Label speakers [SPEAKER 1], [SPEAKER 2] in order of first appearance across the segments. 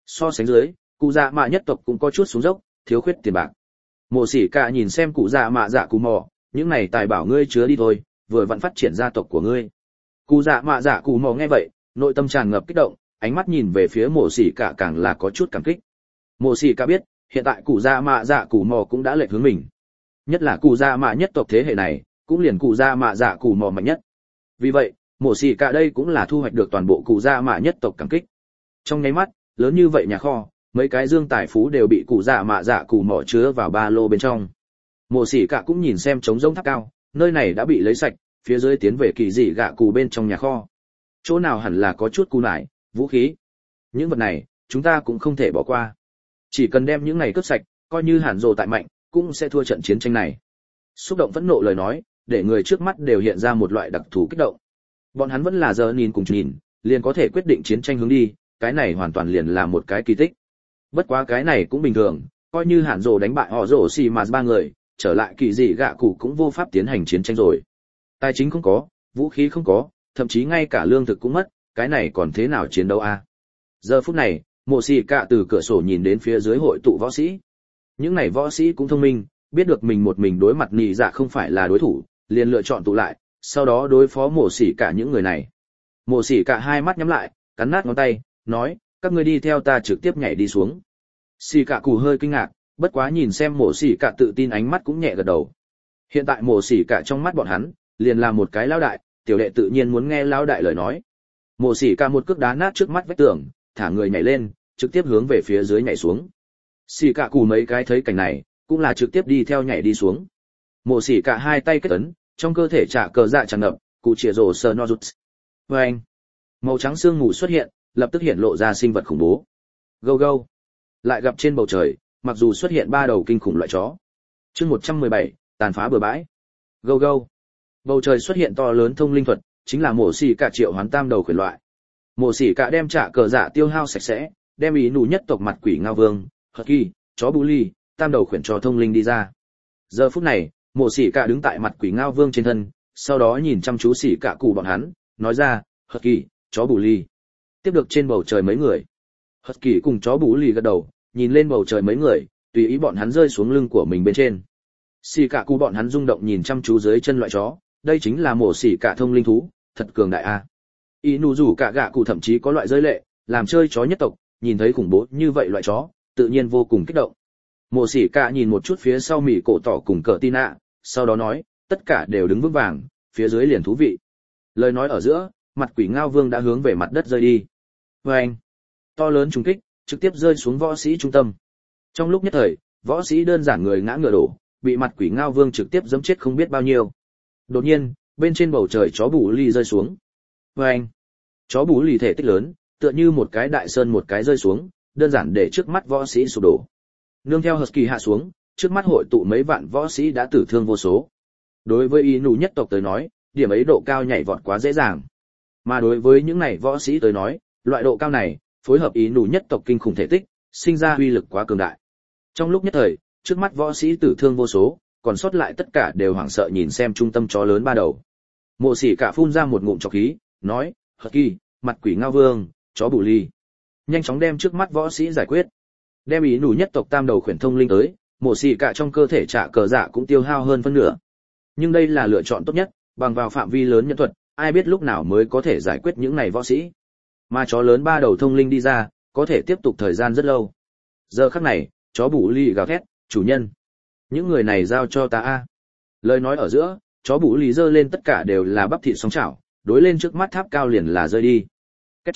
[SPEAKER 1] So sánh dưới, cụ dạ mạ nhất tộc cũng có chút xuống dốc, thiếu khuyết tiền bạc. Mộ Sĩ Cả nhìn xem cụ dạ mạ dạ cụ mò, những này tài bảo ngươi chứa đi thôi, vừa vặn phát triển gia tộc của ngươi. Cụ dạ mạ dạ cụ mò nghe vậy, nội tâm tràn ngập kích động, ánh mắt nhìn về phía Mộ Sĩ Cả càng là có chút cảm kích. Mộ Sĩ Cả biết, hiện tại cụ dạ mạ dạ cụ mò cũng đã lệch hướng mình. Nhất là cụ dạ mạ nhất tộc thế hệ này, cũng liền cụ dạ mạ dạ cụ mò mạnh nhất. Vì vậy, Mộ Sĩ Cả đây cũng là thu hoạch được toàn bộ cụ dạ mạ nhất tộc cảm kích. Trong nháy mắt, lớn như vậy nhà kho, mấy cái dương tài phú đều bị cụ dạ mạ dạ cụ mò chứa vào ba lô bên trong. Mộ Sĩ Cả cũng nhìn xem trống rỗng tháp cao, nơi này đã bị lấy sạch, phía dưới tiến về kỳ dị gạ cụ bên trong nhà kho. Chỗ nào hẳn là có chút cù nải, vũ khí. Những vật này, chúng ta cũng không thể bỏ qua. Chỉ cần đem những này cướp sạch, coi như Hàn Dồ tại mạnh, cũng sẽ thua trận chiến tranh này. Xúc động phẫn nộ lời nói, để người trước mắt đều hiện ra một loại đặc thù kích động. Bọn hắn vẫn là giờ nhìn cùng nhìn, liền có thể quyết định chiến tranh hướng đi, cái này hoàn toàn liền là một cái kỳ tích. Bất quá cái này cũng bình thường, coi như Hàn Dồ đánh bại họ Rồ xì mà ba người, trở lại kỳ dị gạ cụ cũng vô pháp tiến hành chiến tranh rồi. Tài chính không có, vũ khí không có, thậm chí ngay cả lương thực cũng mất, cái này còn thế nào chiến đấu a? Giờ phút này, Mộ Sĩ Cả từ cửa sổ nhìn đến phía dưới hội tụ võ sĩ. Những này võ sĩ cũng thông minh, biết được mình một mình đối mặt nị dạ không phải là đối thủ, liền lựa chọn tụ lại, sau đó đối phó Mộ Sĩ Cả những người này. Mộ Sĩ Cả hai mắt nhắm lại, cắn nát ngón tay, nói, các ngươi đi theo ta trực tiếp nhảy đi xuống. Sĩ Cả Cù hơi kinh ngạc, bất quá nhìn xem Mộ Sĩ Cả tự tin ánh mắt cũng nhẹ gật đầu. Hiện tại Mộ Sĩ Cả trong mắt bọn hắn, liền là một cái lão đại, tiểu đệ tự nhiên muốn nghe lão đại lời nói. Mộ Sĩ Cả một cước đá nát trước mắt vách tường, thả người nhảy lên, trực tiếp hướng về phía dưới nhảy xuống. Sĩ Cả Cù mấy cái thấy cảnh này, cũng là trực tiếp đi theo nhảy đi xuống. Mộ Sĩ Cả hai tay kết ấn, trong cơ thể trả cờ dạ tràn ngập, cụ chĩa rồ sờ no rút. Vâng! Màu trắng xương mù xuất hiện, lập tức hiện lộ ra sinh vật khủng bố. Gâu gâu! Lại gặp trên bầu trời, mặc dù xuất hiện ba đầu kinh khủng loại chó. Chương 117, tàn phá bừa bãi. Gâu gâu! Bầu trời xuất hiện to lớn thông linh thuật, chính là Mộ Sĩ Cả triệu hoán tam đầu khuyển loại. Mộ Sĩ Cả đem trả cờ dạ tiêu hao sạch sẽ, đem ý nụ nhất tộc mặt quỷ ngao vương, hật kỳ, chó bú ly, tam đầu khuyển cho thông linh đi ra. Giờ phút này, Mộ Sĩ Cả đứng tại mặt quỷ ngao vương trên thân, sau đó nhìn chăm chú Sĩ Cả Cù bọn hắn, nói ra, hật kỳ, chó bú ly. Tiếp được trên bầu trời mấy người. Hật kỳ cùng chó bú ly gật đầu, nhìn lên bầu trời mấy người, tùy ý bọn hắn rơi xuống lưng của mình bên trên. Sĩ Cả Cù bọn hắn rung động nhìn chăm chú dưới chân loại chó, đây chính là Mộ Sĩ Cả thông linh thú, thật cường đại a. Ý nụ rủ cả gạ cụ thậm chí có loại rơi lệ, làm chơi chó nhất tộc, nhìn thấy khủng bố như vậy loại chó, tự nhiên vô cùng kích động. Mộ Sĩ Cả nhìn một chút phía sau mỉ cổ tỏ cùng cờ tin ạ, sau đó nói, tất cả đều đứng vững vàng, phía dưới liền thú vị. Lời nói ở giữa, mặt quỷ ngao vương đã hướng về mặt đất rơi đi. Vâng! To lớn trùng kích, trực tiếp rơi xuống võ sĩ trung tâm. Trong lúc nhất thời, võ sĩ đơn giản người ngã ngựa đổ, bị mặt quỷ ngao vương trực tiếp giẫm chết không biết bao nhiêu. Đột nhiên, bên trên bầu trời chó bù ly rơi xuống. Vâng! Chó bú lì thể tích lớn, tựa như một cái đại sơn một cái rơi xuống, đơn giản để trước mắt võ sĩ sụp đổ. Nương theo Husky hạ xuống, trước mắt hội tụ mấy vạn võ sĩ đã tử thương vô số. Đối với Inu nhất tộc tới nói, điểm ấy độ cao nhảy vọt quá dễ dàng. Mà đối với những này võ sĩ tới nói, loại độ cao này, phối hợp Inu nhất tộc kinh khủng thể tích, sinh ra uy lực quá cường đại. Trong lúc nhất thời, trước mắt võ sĩ tử thương vô số, còn sót lại tất cả đều hoảng sợ nhìn xem trung tâm chó lớn ba đầu. Mộ Sĩ Cả phun ra một ngụm trọc khí, nói, hật kỳ, mặt quỷ ngao vương, chó bù ly. Nhanh chóng đem trước mắt võ sĩ giải quyết. Đem ý nủ nhất tộc tam đầu khuyển thông linh tới, Mộ Sĩ Cả trong cơ thể trả cờ dạ cũng tiêu hao hơn phân nửa. Nhưng đây là lựa chọn tốt nhất, bằng vào phạm vi lớn nhân thuật, ai biết lúc nào mới có thể giải quyết những này võ sĩ. Mà chó lớn ba đầu thông linh đi ra, có thể tiếp tục thời gian rất lâu. Giờ khắc này, chó bù ly gào thét, chủ nhân. Những người này giao cho ta a. Lời nói ở giữa, chó bù ly giơ lên tất cả đều là bắp thịt sóng chảo, đối lên trước mắt tháp cao liền là rơi đi. Két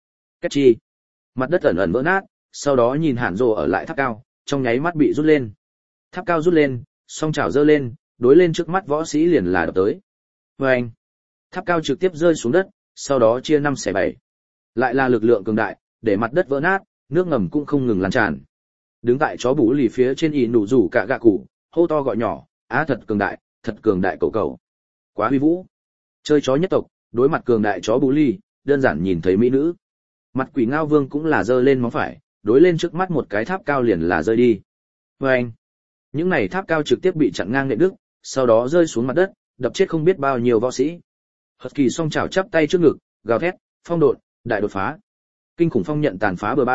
[SPEAKER 1] chi. Mặt đất ẩn ẩn vỡ nát, sau đó nhìn Hàn Dồ ở lại tháp cao, trong nháy mắt bị rút lên. Tháp cao rút lên, song chảo giơ lên, đối lên trước mắt võ sĩ liền là đập tới. Vâng! Tháp cao trực tiếp rơi xuống đất, sau đó chia 5/7. Lại là lực lượng cường đại, để mặt đất vỡ nát, nước ngầm cũng không ngừng lan tràn. Đứng tại chó bú lì phía trên y nụ rủ cả gạ cụ, hô to gọi nhỏ, á thật cường đại cậu cậu. Quá huy vũ. Chơi chó nhất tộc, đối mặt cường đại chó bú lì, đơn giản nhìn thấy mỹ nữ. Mặt quỷ ngao vương cũng là giơ lên móng phải, đối lên trước mắt một cái tháp cao liền là rơi đi. Vâng! Những này tháp cao trực tiếp bị chặn ngang nện đứt, sau đó rơi xuống mặt đất, đập chết không biết bao nhiêu võ sĩ. Hật kỳ song chảo chắp tay trước ngực, gào thét, phong độn, đại đột phá. Kinh khủng phong nhận tàn phá bừa bãi,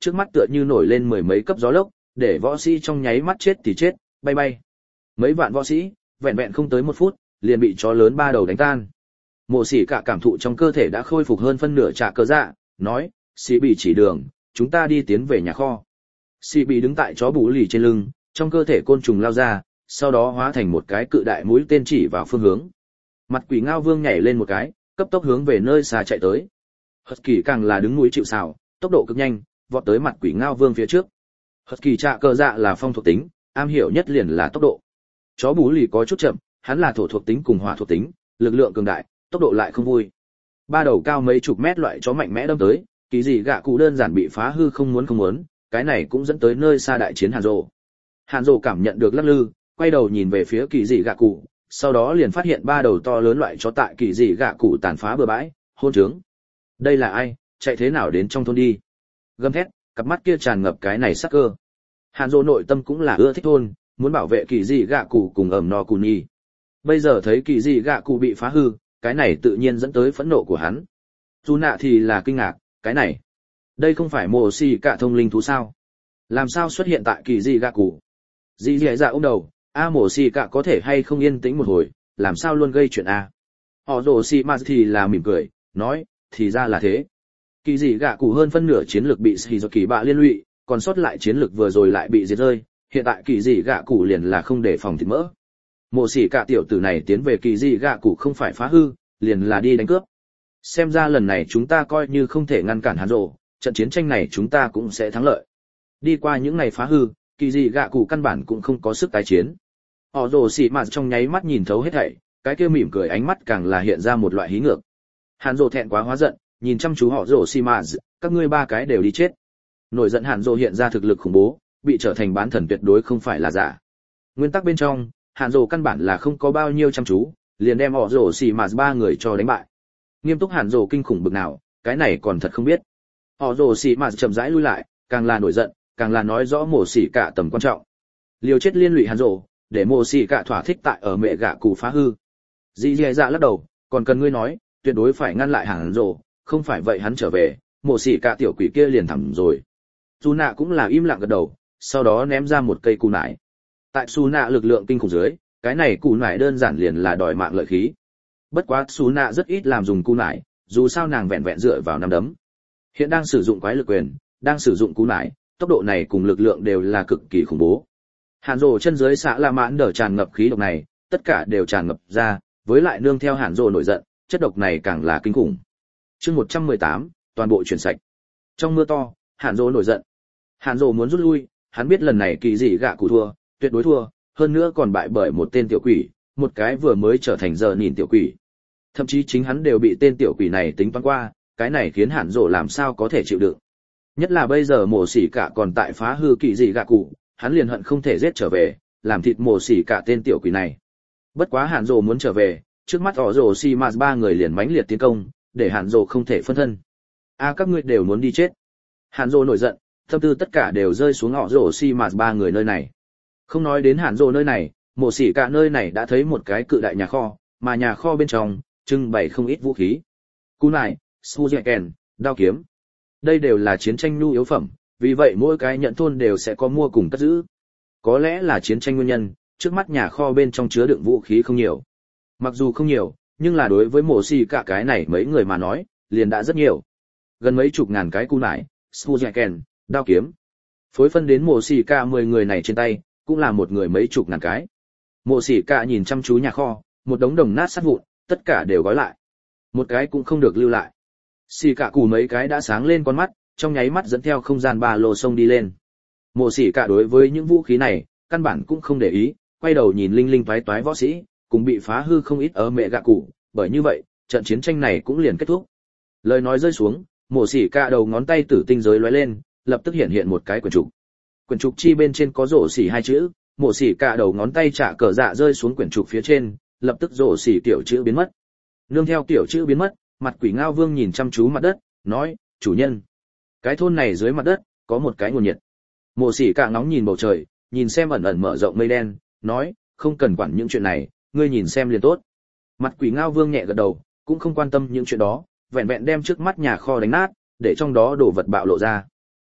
[SPEAKER 1] trước mắt tựa như nổi lên mười mấy cấp gió lốc, để võ sĩ trong nháy mắt chết thì chết, bay bay. Mấy vạn võ sĩ, vẹn vẹn không tới 1 phút, liền bị chó lớn 3 đầu đánh tan. Mộ Sĩ cả cảm thụ trong cơ thể đã khôi phục hơn phân nửa trả cờ dạ, nói, Sĩ bị chỉ đường, chúng ta đi tiến về nhà kho. Sĩ bị đứng tại chó bù lì trên lưng, trong cơ thể côn trùng lao ra, sau đó hóa thành một cái cự đại mũi tên chỉ vào phương hướng. Mặt quỷ ngao vương nhảy lên một cái, cấp tốc hướng về nơi xa chạy tới. Husky càng là đứng núi chịu sào, tốc độ cực nhanh, vọt tới mặt quỷ ngao vương phía trước. Husky trả cờ dạ là phong thuộc tính, am hiểu nhất liền là tốc độ. Chó bú lì có chút chậm, hắn là thổ thuộc tính cùng hỏa thuộc tính, lực lượng cường đại, tốc độ lại không vui. 3 đầu cao mấy chục mét loại chó mạnh mẽ đâm tới, kỳ gì gạ cụ đơn giản bị phá hư không muốn, cái này cũng dẫn tới nơi xa đại chiến Hàn Dụ. Hàn Dụ cảm nhận được lắc lư, quay đầu nhìn về phía kỳ dị gạ cụ, sau đó liền phát hiện 3 đầu to lớn loại chó tại kỳ dị gạ cụ tàn phá bừa bãi, hôn trướng. Đây là ai, chạy thế nào đến trong thôn đi? Gầm thét, cặp mắt kia tràn ngập cái này sắc cơ. Hàn Dụ nội tâm cũng là ưa thích thôn, muốn bảo vệ kỳ dị gạ cụ cùng ẩm no cù nhi. Bây giờ thấy kỳ dị gạ cụ bị phá hư, cái này tự nhiên dẫn tới phẫn nộ của hắn. Dù nạ thì là kinh ngạc, cái này, đây không phải Mộ Sĩ cả thông linh thú sao? Làm sao xuất hiện tại kỳ dị gạ cụ? Dị dạ dạ ôm đầu, Mộ Sĩ cả có thể hay không yên tĩnh một hồi, làm sao luôn gây chuyện a? Họ rồ xì mà thì là mỉm cười, nói, thì ra là thế. Kỳ dị gạ cụ hơn phân nửa chiến lược bị Shizuki bạ liên lụy, còn sót lại chiến lược vừa rồi lại bị diệt rơi, hiện tại kỳ dị gạ cụ liền là không để phòng thịt mỡ. Mộ Sĩ cả tiểu tử này tiến về kỳ dị gạ cụ không phải phá hư, liền là đi đánh cướp. Xem ra lần này chúng ta coi như không thể ngăn cản Hàn Dụ, trận chiến tranh này chúng ta cũng sẽ thắng lợi. Đi qua những ngày phá hư, kỳ dị gạ cụ căn bản cũng không có sức tái chiến. Họ rồ xì mà trong nháy mắt nhìn thấu hết thảy, cái kia mỉm cười ánh mắt càng là hiện ra một loại hí ngược. Hàn Dụ thẹn quá hóa giận, nhìn chăm chú họ rồ xì mà, các ngươi 3 cái đều đi chết. Nổi giận Hàn Dụ hiện ra thực lực khủng bố, bị trở thành bán thần tuyệt đối không phải là giả. Nguyên tắc bên trong, Hàn Dụ căn bản là không có bao nhiêu chăm chú, liền đem họ rồ xì mà 3 người cho đánh bại. Nghiêm túc Hàn Dụ kinh khủng bực nào, cái này còn thật không biết. Họ rồ xì mà chậm rãi lui lại, càng là nổi giận, càng là nói rõ Mộ Sĩ cả tầm quan trọng. Liều chết liên lụy Hàn Dụ, để Mộ Sĩ cả thỏa thích tại ở mẹ gạ cụ phá hư. Dị dạ dạ lắc đầu, còn cần ngươi nói, tuyệt đối phải ngăn lại Hàn Dụ, không phải vậy hắn trở về, Mộ Sĩ cả tiểu quỷ kia liền thẳng rồi. Su nạ cũng là im lặng gật đầu, sau đó ném ra một cây cù nải. Tại Su nạ lực lượng kinh khủng dưới, cái này cù nải đơn giản liền là đòi mạng lợi khí. Bất quá Su nạ rất ít làm dùng cù nải, dù sao nàng vẹn vẹn dựa vào nắm đấm. Hiện đang sử dụng quái lực quyền, đang sử dụng cú nải, tốc độ này cùng lực lượng đều là cực kỳ khủng bố. Hàn Dụ chân dưới xạ la mãn đờ tràn ngập khí độc này, tất cả đều tràn ngập ra, với lại nương theo Hàn Dụ nổi giận, chất độc này càng là kinh khủng. Chương 118, toàn bộ chuyển sạch. Trong mưa to, Hàn Dụ nổi giận. Hàn Dụ muốn rút lui, hắn biết lần này kỳ dị gạ cụ thua, tuyệt đối thua, hơn nữa còn bại bởi một tên tiểu quỷ, một cái vừa mới trở thành giờ nhìn tiểu quỷ. Thậm chí chính hắn đều bị tên tiểu quỷ này tính toán qua, cái này khiến Hàn Dụ làm sao có thể chịu đựng. Nhất là bây giờ Mộ Sĩ cả còn tại phá hư kỳ dị gạ cụ, hắn liền hận không thể giết trở về, làm thịt Mộ Sĩ cả tên tiểu quỷ này. Bất quá Hàn Dụ muốn trở về, trước mắt họ rồ xì mà 3 người liền mãnh liệt tiến công, để Hàn Dụ không thể phân thân. Các ngươi đều muốn đi chết. Hàn Dụ nổi giận, tâm tư tất cả đều rơi xuống họ rồ xì mà 3 người nơi này. Không nói đến Hàn Dụ nơi này, Mộ Sĩ cả nơi này đã thấy một cái cự đại nhà kho, mà nhà kho bên trong trưng bày không ít vũ khí. Cú nải, Suzuken, đao kiếm. Đây đều là chiến tranh nhu yếu phẩm, vì vậy mỗi cái nhận thôn đều sẽ có mua cùng cất giữ. Có lẽ là chiến tranh nguyên nhân, trước mắt nhà kho bên trong chứa đựng vũ khí không nhiều. Mặc dù không nhiều, nhưng là đối với Mộ Sĩ cả cái này mấy người mà nói, liền đã rất nhiều. Gần mấy chục ngàn cái cú nải, Suzuken, đao kiếm. Phối phân đến Mộ Sĩ cả 10 người này trên tay, cũng là một người mấy chục ngàn cái. Mộ Sĩ cả nhìn chăm chú nhà kho, một đống đồng nát sắt vụn, tất cả đều gói lại. Một cái cũng không được lưu lại. Xì cả cụ mấy cái đã sáng lên con mắt, trong nháy mắt dẫn theo không gian ba lô sông đi lên. Mộ Sĩ cả đối với những vũ khí này, căn bản cũng không để ý, quay đầu nhìn linh linh toái toái võ sĩ, cùng bị phá hư không ít ở mẹ gạ cụ, bởi như vậy, trận chiến tranh này cũng liền kết thúc. Lời nói rơi xuống, Mộ Sĩ cả đầu ngón tay tử tinh giới lóe lên, lập tức hiện hiện một cái quyển trục. Quyển trục chi bên trên có rổ xỉ 2 chữ, Mộ Sĩ cả đầu ngón tay trả cờ dạ rơi xuống quyển trục phía trên, lập tức rổ xỉ tiểu chữ biến mất. Nương theo tiểu chữ biến mất, mặt quỷ ngao vương nhìn chăm chú mặt đất, nói, chủ nhân, cái thôn này dưới mặt đất có một cái nguồn nhiệt. Mộ Sĩ cả ngóng nhìn bầu trời, nhìn xem ẩn ẩn mở rộng mây đen, nói, không cần quản những chuyện này, ngươi nhìn xem liền tốt. Mặt quỷ ngao vương nhẹ gật đầu, cũng không quan tâm những chuyện đó, vẹn vẹn đem trước mắt nhà kho đánh nát, để trong đó đồ vật bạo lộ ra.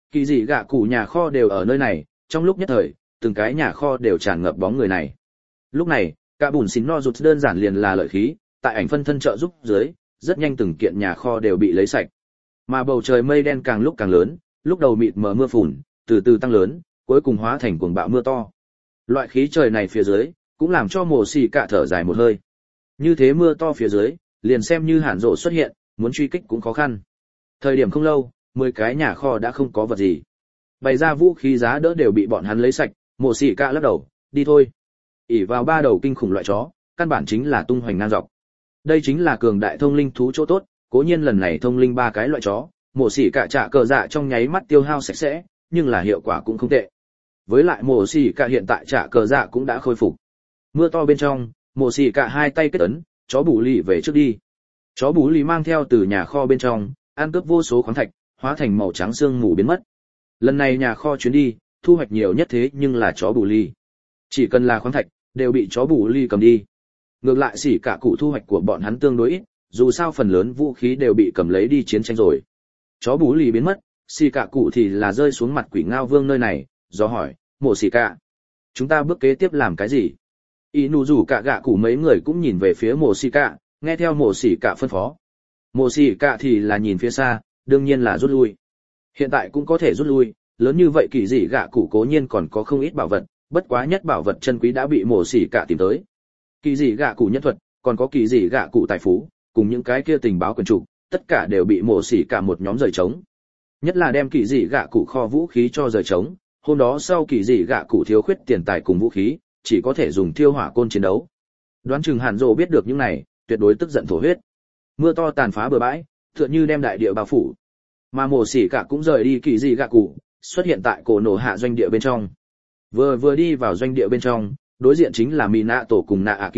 [SPEAKER 1] Kỳ dị gạ cụ nhà kho đều ở nơi này, trong lúc nhất thời, từng cái nhà kho đều tràn ngập bóng người này. Lúc này, cả bùn xín no rụt đơn giản liền là lợi khí, tại ảnh phân thân trợ giúp dưới, rất nhanh từng kiện nhà kho đều bị lấy sạch. Mà bầu trời mây đen càng lúc càng lớn, lúc đầu mịt mờ mưa phùn, từ từ tăng lớn, cuối cùng hóa thành cuồng bão mưa to. Loại khí trời này phía dưới, cũng làm cho Mộ Xỉ Cả thở dài một hơi. Như thế mưa to phía dưới, liền xem như Hàn Dụ xuất hiện, muốn truy kích cũng khó khăn. Thời điểm không lâu, 10 cái nhà kho đã không có vật gì. Bày ra vũ khí giá đỡ đều bị bọn hắn lấy sạch, Mộ Xỉ Cả lắc đầu, đi thôi. ỷ vào 3 đầu kinh khủng loại chó, căn bản chính là tung hoành ngang dọc. Đây chính là cường đại thông linh thú chỗ tốt, cố nhiên lần này thông linh 3 cái loại chó, Mộ Xỉ Cả trả cờ dạ trong nháy mắt tiêu hao sạch sẽ, nhưng là hiệu quả cũng không tệ. Với lại Mộ Xỉ Cả hiện tại trả cờ dạ cũng đã khôi phục. Mưa to bên trong, Mộ Xỉ Cả hai tay kết ấn, chó bù lì về trước đi. Chó bù lì mang theo từ nhà kho bên trong, ăn cướp vô số khoáng thạch, hóa thành màu trắng sương mù biến mất. Lần này nhà kho chuyến đi, thu hoạch nhiều nhất thế nhưng là chó bù lì. Chỉ cần là khoáng thạch, đều bị chó bù lì cầm đi. Ngược lại Xỉ Cả cụ thu hoạch của bọn hắn tương đối ít, dù sao phần lớn vũ khí đều bị cầm lấy đi chiến tranh rồi. Chó bù lì biến mất, Xỉ Cả cụ thì là rơi xuống mặt quỷ ngao vương nơi này, do hỏi, Mộ Xỉ Cả, chúng ta bước kế tiếp làm cái gì? Inu rủ cả gạ cụ mấy người cũng nhìn về phía Mộ Xỉ Cả, nghe theo Mộ Xỉ Cả phân phó. Mộ Xỉ Cả thì là nhìn phía xa, đương nhiên là rút lui. Hiện tại cũng có thể rút lui, lớn như vậy kỳ dị gạ cụ cố nhiên còn có không ít bảo vật, bất quá nhất bảo vật chân quý đã bị Mộ Xỉ Cả tìm tới. Kỳ dị gạ cụ nhân thuật, còn có kỳ dị gạ cụ tài phú, cùng những cái kia tình báo quyền trục, tất cả đều bị Mộ Xỉ Cả một nhóm rời trống. Nhất là đem kỳ dị gạ cụ kho vũ khí cho rời trống, hôm đó sau kỳ dị gạ cụ thiếu khuyết tiền tài cùng vũ khí, chỉ có thể dùng thiêu hỏa côn chiến đấu. Đoán chừng Hàn Dụ biết được những này, tuyệt đối tức giận thổ huyết. Mưa to tàn phá bờ bãi, tựa như đem đại địa bao phủ. Mà Mộ Xỉ Cả cũng rời đi kỳ dị gạ cụ, xuất hiện tại cổ nổ hạ doanh địa bên trong. Vừa đi vào doanh địa bên trong, đối diện chính là Minato cùng Naaki.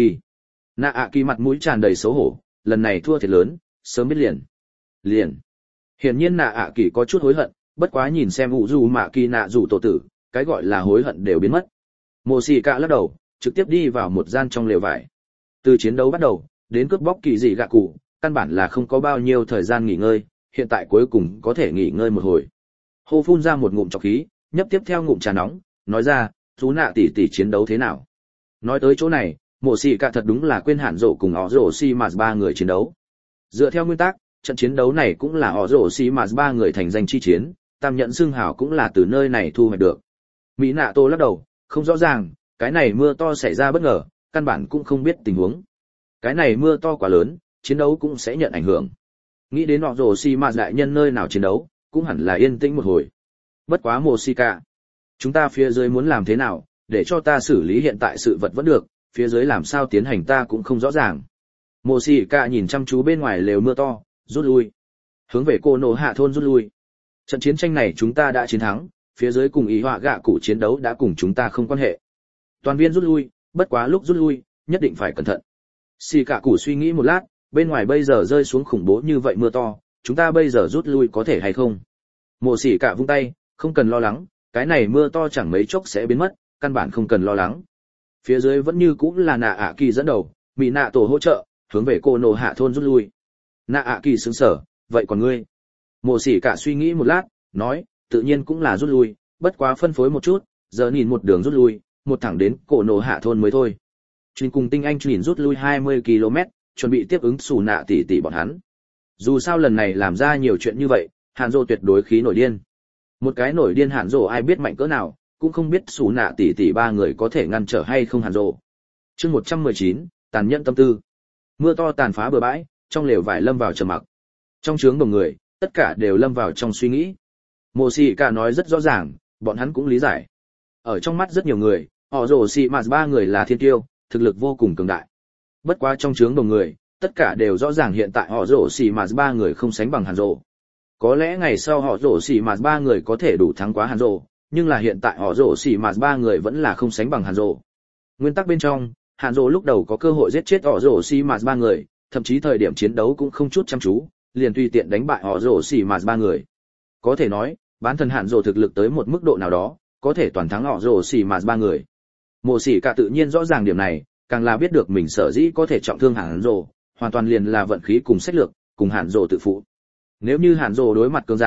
[SPEAKER 1] Naaki mặt mũi tràn đầy xấu hổ, lần này thua thiệt lớn, sớm biết liền. Hiển nhiên Naaki có chút hối hận, bất quá nhìn xem Uzumaki nạ rủ tổ tử, cái gọi là hối hận đều biến mất. Mộ Xỉ Cả lắc đầu, trực tiếp đi vào một gian trong lều vải. Từ chiến đấu bắt đầu, đến cướp bóc kỳ dị gạ cụ, căn bản là không có bao nhiêu thời gian nghỉ ngơi, hiện tại cuối cùng có thể nghỉ ngơi một hồi. Hô phun ra một ngụm trọc khí, nhấp tiếp theo ngụm trà nóng, nói ra, chú nạ tỷ tỷ chiến đấu thế nào? Nói tới chỗ này, Mộ Xỉ Cả thật đúng là quên Hàn Dụ cùng Orochimaru 3 người chiến đấu. Dựa theo nguyên tắc, trận chiến đấu này cũng là Orochimaru 3 người thành danh chi chiến, tam nhận xưng hào cũng là từ nơi này thu hoạch được. Minato lắc đầu, không rõ ràng, cái này mưa to xảy ra bất ngờ, căn bản cũng không biết tình huống. Cái này mưa to quá lớn, chiến đấu cũng sẽ nhận ảnh hưởng. Nghĩ đến Orochimaru đại nhân nơi nào chiến đấu, cũng hẳn là yên tĩnh một hồi. Bất quá Mộ Xỉ Cả, chúng ta phía dưới muốn làm thế nào, để cho ta xử lý hiện tại sự vật vẫn được, phía dưới làm sao tiến hành ta cũng không rõ ràng. Mộ Xỉ Cả nhìn chăm chú bên ngoài lều mưa to, rút lui. Hướng về cô nổ hạ thôn rút lui. Trận chiến tranh này chúng ta đã chiến thắng, phía dưới cùng ý họa gạ cụ chiến đấu đã cùng chúng ta không quan hệ. Toàn viên rút lui, bất quá lúc rút lui, nhất định phải cẩn thận. Xỉ Cả cụ suy nghĩ một lát, bên ngoài bây giờ rơi xuống khủng bố như vậy mưa to, chúng ta bây giờ rút lui có thể hay không? Mộ Xỉ Cả vung tay, không cần lo lắng, cái này mưa to chẳng mấy chốc sẽ biến mất, căn bản không cần lo lắng. Phía dưới vẫn như cũng là Naaki dẫn đầu, Minato hỗ trợ, hướng về cô nổ hạ thôn rút lui. Naaki sững sờ, vậy còn ngươi? Mộ Xỉ Cả suy nghĩ một lát, nói, tự nhiên cũng là rút lui, bất quá phân phối một chút, giờ nhìn một đường rút lui, một thẳng đến cổ nổ hạ thôn mới thôi. Chuyên cùng tinh anh chuyên rút lui 20 km, chuẩn bị tiếp ứng Sủ Nạ tỷ tỷ bọn hắn. Dù sao lần này làm ra nhiều chuyện như vậy, Hàn Dụ tuyệt đối khí nổi điên. Một cái nổi điên Hàn Dụ ai biết mạnh cỡ nào, cũng không biết Sủ Nạ tỷ tỷ 3 người có thể ngăn trở hay không Hàn Dụ. Chương 119, tàn nhẫn tâm tư. Mưa to tàn phá bờ bãi, trong lều vải lâm vào trầm mặc. Trong trướng đồng người, tất cả đều lâm vào trong suy nghĩ. Mộ Xỉ Cả nói rất rõ ràng, bọn hắn cũng lý giải. Ở trong mắt rất nhiều người, Orochimaru 3 người là thiên tiêu, thực lực vô cùng cường đại. Bất quá trong trướng đồng người, tất cả đều rõ ràng hiện tại Orochimaru 3 người không sánh bằng Hàn Dụ. Có lẽ ngày sau Orochimaru 3 người có thể đủ thắng quá Hàn Dụ, nhưng là hiện tại Orochimaru 3 người vẫn là không sánh bằng Hàn Dụ. Nguyên tắc bên trong, Hàn Dụ lúc đầu có cơ hội giết chết Orochimaru 3 người, thậm chí thời điểm chiến đấu cũng không chút chăm chú, liền tùy tiện đánh bại Orochimaru 3 người. Có thể nói, bán thần Hàn Dụ thực lực tới một mức độ nào đó, có thể toàn thắng Orochimaru 3 người. Mộ Xỉ Cả tự nhiên rõ ràng điểm này, càng là biết được mình sở dĩ có thể trọng thương Hàn Dụ, hoàn toàn liền là vận khí cùng sách lược, cùng Hàn Dụ tự phụ. Nếu như Hàn Dụ đối mặt cường giả,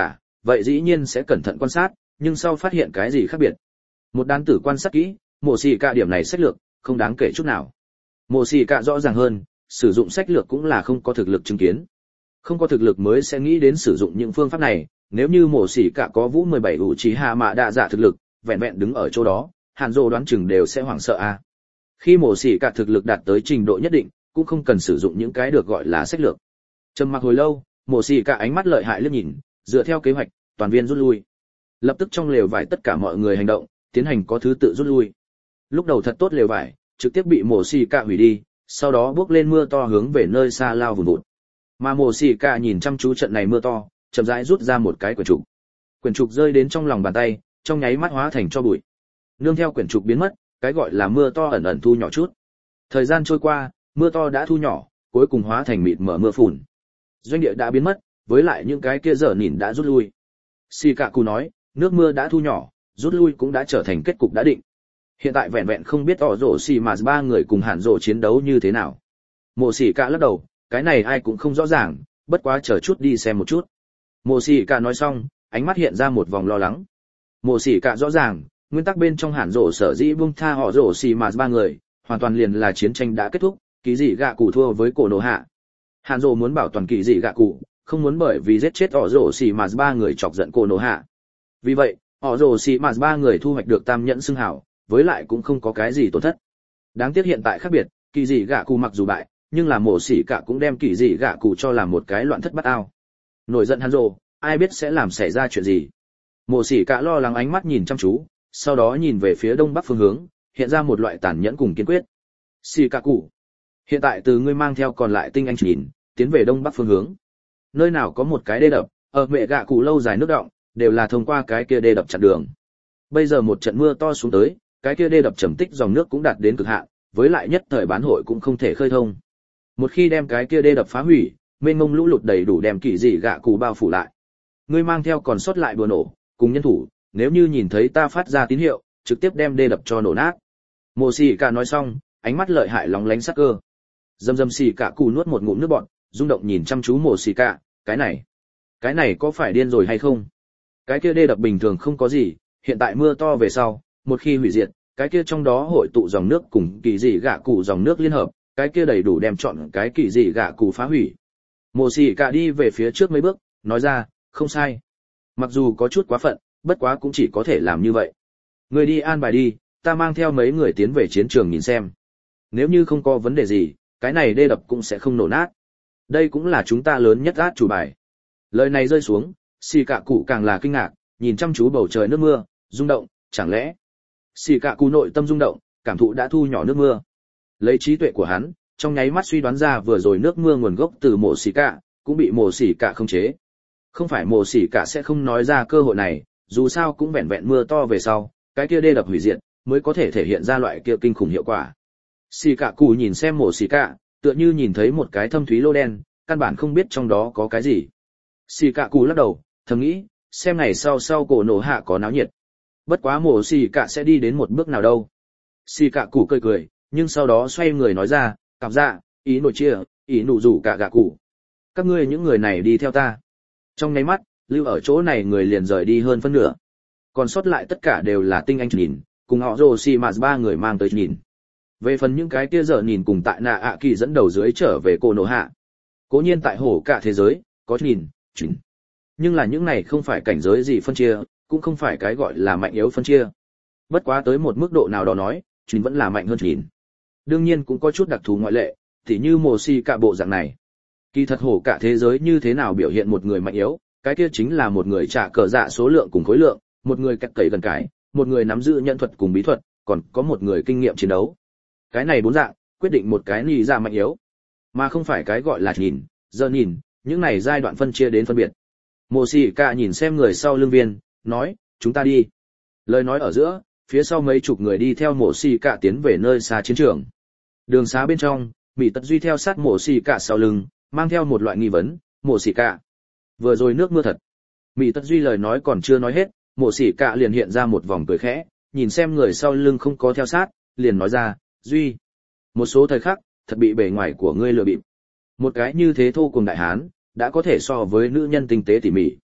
[SPEAKER 1] vậy dĩ nhiên sẽ cẩn thận quan sát, nhưng sau phát hiện cái gì khác biệt. Một đán tử quan sát kỹ, mộ xỉ cả điểm này sách lược, không đáng kể chút nào. Mộ xỉ cả rõ ràng hơn, sử dụng sách lược cũng là không có thực lực chứng kiến. Không có thực lực mới sẽ nghĩ đến sử dụng những phương pháp này, nếu như mộ xỉ cả có vũ 17 ủ trí hạ mạ đạ dạ thực lực, vẹn vẹn đứng ở chỗ đó, Hàn Dụ đoán chừng đều sẽ hoảng sợ a. Khi mộ xỉ cả thực lực đạt tới trình độ nhất định, cũng không cần sử dụng những cái được gọi là sách lược. Trầm mặc hồi lâu, mộ xỉ cả ánh mắt lợi hại liếc nhìn, dựa theo kế hoạch, toàn viên rút lui. Lập tức trong lều vải tất cả mọi người hành động, tiến hành có thứ tự rút lui. Lúc đầu thật tốt lều vải, trực tiếp bị mộ xỉ cả hủy đi, sau đó bước lên mưa to hướng về nơi xa lao vùn vụt. Mà mộ xỉ cả nhìn chăm chú trận này mưa to, chậm rãi rút ra một cái quyển trục. Quyển trục rơi đến trong lòng bàn tay, trong nháy mắt hóa thành tro bụi. Nương theo quyển trục biến mất, cái gọi là mưa to ẩn ẩn thu nhỏ chút. Thời gian trôi qua, mưa to đã thu nhỏ, cuối cùng hóa thành mịt mờ mưa phùn. Doanh địa đã biến mất, với lại những cái kia dở nhìn đã rút lui. Shikaku nói, nước mưa đã thu nhỏ, rút lui cũng đã trở thành kết cục đã định. Hiện tại vẹn vẹn không biết tỏ rổ xì mà ba người cùng Hàn Dụ chiến đấu như thế nào. Mộ xỉ cả lắc đầu, cái này ai cũng không rõ ràng, bất quá chờ chút đi xem một chút. Mộ xỉ cả nói xong, ánh mắt hiện ra một vòng lo lắng. Mộ xỉ cả rõ ràng, nguyên tắc bên trong Hàn Dụ sở dĩ buông tha họ rổ xì mà ba người, hoàn toàn liền là chiến tranh đã kết thúc, kỳ dị gạ cụ thua với cổ nổ hạ. Hàn Dụ muốn bảo toàn kỳ dị gạ cụ, không muốn bởi vì giết chết họ rổ xì mà ba người chọc giận cổ nổ hạ. Vì vậy, họ rổ xì mà ba người thu hoạch được tam nhẫn xưng hào, với lại cũng không có cái gì tổn thất. Đáng tiếc hiện tại khác biệt, kỳ dị gạ cụ mặc dù bại, nhưng là mổ xỉ cả cũng đem kỳ dị gạ cụ cho làm một cái loạn thất bát ao. Nổi giận Hàn Dụ, ai biết sẽ làm xảy ra chuyện gì. Mổ xỉ cả lo lắng ánh mắt nhìn chăm chú, sau đó nhìn về phía đông bắc phương hướng, hiện ra một loại tàn nhẫn cùng kiên quyết. Xỉ cả cụ, hiện tại từ ngươi mang theo còn lại tinh anh nhìn, tiến về đông bắc phương hướng. Nơi nào có một cái đê đập, ở mẹ gạ cụ lâu dài nước động, đều là thông qua cái kia đê đập chặn đường. Bây giờ một trận mưa to xuống tới, cái kia đê đập trầm tích dòng nước cũng đạt đến cực hạn, với lại nhất thời bán hội cũng không thể khơi thông. Một khi đem cái kia đê đập phá hủy, mênh mông lũ lụt đầy đủ đem kỳ dị gạ cụ bao phủ lại. Ngươi mang theo còn sót lại bùa nổ, cùng nhân thủ, nếu như nhìn thấy ta phát ra tín hiệu, trực tiếp đem đê đập cho nổ nát. Mộ xỉ cả nói xong, ánh mắt lợi hại lóng lánh sắc cơ. Dầm dầm xỉ cả cụ nuốt một ngụm nước bọt, rung động nhìn chăm chú mộ xỉ cả, cái này có phải điên rồi hay không? Cái kia đê đập bình thường không có gì, hiện tại mưa to về sau, một khi hủy diệt, cái kia trong đó hội tụ dòng nước cùng kỳ dị gạ cụ dòng nước liên hợp, cái kia đầy đủ đem chọn cái kỳ dị gạ cụ phá hủy. Mộ xỉ cả đi về phía trước mấy bước, nói ra, không sai. Mặc dù có chút quá phận, bất quá cũng chỉ có thể làm như vậy. Người đi an bài đi, ta mang theo mấy người tiến về chiến trường nhìn xem. Nếu như không có vấn đề gì, cái này đê đập cũng sẽ không nổ nát. Đây cũng là chúng ta lớn nhất át chủ bài. Lời này rơi xuống, xì cạ cụ càng là kinh ngạc, nhìn chăm chú bầu trời nước mưa, rung động, chẳng lẽ. Xì cạ cụ nội tâm rung động, cảm thụ đã thu nhỏ nước mưa. Lấy trí tuệ của hắn, trong nháy mắt suy đoán ra vừa rồi nước mưa nguồn gốc từ mộ xì cạ, cũng bị mộ xì cạ khống chế. Không phải mộ xỉ cả sẽ không nói ra cơ hội này, dù sao cũng vẹn vẹn mưa to về sau, cái kia đê đập hủy diệt, mới có thể thể hiện ra loại kia kinh khủng hiệu quả. Xỉ cả cụ nhìn xem mộ xỉ cả, tựa như nhìn thấy một cái thâm thúy lô đen, căn bản không biết trong đó có cái gì. Xỉ cả cụ lắc đầu, thầm nghĩ, xem ngày sau cổ nổ hạ có náo nhiệt. Bất quá mộ xỉ cả sẽ đi đến một bước nào đâu. Xỉ cả cụ cười, nhưng sau đó xoay người nói ra, cảm dạ, ý nổi chia, ý nụ rủ cả gạ cụ. Các ngươi những người này đi theo ta. Trong nháy mắt, lưu ở chỗ này người liền rời đi hơn phân nửa. Còn sót lại tất cả đều là tinh anh nhìn, cùng họ Roshimas ba người mang tới nhìn. Về phần những cái kia giờ nhìn cùng tại nạ ạ kỳ dẫn đầu dưới trở về cô nổ hạ. Cố nhiên tại hổ cả thế giới, có nhìn. Nhưng là những này không phải cảnh giới gì phân chia, cũng không phải cái gọi là mạnh yếu phân chia. Bất quá tới một mức độ nào đó nói, nhìn vẫn là mạnh hơn nhìn. Đương nhiên cũng có chút đặc thù ngoại lệ, tỉ như mồ si cả bộ dạng này. Kỳ thật hổ cả thế giới như thế nào biểu hiện một người mạnh yếu, cái kia chính là một người trả cờ dạ số lượng cùng khối lượng, một người cắt cẩy gần cái, một người nắm giữ nhận thuật cùng bí thuật, còn có một người kinh nghiệm chiến đấu. Cái này bốn dạng, quyết định một cái nì ra mạnh yếu, mà không phải cái gọi là nhìn, giờ nhìn, những này giai đoạn phân chia đến phân biệt. Mộ xì cả nhìn xem người sau lưng viên, nói, chúng ta đi. Lời nói ở giữa, phía sau mấy chục người đi theo mộ xì cả tiến về nơi xa chiến trường. Đường xá bên trong, Mỹ Tật Duy theo sát mộ xì cả sau lưng, mang theo một loại nghi vấn, mộ xì cả. Vừa rồi nước mưa thật. Mỹ Tật Duy lời nói còn chưa nói hết, mộ xì cả liền hiện ra một vòng cười khẽ, nhìn xem người sau lưng không có theo sát, liền nói ra, Duy. Một số thời khắc, thật bị bề ngoài của ngươi lừa bịp. Một cái như thế thô cùng đại hán, đã có thể so với nữ nhân tinh tế tỉ mỉ.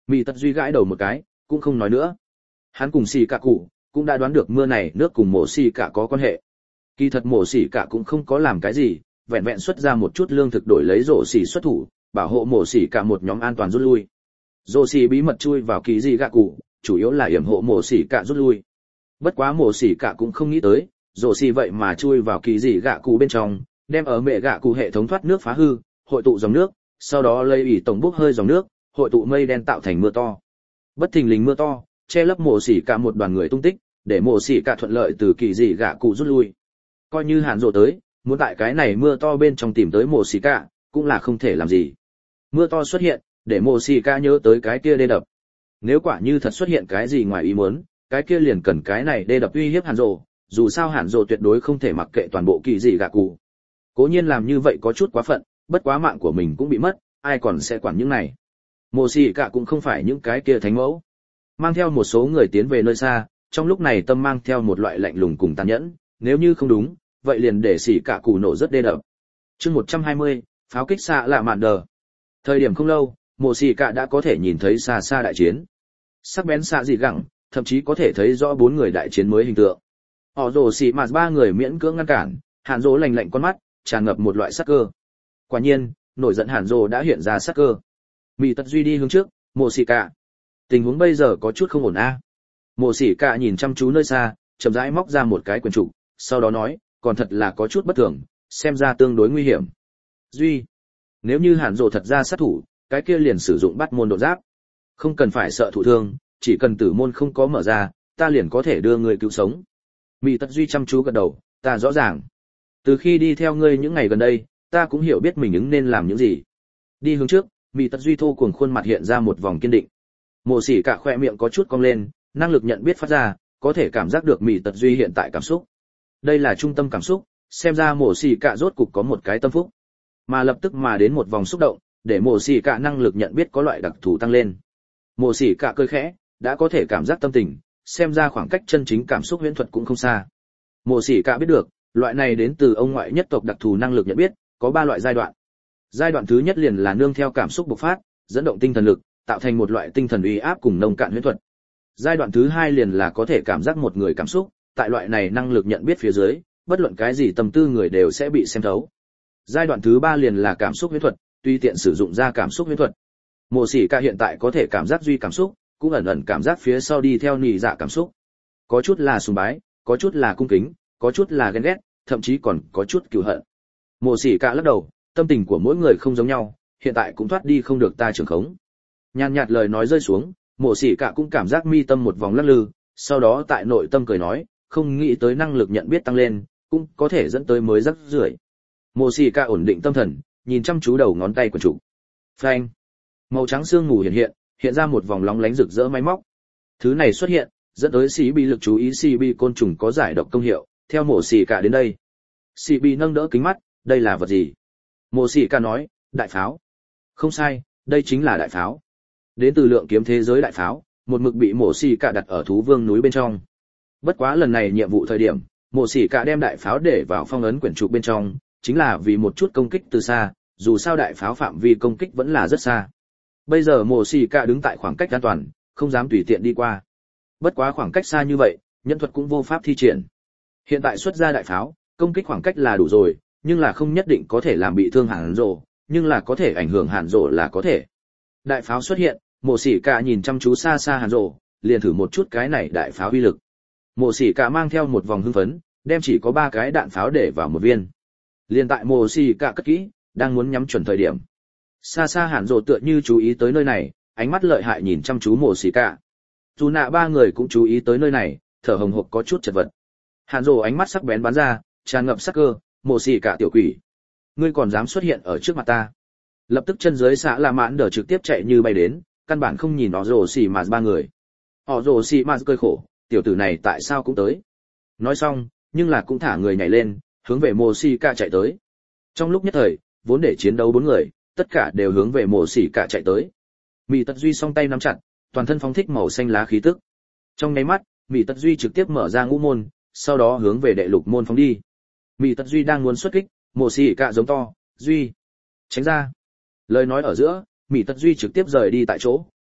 [SPEAKER 1] Mị Tật Duy gãi đầu một cái, cũng không nói nữa. Hắn cùng xì cả cụ cũng đã đoán được mưa này nước cùng mổ xì cả có quan hệ. Kỳ thật mổ xì cả cũng không có làm cái gì, vẹn vẹn xuất ra một chút lương thực đổi lấy rổ xì xuất thủ, bảo hộ mổ xì cả một nhóm an toàn rút lui. Rổ xì bí mật chui vào kỳ dị gạ cụ, chủ yếu là yểm hộ mổ xì cả rút lui. Bất quá mổ xì cả cũng không nghĩ tới, rổ xì vậy mà chui vào kỳ dị gạ cụ bên trong, đem ở mẹ gạ cụ hệ thống thoát nước phá hư, hội tụ dòng nước, sau đó lây ủy tổng bốc hơi dòng nước, hội tụ mây đen tạo thành mưa to. Bất thình lình mưa to che lấp mổ xỉ cả một đoàn người tung tích, để mổ xỉ cả thuận lợi từ kỳ dị gạ cụ rút lui. Coi như Hàn Dỗ tới, muốn tại cái này mưa to bên trong tìm tới mổ xỉ cả, cũng là không thể làm gì. Mưa to xuất hiện, để mổ xỉ cả nhớ tới cái kia đê đập. Nếu quả như thật xuất hiện cái gì ngoài ý muốn, cái kia liền cần cái này đê đập uy hiếp Hàn Dỗ, dù sao Hàn Dỗ tuyệt đối không thể mặc kệ toàn bộ kỳ dị gạ cụ. Cố nhiên làm như vậy có chút quá phận, bất quá mạng của mình cũng bị mất, ai còn sẽ quản những này. Mổ xỉ cả cũng không phải những cái kia thánh mẫu. Mang theo một số người tiến về nơi xa, trong lúc này tâm mang theo một loại lạnh lùng cùng tàn nhẫn, nếu như không đúng, vậy liền để xỉ cả cụ nổ rất đê đập. Chương 120, pháo kích xạ lạ mạn đờ. Thời điểm không lâu, mộ xỉ cả đã có thể nhìn thấy xa xa đại chiến. Sắc bén xạ dị gẳng, thậm chí có thể thấy rõ 4 người đại chiến mới hình tượng. Họ rồ xỉ mạt 3 người miễn cưỡng ngăn cản, Hàn Dỗ lạnh lạnh con mắt, tràn ngập một loại sát cơ. Quả nhiên, nổi giận Hàn Dỗ đã hiện ra sát cơ. Mị Tật Duy đi hướng trước, mộ xỉ cả. Tình huống bây giờ có chút không ổn a. Mộ xỉ cả nhìn chăm chú nơi xa, chậm rãi móc ra một cái quyển trục, sau đó nói, còn thật là có chút bất thường, xem ra tương đối nguy hiểm. Duy, nếu như Hàn Dỗ thật ra sát thủ, cái kia liền sử dụng bắt môn độ giáp. Không cần phải sợ thụ thương, chỉ cần tử môn không có mở ra, ta liền có thể đưa người cứu sống. Mị Tật Duy chăm chú gật đầu, ta rõ ràng. Từ khi đi theo ngươi những ngày gần đây, ta cũng hiểu biết mình ứng nên làm những gì. Đi hướng trước, Mị Tật Duy thô cuồng khuôn mặt hiện ra một vòng kiên định. Mộ xỉ cả khoe miệng có chút cong lên, năng lực nhận biết phát ra, có thể cảm giác được Mị Tật Duy hiện tại cảm xúc. Đây là trung tâm cảm xúc, xem ra mộ xỉ cả rốt cục có một cái tâm phúc. Mà lập tức mà đến một vòng xúc động, để mộ xỉ cả năng lực nhận biết có loại đặc thù tăng lên. Mộ xỉ cả cười khẽ, đã có thể cảm giác tâm tình, xem ra khoảng cách chân chính cảm xúc huyễn thuật cũng không xa. Mộ xỉ cả biết được, loại này đến từ ông ngoại nhất tộc đặc thù năng lực nhận biết, có 3 loại giai đoạn. Giai đoạn thứ nhất liền là nương theo cảm xúc bộc phát, dẫn động tinh thần lực, tạo thành một loại tinh thần uy áp cùng nông cạn huyễn thuật. Giai đoạn thứ hai liền là có thể cảm giác một người cảm xúc, tại loại này năng lực nhận biết phía dưới, bất luận cái gì tâm tư người đều sẽ bị xem thấu. Giai đoạn thứ ba liền là cảm xúc huyễn thuật, tùy tiện sử dụng ra cảm xúc huyễn thuật. Mộ xỉ ca hiện tại có thể cảm giác duy cảm xúc, cũng ẩn ẩn cảm giác phía sau đi theo nỉ dạ cảm xúc. Có chút là sùng bái, có chút là cung kính, có chút là ghen ghét, thậm chí còn có chút cừu hận. Mộ xỉ ca lắc đầu, tâm tình của mỗi người không giống nhau, hiện tại cũng thoát đi không được ta trưởng khống. Nhàn nhạt lời nói rơi xuống, mộ xỉ cả cũng cảm giác mi tâm một vòng lắc lư, sau đó tại nội tâm cười nói, không nghĩ tới năng lực nhận biết tăng lên, cũng có thể dẫn tới mới rắc rưởi. Mộ xỉ cả ổn định tâm thần, nhìn chăm chú đầu ngón tay của chủ. Phanh. Màu trắng sương mù hiện ra một vòng lóng lánh rực rỡ máy móc. Thứ này xuất hiện, dẫn tới CB lực chú ý CB côn trùng có giải độc công hiệu, theo mộ xỉ cả đến đây. CB nâng đỡ kính mắt, đây là vật gì? Mộ xỉ cả nói, đại pháo. Không sai, đây chính là đại pháo. Đến từ lượng kiếm thế giới đại pháo, một mực bị mộ xỉ cả đặt ở thú vương núi bên trong. Bất quá lần này nhiệm vụ thời điểm, mộ xỉ cả đem đại pháo để vào phong ấn quyển trục bên trong, chính là vì một chút công kích từ xa, dù sao đại pháo phạm vi công kích vẫn là rất xa. Bây giờ mộ xỉ cả đứng tại khoảng cách an toàn, không dám tùy tiện đi qua. Bất quá khoảng cách xa như vậy, nhân thuật cũng vô pháp thi triển. Hiện tại xuất ra đại pháo, công kích khoảng cách là đủ rồi, nhưng là không nhất định có thể làm bị thương Hàn Dỗ, nhưng là có thể ảnh hưởng Hàn Dỗ là có thể. Đại pháo xuất hiện, mộ xỉ cả nhìn chăm chú xa xa Hàn Dỗ, liền thử một chút cái này đại pháo uy lực. Mộ xỉ cả mang theo một vòng hưng phấn, đem chỉ có 3 cái đạn pháo để vào một viên. Liền tại mộ xỉ cả cất kỹ, đang muốn nhắm chuẩn thời điểm. Xa xa Hàn Dỗ tựa như chú ý tới nơi này, ánh mắt lợi hại nhìn chăm chú mộ xỉ cả. Dù nạ 3 người cũng chú ý tới nơi này, thở hồng hộc có chút chật vật. Hàn Dỗ ánh mắt sắc bén bắn ra, tràn ngập sắc cơ, mộ xỉ cả tiểu quỷ, ngươi còn dám xuất hiện ở trước mặt ta? Lập tức chân dưới xạ la mãn đờ trực tiếp chạy như bay đến, căn bản không nhìn họ rồ xỉ mà 3 người. Họ rồ xỉ mà cười khổ, tiểu tử này tại sao cũng tới? Nói xong, nhưng là cũng thả người nhảy lên, hướng về mộ xỉ cả chạy tới. Trong lúc nhất thời, vốn để chiến đấu 4 người, tất cả đều hướng về mộ xỉ cả chạy tới. Mị Tật Duy song tay nắm chặt, toàn thân phóng thích màu xanh lá khí tức. Trong nháy mắt, Mị Tật Duy trực tiếp mở ra ngũ môn, sau đó hướng về đệ lục môn phóng đi. Mị Tật Duy đang muốn xuất kích, mộ xỉ cả giống to, Duy, tránh ra. Lời nói ở giữa, Mị Tật Duy trực tiếp rời đi tại chỗ,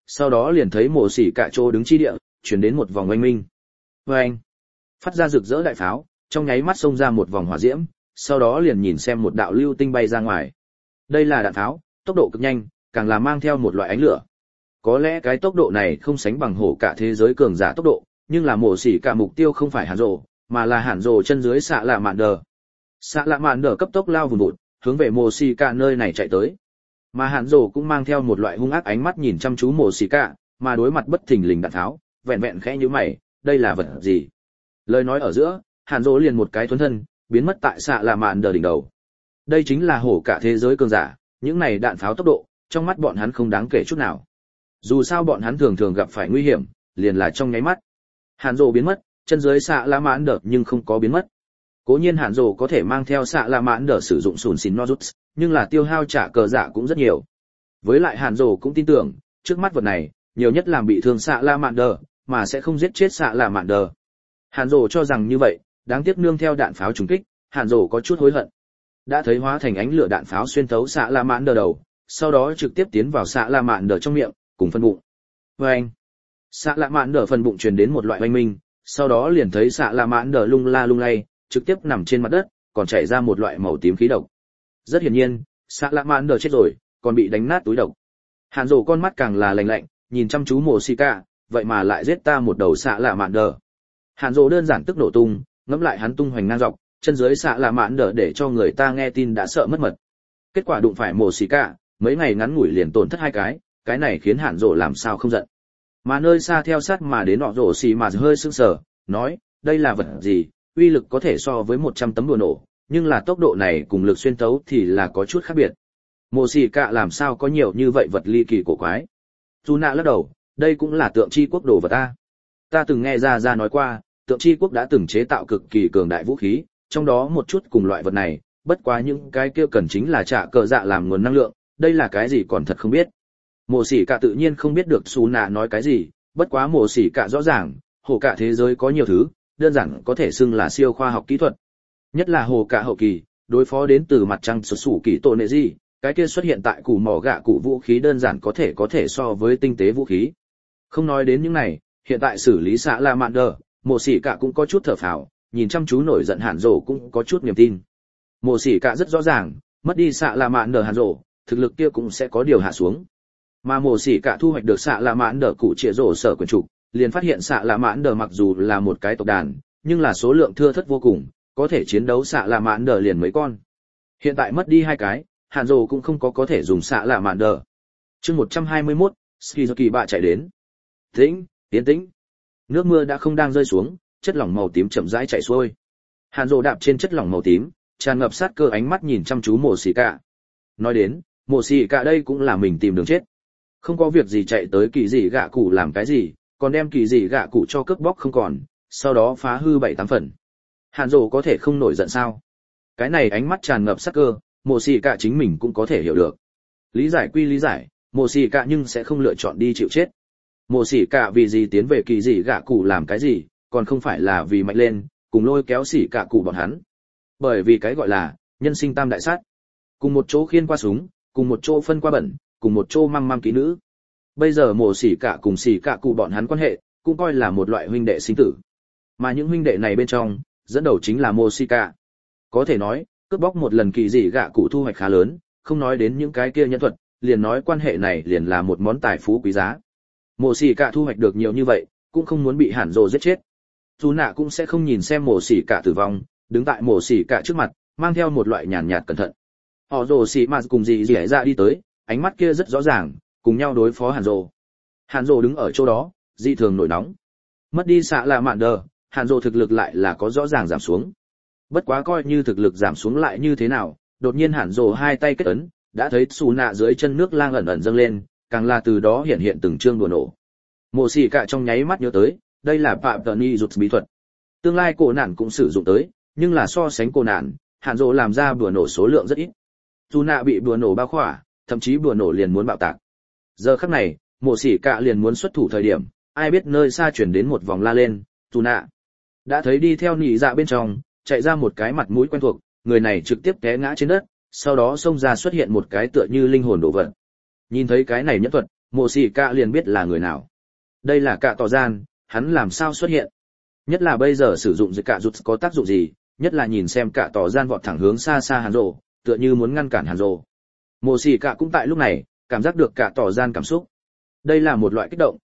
[SPEAKER 1] sau đó liền thấy mộ xỉ cả chỗ đứng chi địa chuyển đến một vòng oanh minh. Oanh! Phát ra rực rỡ đại pháo, trong nháy mắt xông ra một vòng hỏa diễm, sau đó liền nhìn xem một đạo lưu tinh bay ra ngoài. Đây là đạn pháo, tốc độ cực nhanh, càng là mang theo một loại ánh lửa. Có lẽ cái tốc độ này không sánh bằng hổ cả thế giới cường giả tốc độ, nhưng là mổ xỉ cả mục tiêu không phải Hàn Dồ, mà là Hàn Dồ chân dưới xạ lạ mạn đờ. Xạ lạ mạn đờ cấp tốc lao vùn vụt, hướng về mổ xỉ cả nơi này chạy tới. Mà Hàn Dồ cũng mang theo một loại hung ác ánh mắt nhìn chăm chú mổ xỉ cả, mà đối mặt bất thình lình đạn tháo, vẹn vẹn khẽ nhíu mày, đây là vật gì? Lời nói ở giữa, Hàn Dồ liền một cái thuấn thân, biến mất tại xạ lạ mạn đờ đỉnh đầu. Đây chính là hổ cả thế giới cường giả, những này đạn pháo tốc độ, trong mắt bọn hắn không đáng kể chút nào. Dù sao bọn hắn thường thường gặp phải nguy hiểm, liền là trong nháy mắt. Hàn Dồ biến mất, chân dưới xạ lạ mạn đờ nhưng không có biến mất. Cố nhiên Hàn Dồ có thể mang theo xạ lạ mạn đờ sử dụng sùn xìn nozuts, nhưng là tiêu hao trả cờ giả cũng rất nhiều. Với lại Hàn Dồ cũng tin tưởng, trước mắt vật này, nhiều nhất làm bị thương xạ lạ mạn đờ, mà sẽ không giết chết xạ lạ mạn đờ. Hàn Dồ cho rằng như vậy, đáng tiếc nương theo đạn pháo trúng kích, Hàn Dồ có chút hối hận. Đã thấy hóa thành ánh lửa đạn pháo xuyên thấu xạ lạ mạn đờ đầu, sau đó trực tiếp tiến vào xạ lạ mạn đờ trong miệng, cùng phân bụng. Oanh! Xạ lạ mạn đờ phần bụng truyền đến một loại oanh minh, sau đó liền thấy xạ lạ mạn đờ lung la lung lay, trực tiếp nằm trên mặt đất, còn chảy ra một loại màu tím khí độc. Rất hiển nhiên, xạ lạ mạn đờ chết rồi, còn bị đánh nát túi độc. Hàn Dồ con mắt càng là lạnh lạnh, nhìn chăm chú Mộ Xỉ Cả, vậy mà lại giết ta một đầu xạ lạ mạn đờ. Hàn Dồ đơn giản tức nổ tung, ngẫm lại hắn tung hoành ngang dọc, chân dưới xạ lạ mạn đờ để cho người ta nghe tin đã sợ mất mật. Kết quả đụng phải Mộ Xỉ Cả, mấy ngày ngắn ngủi liền tổn thất hai cái này khiến Hàn Dồ làm sao không giận. Mà nơi xa theo sát mà đến nọ rổ xì mà hơi sưng sờ, nói, đây là vật gì, uy lực có thể so với 100 tấm đùa nổ, nhưng là tốc độ này cùng lực xuyên tấu thì là có chút khác biệt. Mộ Xỉ Cả làm sao có nhiều như vậy vật ly kỳ cổ quái. Chu Nạ lắc đầu, đây cũng là tượng chi quốc đồ vật ta. Ta từng nghe ra nói qua, tượng chi quốc đã từng chế tạo cực kỳ cường đại vũ khí, trong đó một chút cùng loại vật này, bất quá những cái kia cần chính là trả cờ dạ làm nguồn năng lượng, đây là cái gì còn thật không biết. Mộ Xỉ Cả tự nhiên không biết được Chu Nạ nói cái gì, bất quá Mộ Xỉ Cả rõ ràng, hồ cả thế giới có nhiều thứ, đơn giản có thể xưng là siêu khoa học kỹ thuật. Nhất là hồ cả hậu kỳ, đối phó đến từ mặt trăng xuất sủ kỳ tổ nệ gì, cái kia xuất hiện tại củ mỏ gạ cụ vũ khí đơn giản có thể so với tinh tế vũ khí. Không nói đến những này, hiện tại xử lý xạ la mạn đờ, Mộ Xỉ Cả cũng có chút thở phào, nhìn chăm chú nổi giận Hàn Dồ cũng có chút niềm tin. Mộ Xỉ Cả rất rõ ràng, mất đi xạ la mạn đờ Hàn Dồ, thực lực kia cũng sẽ có điều hạ xuống. Mà Mộ Xỉ Cả thu hoạch được xạ la mạn đờ cụ trịa rổ sở quyền trục, liền phát hiện xạ la mạn đờ mặc dù là một cái tộc đàn, nhưng là số lượng thưa thớt vô cùng, có thể chiến đấu xạ la mạn đờ liền mấy con. Hiện tại mất đi hai cái, Hàn Dồ cũng không có thể dùng xạ la mạn đờ. Chương 121, Skizuki bạ chạy đến. Tĩnh, tiến tĩnh. Nước mưa đã không đang rơi xuống, chất lỏng màu tím chậm rãi chảy xuôi. Hàn Dồ đạp trên chất lỏng màu tím, tràn ngập sát cơ ánh mắt nhìn chăm chú Mộ Xỉ Cả. Nói đến, Mộ Xỉ Cả đây cũng là mình tìm đường chết. Không có việc gì chạy tới kỳ dị gạ cụ làm cái gì, còn đem kỳ dị gạ cụ cho cướp bóc không còn, sau đó phá hư 7-8 phần. Hàn Dồ có thể không nổi giận sao? Cái này ánh mắt tràn ngập sát cơ, Mộ Xỉ Cả chính mình cũng có thể hiểu được. Lý giải quy lý giải, Mộ Xỉ Cả nhưng sẽ không lựa chọn đi chịu chết. Mộ Xỉ Cả vì gì tiến về kỳ dị gạ cụ làm cái gì, còn không phải là vì mạnh lên, cùng lôi kéo Xỉ Cả cụ bọn hắn. Bởi vì cái gọi là nhân sinh tam đại sát, cùng một chỗ khiên qua súng, cùng một chỗ phân qua bẩn, cùng một chỗ măng kỹ nữ. Bây giờ Mộ Xỉ Cả cùng Xỉ Cả cụ bọn hắn quan hệ, cũng coi là một loại huynh đệ sinh tử. Mà những huynh đệ này bên trong, dẫn đầu chính là Mộ Xỉ Cả. Có thể nói, cướp bóc một lần kỳ dị gạ cụ thu hoạch khá lớn, không nói đến những cái kia nhân thuật, liền nói quan hệ này liền là một món tài phú quý giá. Mộ Xỉ Cả thu hoạch được nhiều như vậy, cũng không muốn bị Hàn Dồ giết chết. Dù nạ cũng sẽ không nhìn xem Mộ Xỉ Cả tử vong, đứng tại Mộ Xỉ Cả trước mặt, mang theo một loại nhàn nhạt cẩn thận. Họ Dồ Xỉ mà cùng dị ra đi tới, ánh mắt kia rất rõ ràng, cùng nhau đối phó Hàn Dồ. Hàn Dồ đứng ở chỗ đó, dị thường nổi nóng. Mất đi xạ là mạn đờ, Hàn Dồ thực lực lại là có rõ ràng giảm xuống. Bất quá coi như thực lực giảm xuống lại như thế nào, đột nhiên Hàn Dồ hai tay kết ấn, đã thấy xù nạ dưới chân nước lang ẩn ẩn dâng lên, càng là từ đó hiện từng chương đùa nổ. Mộ Xỉ Cả trong nháy mắt nhớ tới, đây là Phạm Tần Y Rụt bí thuật. Tương lai cổ nạn cũng sử dụng tới, nhưng là so sánh cổ nạn, Hàn Dồ làm ra đùa nổ số lượng rất ít. Dù nạ bị đùa nổ bao khỏa, thậm chí đùa nổ liền muốn bạo tạc. Giờ khắc này, Mộ Xỉ Cả liền muốn xuất thủ thời điểm, ai biết nơi xa chuyển đến một vòng la lên, dù nạ. Đã thấy đi theo nị dạ bên trong, chạy ra một cái mặt mũi quen thuộc, người này trực tiếp té ngã trên đất, sau đó xông ra xuất hiện một cái tựa như linh hồn đồ vật. Nhìn thấy cái này nhẫn thuật, Mộ Sĩ Cả liền biết là người nào. Đây là Cả Tỏ Gian, hắn làm sao xuất hiện? Nhất là bây giờ sử dụng Cả Rụt có tác dụng gì, nhất là nhìn xem Cả Tỏ Gian vọt thẳng hướng xa xa Hàn Dỗ, tựa như muốn ngăn cản Hàn Dỗ. Mộ Sĩ Cả cũng tại lúc này, cảm giác được Cả Tỏ Gian cảm xúc. Đây là một loại kích động,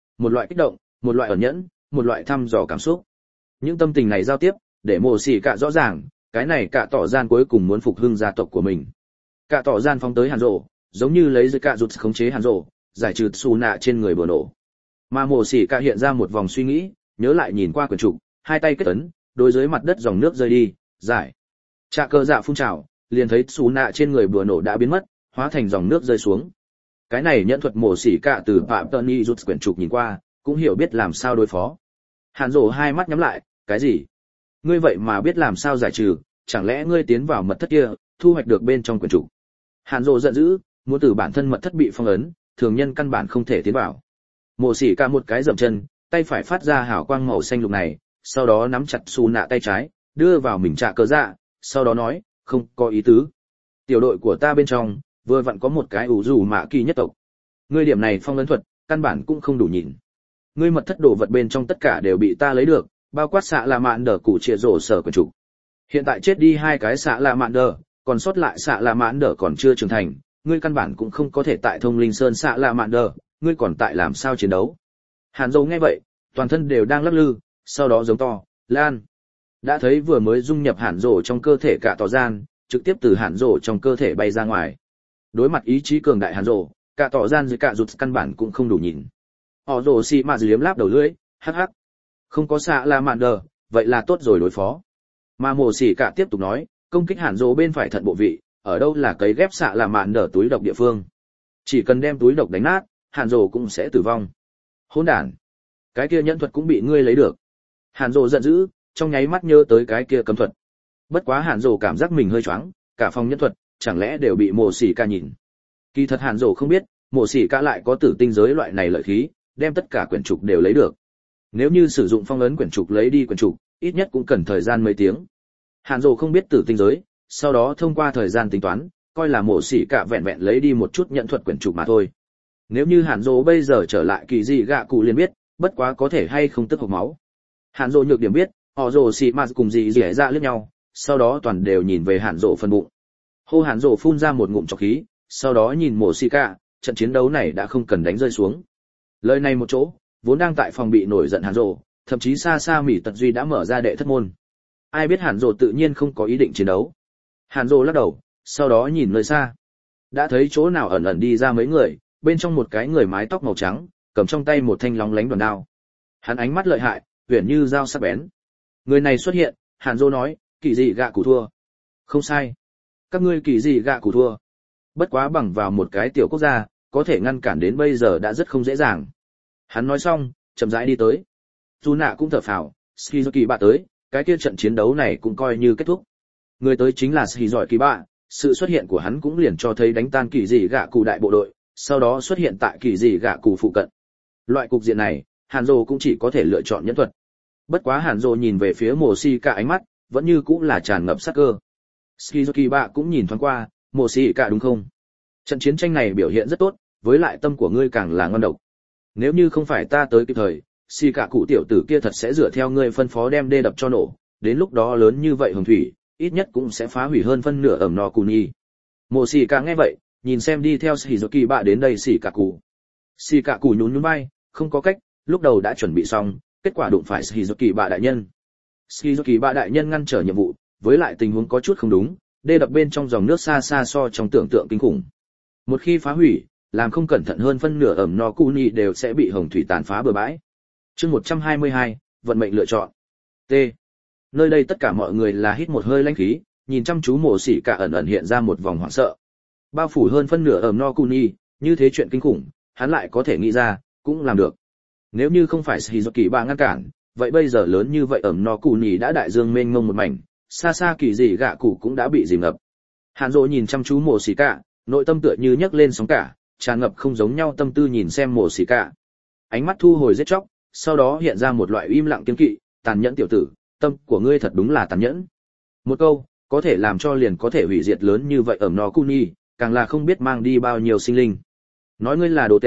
[SPEAKER 1] một loại ẩn nhẫn, một loại thăm dò cảm xúc. Những tâm tình này giao tiếp, để Mộ Sĩ Cả rõ ràng, cái này Cả Tỏ Gian cuối cùng muốn phục hưng gia tộc của mình. Cả Tỏ Gian phóng tới Hàn Dỗ, giống như lấy Cả Rụt khống chế Hàn Dỗ, giải trừ xù nạ trên người bừa nổ. Mà Mộ Sĩ Cả hiện ra một vòng suy nghĩ, nhớ lại nhìn qua quyển trục, hai tay kết ấn, đối dưới mặt đất dòng nước rơi đi, giải. Trạ cơ dạ phun trào, liền thấy xù nạ trên người bừa nổ đã biến mất, hóa thành dòng nước rơi xuống. Cái này nhẫn thuật Mộ Sĩ Cả từ Phạm Tony rút quyển trục nhìn qua, cũng hiểu biết làm sao đối phó. Hàn Dỗ hai mắt nhắm lại, cái gì? Ngươi vậy mà biết làm sao giải trừ, chẳng lẽ ngươi tiến vào mật thất kia, thu hoạch được bên trong quyển trục? Hàn Dỗ giận dữ, muốn từ bản thân mật thất bị phong ấn, thường nhân căn bản không thể tiến vào. Mộ Sĩ Cả một cái dậm chân, tay phải phát ra hào quang màu xanh lục này, sau đó nắm chặt xù nạ tay trái, đưa vào mình trạ cơ dạ, sau đó nói, không có ý tứ. Tiểu đội của ta bên trong, vừa vặn có một cái ủ rủ mạ kỳ nhất tộc. Ngươi điểm này phong ấn thuật, căn bản cũng không đủ nhìn. Ngươi mật thất đồ vật bên trong tất cả đều bị ta lấy được, bao quát xạ là mạn đờ cụ chia rổ sở quyển trục. Hiện tại chết đi hai cái xạ là mạn đờ, còn sót lại xạ là mạn đờ còn chưa trưởng thành, ngươi căn bản cũng không có thể tại Thông Linh Sơn xạ là mạn đờ, ngươi còn tại làm sao chiến đấu? Hàn Dỗ nghe vậy, toàn thân đều đang lắc lư, sau đó giống to, lan. Đã thấy vừa mới dung nhập Hàn Dỗ trong cơ thể Cả Tỏ Gian, trực tiếp từ Hàn Dỗ trong cơ thể bay ra ngoài. Đối mặt ý chí cường đại Hàn Dỗ, Cả Tỏ Gian dưới Cả Rụt căn bản cũng không đủ nhìn. Họ Dỗ xì mà liếm láp đầu lưỡi, hắc hắc. Không có xạ là mạn đờ, vậy là tốt rồi đối phó. Mà Mộ Sĩ Cả tiếp tục nói, công kích Hàn Dỗ bên phải thận bộ vị, ở đâu là cấy ghép xạ là mạn đờ túi độc địa phương. Chỉ cần đem túi độc đánh nát, Hàn Dỗ cũng sẽ tử vong. Hỗn đản, cái kia nhẫn thuật cũng bị ngươi lấy được. Hàn Dỗ giận dữ, trong nháy mắt nhớ tới cái kia cấm thuật. Bất quá Hàn Dỗ cảm giác mình hơi choáng, cả phòng nhẫn thuật chẳng lẽ đều bị Mộ Sĩ Cả nhìn. Kỳ thật Hàn Dỗ không biết, Mộ Sĩ Cả lại có tử tinh giới loại này lợi khí, đem tất cả quyển trục đều lấy được. Nếu như sử dụng phong ấn quyển trục lấy đi quyển trục, ít nhất cũng cần thời gian mấy tiếng. Hàn Dỗ không biết tử tinh giới, sau đó thông qua thời gian tính toán, coi là Mộ Sĩ Cả vẹn vẹn lấy đi một chút nhận thuật quyển trục mà thôi. Nếu như Hàn Dỗ bây giờ trở lại kỳ dị gạ cụ liền biết, bất quá có thể hay không tức hộc máu. Hàn Dỗ nhược điểm biết, họ Dỗ xì mà cùng dị dẻ ra liếc nhau, sau đó toàn đều nhìn về Hàn Dỗ phần bụng. Hô Hàn Dỗ phun ra một ngụm trọc khí, sau đó nhìn Mộ Sĩ Cả, trận chiến đấu này đã không cần đánh rơi xuống. Lời này một chỗ, vốn đang tại phòng bị nổi giận Hàn Dỗ, thậm chí xa xa Mỹ Tật Duy đã mở ra đệ thất môn. Ai biết Hàn Dỗ tự nhiên không có ý định chiến đấu. Hàn Dỗ lắc đầu, sau đó nhìn nơi xa. Đã thấy chỗ nào ẩn ẩn đi ra mấy người, bên trong một cái người mái tóc màu trắng, cầm trong tay một thanh lóng lánh đòn đao. Hắn ánh mắt lợi hại, huyền như dao sắc bén. Người này xuất hiện, Hàn Dỗ nói, kỳ dị gạ cụ thua. Không sai. Các ngươi kỳ dị gạ cụ thua. Bất quá bằng vào một cái tiểu quốc gia, có thể ngăn cản đến bây giờ đã rất không dễ dàng. Hắn nói xong, chậm rãi đi tới. Dù nạ cũng thở phào, Shizuki bạ tới, cái kia trận chiến đấu này cũng coi như kết thúc. Người tới chính là Shizuki bạ, sự xuất hiện của hắn cũng liền cho thấy đánh tan kỳ dị gạ cụ đại bộ đội, sau đó xuất hiện tại kỳ dị gạ cụ phụ cận. Loại cục diện này, Hàn Dỗ cũng chỉ có thể lựa chọn nhẫn thuật. Bất quá Hàn Dỗ nhìn về phía Mộ Sĩ Cả ánh mắt, vẫn như cũng là tràn ngập sát cơ. Shizuki bạ cũng nhìn thoáng qua, Mộ Sĩ Cả đúng không? Trận chiến tranh này biểu hiện rất tốt, với lại tâm của ngươi càng là ngon độc. Nếu như không phải ta tới kịp thời, Sĩ Cả cụ tiểu tử kia thật sẽ dựa theo ngươi phân phó đem đê đập cho nổ, đến lúc đó lớn như vậy hồng thủy, ít nhất cũng sẽ phá hủy hơn phân nửa ẩm no Kuni. Mộ Sĩ Cả nghe vậy, nhìn xem đi theo Shizuki bạ đến đây Sĩ Cả cụ. Sĩ Cả cụ nhún nhún vai, không có cách, lúc đầu đã chuẩn bị xong, kết quả đụng phải Shizuki bạ đại nhân. Shizuki bạ đại nhân ngăn trở nhiệm vụ, với lại tình huống có chút không đúng, đê đập bên trong dòng nước xa xa so trong tưởng tượng kinh khủng. Một khi phá hủy, làm không cẩn thận hơn phân nửa ẩm no Kuni đều sẽ bị hồng thủy tàn phá bừa bãi. Chương 122, vận mệnh lựa chọn. T. Nơi đây tất cả mọi người là hít một hơi lãnh khí, nhìn chăm chú Mộ Sĩ Cả ẩn ẩn hiện ra một vòng hoảng sợ. Bao phủ hơn phân nửa ẩm no Kuni, như thế chuyện kinh khủng, hắn lại có thể nghĩ ra, cũng làm được. Nếu như không phải Shizuki bạ ngăn cản, vậy bây giờ lớn như vậy ẩm no Kuni đã đại dương mênh mông một mảnh, xa xa kỳ dị gạ cụ cũng đã bị dìm ngập. Hàn Dỗ nhìn chăm chú Mộ Sĩ Cả, nội tâm tựa như nhấc lên sóng cả, tràn ngập không giống nhau tâm tư nhìn xem Mộ Sĩ Cả. Ánh mắt thu hồi giết chóc, sau đó hiện ra một loại im lặng kiên kỵ, tàn nhẫn tiểu tử, tâm của ngươi thật đúng là tàn nhẫn. Một câu, có thể làm cho liền có thể hủy diệt lớn như vậy ẩm no Kuni, càng là không biết mang đi bao nhiêu sinh linh. Nói ngươi là đồ tể,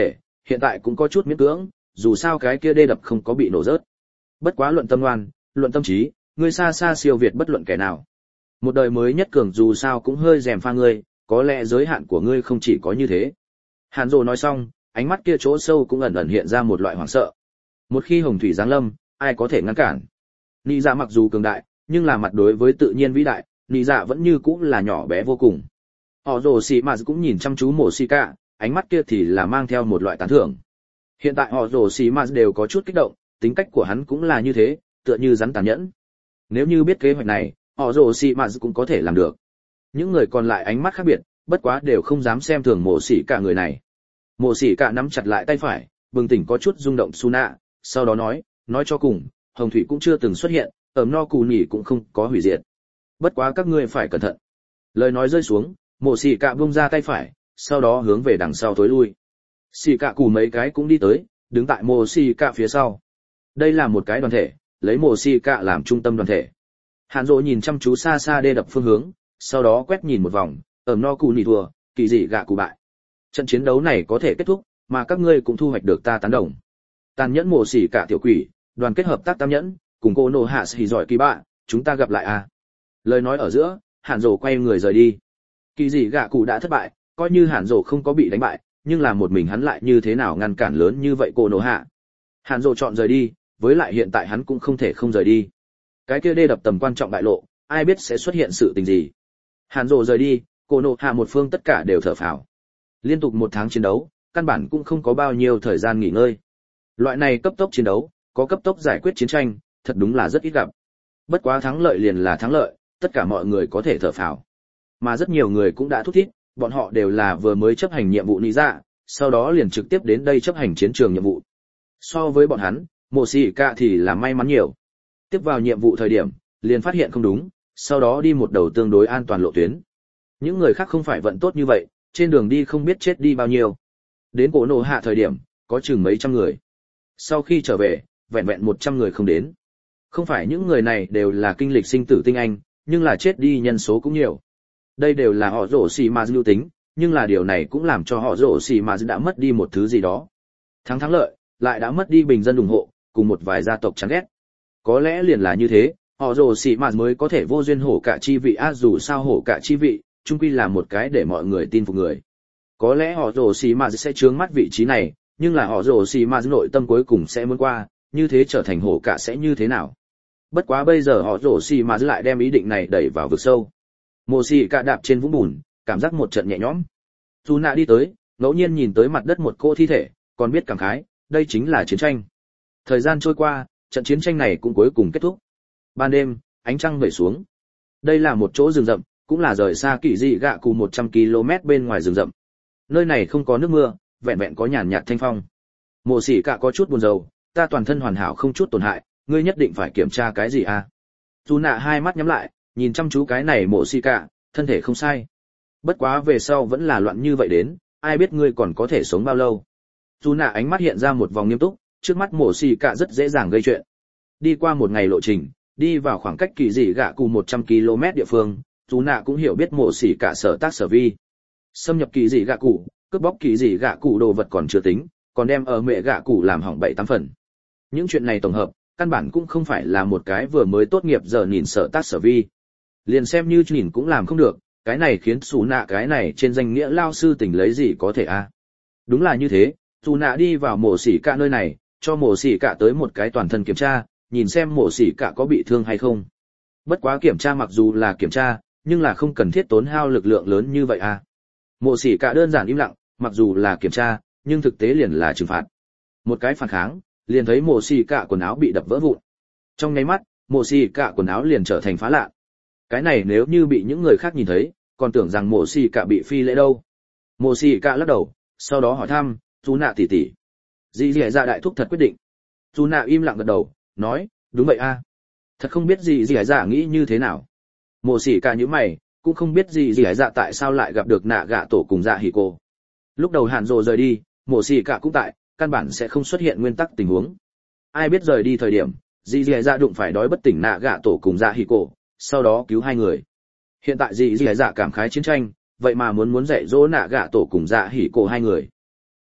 [SPEAKER 1] hiện tại cũng có chút miễn cưỡng, dù sao cái kia đê đập không có bị nổ rớt. Bất quá luận tâm ngoan, luận tâm trí, ngươi xa xa siêu việt bất luận kẻ nào. Một đời mới nhất cường dù sao cũng hơi rèm pha ngươi, có lẽ giới hạn của ngươi không chỉ có như thế. Hàn Dụ nói xong, ánh mắt kia chỗ sâu cũng ẩn ẩn hiện ra một loại hoảng sợ. Một khi hồng thủy giáng lâm, ai có thể ngăn cản? Nị dạ mặc dù cường đại, nhưng là mặt đối với tự nhiên vĩ đại, nị dạ vẫn như cũ là nhỏ bé vô cùng. Họ Rồ Xì Mạt cũng nhìn chăm chú Mộ Xì Cả, ánh mắt kia thì là mang theo một loại tán thưởng. Hiện tại họ Rồ Xì Mạt đều có chút kích động, tính cách của hắn cũng là như thế, tựa như rắn tàn nhẫn. Nếu như biết kế hoạch này, họ Rồ Xì Mạt cũng có thể làm được. Những người còn lại ánh mắt khác biệt, bất quá đều không dám xem thường Mộ Xì Cả người này. Mộ Xì Cả nắm chặt lại tay phải, bừng tỉnh có chút rung động Suna, sau đó nói cho cùng, hồng thủy cũng chưa từng xuất hiện, ẩm no cù nhỉ cũng không có hủy diệt. Bất quá các ngươi phải cẩn thận. Lời nói rơi xuống, Mộ Xì Cả vung ra tay phải, sau đó hướng về đằng sau tối lui. Xì Cả cù mấy cái cũng đi tới, đứng tại Mộ Xì Cả phía sau. Đây là một cái đoàn thể, lấy Mộ Xì Cả làm trung tâm đoàn thể. Hàn Dụ nhìn chăm chú xa xa đê đập phương hướng, sau đó quét nhìn một vòng, ẩm no cù nhỉ thua, kỳ dị gạ cù bại. Trận chiến đấu này có thể kết thúc, mà các ngươi cũng thu hoạch được ta tán đồng. Tàn nhẫn Mộ Xì Cả tiểu quỷ, đoàn kết hợp tác tam nhẫn, cùng cô nô hạ xì giỏi kỳ bạ, chúng ta gặp lại à. Lời nói ở giữa, Hàn Dụ quay người rời đi. Kỳ dị gạ cụ đã thất bại, coi như Hàn Dụ không có bị đánh bại, nhưng là một mình hắn lại như thế nào ngăn cản lớn như vậy cô nô hạ. Hàn Dụ chọn rời đi, với lại hiện tại hắn cũng không thể không rời đi. Cái kia đê đập tầm quan trọng bại lộ, ai biết sẽ xuất hiện sự tình gì. Hàn Dụ rời đi, cô nô hạ một phương tất cả đều thở phào. Liên tục 1 tháng chiến đấu, căn bản cũng không có bao nhiêu thời gian nghỉ ngơi. Loại này cấp tốc chiến đấu, có cấp tốc giải quyết chiến tranh, thật đúng là rất ít gặp. Bất quá thắng lợi liền là thắng lợi, tất cả mọi người có thể thở phào. Mà rất nhiều người cũng đã thúc thiết, bọn họ đều là vừa mới chấp hành nhiệm vụ nị dạ, sau đó liền trực tiếp đến đây chấp hành chiến trường nhiệm vụ. So với bọn hắn, Mộ Xì Cả thì là may mắn nhiều. Tiếp vào nhiệm vụ thời điểm, liền phát hiện không đúng, sau đó đi một đầu tương đối an toàn lộ tuyến. Những người khác không phải vận tốt như vậy, trên đường đi không biết chết đi bao nhiêu. Đến cổ nổ hạ thời điểm, có chừng mấy trăm người. Sau khi trở về, vẹn vẹn 100 người không đến. Không phải những người này đều là kinh lịch sinh tử tinh anh, nhưng là chết đi nhân số cũng nhiều. Đây đều là họ Rồ Xì Mà lưu tính, nhưng là điều này cũng làm cho họ Rồ Xì Mà đã mất đi một thứ gì đó. Thắng lợi, lại đã mất đi bình dân ủng hộ, cùng một vài gia tộc chán ghét. Có lẽ liền là như thế, họ Rồ Xì Mà mới có thể vô duyên hổ cả chi vị dù sao hổ cả chi vị, chung quy là một cái để mọi người tin phục người. Có lẽ họ Rồ Xì Mà sẽ chướng mắt vị trí này, nhưng là họ Rồ Xì Mà nội tâm cuối cùng sẽ muốn qua, như thế trở thành hổ cả sẽ như thế nào. Bất quá bây giờ họ Rồ Xì Mà lại đem ý định này đẩy vào vực sâu. Mộ Xì Cả đạp trên vũng bùn, cảm giác một trận nhẹ nhõm. Dù nạ đi tới, ngẫu nhiên nhìn tới mặt đất một cô thi thể, còn biết cảm khái, đây chính là chiến tranh. Thời gian trôi qua, trận chiến tranh này cũng cuối cùng kết thúc. Ban đêm, ánh trăng vẩy xuống. Đây là một chỗ rừng rậm, cũng là rời xa kỳ dị gạ cụ 100 km bên ngoài rừng rậm. Nơi này không có nước mưa, vẹn vẹn có nhàn nhạt thanh phong. Mộ Xì Cả có chút buồn rầu, ta toàn thân hoàn hảo không chút tổn hại, ngươi nhất định phải kiểm tra cái gì à? Dù nạ hai mắt nhắm lại, nhìn chăm chú cái này Mộ Xì Cả, thân thể không sai. Bất quá về sau vẫn là loạn như vậy đến, ai biết ngươi còn có thể sống bao lâu. Dù nạ ánh mắt hiện ra một vòng nghiêm túc, trước mắt Mộ Xì Cả rất dễ dàng gây chuyện. Đi qua một ngày lộ trình, đi vào khoảng cách kỳ dị gạ cụ 100 km địa phương, dù nạ cũng hiểu biết Mộ Xì Cả sở tác sở vi. Xâm nhập kỳ dị gạ cụ, cướp bóc kỳ dị gạ cụ đồ vật còn chưa tính, còn đem ở mẹ gạ cụ làm hỏng 7-8 phần. Những chuyện này tổng hợp, căn bản cũng không phải là một cái vừa mới tốt nghiệp giờ nhìn sở tác sở vi. Liền xem như nhìn cũng làm không được, cái này khiến Sú Nạ cái này trên danh nghĩa lao sư tỉnh lấy gì có thể a? Đúng là như thế, Sú Nạ đi vào Mộ Xì Cả nơi này, cho Mộ Xì Cả tới một cái toàn thân kiểm tra, nhìn xem Mộ Xì Cả có bị thương hay không. Bất quá kiểm tra mặc dù là kiểm tra, nhưng là không cần thiết tốn hao lực lượng lớn như vậy a. Mộ Xì Cả đơn giản im lặng, mặc dù là kiểm tra, nhưng thực tế liền là trừng phạt. Một cái phản kháng, liền thấy Mộ Xì Cả quần áo bị đập vỡ vụn. Trong nháy mắt, Mộ Xì Cả quần áo liền trở thành phá lạ. Cái này nếu như bị những người khác nhìn thấy, còn tưởng rằng Mộ Xì Cả bị phi lễ đâu. Mộ Xì Cả lắc đầu, sau đó hỏi thăm, "Chú nạ tỷ tỷ, dì dì dạ đại thúc thật quyết định?" Chú nạ im lặng gật đầu, nói, "Đúng vậy a." Thật không biết dì dì dạ nghĩ như thế nào. Mộ Xì Cả nhíu mày, cũng không biết dì dì dạ tại sao lại gặp được nạ gạ tổ cùng dạ hỉ cô. Lúc đầu Hàn Dụ rời đi, Mộ Xì Cả cũng tại, căn bản sẽ không xuất hiện nguyên tắc tình huống. Ai biết rời đi thời điểm, dì dì dạ đụng phải đói bất tỉnh nạ gạ tổ cùng dạ hỉ cô, sau đó cứu hai người. Hiện tại dì dì dạ cảm khái chiến tranh, vậy mà muốn dạy dỗ nạ gạ tổ cùng dạ hỉ cô hai người.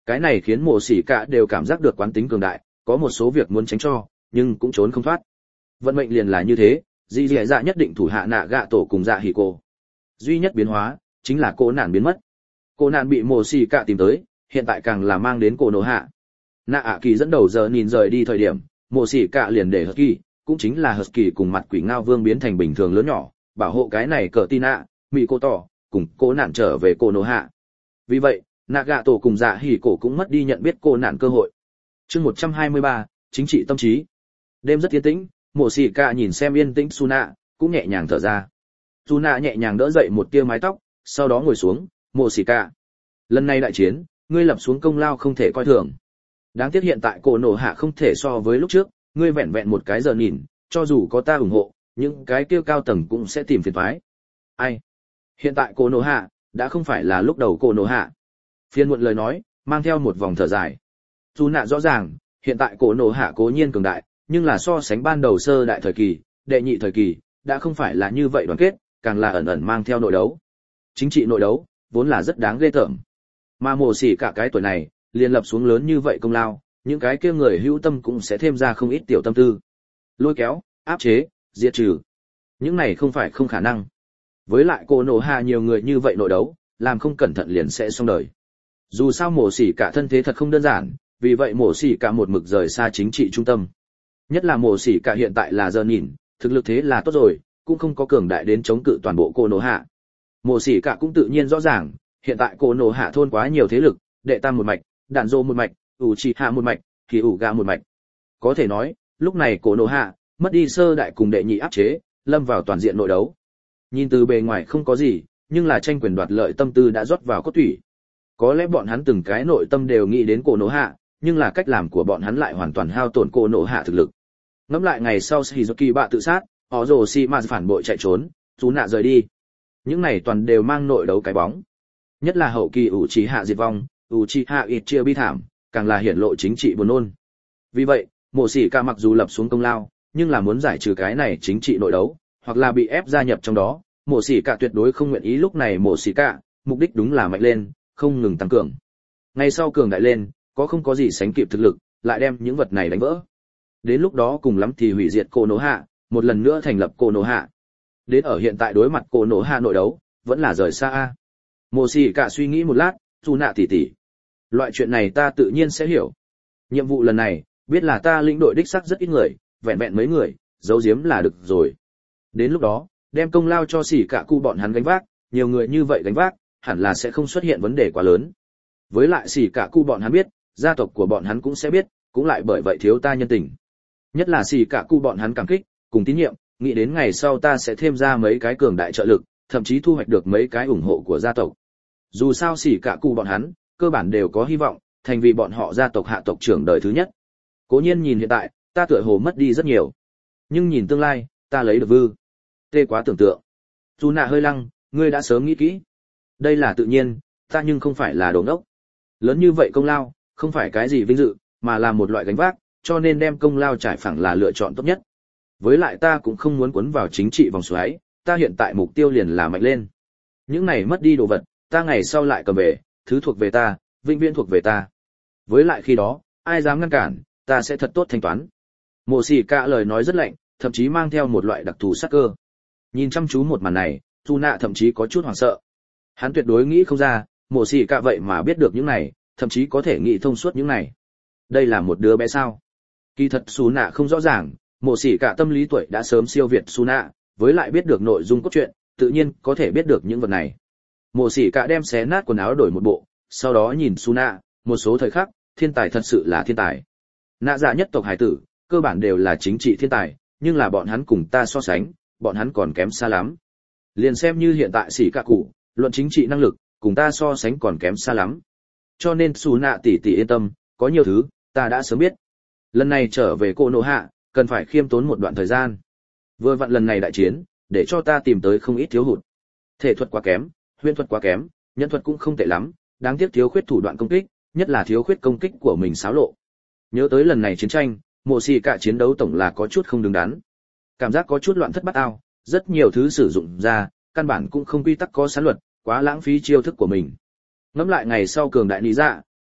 [SPEAKER 1] Cái này khiến mộ xỉ cả đều cảm giác được quán tính cường đại, có một số việc muốn tránh cho, nhưng cũng trốn không thoát. Vận mệnh liền là như thế, dị dị dạ nhất định thủ hạ nạ gạ tổ cùng dạ hỉ cổ. Duy nhất biến hóa chính là cô nạn biến mất. Cô nạn bị mộ xỉ cả tìm tới, hiện tại càng là mang đến cổ nổ hạ. Nạ ạ kỳ dẫn đầu giờ nhìn rời đi thời điểm, mộ xỉ cả liền để Husky, cũng chính là Husky cùng mặt quỷ ngao vương biến thành bình thường lớn nhỏ, bảo hộ cái này cờ tin nạ, mỹ cô tỏ, cùng cô nạn trở về cổ nổ hạ. Vì vậy, nạ gạ tổ cùng dạ hỉ cổ cũng mất đi nhận biết cô nạn cơ hội. Chương 123, chính trị tâm trí. Đêm rất yên tĩnh, mộ xỉ cả nhìn xem yên tĩnh Suna, cũng nhẹ nhàng thở ra. Suna nhẹ nhàng đỡ dậy một tia mái tóc, sau đó ngồi xuống, mộ xỉ cả. Lần này đại chiến, ngươi lập xuống công lao không thể coi thường. Đáng tiếc hiện tại cổ nổ hạ không thể so với lúc trước, ngươi vẹn vẹn một cái giờ nhìn, cho dù có ta ủng hộ, những cái kia cao tầng cũng sẽ tìm phiền toái. Ai? Hiện tại cổ nổ hạ đã không phải là lúc đầu cổ nổ hạ. Phiên muộn lời nói, mang theo một vòng thở dài. Dù nạ rõ ràng, hiện tại cổ nổ hạ cố nhiên cường đại, nhưng là so sánh ban đầu sơ đại thời kỳ, đệ nhị thời kỳ, đã không phải là như vậy đoàn kết, càng là ẩn ẩn mang theo nội đấu. Chính trị nội đấu, vốn là rất đáng ghê tởm. Mà mồ xỉ cả cái tuổi này, liền lập xuống lớn như vậy công lao, những cái kia người hữu tâm cũng sẽ thêm ra không ít tiểu tâm tư. Lôi kéo, áp chế, diệt trừ. Những này không phải không khả năng. Với lại cổ nổ hạ nhiều người như vậy nội đấu, làm không cẩn thận liền sẽ xong đời. Dù sao mổ xỉ cả thân thế thật không đơn giản, vì vậy mổ xỉ cả một mực rời xa chính trị trung tâm. Nhất là mổ xỉ cả hiện tại là giờ nhìn, thực lực thế là tốt rồi, cũng không có cường đại đến chống cự toàn bộ cổ nổ hạ. Mổ xỉ cả cũng tự nhiên rõ ràng, hiện tại cổ nổ hạ thôn quá nhiều thế lực, đệ tam một mạch, đạn dô một mạch, ủ trì hạ một mạch, thì ủ gà một mạch. Có thể nói, lúc này cổ nổ hạ mất đi sơ đại cùng đệ nhị áp chế, lâm vào toàn diện nội đấu. Nhìn từ bề ngoài không có gì, nhưng là tranh quyền đoạt lợi tâm tư đã rót vào cốt thủy. Có lẽ bọn hắn từng cái nội tâm đều nghĩ đến cổ nổ hạ, nhưng là cách làm của bọn hắn lại hoàn toàn hao tổn cổ nổ hạ thực lực. Ngẫm lại ngày sau Shizuki bạ tự sát, Orochimaru phản bội chạy trốn, chú nạ rời đi. Những này toàn đều mang nội đấu cái bóng. Nhất là hậu kỳ Uchiha diệt vong, Uchiha Itachi bi thảm, càng là hiển lộ chính trị buồn nôn. Vì vậy, Mộ Sĩ Ca mặc dù lập xuống công lao, nhưng là muốn giải trừ cái này chính trị nội đấu, hoặc là bị ép gia nhập trong đó, Mộ Sĩ Ca tuyệt đối không nguyện ý. Lúc này Mộ Sĩ Ca, mục đích đúng là mạnh lên, không ngừng tăng cường. Ngày sau cường đại lên, có không có gì sánh kịp thực lực, lại đem những vật này đánh vỡ. Đến lúc đó cùng lắm thì hủy diệt cổ nổ hạ, một lần nữa thành lập cổ nổ hạ. Đến ở hiện tại đối mặt cổ nổ hạ nội đấu, vẫn là rời xa a. Mộ Sĩ Ca suy nghĩ một lát, Chu Nạ tỷ tỷ, loại chuyện này ta tự nhiên sẽ hiểu. Nhiệm vụ lần này, biết là ta lĩnh đội đích xác rất ít người, vẹn vẹn mấy người, giấu giếm là được rồi. Đến lúc đó, đem công lao cho Sĩ Cả Cu bọn hắn gánh vác, nhiều người như vậy gánh vác, hẳn là sẽ không xuất hiện vấn đề quá lớn. Với lại Sĩ Cả Cu bọn hắn biết, gia tộc của bọn hắn cũng sẽ biết, cũng lại bởi vậy thiếu ta nhân tình. Nhất là Sĩ Cả Cu bọn hắn cảm kích, cùng tín nhiệm, nghĩ đến ngày sau ta sẽ thêm ra mấy cái cường đại trợ lực, thậm chí thu hoạch được mấy cái ủng hộ của gia tộc. Dù sao Sĩ Cả Cu bọn hắn, cơ bản đều có hy vọng, thành vì bọn họ gia tộc hạ tộc trưởng đời thứ nhất. Cố nhiên nhìn hiện tại, ta tựa hồ mất đi rất nhiều. Nhưng nhìn tương lai, ta lấy được vư. Tê quá tưởng tượng. Chu Nạ hơi lăng, ngươi đã sớm nghĩ kỹ. Đây là tự nhiên, ta nhưng không phải là đồ ngốc. Lớn như vậy công lao, không phải cái gì vinh dự, mà là một loại gánh vác, cho nên đem công lao trải phẳng là lựa chọn tốt nhất. Với lại ta cũng không muốn cuốn vào chính trị vòng xoáy, ta hiện tại mục tiêu liền là mạnh lên. Những này mất đi đồ vật, ta ngày sau lại cầm về, thứ thuộc về ta, vĩnh viễn thuộc về ta. Với lại khi đó, ai dám ngăn cản, ta sẽ thật tốt thanh toán. Mộ Sĩ Ca lời nói rất lạnh, thậm chí mang theo một loại đặc thù sắc cơ. Nhìn chăm chú một màn này, Chu Nạ thậm chí có chút hoảng sợ. Hắn tuyệt đối nghĩ không ra, Mộ Sĩ Ca vậy mà biết được những này, thậm chí có thể nghĩ thông suốt những này. Đây là một đứa bé sao? Kỳ thật Chu Nạ không rõ ràng, Mộ Sĩ Ca tâm lý tuổi đã sớm siêu việt Chu Nạ, với lại biết được nội dung cốt truyện, tự nhiên có thể biết được những vật này. Mộ Sĩ Ca đem xé nát quần áo đổi một bộ, sau đó nhìn Chu Nạ, một số thời khắc, thiên tài thật sự là thiên tài. Nạ dạ nhất tộc hải tử, cơ bản đều là chính trị thiên tài, nhưng là bọn hắn cùng ta so sánh, bọn hắn còn kém xa lắm. Liền xem như hiện tại Sĩ Cả Cụ, luận chính trị năng lực, cùng ta so sánh còn kém xa lắm. Cho nên Chu Nạ tỷ tỷ yên tâm, có nhiều thứ, ta đã sớm biết. Lần này trở về cổ nổ hạ, cần phải khiêm tốn một đoạn thời gian. Vừa vặn lần này đại chiến, để cho ta tìm tới không ít thiếu hụt. Thể thuật quá kém, huyễn thuật quá kém, nhân thuật cũng không tệ lắm, đáng tiếc thiếu khuyết thủ đoạn công kích, nhất là thiếu khuyết công kích của mình xáo lộ. Nhớ tới lần này chiến tranh, Mộ Sĩ Cả chiến đấu tổng là có chút không đứng đắn. Cảm giác có chút loạn thất bát ao, rất nhiều thứ sử dụng ra, căn bản cũng không quy tắc có sẵn luật, quá lãng phí chiêu thức của mình. Ngẫm lại ngày sau cường đại lý dạ,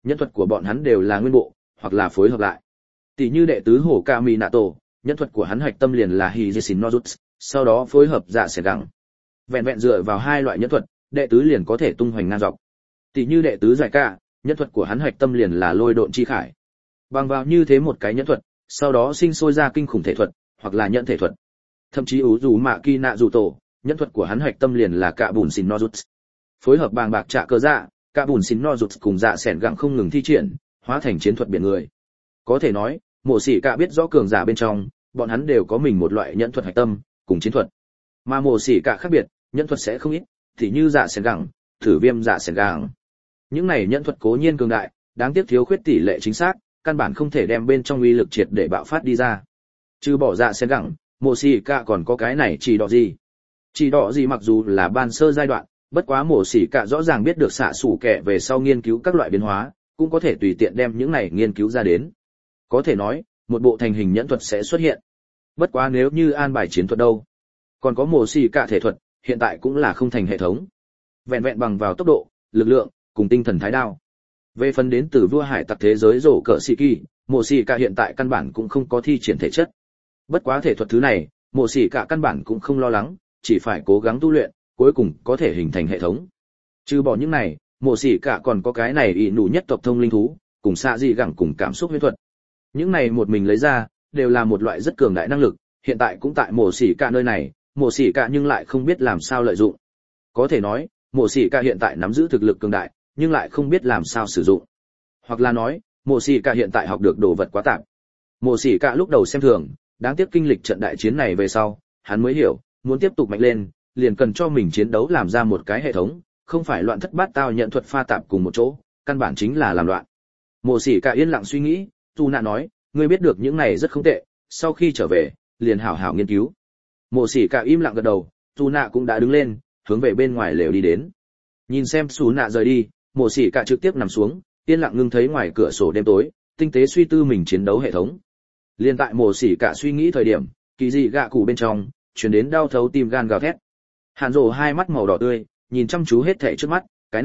[SPEAKER 1] Nhẫn thuật của bọn hắn đều là nguyên bộ, hoặc là phối hợp lại. Tỷ như đệ tứ hổ Kaminato, nhẫn thuật của hắn hạch tâm liền là Hijeshin Nojutsu, sau đó phối hợp dạ sẽ gẳng. Vẹn vẹn dựa vào hai loại nhẫn thuật, đệ tứ liền có thể tung hoành ngang dọc. Tỷ như đệ tứ giải ca, nhẫn thuật của hắn hạch tâm liền là lôi độn chi khải. Bằng vào như thế một cái nhẫn thuật, sau đó sinh sôi ra kinh khủng thể thuật, hoặc là nhẫn thể thuật. Thậm chí ủ dù mạ kỳ nạ dù tổ, nhẫn thuật của hắn hạch tâm liền là cạ bùn xin Nojutsu. Phối hợp bàng bạc trả cơ dạ, cạ bùn xin Nojutsu cùng dạ sẻn gặng không ngừng thi triển, hóa thành chiến thuật biển người. Có thể nói, mộ sĩ cạ biết rõ cường giả bên trong, bọn hắn đều có mình một loại nhẫn thuật hạch tâm, cùng chiến thuật. Mà mộ sĩ cạ khác biệt, nhẫn thuật sẽ không ít, thì như dạ sẻn gặng, thử viêm dạ sẻn gặng. Những này nhẫn thuật cố nhiên cường đại, đáng tiếc thiếu khuyết tỷ lệ chính xác, căn bản không thể đem bên trong uy lực triệt để bạo phát đi ra. Trừ bỏ dạ sẻn gặng, mộ sĩ cạ còn có cái này chỉ đỏ gì. Chỉ đỏ gì mặc dù là ban sơ giai đoạn, bất quá mộ sĩ cạ rõ ràng biết được xạ sủ kẻ về sau nghiên cứu các loại biến hóa, cũng có thể tùy tiện đem những này nghiên cứu ra đến. Có thể nói, một bộ thành hình nhẫn thuật sẽ xuất hiện. Bất quá nếu như an bài chiến thuật đâu, còn có mộ sĩ cạ thể thuật, hiện tại cũng là không thành hệ thống. Vẹn vẹn bằng vào tốc độ, lực lượng, cùng tinh thần thái đao. Về phần đến từ vua hải tặc thế giới rổ cỡ sĩ kỳ, mộ sĩ cạ hiện tại căn bản cũng không có thi triển thể chất. Bất quá thể thuật thứ này, mộ sĩ cạ căn bản cũng không lo lắng, chỉ phải cố gắng tu luyện, cuối cùng có thể hình thành hệ thống. Trừ bỏ những này, mộ sĩ cạ còn có cái này ỷ nụ nhất tộc thông linh thú, cùng xạ dị gẳng cùng cảm xúc huyễn thuật. Những này một mình lấy ra, đều là một loại rất cường đại năng lực, hiện tại cũng tại mộ sĩ cạ nơi này, mộ sĩ cạ nhưng lại không biết làm sao lợi dụng. Có thể nói, mộ sĩ cạ hiện tại nắm giữ thực lực cường đại, nhưng lại không biết làm sao sử dụng. Hoặc là nói, mộ sĩ cạ hiện tại học được đồ vật quá tạp. Mộ sĩ cạ lúc đầu xem thường, đáng tiếc kinh lịch trận đại chiến này về sau, hắn mới hiểu, muốn tiếp tục mạnh lên, liền cần cho mình chiến đấu làm ra một cái hệ thống, không phải loạn thất bát tao nhận thuật pha tạp cùng một chỗ, căn bản chính là làm loạn. Mộ sĩ cạ yên lặng suy nghĩ, Tu Nạ nói, ngươi biết được những này rất không tệ, sau khi trở về, liền hảo hảo nghiên cứu. Mộ sĩ cạ im lặng gật đầu, Tu Nạ cũng đã đứng lên, hướng về bên ngoài lều đi đến. Nhìn xem Tu Nạ rời đi, mộ sĩ cạ trực tiếp nằm xuống, yên lặng ngưng thấy ngoài cửa sổ đêm tối, tinh tế suy tư mình chiến đấu hệ thống. Liên tại mộ sĩ cạ suy nghĩ thời điểm, kỳ dị gạ cụ bên trong truyền đến đau thấu tim gan gào thét. Hàn Dụ hai mắt màu đỏ tươi, nhìn chăm chú hết thảy trước mắt,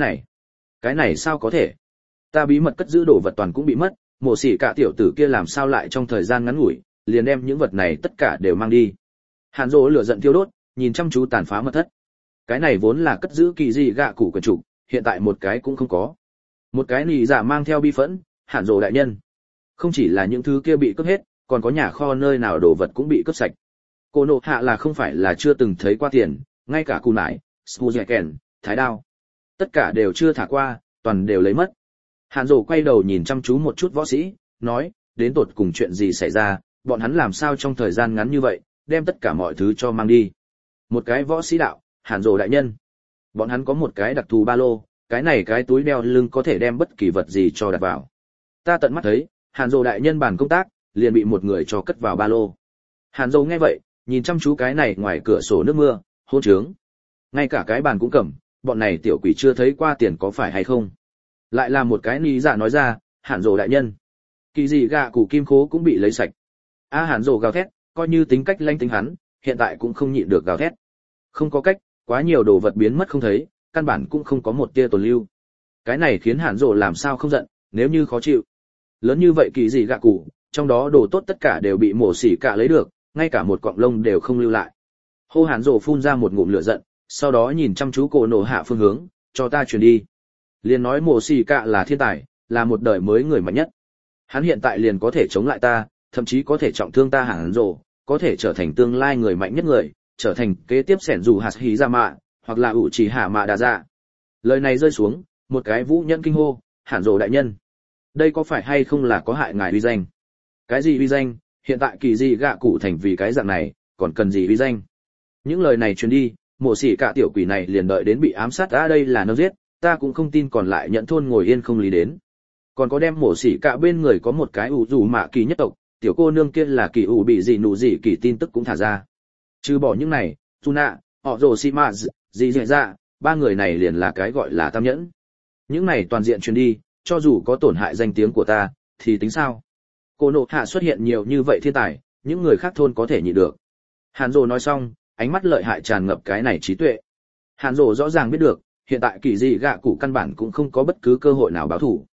[SPEAKER 1] cái này sao có thể? Ta bí mật cất giữ đồ vật toàn cũng bị mất, mộ sĩ cạ tiểu tử kia làm sao lại trong thời gian ngắn ngủi, liền đem những vật này tất cả đều mang đi. Hàn Dụ lửa giận thiêu đốt, nhìn chăm chú tàn phá mật thất. Cái này vốn là cất giữ kỳ dị gạ cụ quyển trục, hiện tại một cái cũng không có. Một cái nỉ dạ mang theo bi phẫn, Hàn Dụ đại nhân. Không chỉ là những thứ kia bị cướp hết, còn có nhà kho nơi nào đồ vật cũng bị cướp sạch. Cô nộ hạ là không phải là chưa từng thấy qua tiền, ngay cả cù nải, Suzeken, thái đao. Tất cả đều chưa thả qua, toàn đều lấy mất. Hàn Dụ quay đầu nhìn chăm chú một chút võ sĩ, nói, đến tột cùng chuyện gì xảy ra, bọn hắn làm sao trong thời gian ngắn như vậy, đem tất cả mọi thứ cho mang đi. Một cái võ sĩ đạo, Hàn Dụ đại nhân. Bọn hắn có một cái đặc thù ba lô, cái này cái túi đeo lưng có thể đem bất kỳ vật gì cho đặt vào. Ta tận mắt thấy, Hàn Dụ đại nhân bàn công tác, liền bị một người cho cất vào ba lô. Hàn Dụ nghe vậy, nhìn chăm chú cái này ngoài cửa sổ nước mưa, hôn trướng. Ngay cả cái bàn cũng cầm, bọn này tiểu quỷ chưa thấy qua tiền có phải hay không. Lại là một cái ní giả nói ra, Hàn Dụ đại nhân. Kỳ dị gạ cụ kim khố cũng bị lấy sạch. Hàn Dụ gào thét, coi như tính cách lanh tính hắn, hiện tại cũng không nhịn được gào thét. Không có cách, quá nhiều đồ vật biến mất không thấy, căn bản cũng không có một tia tồn lưu. Cái này khiến Hàn Dụ làm sao không giận, nếu như khó chịu. Lớn như vậy kỳ dị gạ cụ, trong đó đồ tốt tất cả đều bị mổ xỉ cả lấy được, ngay cả một cọng lông đều không lưu lại. Hô Hàn Dụ phun ra một ngụm lửa giận, sau đó nhìn chăm chú cổ nổ hạ phương hướng, cho ta truyền đi. Liền nói mổ xỉ cả là thiên tài, là một đời mới người mạnh nhất. Hắn hiện tại liền có thể chống lại ta, thậm chí có thể trọng thương ta Hàn Dụ, có thể trở thành tương lai người mạnh nhất người, trở thành kế tiếp sẻn dù hạt hí ra mạ, hoặc là ủ chỉ hạ mạ đà dạ. Lời này rơi xuống, một cái vũ nhân kinh hô, Hàn Dụ đại nhân. Đây có phải hay không là có hại ngài uy danh? Cái gì uy danh, hiện tại kỳ dị gạ cụ thành vì cái dạng này, còn cần gì uy danh? Những lời này truyền đi, mộ sĩ cả tiểu quỷ này liền đợi đến bị ám sát đây là nó giết, ta cũng không tin còn lại nhận thôn ngồi yên không lý đến. Còn có đem mộ sĩ cả bên người có một cái ủ dù mạ kỳ nhất tộc, tiểu cô nương kia là kỳ ủ bị gì nụ gì kỳ tin tức cũng thả ra. Trừ bỏ những này, Tuna, họ rồ xì mạ gì dễ ra, ba người này liền là cái gọi là tam nhẫn. Những này toàn diện truyền đi, cho dù có tổn hại danh tiếng của ta, thì tính sao? Cô nộ hạ xuất hiện nhiều như vậy thiên tài, những người khác thôn có thể nhịn được. Hàn Dụ nói xong, ánh mắt lợi hại tràn ngập cái này trí tuệ. Hàn Dụ rõ ràng biết được, hiện tại kỳ dị gạ cụ căn bản cũng không có bất cứ cơ hội nào báo thù.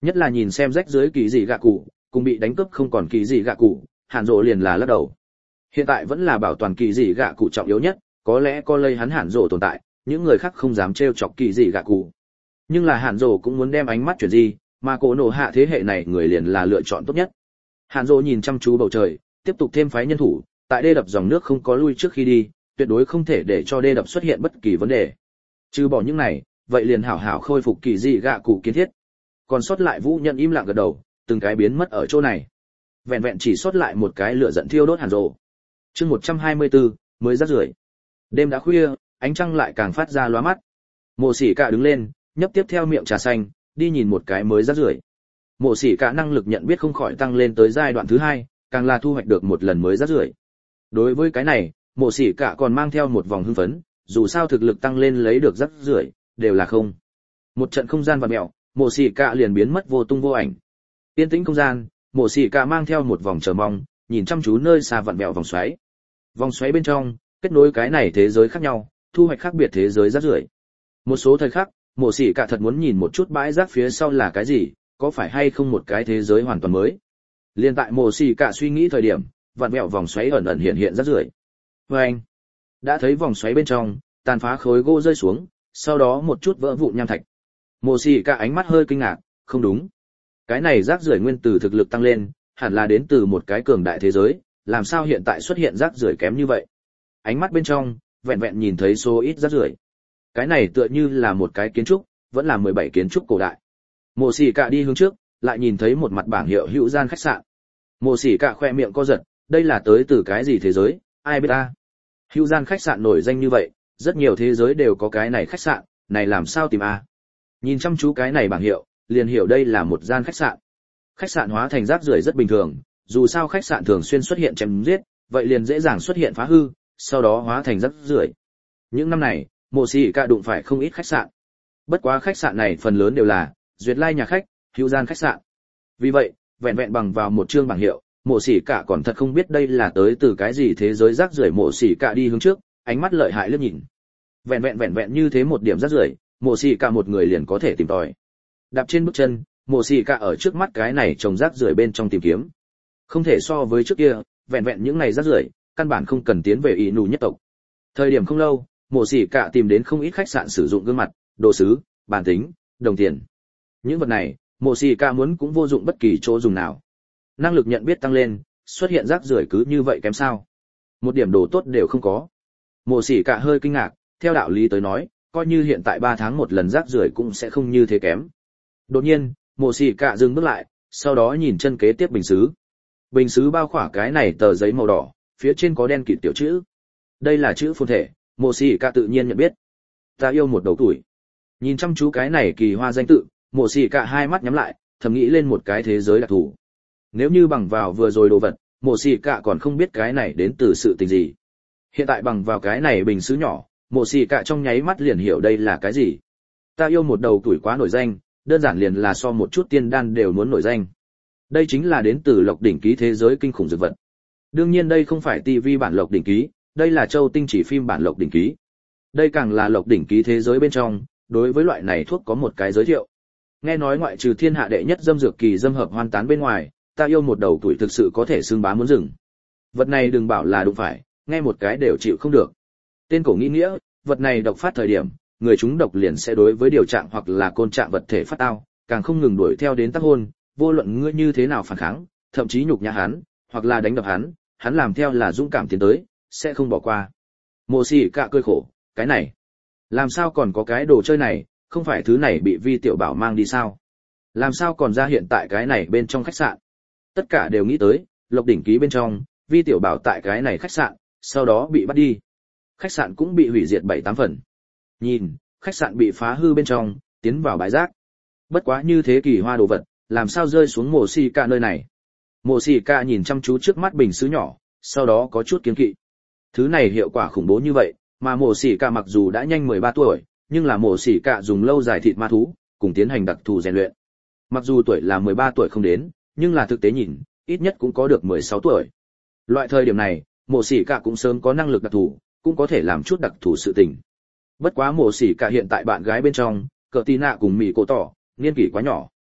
[SPEAKER 1] Nhất là nhìn xem rách dưới kỳ dị gạ cụ, cùng bị đánh cướp không còn kỳ dị gạ cụ, Hàn Dỗ liền là lắc đầu. Hiện tại vẫn là bảo toàn kỳ dị gạ cụ trọng yếu nhất, có lẽ có lây hắn Hàn Dỗ tồn tại, những người khác không dám trêu chọc kỳ dị gạ cụ. Nhưng là Hàn Dỗ cũng muốn đem ánh mắt chuyển di, mà cổ nổ hạ thế hệ này người liền là lựa chọn tốt nhất. Hàn Dỗ nhìn chăm chú bầu trời, tiếp tục thêm phái nhân thủ, tại đê đập dòng nước không có lui trước khi đi, tuyệt đối không thể để cho đê đập xuất hiện bất kỳ vấn đề. Trừ bỏ những này, vậy liền hảo hảo khôi phục kỳ dị gạ cụ kiến thiết. Còn sót lại Vũ Nhân im lặng gật đầu, từng cái biến mất ở chỗ này. Vẹn vẹn chỉ sót lại một cái lửa giận thiêu đốt Hàn Dỗ. Chương 124, mới rắc rưởi. Đêm đã khuya, ánh trăng lại càng phát ra lóa mắt. Mộ Sĩ Cả đứng lên, nhấp tiếp theo miệng trà xanh, đi nhìn một cái mới rắc rưởi. Mộ Sĩ Cả năng lực nhận biết không khỏi tăng lên tới giai đoạn thứ 2, càng là thu hoạch được một lần mới rắc rưởi. Đối với cái này, Mộ Sĩ Cả còn mang theo một vòng hưng phấn, dù sao thực lực tăng lên lấy được rắc rưởi đều là không. Một trận không gian vặn mèo, Mộ Sĩ Cả liền biến mất vô tung vô ảnh. Yên tĩnh không gian, Mộ Sĩ Cả mang theo một vòng chờ mong, nhìn chăm chú nơi xa vặn mèo vòng xoáy. Vòng xoáy bên trong, kết nối cái này thế giới khác nhau, thu hoạch khác biệt thế giới rác rưởi. Một số thời khắc, Mộ Sĩ Cả thật muốn nhìn một chút bãi rác phía sau là cái gì, có phải hay không một cái thế giới hoàn toàn mới. Liên tại Mộ Sĩ Cả suy nghĩ thời điểm, vặn mèo vòng xoáy ẩn ẩn hiện hiện rác rưởi. Anh đã thấy vòng xoáy bên trong, tàn phá khối gỗ rơi xuống, sau đó một chút vỡ vụn nham thạch. Mộ Sĩ Cả ánh mắt hơi kinh ngạc, không đúng. Cái này rác rưởi nguyên từ thực lực tăng lên, hẳn là đến từ một cái cường đại thế giới, làm sao hiện tại xuất hiện rác rưởi kém như vậy? Ánh mắt bên trong, vẹn vẹn nhìn thấy số ít rác rưởi. Cái này tựa như là một cái kiến trúc, vẫn là 17 kiến trúc cổ đại. Mộ Sĩ Cả đi hướng trước, lại nhìn thấy một mặt bảng hiệu Hữu Gian khách sạn. Mộ Sĩ Cả khoe miệng co giật, đây là tới từ cái gì thế giới, ai biết ta? Hữu Gian khách sạn nổi danh như vậy, rất nhiều thế giới đều có cái này khách sạn, này làm sao tìm a? Nhìn chăm chú cái này bảng hiệu, liền hiểu đây là một gian khách sạn. Khách sạn hóa thành rác rưởi rất bình thường, dù sao khách sạn thường xuyên xuất hiện chém giết, vậy liền dễ dàng xuất hiện phá hư, sau đó hóa thành rác rưởi. Những năm này, Mộ Sĩ Cả đụng phải không ít khách sạn. Bất quá khách sạn này phần lớn đều là duyệt lai nhà khách, Hữu Gian khách sạn. Vì vậy, vẹn vẹn bằng vào một chương bảng hiệu, Mộ Sĩ Cả còn thật không biết đây là tới từ cái gì thế giới rác rưởi. Mộ Sĩ Cả đi hướng trước, ánh mắt lợi hại liếc nhìn. Vẹn vẹn như thế một điểm rác rưởi, Mộ Sĩ Cả một người liền có thể tìm tòi. Đạp trên bước chân, Mộ Sĩ Cả ở trước mắt cái này trồng rác rưởi bên trong tìm kiếm. Không thể so với trước kia, vẹn những ngày rác rưởi, căn bản không cần tiến về Inu nhất tộc. Thời điểm không lâu, Mộ Sĩ Cả tìm đến không ít khách sạn sử dụng gương mặt, đồ sứ, bàn tính, đồng tiền. Những vật này, Mộ Sĩ Cả muốn cũng vô dụng bất kỳ chỗ dùng nào. Năng lực nhận biết tăng lên, xuất hiện rác rưởi cứ như vậy kém sao? Một điểm đồ tốt đều không có. Mộ Sĩ Cả hơi kinh ngạc, theo đạo lý tới nói, coi như hiện tại 3 tháng một lần rác rưởi cũng sẽ không như thế kém. Đột nhiên, Mộ Sĩ Cả dừng bước lại, sau đó nhìn chân kế tiếp bình sứ. Bình sứ bao khỏa cái này tờ giấy màu đỏ, phía trên có đen kịt tiểu chữ. Đây là chữ phồn thể, Mộ Sĩ Cả tự nhiên nhận biết. Ta yêu một đầu tuổi. Nhìn chăm chú cái này kỳ hoa danh tự, Mộ Sĩ Cả hai mắt nhắm lại, thầm nghĩ lên một cái thế giới đặc thù. Nếu như bằng vào vừa rồi đồ vật, Mộ Sĩ Cả còn không biết cái này đến từ sự tình gì. Hiện tại bằng vào cái này bình sứ nhỏ, Mộ Sĩ Cả trong nháy mắt liền hiểu đây là cái gì. Ta yêu một đầu tuổi quá nổi danh, đơn giản liền là so một chút tiên đan đều muốn nổi danh. Đây chính là đến từ Lộc đỉnh ký thế giới kinh khủng dược vật. Đương nhiên đây không phải TV bản Lộc đỉnh ký, đây là Châu Tinh chỉ phim bản Lộc đỉnh ký. Đây càng là Lộc đỉnh ký thế giới bên trong, đối với loại này thuốc có một cái giới thiệu. Nghe nói ngoại trừ thiên hạ đệ nhất dâm dược kỳ dâm hợp hoan tán bên ngoài, ta yêu một đầu tuổi thực sự có thể xưng bá muốn rừng. Vật này đừng bảo là đụng phải, nghe một cái đều chịu không được. Tên cổ nghĩ nghĩa, vật này độc phát thời điểm, người chúng độc liền sẽ đối với điều trạng hoặc là côn trạng vật thể phát tao, càng không ngừng đuổi theo đến tác hôn, vô luận ngươi như thế nào phản kháng, thậm chí nhục nhã hắn, hoặc là đánh đập hắn làm theo là dũng cảm tiến tới, sẽ không bỏ qua. Mộ Sĩ Cả cười khổ, cái này, làm sao còn có cái đồ chơi này, không phải thứ này bị Vi tiểu bảo mang đi sao? Làm sao còn ra hiện tại cái này bên trong khách sạn? Tất cả đều nghĩ tới, Lộc đỉnh ký bên trong, Vi tiểu bảo tại cái này khách sạn, sau đó bị bắt đi. Khách sạn cũng bị hủy diệt 7-8 phần. Nhìn, khách sạn bị phá hư bên trong, tiến vào bãi rác. Bất quá như thế kỳ hoa đồ vật, làm sao rơi xuống Mộ Sĩ Cả nơi này? Mộ Sĩ Cả nhìn chăm chú trước mắt bình sứ nhỏ, sau đó có chút kiêng kỵ. Thứ này hiệu quả khủng bố như vậy, mà Mộ Sĩ Cả mặc dù đã nhanh 13 tuổi, nhưng là Mộ Sĩ Cả dùng lâu dài thịt ma thú, cùng tiến hành đặc thù rèn luyện. Mặc dù tuổi là 13 tuổi không đến, nhưng là thực tế nhìn, ít nhất cũng có được 16 tuổi. Loại thời điểm này, Mộ Sĩ Cả cũng sớm có năng lực đặc thù, cũng có thể làm chút đặc thù sự tình. Bất quá Mộ Sĩ Cả hiện tại bạn gái bên trong, Cờ Tí Nạ cùng Mị Cổ Tỏ, niên kỷ quá nhỏ.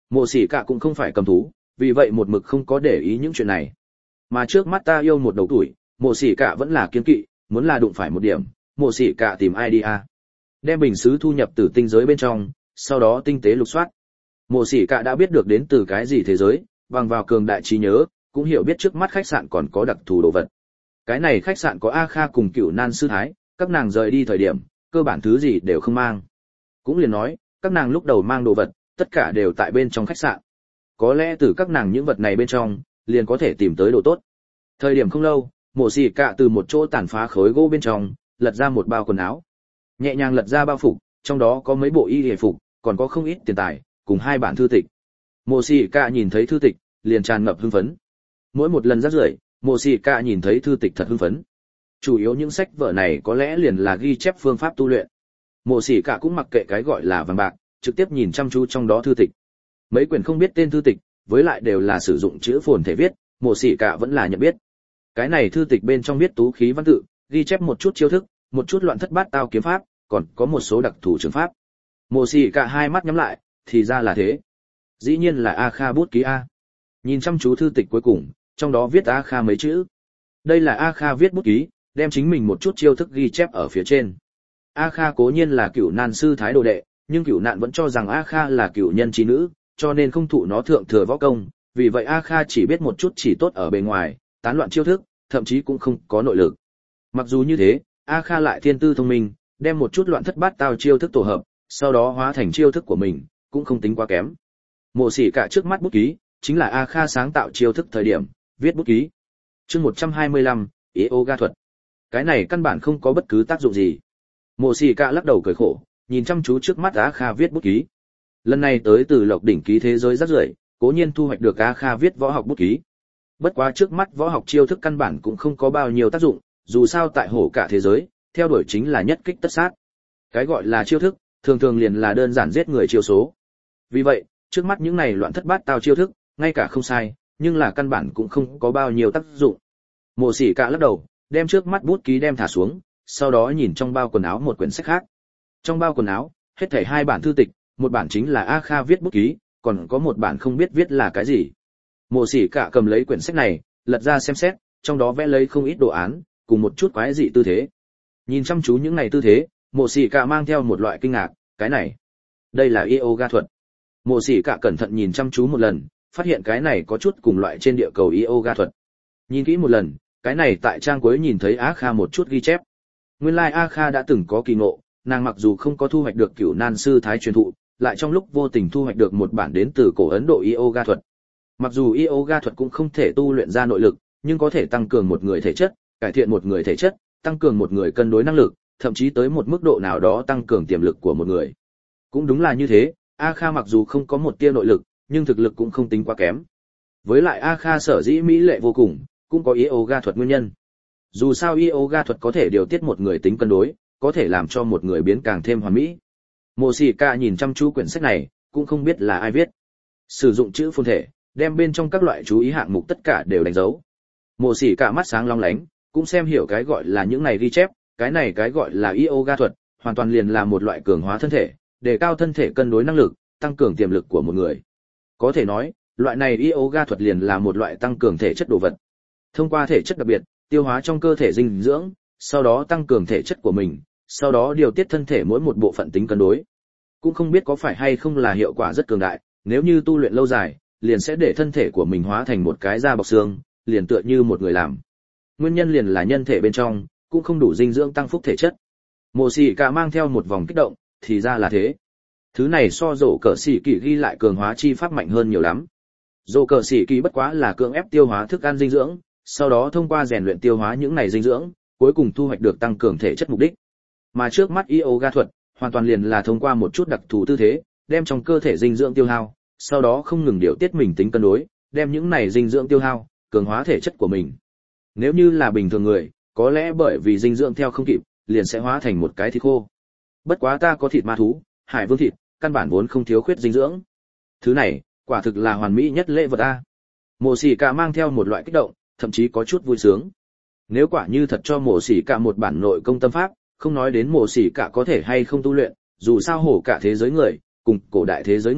[SPEAKER 1] Mộ Sĩ Cả cũng không phải cầm thú, vì vậy một mực không có để ý những chuyện này. Mà trước mắt ta yêu một đầu tuổi, Mộ Sĩ Cả vẫn là kiên kỵ, muốn là đụng phải một điểm, Mộ Sĩ Cả tìm ai đi à? Đem bình sứ thu nhập từ tinh giới bên trong, sau đó tinh tế lục soát. Mộ Sĩ Cả đã biết được đến từ cái gì thế giới, bằng vào cường đại trí nhớ, cũng hiểu biết trước mắt khách sạn còn có đặc thù đồ vật. Cái này khách sạn có A Kha cùng Cửu Nan sư thái, các nàng rời đi thời điểm, cơ bản thứ gì đều không mang. Cũng liền nói, các nàng lúc đầu mang đồ vật, tất cả đều tại bên trong khách sạn. Có lẽ từ các nàng những vật này bên trong, liền có thể tìm tới đồ tốt. Thời điểm không lâu, Mộ Sĩ Cả từ một chỗ tàn phá khối gỗ bên trong, lật ra một bao quần áo. Nhẹ nhàng lật ra bao phục, trong đó có mấy bộ y y phục, còn có không ít tiền tài, cùng 2 bản thư tịch. Mộ Sĩ Cả nhìn thấy thư tịch, liền tràn ngập hưng phấn. Mỗi một lần rác rưởi, Mộ Sĩ Cả nhìn thấy thư tịch thật hưng phấn. Chủ yếu những sách vở này có lẽ liền là ghi chép phương pháp tu luyện. Mộ Sĩ Cả cũng mặc kệ cái gọi là vàng bạc, trực tiếp nhìn chăm chú trong đó thư tịch. Mấy quyển không biết tên thư tịch, với lại đều là sử dụng chữ phồn thể viết, Mộ Sĩ Cả vẫn là nhận biết. Cái này thư tịch bên trong viết tú khí văn tự, ghi chép một chút chiêu thức, một chút loạn thất bát tao kiếm pháp, còn có một số đặc thù trường pháp. Mộ Sĩ Cả hai mắt nhắm lại, thì ra là thế. Dĩ nhiên là A Kha bút ký a. Nhìn chăm chú thư tịch cuối cùng, trong đó viết A Kha mấy chữ. Đây là A Kha viết bút ký, đem chính mình một chút chiêu thức ghi chép ở phía trên. A Kha cố nhiên là Cửu Nan sư thái đồ đệ, nhưng Cửu Nạn vẫn cho rằng A Kha là cửu nhân chi nữ, cho nên không thụ nó thượng thừa võ công, vì vậy A Kha chỉ biết một chút chỉ tốt ở bề ngoài, tán loạn chiêu thức, thậm chí cũng không có nội lực. Mặc dù như thế, A Kha lại thiên tư thông minh, đem một chút loạn thất bát tao chiêu thức tổ hợp, sau đó hóa thành chiêu thức của mình, cũng không tính quá kém. Mộ Sĩ Cả trước mắt bút ký, chính là A Kha sáng tạo chiêu thức thời điểm, viết bút ký. Chương 125, Yoga thuật. Cái này căn bản không có bất cứ tác dụng gì. Mộ Sĩ Cả lắc đầu cười khổ, nhìn chăm chú trước mắt A Kha viết bút ký. Lần này tới từ Lộc đỉnh ký thế giới rất rưởi, cố nhiên thu hoạch được A Kha viết võ học bút ký. Bất quá trước mắt võ học chiêu thức căn bản cũng không có bao nhiêu tác dụng, dù sao tại hổ cả thế giới, theo đuổi chính là nhất kích tất sát. Cái gọi là chiêu thức, thường thường liền là đơn giản giết người chiêu số. Vì vậy, trước mắt những này loạn thất bát tao chiêu thức, ngay cả không sai, nhưng là căn bản cũng không có bao nhiêu tác dụng. Mộ Sĩ Cả lắc đầu, đem trước mắt bút ký đem thả xuống, sau đó nhìn trong bao quần áo một quyển sách khác. Trong bao quần áo, hết thảy 2 bản thư tịch, một bản chính là A Kha viết bút ký, còn có một bản không biết viết là cái gì. Mộ Sĩ Cả cầm lấy quyển sách này, lật ra xem xét, trong đó vẽ lấy không ít đồ án, cùng một chút quái dị tư thế. Nhìn chăm chú những này tư thế, Mộ Sĩ Cả mang theo một loại kinh ngạc, cái này, đây là yoga thuật. Mộ Sĩ Cả cẩn thận nhìn chăm chú một lần, phát hiện cái này có chút cùng loại trên địa cầu yoga thuật. Nhìn kỹ một lần, cái này tại trang cuối nhìn thấy A Kha một chút ghi chép. Nguyên lai A Kha đã từng có kỳ ngộ, nàng mặc dù không có thu hoạch được Cửu Nan sư thái truyền thụ, lại trong lúc vô tình thu hoạch được một bản đến từ cổ Ấn Độ yoga thuật. Mặc dù yoga thuật cũng không thể tu luyện ra nội lực, nhưng có thể tăng cường một người thể chất, cải thiện một người thể chất, tăng cường một người cân đối năng lực, thậm chí tới một mức độ nào đó tăng cường tiềm lực của một người. Cũng đúng là như thế, A Kha mặc dù không có một tia nội lực, nhưng thực lực cũng không tính quá kém. Với lại A Kha sở dĩ mỹ lệ vô cùng, cũng có yoga thuật nguyên nhân. Dù sao yoga thuật có thể điều tiết một người tính cân đối, có thể làm cho một người biến càng thêm hoàn mỹ. Mộ Sĩ Cả nhìn chăm chú quyển sách này, cũng không biết là ai viết. Sử dụng chữ phồn thể, đem bên trong các loại chú ý hạng mục tất cả đều đánh dấu. Mộ Sĩ Cả mắt sáng long lánh, cũng xem hiểu cái gọi là những này ghi chép, cái này cái gọi là yoga thuật, hoàn toàn liền là một loại cường hóa thân thể, đề cao thân thể cân đối năng lực, tăng cường tiềm lực của một người. Có thể nói, loại này yoga thuật liền là một loại tăng cường thể chất đồ vật. Thông qua thể chất đặc biệt, tiêu hóa trong cơ thể dinh dưỡng, sau đó tăng cường thể chất của mình, sau đó điều tiết thân thể mỗi một bộ phận tính cân đối. Cũng không biết có phải hay không là hiệu quả rất cường đại, nếu như tu luyện lâu dài, liền sẽ để thân thể của mình hóa thành một cái da bọc xương, liền tựa như một người làm. Nguyên nhân liền là nhân thể bên trong cũng không đủ dinh dưỡng tăng phúc thể chất. Mộ Sĩ Cả mang theo một vòng kích động, thì ra là thế. Thứ này so Dỗ Cờ Sĩ Kỳ ghi lại cường hóa chi pháp mạnh hơn nhiều lắm. Dỗ Cờ Sĩ Kỳ bất quá là cưỡng ép tiêu hóa thức ăn dinh dưỡng, sau đó thông qua rèn luyện tiêu hóa những này dinh dưỡng, cuối cùng thu hoạch được tăng cường thể chất mục đích. Mà trước mắt yoga thuật, hoàn toàn liền là thông qua một chút đặc thù tư thế, đem trong cơ thể dinh dưỡng tiêu hao, sau đó không ngừng điều tiết mình tính cân đối, đem những này dinh dưỡng tiêu hao, cường hóa thể chất của mình. Nếu như là bình thường người, có lẽ bởi vì dinh dưỡng theo không kịp, liền sẽ hóa thành một cái thịt khô. Bất quá ta có thịt ma thú, hải vương thịt, căn bản vốn không thiếu khuyết dinh dưỡng. Thứ này, quả thực là hoàn mỹ nhất lễ vật a. Mộ Sĩ Cả mang theo một loại kích động, thậm chí có chút vui sướng. Nếu quả như thật cho Mộ Sĩ Cả một bản nội công tâm pháp, không nói đến Mộ Sĩ Cả có thể hay không tu luyện, dù sao hổ cả thế giới người, cùng cổ đại thế giới người,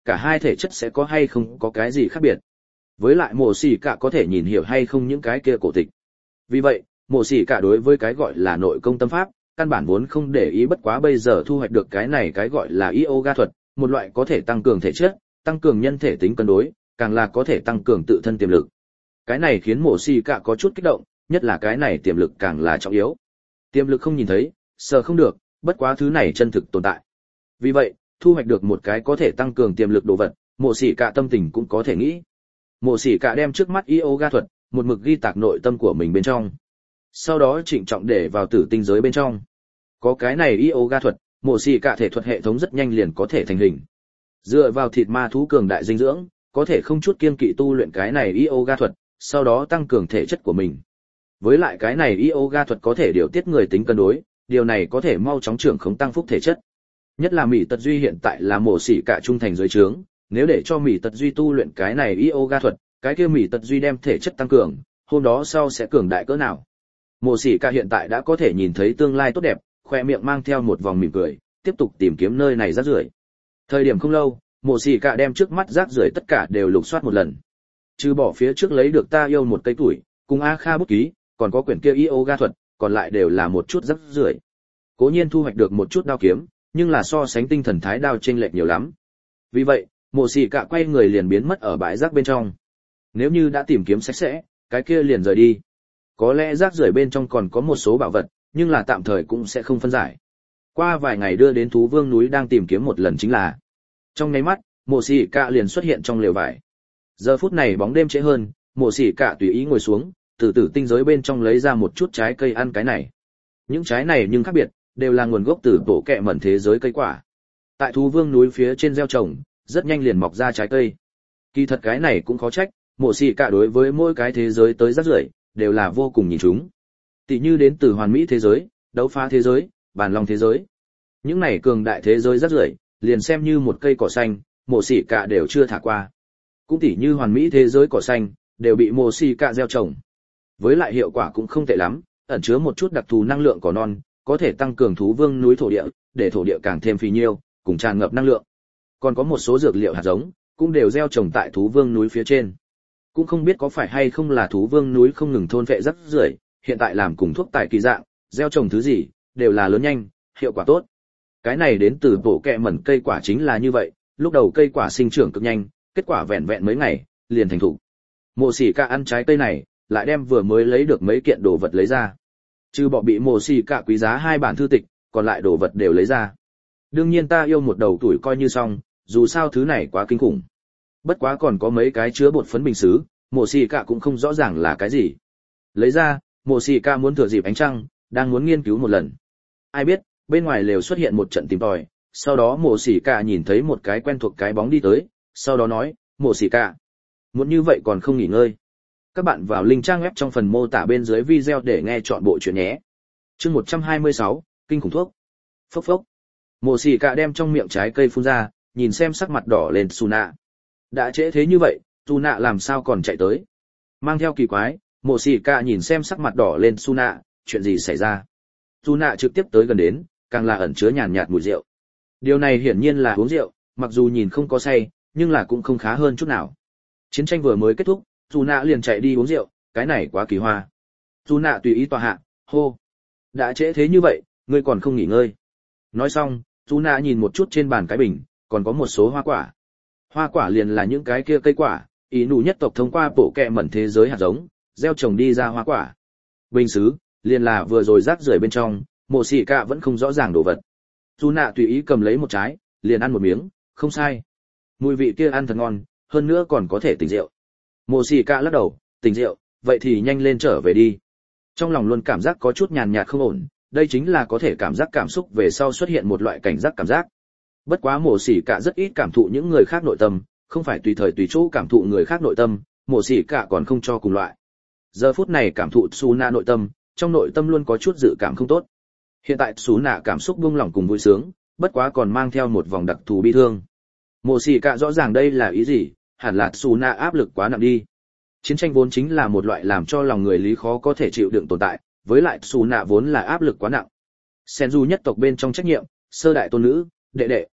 [SPEAKER 1] cả hai thể chất sẽ có hay không có cái gì khác biệt. Với lại mộ xỉ cả có thể nhìn hiểu hay không những cái kia cổ tịch. Vì vậy, mộ xỉ cả đối với cái gọi là nội công tâm pháp, căn bản vốn không để ý, bất quá bây giờ thu hoạch được cái này cái gọi là yoga thuật, một loại có thể tăng cường thể chất, tăng cường nhân thể tính cân đối, càng là có thể tăng cường tự thân tiềm lực. Cái này khiến mộ xỉ cả có chút kích động, nhất là cái này tiềm lực càng là trọng yếu. Tiềm lực không nhìn thấy, sờ không được, bất quá thứ này chân thực tồn tại. Vì vậy, thu hoạch được một cái có thể tăng cường tiềm lực đồ vật, mộ xỉ cả tâm tình cũng có thể nghĩ. Mộ xỉ cả đem trước mắt yoga thuật, một mực ghi tạc nội tâm của mình bên trong. Sau đó trịnh trọng để vào tử tinh giới bên trong. Có cái này yoga thuật, mộ xỉ cả thể thuật hệ thống rất nhanh liền có thể thành hình. Dựa vào thịt ma thú cường đại dinh dưỡng, có thể không chút kiêng kỵ tu luyện cái này yoga thuật, sau đó tăng cường thể chất của mình. Với lại cái này yoga thuật có thể điều tiết người tính cân đối, điều này có thể mau chóng trưởng khống tăng phúc thể chất. Nhất là Mỹ Tật Duy hiện tại là mộ xỉ cả trung thành dưới trướng, nếu để cho Mỹ Tật Duy tu luyện cái này yoga thuật, cái kia Mỹ Tật Duy đem thể chất tăng cường, hôm đó sau sẽ cường đại cỡ nào. Mộ xỉ cả hiện tại đã có thể nhìn thấy tương lai tốt đẹp, khoe miệng mang theo một vòng mỉm cười, tiếp tục tìm kiếm nơi này rác rưởi. Thời điểm không lâu, mộ xỉ cả đem trước mắt rác rưởi tất cả đều lục soát một lần. Trừ bỏ phía trước lấy được ta yêu một cây tuổi, cùng A Kha bút ký, còn có quyển kia yoga thuật, còn lại đều là một chút rác rưởi. Cố nhiên thu hoạch được một chút đao kiếm, nhưng là so sánh tinh thần thái đao chênh lệch nhiều lắm. Vì vậy, mộ xỉ cả quay người liền biến mất ở bãi rác bên trong. Nếu như đã tìm kiếm sạch sẽ, cái kia liền rời đi. Có lẽ rác rưởi bên trong còn có một số bảo vật, nhưng là tạm thời cũng sẽ không phân giải. Qua vài ngày đưa đến thú vương núi đang tìm kiếm một lần chính là. Trong nháy mắt, mộ xỉ cả liền xuất hiện trong lều vải. Giờ phút này bóng đêm trễ hơn, mộ xỉ cả tùy ý ngồi xuống, từ tử tinh giới bên trong lấy ra một chút trái cây ăn cái này. Những trái này nhưng khác biệt, đều là nguồn gốc từ bộ kẹ mẩn thế giới cây quả. Tại thú vương núi phía trên gieo trồng, rất nhanh liền mọc ra trái cây. Kỳ thật cái này cũng khó trách, mộ xỉ cả đối với mỗi cái thế giới tới rác rưởi đều là vô cùng nhìn chúng. Tỷ như đến từ hoàn mỹ thế giới, đấu phá thế giới, bàn long thế giới. Những này cường đại thế giới rác rưởi, liền xem như một cây cỏ xanh, mộ xỉ cả đều chưa thả qua. Cũng tỷ như hoàn mỹ thế giới cỏ xanh, đều bị mộ xỉ cả gieo trồng. Với lại hiệu quả cũng không tệ lắm, ẩn chứa một chút đặc thù năng lượng cỏ non, có thể tăng cường thú vương núi thổ địa, để thổ địa càng thêm phì nhiêu, cùng tràn ngập năng lượng. Còn có một số dược liệu hạt giống, cũng đều gieo trồng tại thú vương núi phía trên. Cũng không biết có phải hay không là thú vương núi không ngừng thôn phệ rác rưởi, hiện tại làm cùng thuốc tài kỳ dạng, gieo trồng thứ gì, đều là lớn nhanh, hiệu quả tốt. Cái này đến từ bộ kẹ mẩn cây quả chính là như vậy, lúc đầu cây quả sinh trưởng cực nhanh, kết quả vẹn vẹn mấy ngày, liền thành thục. Mộ xỉ cả ăn trái cây này, lại đem vừa mới lấy được mấy kiện đồ vật lấy ra. Trừ bỏ bị mộ xỉ cả quý giá 2 bản thư tịch, còn lại đồ vật đều lấy ra. Đương nhiên ta yêu một đầu tuổi coi như xong, dù sao thứ này quá kinh khủng. Bất quá còn có mấy cái chứa bột phấn bình sứ, mộ xỉ cả cũng không rõ ràng là cái gì. Lấy ra, mộ xỉ cả muốn thừa dịp ánh trăng, đang muốn nghiên cứu một lần. Ai biết, bên ngoài lều xuất hiện một trận tìm tòi, sau đó mộ xỉ cả nhìn thấy một cái quen thuộc cái bóng đi tới, sau đó nói, mộ xỉ cả, muốn như vậy còn không nghỉ ngơi. Các bạn vào link trang web trong phần mô tả bên dưới video để nghe chọn bộ truyện nhé. Chương 126, kinh khủng thuốc. Phốc phốc. Mộ xỉ cả đem trong miệng trái cây phun ra, nhìn xem sắc mặt đỏ lên Suna. Đã trễ thế như vậy, Suna làm sao còn chạy tới? Mang theo kỳ quái, mộ xỉ cả nhìn xem sắc mặt đỏ lên Suna, chuyện gì xảy ra? Suna trực tiếp tới gần đến, càng là ẩn chứa nhàn nhạt mùi rượu. Điều này hiển nhiên là uống rượu, mặc dù nhìn không có say, nhưng là cũng không khá hơn chút nào. Chiến tranh vừa mới kết thúc, Suna liền chạy đi uống rượu, cái này quá kỳ hoa. Suna tùy ý tòa hạ, hô. Đã trễ thế như vậy, ngươi còn không nghỉ ngơi. Nói xong, Suna nhìn một chút trên bàn cái bình, còn có một số hoa quả. Hoa quả liền là những cái kia cây quả, ý nụ nhất tộc thông qua bộ kẹ mẩn thế giới hạt giống, gieo trồng đi ra hoa quả. Bình sứ, liền là vừa rồi rác rưởi bên trong, mộ xỉ cả vẫn không rõ ràng đồ vật. Suna tùy ý cầm lấy một trái, liền ăn một miếng, không sai. Mùi vị kia ăn thật ngon, hơn nữa còn có thể tỉnh rượu. Mộ xỉ cả lắc đầu, tỉnh rượu, vậy thì nhanh lên trở về đi. Trong lòng luôn cảm giác có chút nhàn nhạt không ổn, đây chính là có thể cảm giác cảm xúc về sau xuất hiện một loại cảnh giác cảm giác. Bất quá mộ xỉ cả rất ít cảm thụ những người khác nội tâm, không phải tùy thời tùy chỗ cảm thụ người khác nội tâm, mộ xỉ cả còn không cho cùng loại. Giờ phút này cảm thụ Suna nội tâm, trong nội tâm luôn có chút dự cảm không tốt. Hiện tại Suna cảm xúc buông lỏng cùng vui sướng, bất quá còn mang theo một vòng đặc thù bi thương. Mộ xỉ cả rõ ràng đây là ý gì, hẳn là Suna áp lực quá nặng đi. Chiến tranh vốn chính là một loại làm cho lòng người lý khó có thể chịu đựng tồn tại, với lại Suna vốn là áp lực quá nặng. Senju nhất tộc bên trong trách nhiệm, sơ đại tôn nữ, đệ đệ.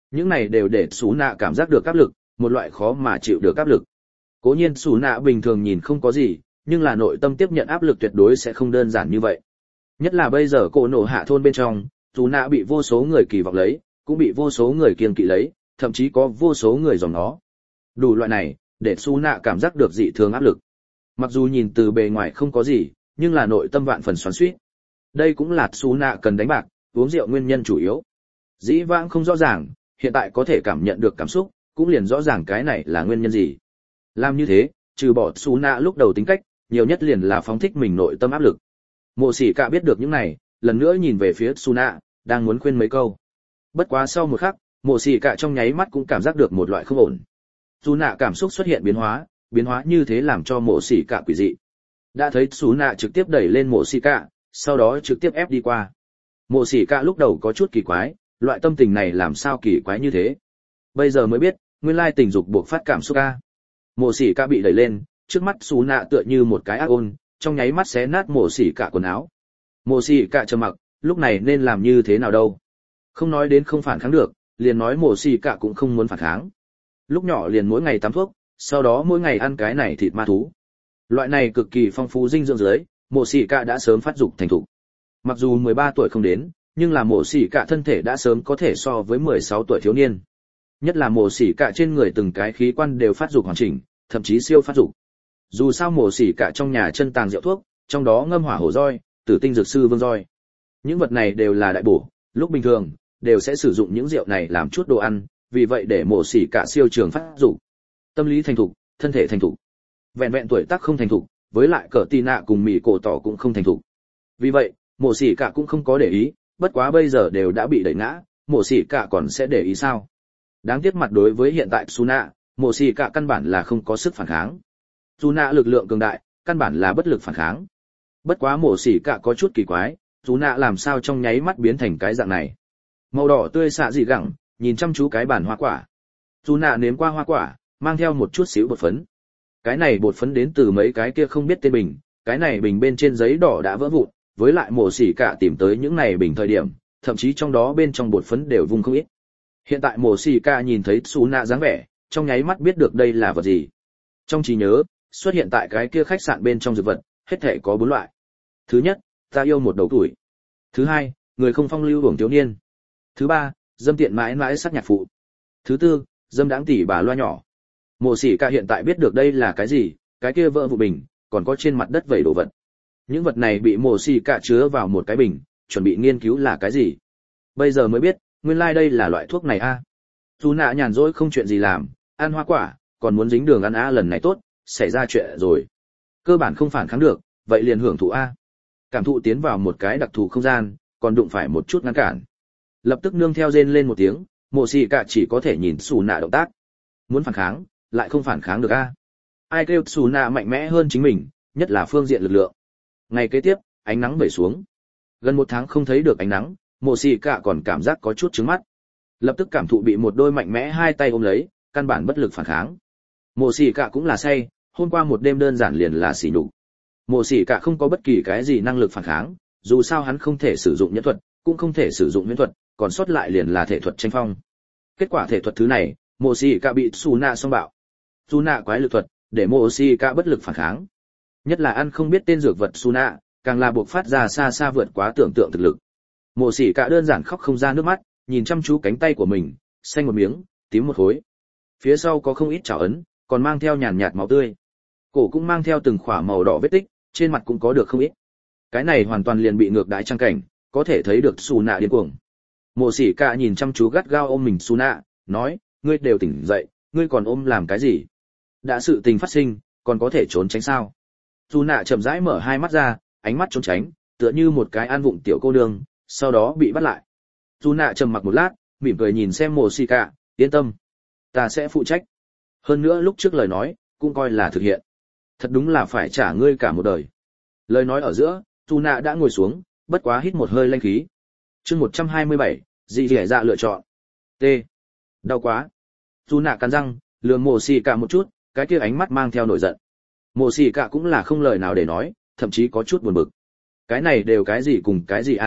[SPEAKER 1] Những này đều để Sú Nạ cảm giác được áp lực, một loại khó mà chịu được áp lực. Cố nhiên Sú Nạ bình thường nhìn không có gì, nhưng là nội tâm tiếp nhận áp lực tuyệt đối sẽ không đơn giản như vậy. Nhất là bây giờ cổ nổ hạ thôn bên trong, Sú Nạ bị vô số người kỳ vọng lấy, cũng bị vô số người kiêng kỵ lấy, thậm chí có vô số người dòng nó. Đủ loại này, để Sú Nạ cảm giác được dị thường áp lực. Mặc dù nhìn từ bề ngoài không có gì, nhưng là nội tâm vạn phần xoắn xuýt. Đây cũng là Sú Nạ cần đánh bạc, uống rượu nguyên nhân chủ yếu. Dĩ vãng không rõ ràng, hiện tại có thể cảm nhận được cảm xúc, cũng liền rõ ràng cái này là nguyên nhân gì. Làm như thế, trừ bỏ Sú Nạ lúc đầu tính cách, nhiều nhất liền là phóng thích mình nội tâm áp lực. Mộ Sĩ Cả biết được những này, lần nữa nhìn về phía Sú Nạ, đang muốn khuyên mấy câu. Bất quá sau một khắc, Mộ Sĩ Cả trong nháy mắt cũng cảm giác được một loại không ổn. Sú Nạ cảm xúc xuất hiện biến hóa như thế làm cho Mộ Sĩ Cả quỷ dị. Đã thấy Sú Nạ trực tiếp đẩy lên Mộ Sĩ Cả, sau đó trực tiếp ép đi qua. Mộ Sĩ Cả lúc đầu có chút kỳ quái, loại tâm tình này làm sao kỳ quái như thế. Bây giờ mới biết, nguyên lai tình dục buộc phát cảm xúc a. Mộ Sĩ Cả bị đẩy lên, trước mắt Sú Nạ tựa như một cái ác ôn, trong nháy mắt xé nát Mộ Sĩ Cả quần áo. Mộ Sĩ Cả trầm mặc, lúc này nên làm như thế nào đâu? Không nói đến không phản kháng được, liền nói Mộ Sĩ Cả cũng không muốn phản kháng. Lúc nhỏ liền mỗi ngày tắm thuốc, sau đó mỗi ngày ăn cái này thịt ma thú. Loại này cực kỳ phong phú dinh dưỡng dưới, Mộ Sĩ Cả đã sớm phát dục thành thục. Mặc dù 13 tuổi không đến, nhưng là Mộ Sĩ Cả thân thể đã sớm có thể so với 16 tuổi thiếu niên. Nhất là Mộ Sĩ Cả trên người từng cái khí quan đều phát dục hoàn chỉnh, thậm chí siêu phát dục. Dù sao Mộ Sĩ Cả trong nhà chân tàng rượu thuốc, trong đó ngâm hỏa hổ roi, tử tinh dược sư vương roi. Những vật này đều là đại bổ, lúc bình thường đều sẽ sử dụng những rượu này làm chút đồ ăn, vì vậy để Mộ Sĩ Cả siêu trường phát dục. Tâm lý thành thục, thân thể thành thục. Vẹn vẹn tuổi tác không thành thục, với lại cỡ tì nạ cùng mỉ cổ tỏ cũng không thành thục. Vì vậy, Mộ Sĩ Cả cũng không có để ý, bất quá bây giờ đều đã bị đẩy ngã, Mộ Sĩ Cả còn sẽ để ý sao? Đáng tiếc mặt đối với hiện tại Sú Nạ, Mộ Sĩ Cả căn bản là không có sức phản kháng. Sú Nạ lực lượng cường đại, căn bản là bất lực phản kháng. Bất quá Mộ Sĩ Cả có chút kỳ quái, Sú Nạ làm sao trong nháy mắt biến thành cái dạng này? Màu đỏ tươi xạ dị gẳng, nhìn chăm chú cái bản hoa quả. Sú Nạ nếm qua hoa quả, mang theo một chút xíu bột phấn. Cái này bột phấn đến từ mấy cái kia không biết tên bình, cái này bình bên trên giấy đỏ đã vỡ vụn, với lại Mộ Sĩ Cả tìm tới những này bình thời điểm, thậm chí trong đó bên trong bột phấn đều vung không ít. Hiện tại Mộ Sĩ Cả nhìn thấy Sú Nạ dáng vẻ, trong nháy mắt biết được đây là vật gì. Trong trí nhớ, xuất hiện tại cái kia khách sạn bên trong dược vật, hết thảy có 4 loại. Thứ nhất, ta yêu một đầu tuổi. Thứ hai, người không phong lưu hưởng thiếu niên. Thứ ba, dâm tiện mãi mãi sắc nhạc phụ. Thứ tư, dâm đãng tỉ bà loa nhỏ. Mộ Sĩ Cả hiện tại biết được đây là cái gì, cái kia vỡ vụn bình, còn có trên mặt đất vẩy đồ vật. Những vật này bị Mộ Sĩ Cả chứa vào một cái bình, chuẩn bị nghiên cứu là cái gì. Bây giờ mới biết, nguyên lai đây là loại thuốc này a. Sú Nạ nhàn rỗi không chuyện gì làm, ăn hoa quả, còn muốn dính đường ăn a, lần này tốt, xảy ra chuyện rồi. Cơ bản không phản kháng được, vậy liền hưởng thụ a. Cảm thụ tiến vào một cái đặc thù không gian, còn đụng phải một chút ngăn cản. Lập tức nương theo rên lên một tiếng, Mộ Sĩ Cả chỉ có thể nhìn Sú Nạ động tác. Muốn phản kháng, lại không phản kháng được a. Ai kêu Sú Nạ mạnh mẽ hơn chính mình, nhất là phương diện lực lượng. Ngày kế tiếp, ánh nắng vẩy xuống. Gần 1 tháng không thấy được ánh nắng, Mộ Sĩ Cả còn cảm giác có chút chướng mắt. Lập tức cảm thụ bị một đôi mạnh mẽ hai tay ôm lấy, căn bản bất lực phản kháng. Mộ Sĩ Cả cũng là say, hôm qua một đêm đơn giản liền là xỉ nhục. Mộ Sĩ Cả không có bất kỳ cái gì năng lực phản kháng, dù sao hắn không thể sử dụng nhẫn thuật, cũng không thể sử dụng huyễn thuật, còn sót lại liền là thể thuật tranh phong. Kết quả thể thuật thứ này, Mộ Sĩ Cả bị Sú Nạ xông bạo. Sú Nạ quái lực thuật, để Mộ Sĩ Cả bất lực phản kháng. Nhất là ăn không biết tên dược vật Sú Nạ, càng là buộc phát ra xa xa vượt quá tưởng tượng thực lực. Mộ Sĩ Cả đơn giản khóc không ra nước mắt, nhìn chăm chú cánh tay của mình, xanh một miếng, tím một khối. Phía sau có không ít trảo ấn, còn mang theo nhàn nhạt máu tươi. Cổ cũng mang theo từng khỏa màu đỏ vết tích, trên mặt cũng có được không ít. Cái này hoàn toàn liền bị ngược đãi trang cảnh, có thể thấy được Sú Nạ điên cuồng. Mộ Sĩ Cả nhìn chăm chú gắt gao ôm mình Sú Nạ, nói, ngươi đều tỉnh dậy, ngươi còn ôm làm cái gì? Đã sự tình phát sinh, còn có thể trốn tránh sao? Sú Nạ chậm rãi mở hai mắt ra, ánh mắt trốn tránh, tựa như một cái an vụng tiểu cô nương, sau đó bị bắt lại. Sú Nạ trầm mặc một lát, mỉm cười nhìn xem Mộ Sĩ Cả, yên tâm, ta sẽ phụ trách. Hơn nữa lúc trước lời nói, cũng coi là thực hiện. Thật đúng là phải trả ngươi cả một đời. Lời nói ở giữa, Sú Nạ đã ngồi xuống, bất quá hít một hơi lanh khí. Chương 127, dị dẻ dạ lựa chọn. T. Đau quá. Sú Nạ cắn răng, lườm Mộ Sĩ Cả một chút, cái kia ánh mắt mang theo nổi giận. Mộ Sĩ Cả cũng là không lời nào để nói, thậm chí có chút buồn bực. Cái này đều cái gì cùng cái gì à,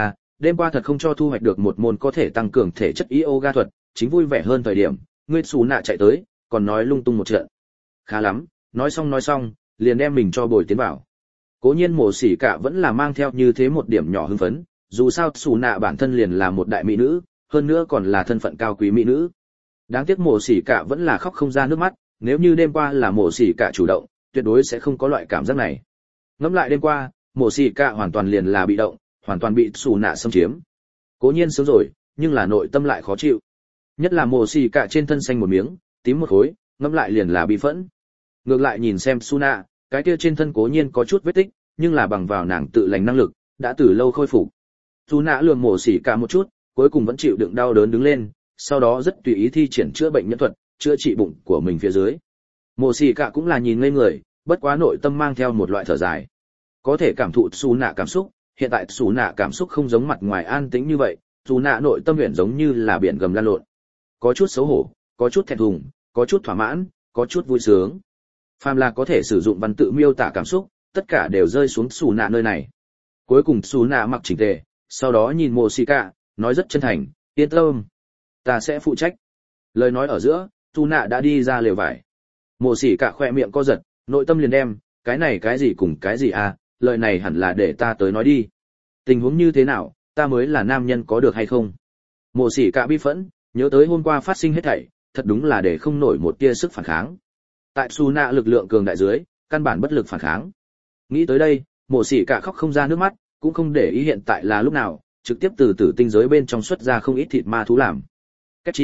[SPEAKER 1] đêm qua thật không cho thu hoạch được một môn có thể tăng cường thể chất yoga thuật, chính vui vẻ hơn thời điểm, ngươi xù nạ chạy tới, còn nói lung tung một trận. Khá lắm, nói xong, liền đem mình cho bồi tiến vào. Cố nhiên Mộ Sĩ Cả vẫn là mang theo như thế một điểm nhỏ hưng phấn, dù sao xù nạ bản thân liền là một đại mỹ nữ, hơn nữa còn là thân phận cao quý mỹ nữ. Đáng tiếc Mộ Sĩ Cả vẫn là khóc không ra nước mắt, nếu như đêm qua là Mộ Sĩ Cả chủ động, tuyệt đối sẽ không có loại cảm giác này. Ngẫm lại đêm qua, Mộ Sĩ Cả hoàn toàn liền là bị động, hoàn toàn bị xù nạ xâm chiếm. Cố nhiên sướng rồi, nhưng là nội tâm lại khó chịu. Nhất là Mộ Sĩ Cả trên thân xanh một miếng, tím một khối, ngẫm lại liền là bi phẫn. Ngược lại nhìn xem Suna, cái kia trên thân cố nhiên có chút vết tích, nhưng là bằng vào nàng tự lành năng lực, đã từ lâu khôi phục. Suna lườm Mộ Sĩ Cả một chút, cuối cùng vẫn chịu đựng đau đớn đứng lên, sau đó rất tùy ý thi triển chữa bệnh nhân thuật, chữa trị bụng của mình phía dưới. Mộ Sĩ Cả cũng là nhìn ngây người, bất quá nội tâm mang theo một loại thở dài. Có thể cảm thụ Suna cảm xúc, hiện tại Suna cảm xúc không giống mặt ngoài an tĩnh như vậy, Suna nội tâm huyền giống như là biển gầm lan lộn. Có chút xấu hổ, có chút thẹn thùng, có chút thỏa mãn, có chút vui sướng. Phàm là có thể sử dụng văn tự miêu tả cảm xúc, tất cả đều rơi xuống Suna nơi này. Cuối cùng Suna mặc chỉnh tề, sau đó nhìn Mộ Sĩ Cả, nói rất chân thành, yên tâm, ta sẽ phụ trách. Lời nói ở giữa, Suna đã đi ra lều vải. Mộ Sĩ Cả khoe miệng co giật, nội tâm liền đem, cái này cái gì cùng cái gì à, lời này hẳn là để ta tới nói đi. Tình huống như thế nào, ta mới là nam nhân có được hay không? Mộ Sĩ Cả bi phẫn, nhớ tới hôm qua phát sinh hết thảy, thật đúng là để không nổi một tia sức phản kháng. Tại Suna lực lượng cường đại dưới, căn bản bất lực phản kháng. Nghĩ tới đây, Mộ Sĩ Cả khóc không ra nước mắt, cũng không để ý hiện tại là lúc nào, trực tiếp từ tử tinh giới bên trong xuất ra không ít thịt ma thú làm. Kết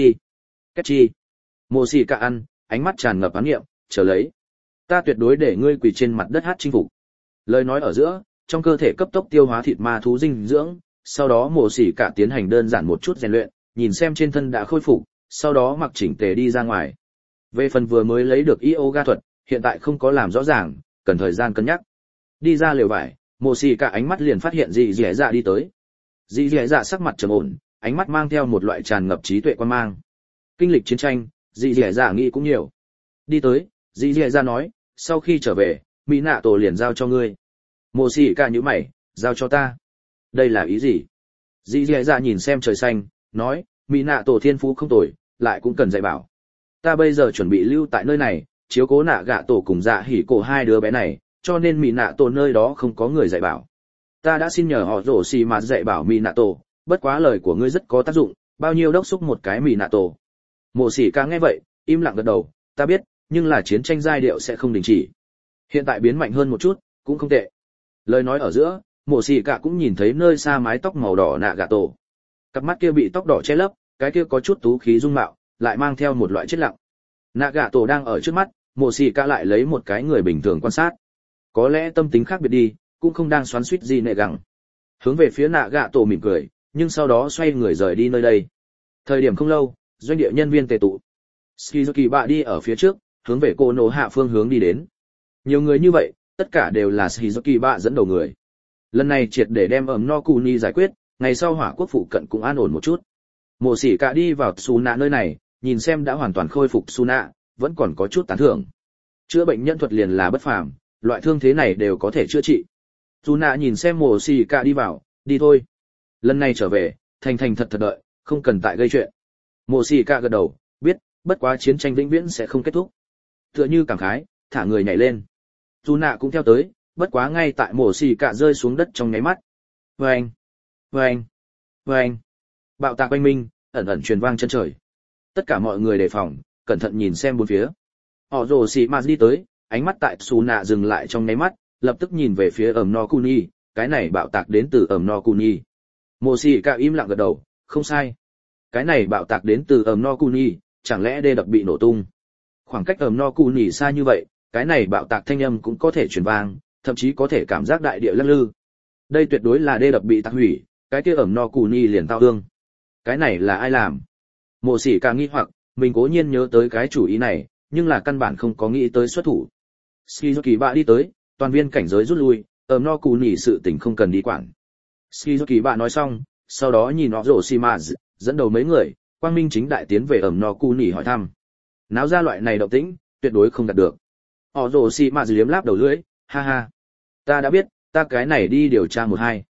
[SPEAKER 1] chi. Mộ Sĩ Cả ăn, ánh mắt tràn ngập oán niệm, chờ lấy. Ta tuyệt đối để ngươi quỳ trên mặt đất hát chinh phục. Lời nói ở giữa, trong cơ thể cấp tốc tiêu hóa thịt ma thú dinh dưỡng, sau đó Mộ Sĩ Cả tiến hành đơn giản một chút rèn luyện, nhìn xem trên thân đã khôi phục, sau đó mặc chỉnh tề đi ra ngoài. Về phần vừa mới lấy được yoga thuật, hiện tại không có làm rõ ràng, cần thời gian cân nhắc. Đi ra lều vải, Mộ Sĩ Cả ánh mắt liền phát hiện Dị Dẻ Dạ đi tới. Dị Dẻ Dạ sắc mặt trầm ổn, ánh mắt mang theo một loại tràn ngập trí tuệ quan mang. Kinh lịch chiến tranh, Dị Dẻ Dạ nghĩ cũng nhiều. Đi tới, Dị Dẻ Dạ nói, sau khi trở về, Mỹ Nạ Tổ liền giao cho ngươi. Mộ Sĩ Cả nhíu mày, giao cho ta. Đây là ý gì? Dị Dẻ Dạ nhìn xem trời xanh, nói, Mỹ Nạ Tổ thiên phú không tồi, lại cũng cần dạy bảo. Ta bây giờ chuẩn bị lưu tại nơi này, chiếu cố Nạ Gạ Tổ cùng Dạ Hỉ Cổ hai đứa bé này, cho nên Mỹ Nạ Tổ nơi đó không có người dạy bảo. Ta đã xin nhờ họ Rổ Xì mà dạy bảo Mỹ Nạ Tổ, bất quá lời của ngươi rất có tác dụng, bao nhiêu đốc xúc một cái Mỹ Nạ Tổ. Mộ Sĩ Cả nghe vậy, im lặng gật đầu, ta biết, nhưng là chiến tranh giai điệu sẽ không đình chỉ. Hiện tại biến mạnh hơn một chút, cũng không tệ. Lời nói ở giữa, Mộ Sĩ Cả cũng nhìn thấy nơi xa mái tóc màu đỏ Nạ Gạ Tổ. Cặp mắt kia bị tóc đỏ che lấp, cái kia có chút tú khí dung mạo, lại mang theo một loại chết lặng. Nạ Gạ Tổ đang ở trước mắt, Mộ Sĩ Cả lại lấy một cái người bình thường quan sát. Có lẽ tâm tính khác biệt đi, cũng không đang xoắn xuýt gì nệ gẳng. Hướng về phía Nạ Gạ Tổ mỉm cười, nhưng sau đó xoay người rời đi nơi đây. Thời điểm không lâu, doanh địa nhân viên tề tụ. Shizuki bạ đi ở phía trước, hướng về cô nổ hạ phương hướng đi đến. Nhiều người như vậy, tất cả đều là Shizuki bạ dẫn đầu người. Lần này triệt để đem no Kuni giải quyết, ngày sau hỏa quốc phụ cận cũng an ổn một chút. Mộ Sĩ Cả đi vào Suna nơi này, nhìn xem đã hoàn toàn khôi phục Suna, vẫn còn có chút tán thưởng. Chữa bệnh nhân thuật liền là bất phàm, loại thương thế này đều có thể chữa trị. Suna nhìn xem Mộ Sĩ Cả đi vào, đi thôi. Lần này trở về, thành thành thật thật đợi, không cần tại gây chuyện. Mộ Sĩ Cả gật đầu, biết, bất quá chiến tranh vĩnh viễn sẽ không kết thúc. Tựa như cảm khái, thả người nhảy lên. Suna cũng theo tới, bất quá ngay tại Mộ Sĩ Cả rơi xuống đất trong nháy mắt. Vâng, vâng, vâng. Bạo tạc oanh minh, ẩn ẩn truyền vang chân trời. Tất cả mọi người đề phòng, cẩn thận nhìn xem bốn phía. Họ Rồ Xì Mạt đi tới, ánh mắt tại Suna dừng lại trong nháy mắt, lập tức nhìn về phía no Kuni, cái này bạo tạc đến từ no Kuni. Mộ Sĩ Cả im lặng gật đầu, không sai. Cái này bạo tạc đến từ no Kuni, chẳng lẽ đê đập bị nổ tung? Khoảng cách no Kuni xa như vậy, cái này bạo tạc thanh âm cũng có thể truyền vang, thậm chí có thể cảm giác đại địa lắc lư. Đây tuyệt đối là đê đập bị tạc hủy, cái kia no Kuni liền tao ương. Cái này là ai làm? Mộ Sĩ Cả nghi hoặc, mình cố nhiên nhớ tới cái chủ ý này, nhưng là căn bản không có nghĩ tới xuất thủ. Shizuki bạ đi tới, toàn viên cảnh giới rút lui, no Kuni sự tình không cần đi quản. Shizuki bạ nói xong, sau đó nhìn Orochimaru, dẫn đầu mấy người, quang minh chính đại tiến về no Kuni hỏi thăm. Náo ra loại này động tĩnh, tuyệt đối không đạt được. Orochimaru liếm láp đầu lưỡi, ha ha. Ta đã biết, ta cái này đi điều tra một hai.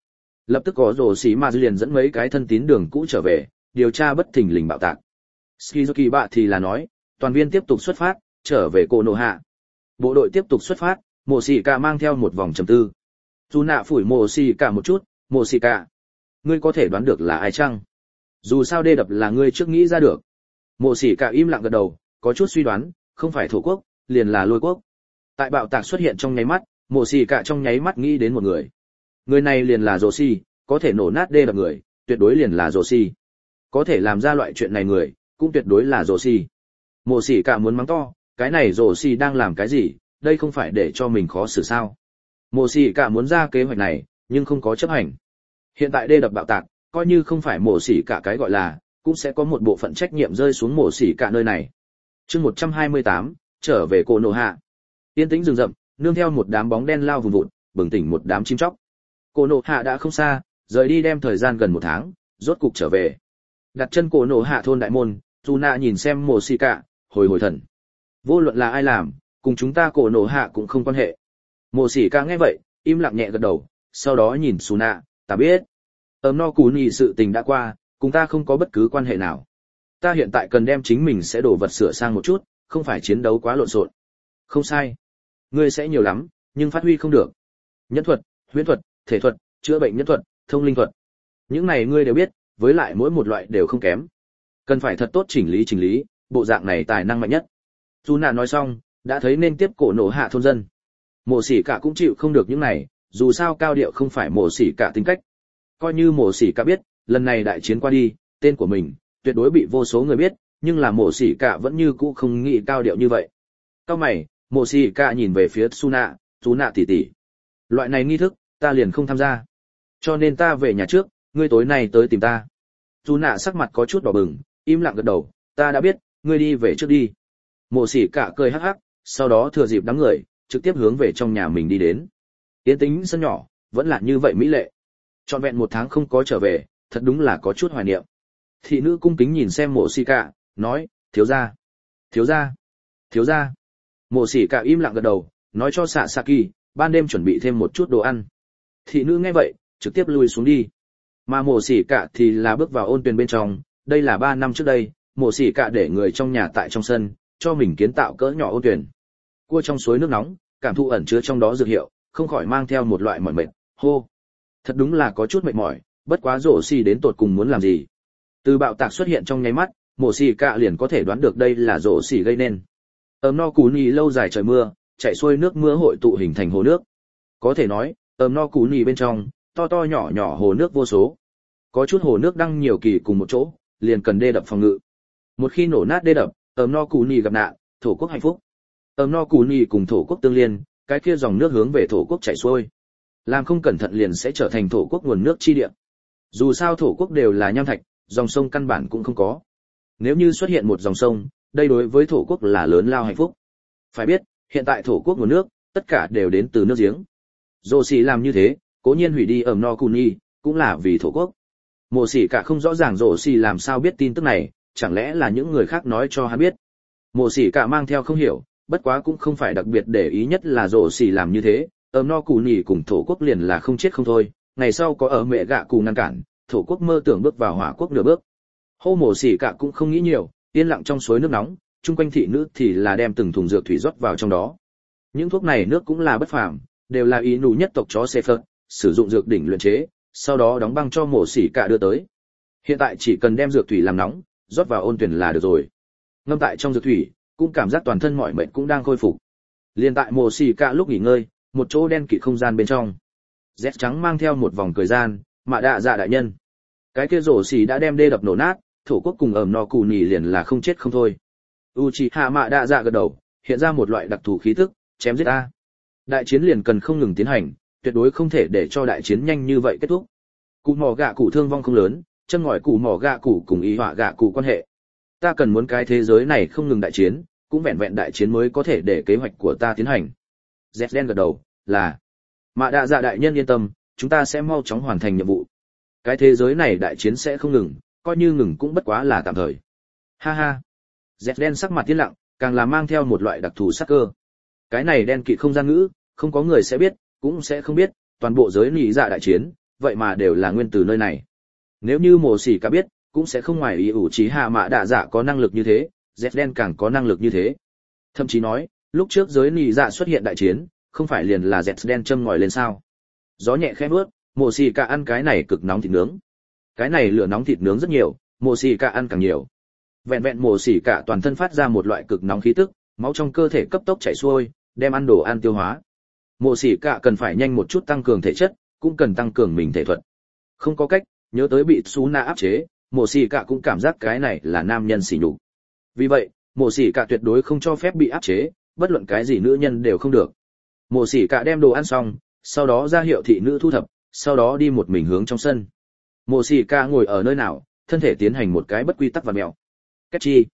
[SPEAKER 1] Lập tức có rồ xì mà liền dẫn mấy cái thân tín đường cũ trở về, điều tra bất thình lình bạo tạc. Shizuki bạ thì là nói, toàn viên tiếp tục xuất phát, trở về Cổ Nổ Hạ. Bộ đội tiếp tục xuất phát, Mộ Sĩ Cả mang theo một vòng trầm tư. Dù nạ phủi Mộ Sĩ Cả một chút, Mộ Sĩ Cả, ngươi có thể đoán được là ai chăng? Dù sao đê đập là ngươi trước nghĩ ra được. Mộ Sĩ Cả im lặng gật đầu, có chút suy đoán, không phải Thổ quốc, liền là Lôi quốc. Tại bạo tạc xuất hiện trong nháy mắt, Mộ Sĩ Cả trong nháy mắt nghĩ đến một người. Người này liền là Roshi, có thể nổ nát đê đập người, tuyệt đối liền là Roshi. Có thể làm ra loại chuyện này người, cũng tuyệt đối là Roshi. Mộ Sĩ Cả muốn mắng to, cái này Roshi đang làm cái gì, đây không phải để cho mình khó xử sao? Mộ Sĩ Cả muốn ra kế hoạch này, nhưng không có chấp hành. Hiện tại đê đập bạo tạc, coi như không phải Mộ Sĩ Cả cái gọi là, cũng sẽ có một bộ phận trách nhiệm rơi xuống Mộ Sĩ Cả nơi này. Chương 128, trở về Cổ Nổ Hạ. Yên tĩnh rừng rậm, nương theo một đám bóng đen lao vùn vụt, bừng tỉnh một đám chim chóc. Cổ Nổ Hạ đã không xa, rời đi đem thời gian gần 1 tháng, rốt cục trở về. Đặt chân Cổ Nổ Hạ thôn đại môn, Yuna nhìn xem Mộ Sĩ Cả, hồi thần. Vô luận là ai làm, cùng chúng ta Cổ Nổ Hạ cũng không quan hệ. Mộ Sĩ Cả nghe vậy, im lặng nhẹ gật đầu, sau đó nhìn Yuna, ta biết. No Cú Nhì sự tình đã qua, cùng ta không có bất cứ quan hệ nào. Ta hiện tại cần đem chính mình sẽ đổ vật sửa sang một chút, không phải chiến đấu quá lộn xộn. Không sai. Ngươi sẽ nhiều lắm, nhưng phát huy không được. Nhẫn thuật, huyễn thuật, thể thuật, chữa bệnh nhẫn thuật, thông linh thuật. Những này ngươi đều biết, với lại mỗi một loại đều không kém. Cần phải thật tốt chỉnh lý, bộ dạng này tài năng mạnh nhất. Yuna nói xong, đã thấy nên tiếp Cổ Nổ Hạ thôn dân. Mộ Sĩ Cả cũng chịu không được những này, dù sao cao điệu không phải Mộ Sĩ Cả tính cách. Coi như Mộ Sĩ Cả biết, lần này đại chiến qua đi, tên của mình tuyệt đối bị vô số người biết, nhưng là Mộ Sĩ Cả vẫn như cũ không nghĩ cao điệu như vậy. Cao mày, Mộ Sĩ Cả nhìn về phía Yuna tỷ tỷ. Loại này nghi thức, ta liền không tham gia. Cho nên ta về nhà trước, ngươi tối nay tới tìm ta. Yuna sắc mặt có chút đỏ bừng, im lặng gật đầu, ta đã biết, ngươi đi về trước đi. Mộ Sĩ Cả cười hắc hắc, sau đó thừa dịp đám người, trực tiếp hướng về trong nhà mình đi đến. Yên tĩnh sân nhỏ, vẫn là như vậy mỹ lệ. Trọn vẹn 1 tháng không có trở về, thật đúng là có chút hoài niệm. Thị nữ cung kính nhìn xem Mộ Sĩ Cả, nói, thiếu gia. Mộ Sĩ Cả im lặng gật đầu, nói cho Sasaki, ban đêm chuẩn bị thêm một chút đồ ăn. Thị nữ nghe vậy, trực tiếp lui xuống đi. Mà Mộ Sĩ Cả thì là bước vào ôn tuyền bên trong, đây là 3 năm trước đây, Mộ Sĩ Cả để người trong nhà tại trong sân, cho mình kiến tạo cỡ nhỏ ôn tuyền. Cua trong suối nước nóng, cảm thụ ẩn chứa trong đó dược hiệu, không khỏi mang theo một loại mỏi mệt, hô. Thật đúng là có chút mệt mỏi, bất quá Roshi đến tột cùng muốn làm gì. Từ bạo tạc xuất hiện trong nháy mắt, Mộ Sĩ Cả liền có thể đoán được đây là Roshi gây nên. No Cú Nhì lâu dài trời mưa, chảy xuôi nước mưa hội tụ hình thành hồ nước. Có thể nói, No Cú Nhì bên trong, to nhỏ hồ nước vô số. Có chút hồ nước đăng nhiều kỳ cùng một chỗ, liền cần đê đập phòng ngự. Một khi nổ nát đê đập, No Cú Nhì gặp nạn, Thổ quốc hạnh phúc. No Cú Nhì cùng Thổ quốc tương liên, cái kia dòng nước hướng về Thổ quốc chảy xuôi. Làm không cẩn thận liền sẽ trở thành Thổ quốc nguồn nước chi địa. Dù sao Thổ quốc đều là nham thạch, dòng sông căn bản cũng không có. Nếu như xuất hiện một dòng sông, đây đối với Thổ quốc là lớn lao hạnh phúc. Phải biết, hiện tại Thổ quốc nguồn nước, tất cả đều đến từ nước giếng. Roshi làm như thế, cố nhiên hủy đi No Cú Nhì, cũng là vì Thổ quốc. Mộ Sĩ Cả không rõ ràng Roshi làm sao biết tin tức này, chẳng lẽ là những người khác nói cho hắn biết. Mộ Sĩ Cả mang theo không hiểu, bất quá cũng không phải đặc biệt để ý nhất là Roshi làm như thế, No Cú Nhì cùng Thổ quốc liền là không chết không thôi, ngày sau có ở mẹ gạ cù ngăn cản, Thổ quốc mơ tưởng bước vào Hỏa quốc nửa bước. Hô Mộ Sĩ Cả cũng không nghĩ nhiều, yên lặng trong suối nước nóng, chung quanh thị nữ thì là đem từng thùng dược thủy rót vào trong đó. Những thuốc này nước cũng là bất phàm, đều là ý nụ nhất tộc chó xe phật, sử dụng dược đỉnh luyện chế, sau đó đóng băng cho Mộ Sĩ Cả đưa tới. Hiện tại chỉ cần đem dược thủy làm nóng, rót vào ôn tuyển là được rồi. Ngâm tại trong dược thủy, cũng cảm giác toàn thân mỏi mệt cũng đang khôi phục. Liên tại Mộ Sĩ Cả lúc nghỉ ngơi, một chỗ đen kịt không gian bên trong. Z trắng mang theo một vòng cười gian, Mạ Đạ Dạ đại nhân. Cái kia Roshi đã đem đê đập nổ nát, Thổ quốc cùng No Cú Nhì liền là không chết không thôi. Uchiha Mạ Đạ Dạ gật đầu, hiện ra một loại đặc thù khí tức, chém giết a. Đại chiến liền cần không ngừng tiến hành, tuyệt đối không thể để cho đại chiến nhanh như vậy kết thúc. Cụ mỏ gạ cụ thương vong không lớn, chân ngòi cụ mỏ gạ cụ cùng ý họa gạ cụ quan hệ. Ta cần muốn cái thế giới này không ngừng đại chiến, cũng vẹn vẹn đại chiến mới có thể để kế hoạch của ta tiến hành. Z đen gật đầu, là. Mạ Đạ Dạ đại nhân yên tâm, chúng ta sẽ mau chóng hoàn thành nhiệm vụ. Cái thế giới này đại chiến sẽ không ngừng, coi như ngừng cũng bất quá là tạm thời. Ha ha. Z đen sắc mặt yên lặng, càng là mang theo một loại đặc thù sắc cơ. Cái này đen kịt không gian ngữ, không có người sẽ biết, cũng sẽ không biết, toàn bộ giới nị dạ đại chiến, vậy mà đều là nguyên từ nơi này. Nếu như Mộ Sĩ Cả biết, cũng sẽ không ngoài ý ủ trí hạ mạ đạ dạ có năng lực như thế, Dẹt đen càng có năng lực như thế. Thậm chí nói, lúc trước giới nị dạ xuất hiện đại chiến, không phải liền là Dẹt đen châm ngòi lên sao? Gió nhẹ khẽ bước, Mộ Sĩ Cả ăn cái này cực nóng thịt nướng. Cái này lửa nóng thịt nướng rất nhiều, Mộ Sĩ Cả ăn càng nhiều. Vẹn vẹn Mộ Sĩ Cả toàn thân phát ra một loại cực nóng khí tức, máu trong cơ thể cấp tốc chảy xuôi, đem ăn đồ ăn tiêu hóa. Mộ Sĩ Cả cần phải nhanh một chút tăng cường thể chất, cũng cần tăng cường mình thể thuật. Không có cách, nhớ tới bị Suna áp chế, Mộ Sĩ Cả cũng cảm giác cái này là nam nhân sỉ nhục. Vì vậy, Mộ Sĩ Cả tuyệt đối không cho phép bị áp chế, bất luận cái gì nữ nhân đều không được. Mộ Sĩ Cả đem đồ ăn xong, sau đó ra hiệu thị nữ thu thập, sau đó đi một mình hướng trong sân. Mộ Sĩ Cả ngồi ở nơi nào, thân thể tiến hành một cái bất quy tắc và mèo. Két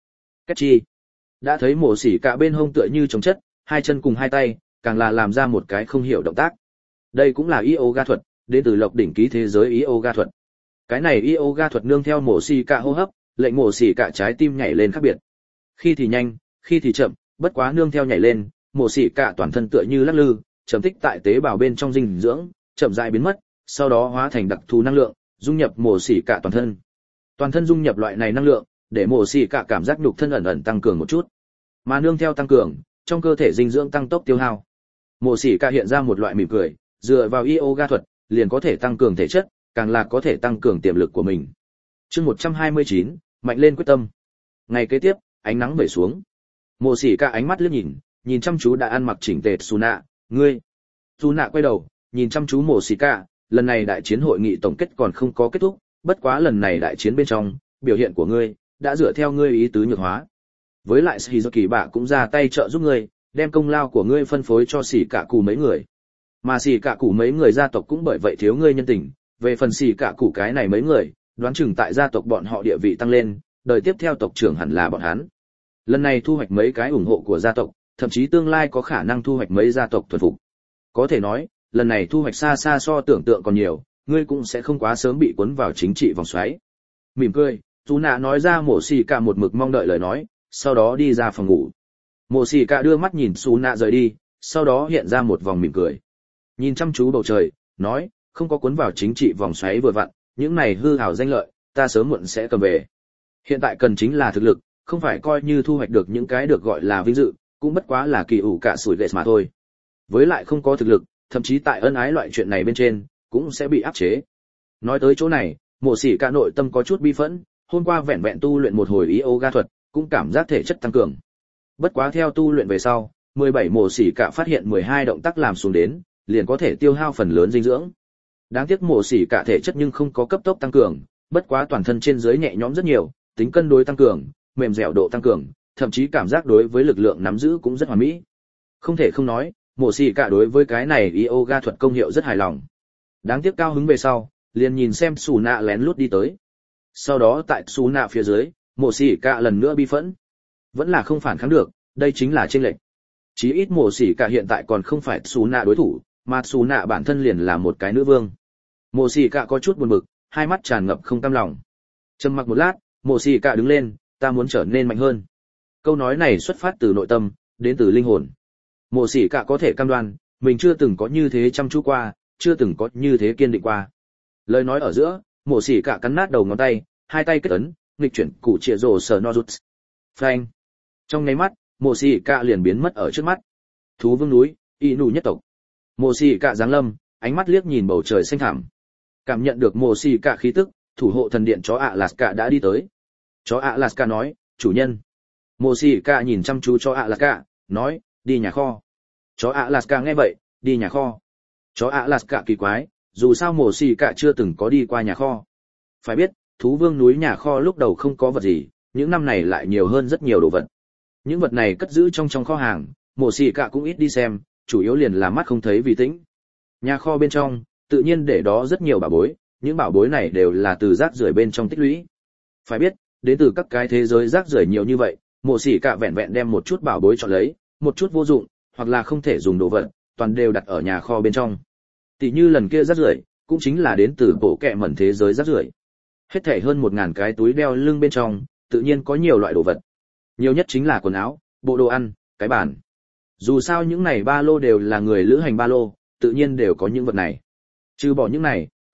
[SPEAKER 1] chi. Đã thấy Mộ Sĩ Cả bên hông tựa như chống chất, hai chân cùng hai tay, càng là làm ra một cái không hiểu động tác. Đây cũng là yoga thuật, đến từ Lộc đỉnh ký thế giới yoga thuật. Cái này yoga thuật nương theo Mộ Sĩ Cả hô hấp, lệnh Mộ Sĩ Cả trái tim nhảy lên khác biệt. Khi thì nhanh, khi thì chậm, bất quá nương theo nhảy lên, Mộ Sĩ Cả toàn thân tựa như lắc lư, trầm tích tại tế bào bên trong dinh dưỡng, chậm rãi biến mất, sau đó hóa thành đặc thù năng lượng, dung nhập Mộ Sĩ Cả toàn thân. Toàn thân dung nhập loại này năng lượng, để Mộ Sĩ Cả cảm giác nhục thân ẩn ẩn tăng cường một chút. Mà nương theo tăng cường, trong cơ thể dinh dưỡng tăng tốc tiêu hao. Mộ Sĩ Cả hiện ra một loại mỉm cười, dựa vào yoga thuật, liền có thể tăng cường thể chất, càng là có thể tăng cường tiềm lực của mình. Chương 129, mạnh lên quyết tâm. Ngày kế tiếp, ánh nắng bẩy xuống. Mộ Sĩ Cả ánh mắt liếc nhìn chăm chú đã ăn mặc chỉnh tề Suna, ngươi. Suna quay đầu, nhìn chăm chú Mộ Sĩ Cả, lần này đại chiến hội nghị tổng kết còn không có kết thúc, bất quá lần này đại chiến bên trong, biểu hiện của ngươi đã dựa theo ngươi ý tứ nhược hóa. Với lại Shizuki bạ cũng ra tay trợ giúp ngươi, đem công lao của ngươi phân phối cho Sĩ Cả Cụ mấy người. Mà Sĩ Cả Cụ mấy người gia tộc cũng bởi vậy thiếu ngươi nhân tình, về phần Sĩ Cả Cụ cái này mấy người, đoán chừng tại gia tộc bọn họ địa vị tăng lên, đời tiếp theo tộc trưởng hẳn là bọn hắn. Lần này thu hoạch mấy cái ủng hộ của gia tộc, thậm chí tương lai có khả năng thu hoạch mấy gia tộc thuần phục. Có thể nói, lần này thu hoạch xa xa so tưởng tượng còn nhiều, ngươi cũng sẽ không quá sớm bị cuốn vào chính trị vòng xoáy. Mỉm cười, Suna nói ra Mộ Sĩ Cả một mực mong đợi lời nói, sau đó đi ra phòng ngủ. Mộ Sĩ Cả đưa mắt nhìn Suna rời đi, sau đó hiện ra một vòng mỉm cười. Nhìn chăm chú bầu trời, nói, không có cuốn vào chính trị vòng xoáy vừa vặn, những này hư hào danh lợi, ta sớm muộn sẽ cầm về. Hiện tại cần chính là thực lực, không phải coi như thu hoạch được những cái được gọi là vinh dự, cũng bất quá là kỳ ủ cả sủi lệ mà thôi. Với lại không có thực lực, thậm chí tại ân ái loại chuyện này bên trên, cũng sẽ bị áp chế. Nói tới chỗ này, Mộ Sĩ Cả nội tâm có chút bi phẫn, hôm qua vẹn vẹn tu luyện một hồi yoga thuật, cũng cảm giác thể chất tăng cường. Bất quá theo tu luyện về sau, 17 Mộ Sĩ Cả phát hiện 12 động tác làm xuống đến, liền có thể tiêu hao phần lớn dinh dưỡng. Đáng tiếc Mộ Sĩ Cả thể chất nhưng không có cấp tốc tăng cường, bất quá toàn thân trên dưới nhẹ nhõm rất nhiều, tính cân đối tăng cường, mềm dẻo độ tăng cường, thậm chí cảm giác đối với lực lượng nắm giữ cũng rất hoàn mỹ. Không thể không nói, Mộ Sĩ Cả đối với cái này yoga thuật công hiệu rất hài lòng. Đáng tiếc cao hứng về sau, liền nhìn xem Suna lén lút đi tới. Sau đó tại Suna phía dưới, Mộ Sĩ Cả lần nữa bi phẫn. Vẫn là không phản kháng được, đây chính là chênh lệch. Chí ít Mộ Sĩ Cả hiện tại còn không phải Suna đối thủ, mà Suna bản thân liền là một cái nữ vương. Mộ Sĩ Cả có chút buồn bực, hai mắt tràn ngập không cam lòng. Trầm mặc một lát, Mộ Sĩ Cả đứng lên, ta muốn trở nên mạnh hơn. Câu nói này xuất phát từ nội tâm, đến từ linh hồn. Mộ Sĩ Cả có thể cam đoan, mình chưa từng có như thế chăm chú qua, chưa từng có như thế kiên định qua. Lời nói ở giữa, Mộ Sĩ Cả cắn nát đầu ngón tay, hai tay kết ấn, nghịch chuyển củ chĩa rồ sở Nozuts. Phanh. Trong nháy mắt, Mộ Sĩ Cả liền biến mất ở trước mắt. Thú vương núi, Inu nhất tộc. Mộ Sĩ Cả giáng lâm, ánh mắt liếc nhìn bầu trời xanh thẳm. Cảm nhận được Mộ Sĩ Cả khí tức, thủ hộ thần điện chó Alaska đã đi tới. Chó Alaska nói, chủ nhân. Mộ Sĩ Cả nhìn chăm chú chó Alaska, nói, đi nhà kho. Chó Alaska nghe vậy, đi nhà kho. Chó Alaska kỳ quái, dù sao Mộ Sĩ Cả chưa từng có đi qua nhà kho. Phải biết, thú vương núi nhà kho lúc đầu không có vật gì, những năm này lại nhiều hơn rất nhiều đồ vật. Những vật này cất giữ trong kho hàng, Mộ Sĩ Cả cũng ít đi xem, chủ yếu liền là mắt không thấy vì tĩnh. Nhà kho bên trong, tự nhiên để đó rất nhiều bảo bối, những bảo bối này đều là từ rác rưởi bên trong tích lũy. Phải biết, đến từ các cái thế giới rác rưởi nhiều như vậy, Mộ Sĩ Cả vẹn vẹn đem một chút bảo bối chọn lấy, một chút vô dụng, hoặc là không thể dùng đồ vật, toàn đều đặt ở nhà kho bên trong. Tỷ như lần kia rác rưởi, cũng chính là đến từ bộ kệ mẩn thế giới rác rưởi. Hết thảy hơn 1000 cái túi đeo lưng bên trong, tự nhiên có nhiều loại đồ vật. Nhiều nhất chính là quần áo, bộ đồ ăn, cái bàn. Dù sao những này ba lô đều là người lữ hành ba lô, tự nhiên đều có những vật này. Trừ bỏ những này,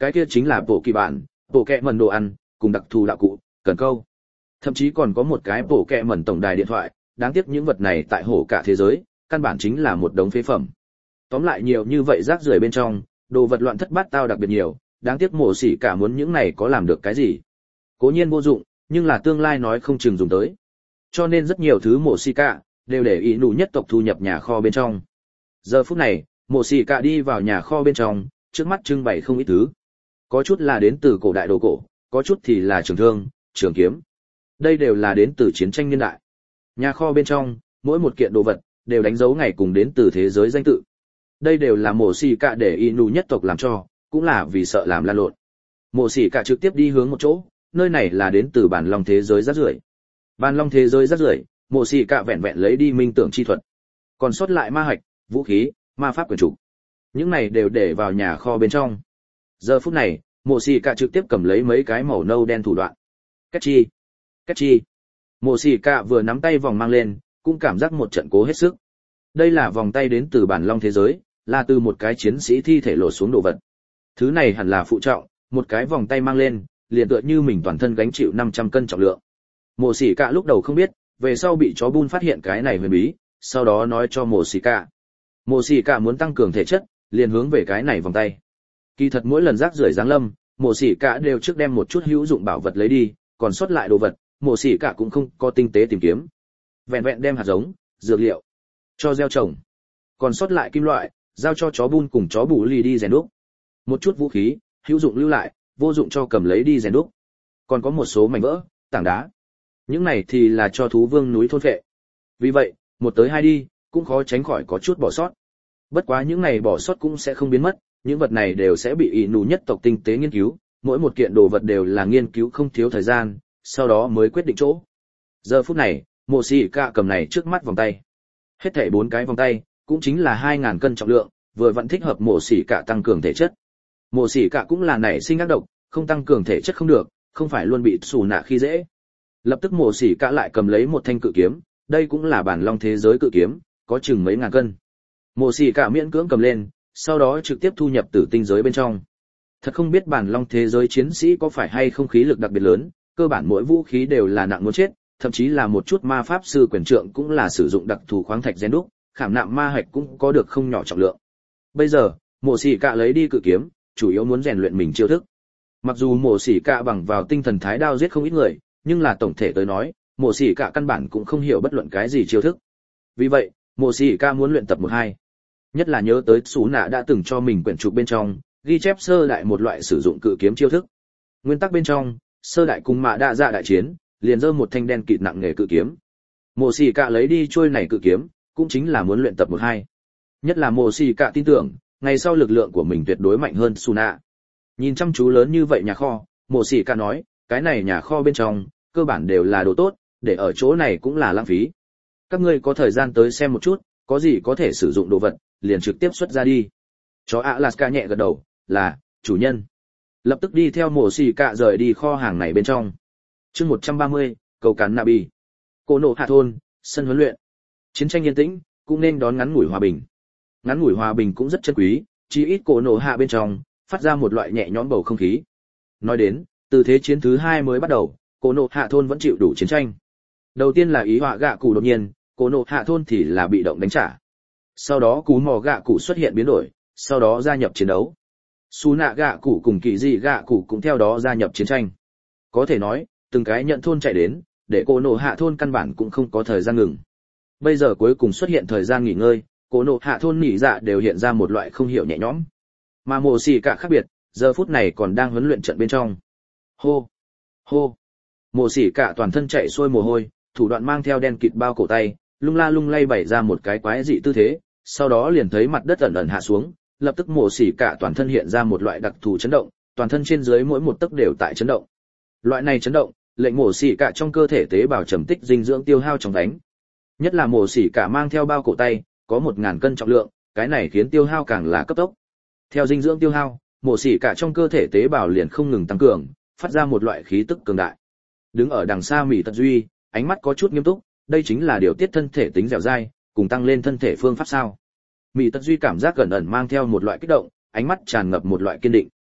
[SPEAKER 1] cái kia chính là bộ kỳ bản, bộ kẹ mẩn đồ ăn, cùng đặc thù đạo cụ, cần câu. Thậm chí còn có một cái bộ kẹ mẩn tổng đài điện thoại, đáng tiếc những vật này tại hổ cả thế giới, căn bản chính là một đống phế phẩm. Tóm lại nhiều như vậy rác rưởi bên trong, đồ vật loạn thất bát tao đặc biệt nhiều, đáng tiếc Mộ Sĩ Cả muốn những này có làm được cái gì. Cố nhiên vô dụng, nhưng là tương lai nói không chừng dùng tới. Cho nên rất nhiều thứ Mộ Sĩ Cả đều để ý nụ nhất tộc thu nhập nhà kho bên trong. Giờ phút này, Mộ Sĩ Cả đi vào nhà kho bên trong, trước mắt trưng bày không ít thứ. Có chút là đến từ cổ đại đồ cổ, có chút thì là trường thương, trường kiếm. Đây đều là đến từ chiến tranh niên đại. Nhà kho bên trong, mỗi một kiện đồ vật đều đánh dấu ngày cùng đến từ thế giới danh tự. Đây đều là Mộ Sĩ Cả để ý nụ nhất tộc làm cho, cũng là vì sợ làm lan lộn. Mộ Sĩ Cả trực tiếp đi hướng một chỗ, nơi này là đến từ bản long thế giới rác rưởi. Bản long thế giới rác rưởi, Mộ Sĩ Cả vẹn vẹn lấy đi minh tưởng chi thuật. Còn sót lại ma hạch, vũ khí, ma pháp quyền trục. Những này đều để vào nhà kho bên trong. Giờ phút này, Mộ Sĩ Cả trực tiếp cầm lấy mấy cái màu nâu đen thủ đoạn. Két chi, két chi. Mộ Sĩ Cả vừa nắm tay vòng mang lên, cũng cảm giác một trận cố hết sức. Đây là vòng tay đến từ bản long thế giới, là từ một cái chiến sĩ thi thể lột xuống đồ vật. Thứ này hẳn là phụ trọng, một cái vòng tay mang lên, liền tựa như mình toàn thân gánh chịu 500 cân trọng lượng. Mộ Sĩ Cả lúc đầu không biết, về sau bị chó Bun phát hiện cái này huyền bí, sau đó nói cho Mộ Sĩ Cả. Mộ Sĩ Cả muốn tăng cường thể chất, liền hướng về cái này vòng tay. Kỳ thật mỗi lần rác rưởi giáng lâm, Mộ Sĩ Cả đều trước đem một chút hữu dụng bảo vật lấy đi, còn sót lại đồ vật, Mộ Sĩ Cả cũng không có tinh tế tìm kiếm. Vẹn vẹn đem hạt giống, dược liệu cho gieo trồng. Còn sót lại kim loại, giao cho chó Bun cùng chó Bù Lì đi rèn đúc. Một chút vũ khí, hữu dụng lưu lại, vô dụng cho cầm lấy đi rèn đúc. Còn có một số mảnh vỡ, tảng đá. Những này thì là cho thú vương núi thôn phệ. Vì vậy, một tới hai đi, cũng khó tránh khỏi có chút bỏ sót. Bất quá những này bỏ sót cũng sẽ không biến mất, những vật này đều sẽ bị ỷ nụ nhất tộc tinh tế nghiên cứu, mỗi một kiện đồ vật đều là nghiên cứu không thiếu thời gian, sau đó mới quyết định chỗ. Giờ phút này, Mộ Sĩ Cả cầm này trước mắt vòng tay. Hết thảy 4 cái vòng tay, cũng chính là 2000 cân trọng lượng, vừa vẫn thích hợp Mộ Sĩ Cả tăng cường thể chất. Mộ Sĩ Cả cũng là nảy sinh ác độc, không tăng cường thể chất không được, không phải luôn bị xù nạ khi dễ. Lập tức Mộ Sĩ Cả lại cầm lấy một thanh cự kiếm, đây cũng là bản long thế giới cự kiếm, có chừng mấy ngàn cân. Mộ Sĩ Cả miễn cưỡng cầm lên, sau đó trực tiếp thu nhập tử tinh giới bên trong. Thật không biết bản long thế giới chiến sĩ có phải hay không khí lực đặc biệt lớn, cơ bản mỗi vũ khí đều là nặng muốn chết, thậm chí là một chút ma pháp sư quyền trượng cũng là sử dụng đặc thù khoáng thạch rèn đúc, khảm nạm ma hạch cũng có được không nhỏ trọng lượng. Bây giờ, Mộ Sĩ Cả lấy đi cự kiếm, chủ yếu muốn rèn luyện mình chiêu thức. Mặc dù Mộ Sĩ Cả bằng vào tinh thần thái đao giết không ít người, nhưng là tổng thể tới nói, Mộ Sĩ Cả căn bản cũng không hiểu bất luận cái gì chiêu thức. Vì vậy, Mộ Sĩ Cả muốn luyện tập 1-2. Nhất là nhớ tới Sú Nạ đã từng cho mình quyển trục bên trong, ghi chép sơ đại một loại sử dụng cự kiếm chiêu thức. Nguyên tắc bên trong, sơ đại cùng Mạ Đa Dạ đại chiến, liền giơ một thanh đen kịt nặng nghề cự kiếm. Mộ Sĩ Cả lấy đi trôi này cự kiếm, cũng chính là muốn luyện tập 1-2. Nhất là Mộ Sĩ Cả tin tưởng, ngày sau lực lượng của mình tuyệt đối mạnh hơn Sú Nạ. Nhìn chăm chú lớn như vậy nhà kho, Mộ Sĩ Cả nói, cái này nhà kho bên trong, cơ bản đều là đồ tốt, để ở chỗ này cũng là lãng phí. Các ngươi có thời gian tới xem một chút, có gì có thể sử dụng đồ vật, liền trực tiếp xuất ra đi. Chó Alaska nhẹ gật đầu, là, chủ nhân. Lập tức đi theo Mộ Sĩ Cả rời đi kho hàng này bên trong. Chương 130, cầu cắn Nabi. Cô nộ hạ thôn, sân huấn luyện. Chiến tranh yên tĩnh, cũng nên đón ngắn ngủi hòa bình. Ngắn ngủi hòa bình cũng rất chân quý, chỉ ít cô nộ hạ bên trong, phát ra một loại nhẹ nhõm bầu không khí. Nói đến, từ thế chiến thứ 2 mới bắt đầu, cô nộ hạ thôn vẫn chịu đủ chiến tranh. Đầu tiên là ý họa gạ cụ đột nhiên, cô nộ hạ thôn thì là bị động đánh trả. Sau đó cú mò gạ cụ xuất hiện biến đổi, sau đó gia nhập chiến đấu. Sú nạ gạ cụ cùng kỳ dị gạ cụ cũng theo đó gia nhập chiến tranh. Có thể nói, từng cái nhận thôn chạy đến, để cô nộ hạ thôn căn bản cũng không có thời gian ngừng. Bây giờ cuối cùng xuất hiện thời gian nghỉ ngơi, cô nộ hạ thôn nghỉ dạ đều hiện ra một loại không hiểu nhẹ nhõm. Mà Mộ Sĩ Cả khác biệt, giờ phút này còn đang huấn luyện trận bên trong. Hô, hô. Mộ Sĩ Cả toàn thân chạy xuôi mồ hôi, thủ đoạn mang theo đen kịt bao cổ tay, lung la lung lay bày ra một cái quái dị tư thế, sau đó liền thấy mặt đất ẩn ẩn hạ xuống, lập tức Mộ Sĩ Cả toàn thân hiện ra một loại đặc thù chấn động, toàn thân trên dưới mỗi một tấc đều tại chấn động. Loại này chấn động, lệnh Mộ Sĩ Cả trong cơ thể tế bào trầm tích dinh dưỡng tiêu hao chóng đánh. Nhất là Mộ Sĩ Cả mang theo bao cổ tay, có 1000 cân trọng lượng, cái này khiến tiêu hao càng là cấp tốc. Theo dinh dưỡng tiêu hao, Mộ Sĩ Cả trong cơ thể tế bào liền không ngừng tăng cường, phát ra một loại khí tức cường đại. Đứng ở đằng xa Mỹ Tật Duy, ánh mắt có chút nghiêm túc, đây chính là điều tiết thân thể tính dẻo dai, cùng tăng lên thân thể phương pháp sao? Mỹ Tật Duy cảm giác cẩn ẩn mang theo một loại kích động, ánh mắt tràn ngập một loại kiên định.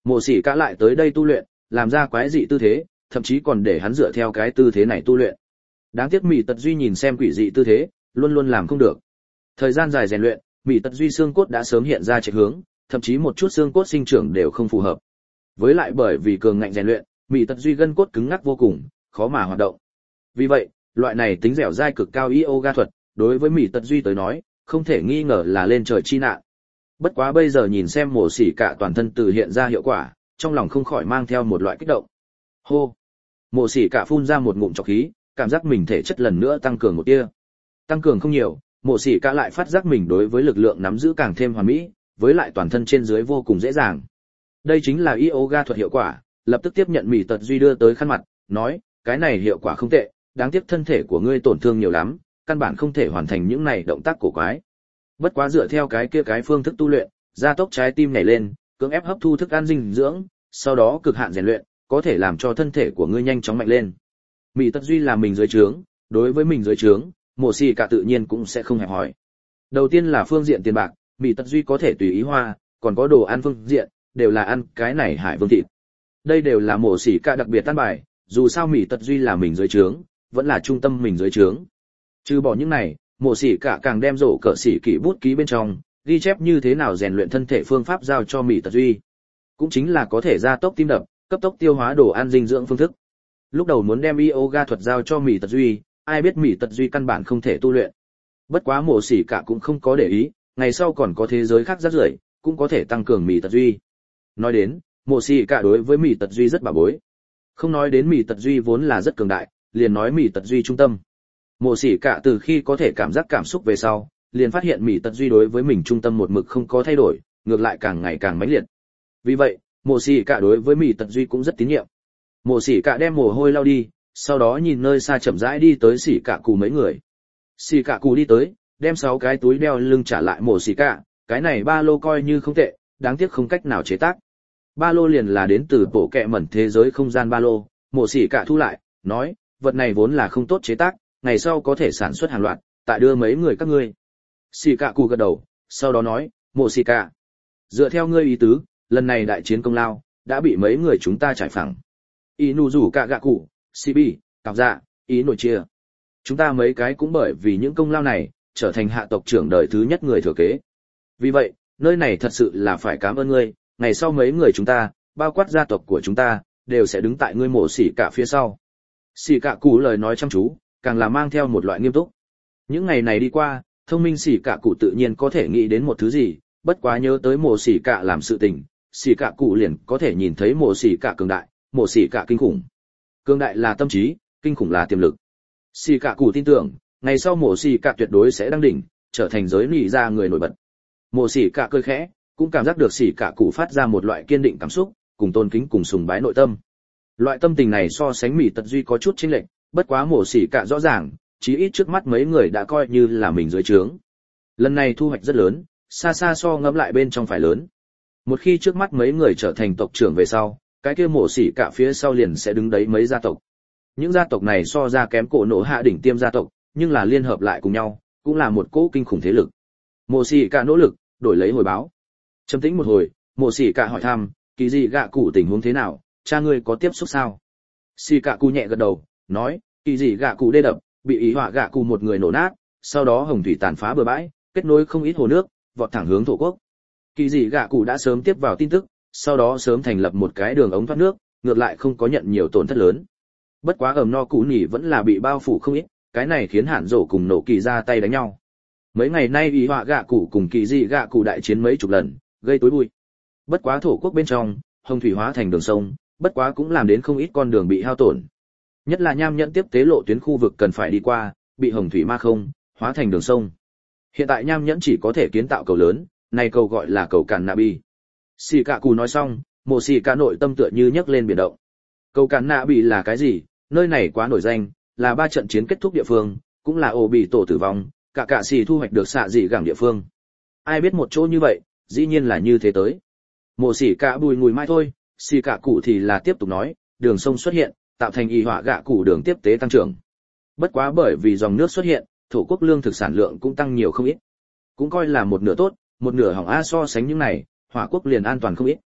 [SPEAKER 1] Mộ Sĩ Cả lại tới đây tu luyện, làm ra quái dị tư thế, thậm chí còn để hắn dựa theo cái tư thế này tu luyện. Đáng tiếc Mị Tật Duy nhìn xem quỷ dị tư thế, luôn luôn làm không được. Thời gian dài rèn luyện, Mị Tật Duy xương cốt đã sớm hiện ra chệch hướng, thậm chí một chút xương cốt sinh trưởng đều không phù hợp. Với lại bởi vì cường ngạnh rèn luyện, Mị Tật Duy gân cốt cứng ngắc vô cùng, khó mà hoạt động. Vì vậy, loại này tính dẻo dai cực cao yoga thuật, đối với Mị Tật Duy tới nói, không thể nghi ngờ là lên trời chi nạn. Bất quá bây giờ nhìn xem Mộ Sĩ Cả toàn thân từ hiện ra hiệu quả, trong lòng không khỏi mang theo một loại kích động. Hô. Mộ Sĩ Cả phun ra một ngụm trọc khí, cảm giác mình thể chất lần nữa tăng cường một tia. Tăng cường không nhiều, Mộ Sĩ Cả lại phát giác mình đối với lực lượng nắm giữ càng thêm hoàn mỹ, với lại toàn thân trên dưới vô cùng dễ dàng. Đây chính là yoga thuật hiệu quả, lập tức tiếp nhận Mị Tật Duy đưa tới khăn mặt, nói, cái này hiệu quả không tệ, đáng tiếc thân thể của ngươi tổn thương nhiều lắm, căn bản không thể hoàn thành những này động tác cổ quái. Bất quá dựa theo cái phương thức tu luyện, gia tốc trái tim nhảy lên, cưỡng ép hấp thu thức ăn dinh dưỡng, sau đó cực hạn rèn luyện, có thể làm cho thân thể của ngươi nhanh chóng mạnh lên. Mị Tật Duy là mình dưới trướng, đối với mình dưới trướng, Mộ Sĩ Cả tự nhiên cũng sẽ không hẹp hỏi. Đầu tiên là phương diện tiền bạc, Mị Tật Duy có thể tùy ý hoa, còn có đồ ăn phương diện, đều là ăn cái này hải vương thịt. Đây đều là Mộ Sĩ Cả đặc biệt tan bài, dù sao Mị Tật Duy là mình dưới trướng, vẫn là trung tâm mình dưới trướng. Trừ bỏ những này, Mộ Sĩ Cả càng đem rổ cỡ sĩ kỷ bút ký bên trong, ghi chép như thế nào rèn luyện thân thể phương pháp giao cho Mị Tật Duy. Cũng chính là có thể gia tốc tim đập, cấp tốc tiêu hóa đồ ăn dinh dưỡng phương thức. Lúc đầu muốn đem yoga thuật giao cho Mị Tật Duy, ai biết Mị Tật Duy căn bản không thể tu luyện. Bất quá Mộ Sĩ Cả cũng không có để ý, ngày sau còn có thế giới khác rắc rưởi, cũng có thể tăng cường Mị Tật Duy. Nói đến, Mộ Sĩ Cả đối với Mị Tật Duy rất bảo bối. Không nói đến Mị Tật Duy vốn là rất cường đại, liền nói Mị Tật Duy trung tâm. Mộ Sĩ Cả từ khi có thể cảm giác cảm xúc về sau, liền phát hiện Mị Tật Duy đối với mình trung tâm một mực không có thay đổi, ngược lại càng ngày càng mãnh liệt. Vì vậy, Mộ Sĩ Cả đối với Mị Tật Duy cũng rất tín nhiệm. Mộ Sĩ Cả đem mồ hôi lau đi, sau đó nhìn nơi xa chậm rãi đi tới Sĩ Cả Cù mấy người. Sĩ Cả Cù đi tới, đem 6 cái túi đeo lưng trả lại Mộ Sĩ Cả, cái này ba lô coi như không tệ, đáng tiếc không cách nào chế tác. Ba lô liền là đến từ bộ kệ mẩn thế giới không gian ba lô, Mộ Sĩ Cả thu lại, nói, vật này vốn là không tốt chế tác, ngày sau có thể sản xuất hàng loạt, tại đưa mấy người các ngươi. Sĩ Cả Cù gật đầu, sau đó nói, Mộ Sĩ Cả, dựa theo ngươi ý tứ, lần này đại chiến công lao đã bị mấy người chúng ta trải phẳng. Inu rủ cả gạ cụ, Sibi, Cọc Dạ, ý nội chia. Chúng ta mấy cái cũng bởi vì những công lao này, trở thành hạ tộc trưởng đời thứ nhất người thừa kế. Vì vậy, nơi này thật sự là phải cảm ơn ngươi, ngày sau mấy người chúng ta, bao quát gia tộc của chúng ta, đều sẽ đứng tại ngươi Mộ Sĩ Cả phía sau. Sĩ Cả Cụ lời nói chăm chú, càng là mang theo một loại nghiêm túc. Những ngày này đi qua, thông minh Sĩ Cả Cụ tự nhiên có thể nghĩ đến một thứ gì, bất quá nhớ tới Mộ Sĩ Cả làm sự tình, Sĩ Cả Cụ liền có thể nhìn thấy Mộ Sĩ Cả cường đại, Mộ Sĩ Cả kinh khủng. Cường đại là tâm trí, kinh khủng là tiềm lực. Sĩ Cả Cụ tin tưởng, ngày sau Mộ Sĩ Cả tuyệt đối sẽ đăng đỉnh, trở thành giới nỉ ra người nổi bật. Mộ Sĩ Cả cười khẽ, cũng cảm giác được Sĩ Cả Cụ phát ra một loại kiên định cảm xúc, cùng tôn kính cùng sùng bái nội tâm. Loại tâm tình này so sánh Mị Tật Duy có chút chênh lệch, bất quá Mộ Sĩ Cả rõ ràng, chí ít trước mắt mấy người đã coi như là mình dưới trướng. Lần này thu hoạch rất lớn, xa xa so ngẫm lại bên trong phải lớn. Một khi trước mắt mấy người trở thành tộc trưởng về sau, cái kia Mộ Sĩ Cả phía sau liền sẽ đứng đấy mấy gia tộc. Những gia tộc này so ra kém cổ nổ hạ đỉnh tiêm gia tộc, nhưng là liên hợp lại cùng nhau, cũng là một cỗ kinh khủng thế lực. Mộ Sĩ Cả nỗ lực, đổi lấy hồi báo. Trầm tĩnh một hồi, Mộ Sĩ Cả hỏi thăm, Kỳ Dị Gạ Cụ tình huống thế nào, cha ngươi có tiếp xúc sao? Sĩ Cả Cụ nhẹ gật đầu, nói, Kỳ Dị Gạ Cụ đê đập, bị ý họa gạ cụ một người nổ nát, sau đó hồng thủy tàn phá bờ bãi, kết nối không ít hồ nước, vọt thẳng hướng thổ quốc. Kỳ Dị Gạ cụ đã sớm tiếp vào tin tức, sau đó sớm thành lập một cái đường ống thoát nước, ngược lại không có nhận nhiều tổn thất lớn. Bất quá ẩm no cũ nhỉ vẫn là bị bao phủ không ít, cái này khiến Hạn Dỗ cùng Nổ Kỳ ra tay đánh nhau. Mấy ngày nay ý họa gạ cụ cùng Kỳ Dị Gạ cụ đại chiến mấy chục lần, gây tối bụi. Bất quá thổ quốc bên trong, hồng thủy hóa thành đường sông, bất quá cũng làm đến không ít con đường bị hao tổn. Nhất là Nham Nhẫn tiếp tế lộ tuyến khu vực cần phải đi qua, bị hồng thủy ma không, hóa thành đường sông. Hiện tại Nham Nhẫn chỉ có thể kiến tạo cầu lớn, này cầu gọi là cầu Cản Nạ Bì. Sĩ Cả Cù nói xong, Mộ Sĩ Cả nội tâm tựa như nhấc lên biển động. Cầu Cản Nạ Bì là cái gì? Nơi này quá nổi danh, là 3 trận chiến kết thúc địa phương, cũng là ổ bị tổ tử vong, cả xì thu hoạch được xạ dị gẳng địa phương. Ai biết một chỗ như vậy, dĩ nhiên là như thế tới. Mộ Sĩ Cả bùi ngùi mai thôi, Sĩ Cả Cụ thì là tiếp tục nói, đường sông xuất hiện, tạo thành y họa gạ cụ đường tiếp tế tăng trưởng. Bất quá bởi vì dòng nước xuất hiện, thổ quốc lương thực sản lượng cũng tăng nhiều không ít. Cũng coi là một nửa tốt, một nửa hỏng a so sánh những này, hỏa quốc liền an toàn không ít.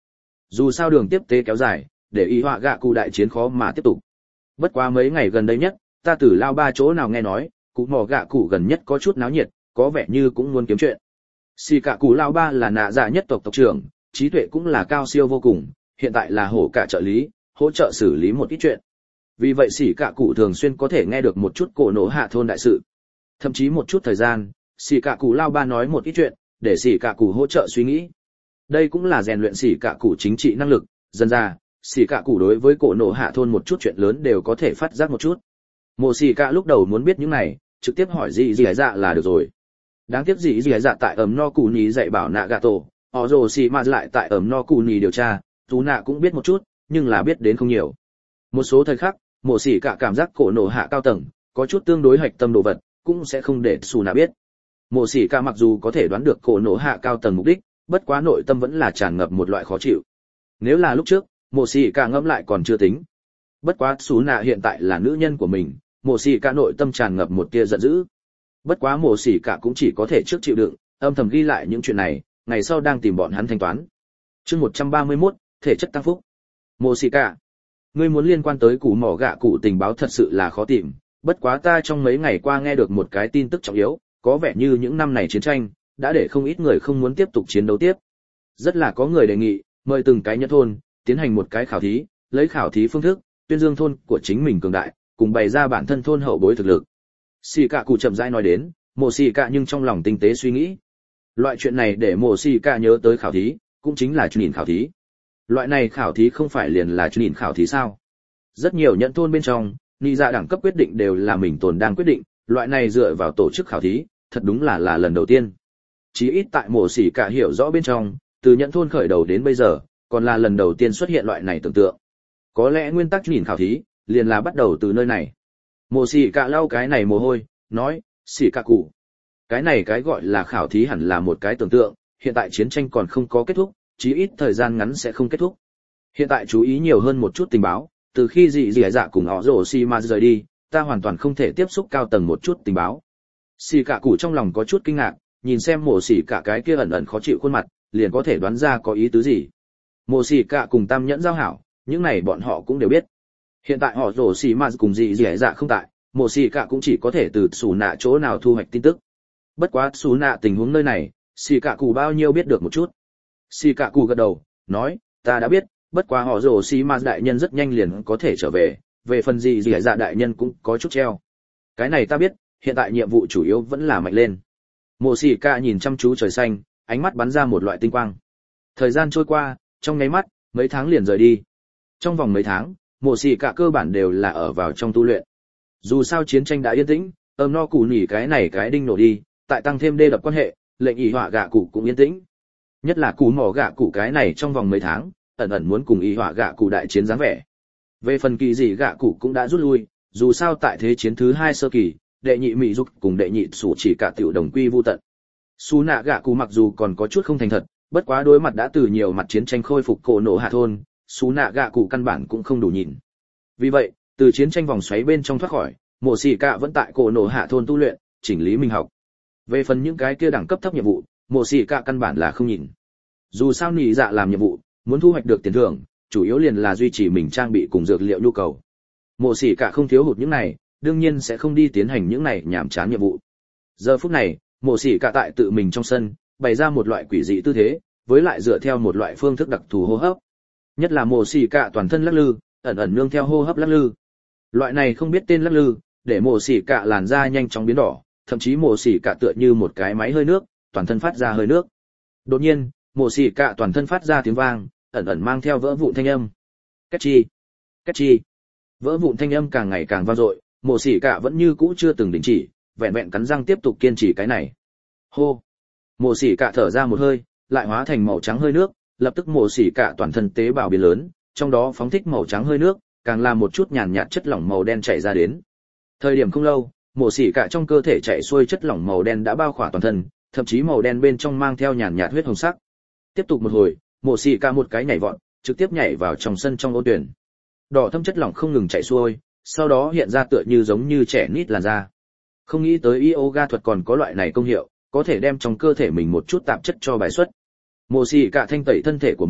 [SPEAKER 1] Dù sao đường tiếp tế kéo dài, để y họa gạ cụ đại chiến khó mà tiếp tục. Bất quá mấy ngày gần đây nhất, ta từ lao ba chỗ nào nghe nói, cụ mỏ gạ cụ gần nhất có chút náo nhiệt, có vẻ như cũng muốn kiếm chuyện. Xì cả cụ lao ba là nạ dạ nhất tộc tộc trưởng, trí tuệ cũng là cao siêu vô cùng, hiện tại là hổ cả trợ lý, hỗ trợ xử lý một ít chuyện. Vì vậy xì cả cụ thường xuyên có thể nghe được một chút cổ nổ hạ thôn đại sự. Thậm chí một chút thời gian, xì cả cụ lao ba nói một ít chuyện, để xì cả cụ hỗ trợ suy nghĩ. Đây cũng là rèn luyện xì cả cụ chính trị năng lực, dần ra, xì cả cụ đối với cổ nổ hạ thôn một chút chuyện lớn đều có thể phát giác một chút. Mộ xì cả lúc đầu muốn biết những này, trực tiếp hỏi gì dạ là được rồi. Đáng tiếc gì dạ tại ấm no cù nhì dạy bảo Nagato, họ rồ xì mà lại tại ấm no cù nhì điều tra, tú nạ cũng biết một chút, nhưng là biết đến không nhiều. Một số thời khắc, mộ xì cả cảm giác cổ nổ hạ cao tầng, có chút tương đối hạch tâm đồ vật, cũng sẽ không để xù nạ biết. Mộ xì cả mặc dù có thể đoán được cổ nổ hạ cao tầng mục đích, bất quá nội tâm vẫn là tràn ngập một loại khó chịu. Nếu là lúc trước, mộ xì cả ngẫm lại còn chưa tính. Bất quá xù nạ hiện tại là nữ nhân của mình, mộ xì cả nội tâm tràn ngập một tia giận dữ. Bất quá mộ xì cả cũng chỉ có thể trước chịu đựng, âm thầm ghi lại những chuyện này, ngày sau đang tìm bọn hắn thanh toán. Chương 131, thể chất tăng phúc. Mộ xì cả, ngươi muốn liên quan tới củ mỏ gạ cụ tình báo thật sự là khó tìm, bất quá ta trong mấy ngày qua nghe được một cái tin tức trọng yếu, có vẻ như những năm này chiến tranh đã để không ít người không muốn tiếp tục chiến đấu tiếp. Rất là có người đề nghị mời từng cái nhân thôn tiến hành một cái khảo thí, lấy khảo thí phương thức tuyên dương thôn của chính mình cường đại, cùng bày ra bản thân thôn hậu bối thực lực. Xì cả cụ chậm rãi nói đến, mộ xì cả nhưng trong lòng tinh tế suy nghĩ. Loại chuyện này để mộ xì cả nhớ tới khảo thí, cũng chính là nhìn khảo thí. Loại này khảo thí không phải liền là nhìn khảo thí sao? Rất nhiều nhận thôn bên trong, ni dạ đẳng cấp quyết định đều là mình tồn đang quyết định, loại này dựa vào tổ chức khảo thí, thật đúng là lần đầu tiên. Chí ít tại mộ xì cả hiểu rõ bên trong, từ nhận thôn khởi đầu đến bây giờ, còn là lần đầu tiên xuất hiện loại này tưởng tượng. Có lẽ nguyên tắc nhìn khảo thí, liền là bắt đầu từ nơi này. Mộ xì cả lau cái này mồ hôi, nói, xì cả cụ. Cái này cái gọi là khảo thí hẳn là một cái tưởng tượng, hiện tại chiến tranh còn không có kết thúc, chí ít thời gian ngắn sẽ không kết thúc. Hiện tại chú ý nhiều hơn một chút tình báo, từ khi dị dạ cùng họ rồ xì mà rời đi, ta hoàn toàn không thể tiếp xúc cao tầng một chút tình báo. Xì cả cụ trong lòng có chút kinh ngạc, nhìn xem mộ xì cả cái kia ẩn ẩn khó chịu khuôn mặt, liền có thể đoán ra có ý tứ gì. Mộ xì cả cùng tam nhẫn giao hảo, những này bọn họ cũng đều biết. Hiện tại họ rồ xì mà cùng dị dạ không tại, mộ xì cả cũng chỉ có thể từ xù nạ chỗ nào thu hoạch tin tức. Bất quá xù nạ tình huống nơi này, xì cả cụ bao nhiêu biết được một chút. Xì cả cụ gật đầu, nói, ta đã biết, bất quá họ rồ xì mà đại nhân rất nhanh liền có thể trở về, về phần gì dạ đại nhân cũng có chút treo. Cái này ta biết, hiện tại nhiệm vụ chủ yếu vẫn là mạnh lên. Mộ xì cả nhìn chăm chú trời xanh, ánh mắt bắn ra một loại tinh quang. Thời gian trôi qua, trong nháy mắt, mấy tháng liền rời đi. Trong vòng mấy tháng, mộ xì cả cơ bản đều là ở vào trong tu luyện. Dù sao chiến tranh đã yên tĩnh, no củ nỉ cái này cái đinh nổ đi, tại tăng thêm đê đập quan hệ, lệnh ỷ họa gạ cụ cũng yên tĩnh. Nhất là củ mỏ gạ cụ cái này trong vòng mấy tháng, ẩn ẩn muốn cùng ỷ họa gạ cụ đại chiến dáng vẻ. Về phần kỳ gì gạ cụ cũng đã rút lui, dù sao tại thế chiến thứ 2 sơ kỳ, đệ nhị mỹ dục cùng đệ nhị sủ chỉ cả tiểu đồng quy vu tận. Su nạ gạ cụ mặc dù còn có chút không thành thật, bất quá đối mặt đã từ nhiều mặt chiến tranh khôi phục cổ nổ hạ thôn, Su nạ gạ cụ căn bản cũng không đủ nhìn. Vì vậy, từ chiến tranh vòng xoáy bên trong thoát khỏi, mộ xì cả vẫn tại cổ nổ hạ thôn tu luyện, chỉnh lý minh học. Về phần những cái kia đẳng cấp thấp nhiệm vụ, mộ xì cả căn bản là không nhìn. Dù sao nỉ dạ làm nhiệm vụ, muốn thu hoạch được tiền thưởng, chủ yếu liền là duy trì mình trang bị cùng dược liệu nhu cầu. Mộ xì cả không thiếu hụt những này, đương nhiên sẽ không đi tiến hành những này nhảm chán nhiệm vụ. Giờ phút này, mộ xì cả tại tự mình trong sân, bày ra một loại quỷ dị tư thế, với lại dựa theo một loại phương thức đặc thù hô hấp. Nhất là mộ xì cả toàn thân lắc lư, ẩn ẩn nương theo hô hấp lắc lư. Loại này không biết tên lắc lư, để mộ xì cả làn da nhanh chóng biến đỏ, thậm chí mộ xì cả tựa như một cái máy hơi nước, toàn thân phát ra hơi nước. Đột nhiên, mộ xì cả toàn thân phát ra tiếng vang, ẩn ẩn mang theo vỡ vụn thanh âm. Két chi, két chi. Vỡ vụn thanh âm càng ngày càng vang dội, mộ xì cả vẫn như cũ chưa từng đình chỉ, vẹn vẹn cắn răng tiếp tục kiên trì cái này. Hô. Mộ xì cả thở ra một hơi, lại hóa thành màu trắng hơi nước, lập tức mộ xì cả toàn thân tế bào biến lớn, trong đó phóng thích màu trắng hơi nước, càng làm một chút nhàn nhạt chất lỏng màu đen chảy ra đến. Thời điểm không lâu, mộ xì cả trong cơ thể chảy xuôi chất lỏng màu đen đã bao khỏa toàn thân, thậm chí màu đen bên trong mang theo nhàn nhạt huyết hồng sắc. Tiếp tục một hồi, mộ xì cả một cái nhảy vọt, trực tiếp nhảy vào trong sân trong ôn tuyển. Đỏ thâm chất lỏng không ngừng chảy xuôi, sau đó hiện ra tựa như giống như trẻ nít làn da. Không nghĩ tới yoga thuật còn có loại này công hiệu, có thể đem trong cơ thể mình một chút tạp chất cho bài xuất. Mộ xì cả thanh tẩy thân thể của mình,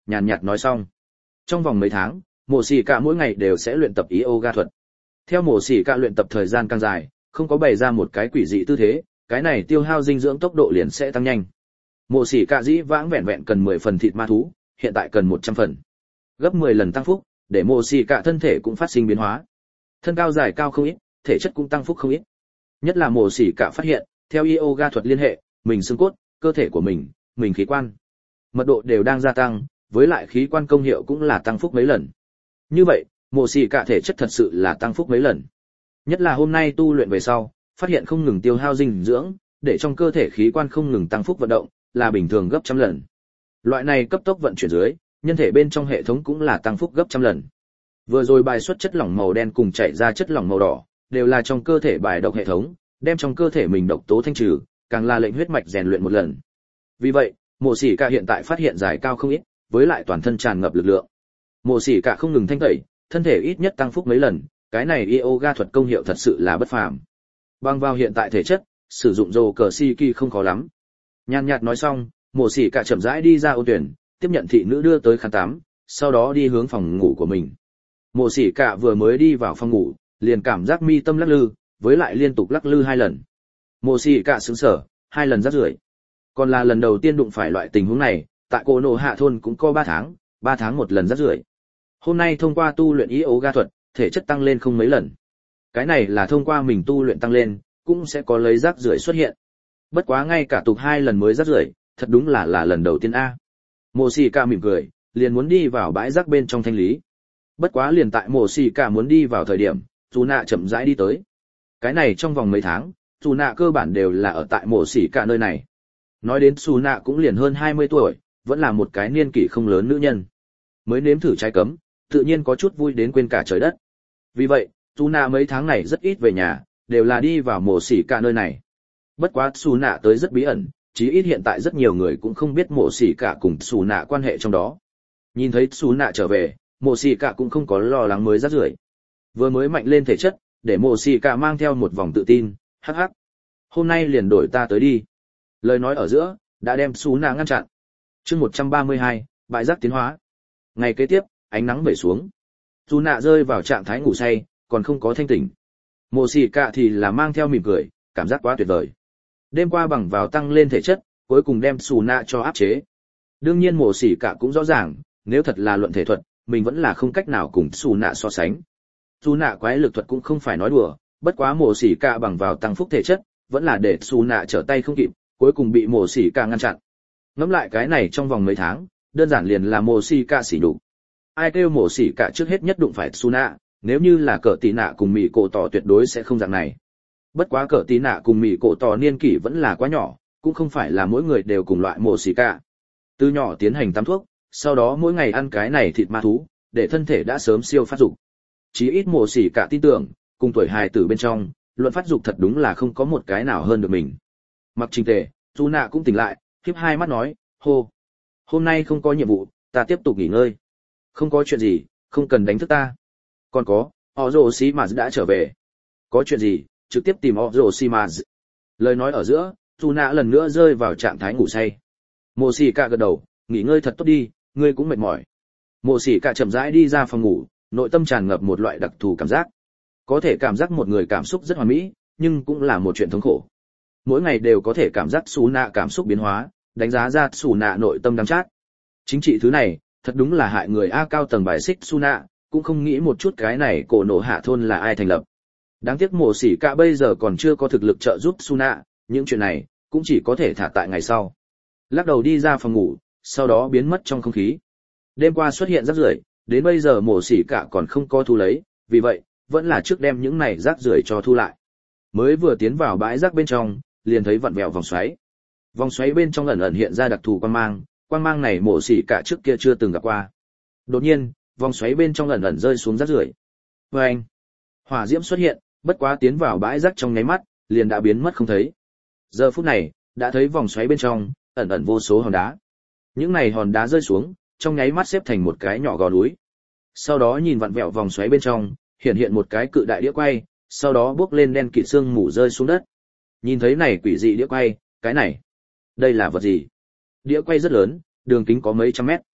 [SPEAKER 1] nhàn nhạt nói xong. Trong vòng mấy tháng, Mộ Sĩ Cả mỗi ngày đều sẽ luyện tập yoga thuật. Theo Mộ Sĩ Cả luyện tập thời gian càng dài, không có bày ra một cái quỷ dị tư thế, cái này tiêu hao dinh dưỡng tốc độ liền sẽ tăng nhanh. Mộ Sĩ Cả dĩ vãng vẹn vẹn cần 10 phần thịt ma thú, hiện tại cần 100 phần. Gấp 10 lần tăng phúc, để Mộ Sĩ Cả thân thể cũng phát sinh biến hóa. Thân cao dài cao không ít, thể chất cũng tăng phúc không ít. Nhất là Mộ Sĩ Cả phát hiện, theo yoga thuật liên hệ, mình xương cốt, cơ thể của mình khí quan, mật độ đều đang gia tăng, với lại khí quan công hiệu cũng là tăng phúc mấy lần. Như vậy, Mộ Sĩ Cả thể chất thật sự là tăng phúc mấy lần. Nhất là hôm nay tu luyện về sau, phát hiện không ngừng tiêu hao dinh dưỡng, để trong cơ thể khí quan không ngừng tăng phúc vận động, là bình thường gấp trăm lần. Loại này cấp tốc vận chuyển dưới, nhân thể bên trong hệ thống cũng là tăng phúc gấp trăm lần. Vừa rồi bài xuất chất lỏng màu đen cùng chảy ra chất lỏng màu đỏ, đều là trong cơ thể bài độc hệ thống, đem trong cơ thể mình độc tố thanh trừ, càng là lệnh huyết mạch rèn luyện một lần. Vì vậy, Mộ Sĩ Cả hiện tại phát hiện dài cao không ít, với lại toàn thân tràn ngập lực lượng. Mộ Sĩ Cả không ngừng thanh tẩy, thân thể ít nhất tăng phúc mấy lần, cái này yoga thuật công hiệu thật sự là bất phàm. Bằng vào hiện tại thể chất, sử dụng rồ cờ si kỳ không khó lắm. Nhàn nhạt nói xong, Mộ Sĩ Cả chậm rãi đi ra ô tuyển, tiếp nhận thị nữ đưa tới khán tắm, sau đó đi hướng phòng ngủ của mình. Mộ Sĩ Cả vừa mới đi vào phòng ngủ, liền cảm giác mi tâm lắc lư, với lại liên tục lắc lư 2 lần. Mộ Sĩ Cả sững sờ, 2 lần rắc rưởi. Còn là lần đầu tiên đụng phải loại tình huống này, tại Cổ Nổ Hạ thôn cũng có 3 tháng một lần rắc rưởi. Hôm nay thông qua tu luyện yoga thuật, thể chất tăng lên không mấy lần. Cái này là thông qua mình tu luyện tăng lên, cũng sẽ có lấy rác rưởi xuất hiện. Bất quá ngay cả tục 2 lần mới rác rưởi, thật đúng là lần đầu tiên a. Mộ Sĩ Cả mỉm cười, liền muốn đi vào bãi rác bên trong thanh lý. Bất quá liền tại Mộ Sĩ Cả muốn đi vào thời điểm, Dù Nạ chậm rãi đi tới. Cái này trong vòng mấy tháng, Dù Nạ cơ bản đều là ở tại Mộ Sĩ Cả nơi này. Nói đến Dù Nạ cũng liền hơn 20 tuổi, vẫn là một cái niên kỷ không lớn nữ nhân. Mới nếm thử trái cấm, tự nhiên có chút vui đến quên cả trời đất. Vì vậy, Dù Nạ mấy tháng này rất ít về nhà, đều là đi vào Mộ Sĩ Cả nơi này. Bất quá Dù Nạ tới rất bí ẩn, chí ít hiện tại rất nhiều người cũng không biết Mộ Sĩ Cả cùng Dù Nạ quan hệ trong đó. Nhìn thấy Dù Nạ trở về, Mộ Sĩ Cả cũng không có lo lắng mới rắc rưởi. Vừa mới mạnh lên thể chất, để Mộ Sĩ Cả mang theo một vòng tự tin, hắc hắc. Hôm nay liền đổi ta tới đi. Lời nói ở giữa, đã đem Dù Nạ ngăn chặn. Chương 132, bãi rác tiến hóa. Ngày kế tiếp, ánh nắng về xuống. Dù Nạ rơi vào trạng thái ngủ say, còn không có thanh tỉnh. Mộ Sĩ Cả thì là mang theo mỉm cười, cảm giác quá tuyệt vời. Đêm qua bằng vào tăng lên thể chất, cuối cùng đem Dù Nạ cho áp chế. Đương nhiên Mộ Sĩ Cả cũng rõ ràng, nếu thật là luận thể thuật, mình vẫn là không cách nào cùng Dù Nạ so sánh. Dù Nạ quái lực thuật cũng không phải nói đùa, bất quá Mộ Sĩ Cả bằng vào tăng phúc thể chất, vẫn là để Dù Nạ trở tay không kịp, cuối cùng bị Mộ Sĩ Cả ngăn chặn. Ngẫm lại cái này trong vòng mấy tháng, đơn giản liền là Mộ Sĩ Cả xỉ nhục. Ai kêu Mộ Sĩ Cả trước hết nhất đụng phải Dù Nạ, nếu như là Cờ Tí Nạ cùng Mị Cổ Tỏ tuyệt đối sẽ không dạng này. Bất quá Cờ Tí Nạ cùng Mị Cổ Tỏ niên kỷ vẫn là quá nhỏ, cũng không phải là mỗi người đều cùng loại Mộ Sĩ Cả. Từ nhỏ tiến hành tắm thuốc, sau đó mỗi ngày ăn cái này thịt ma thú, để thân thể đã sớm siêu phát dục. Chí ít Mộ Sĩ Cả tin tưởng, cùng tuổi hài tử bên trong, luận phát dục thật đúng là không có một cái nào hơn được mình. Mặc trình tề, Dù Nạ cũng tỉnh lại, khép hai mắt nói, hô, hôm nay không có nhiệm vụ, ta tiếp tục nghỉ ngơi. Không có chuyện gì, không cần đánh thức ta. Còn có, Orochimaru đã trở về. Có chuyện gì, trực tiếp tìm Orochimaru. Lời nói ở giữa, Dù Nạ lần nữa rơi vào trạng thái ngủ say. Mộ Sĩ Cả gật đầu, nghỉ ngơi thật tốt đi, ngươi cũng mệt mỏi. Mộ Sĩ Cả chậm rãi đi ra phòng ngủ, nội tâm tràn ngập một loại đặc thù cảm giác. Có thể cảm giác một người cảm xúc rất hoàn mỹ, nhưng cũng là một chuyện thống khổ. Mỗi ngày đều có thể cảm giác Dù Nạ cảm xúc biến hóa, đánh giá ra Dù Nạ nội tâm đắng chát. Chính trị thứ này, thật đúng là hại người a. Cao tầng bài xích Dù Nạ, cũng không nghĩ một chút cái này Cổ Nổ Hạ thôn là ai thành lập. Đáng tiếc Mộ Sĩ Cả bây giờ còn chưa có thực lực trợ giúp Dù Nạ, những chuyện này cũng chỉ có thể thả tại ngày sau. Lắc đầu đi ra phòng ngủ, sau đó biến mất trong không khí. Đêm qua xuất hiện rác rưởi, đến bây giờ Mộ Sĩ Cả còn không có thu lấy, vì vậy vẫn là trước đem những này rác rưởi cho thu lại. Mới vừa tiến vào bãi rác bên trong, liền thấy vặn vẹo vòng xoáy. Vòng xoáy bên trong ẩn ẩn hiện ra đặc thù quang mang này Mộ Sĩ Cả trước kia chưa từng gặp qua. Đột nhiên, vòng xoáy bên trong ẩn ẩn rơi xuống rác rưởi. Oeng! Hỏa diễm xuất hiện, bất quá tiến vào bãi rác trong nháy mắt, liền đã biến mất không thấy. Giờ phút này, đã thấy vòng xoáy bên trong ẩn ẩn vô số hòn đá. Những này hòn đá rơi xuống, trong nháy mắt xếp thành một cái nhỏ gò núi. Sau đó nhìn vặn vẹo vòng xoáy bên trong, hiện một cái cự đại đĩa quay, sau đó bước lên đen kịt sương mù rơi xuống đất. Nhìn thấy này quỷ dị đĩa quay, cái này, đây là vật gì? Đĩa quay rất lớn, đường kính có mấy trăm mét.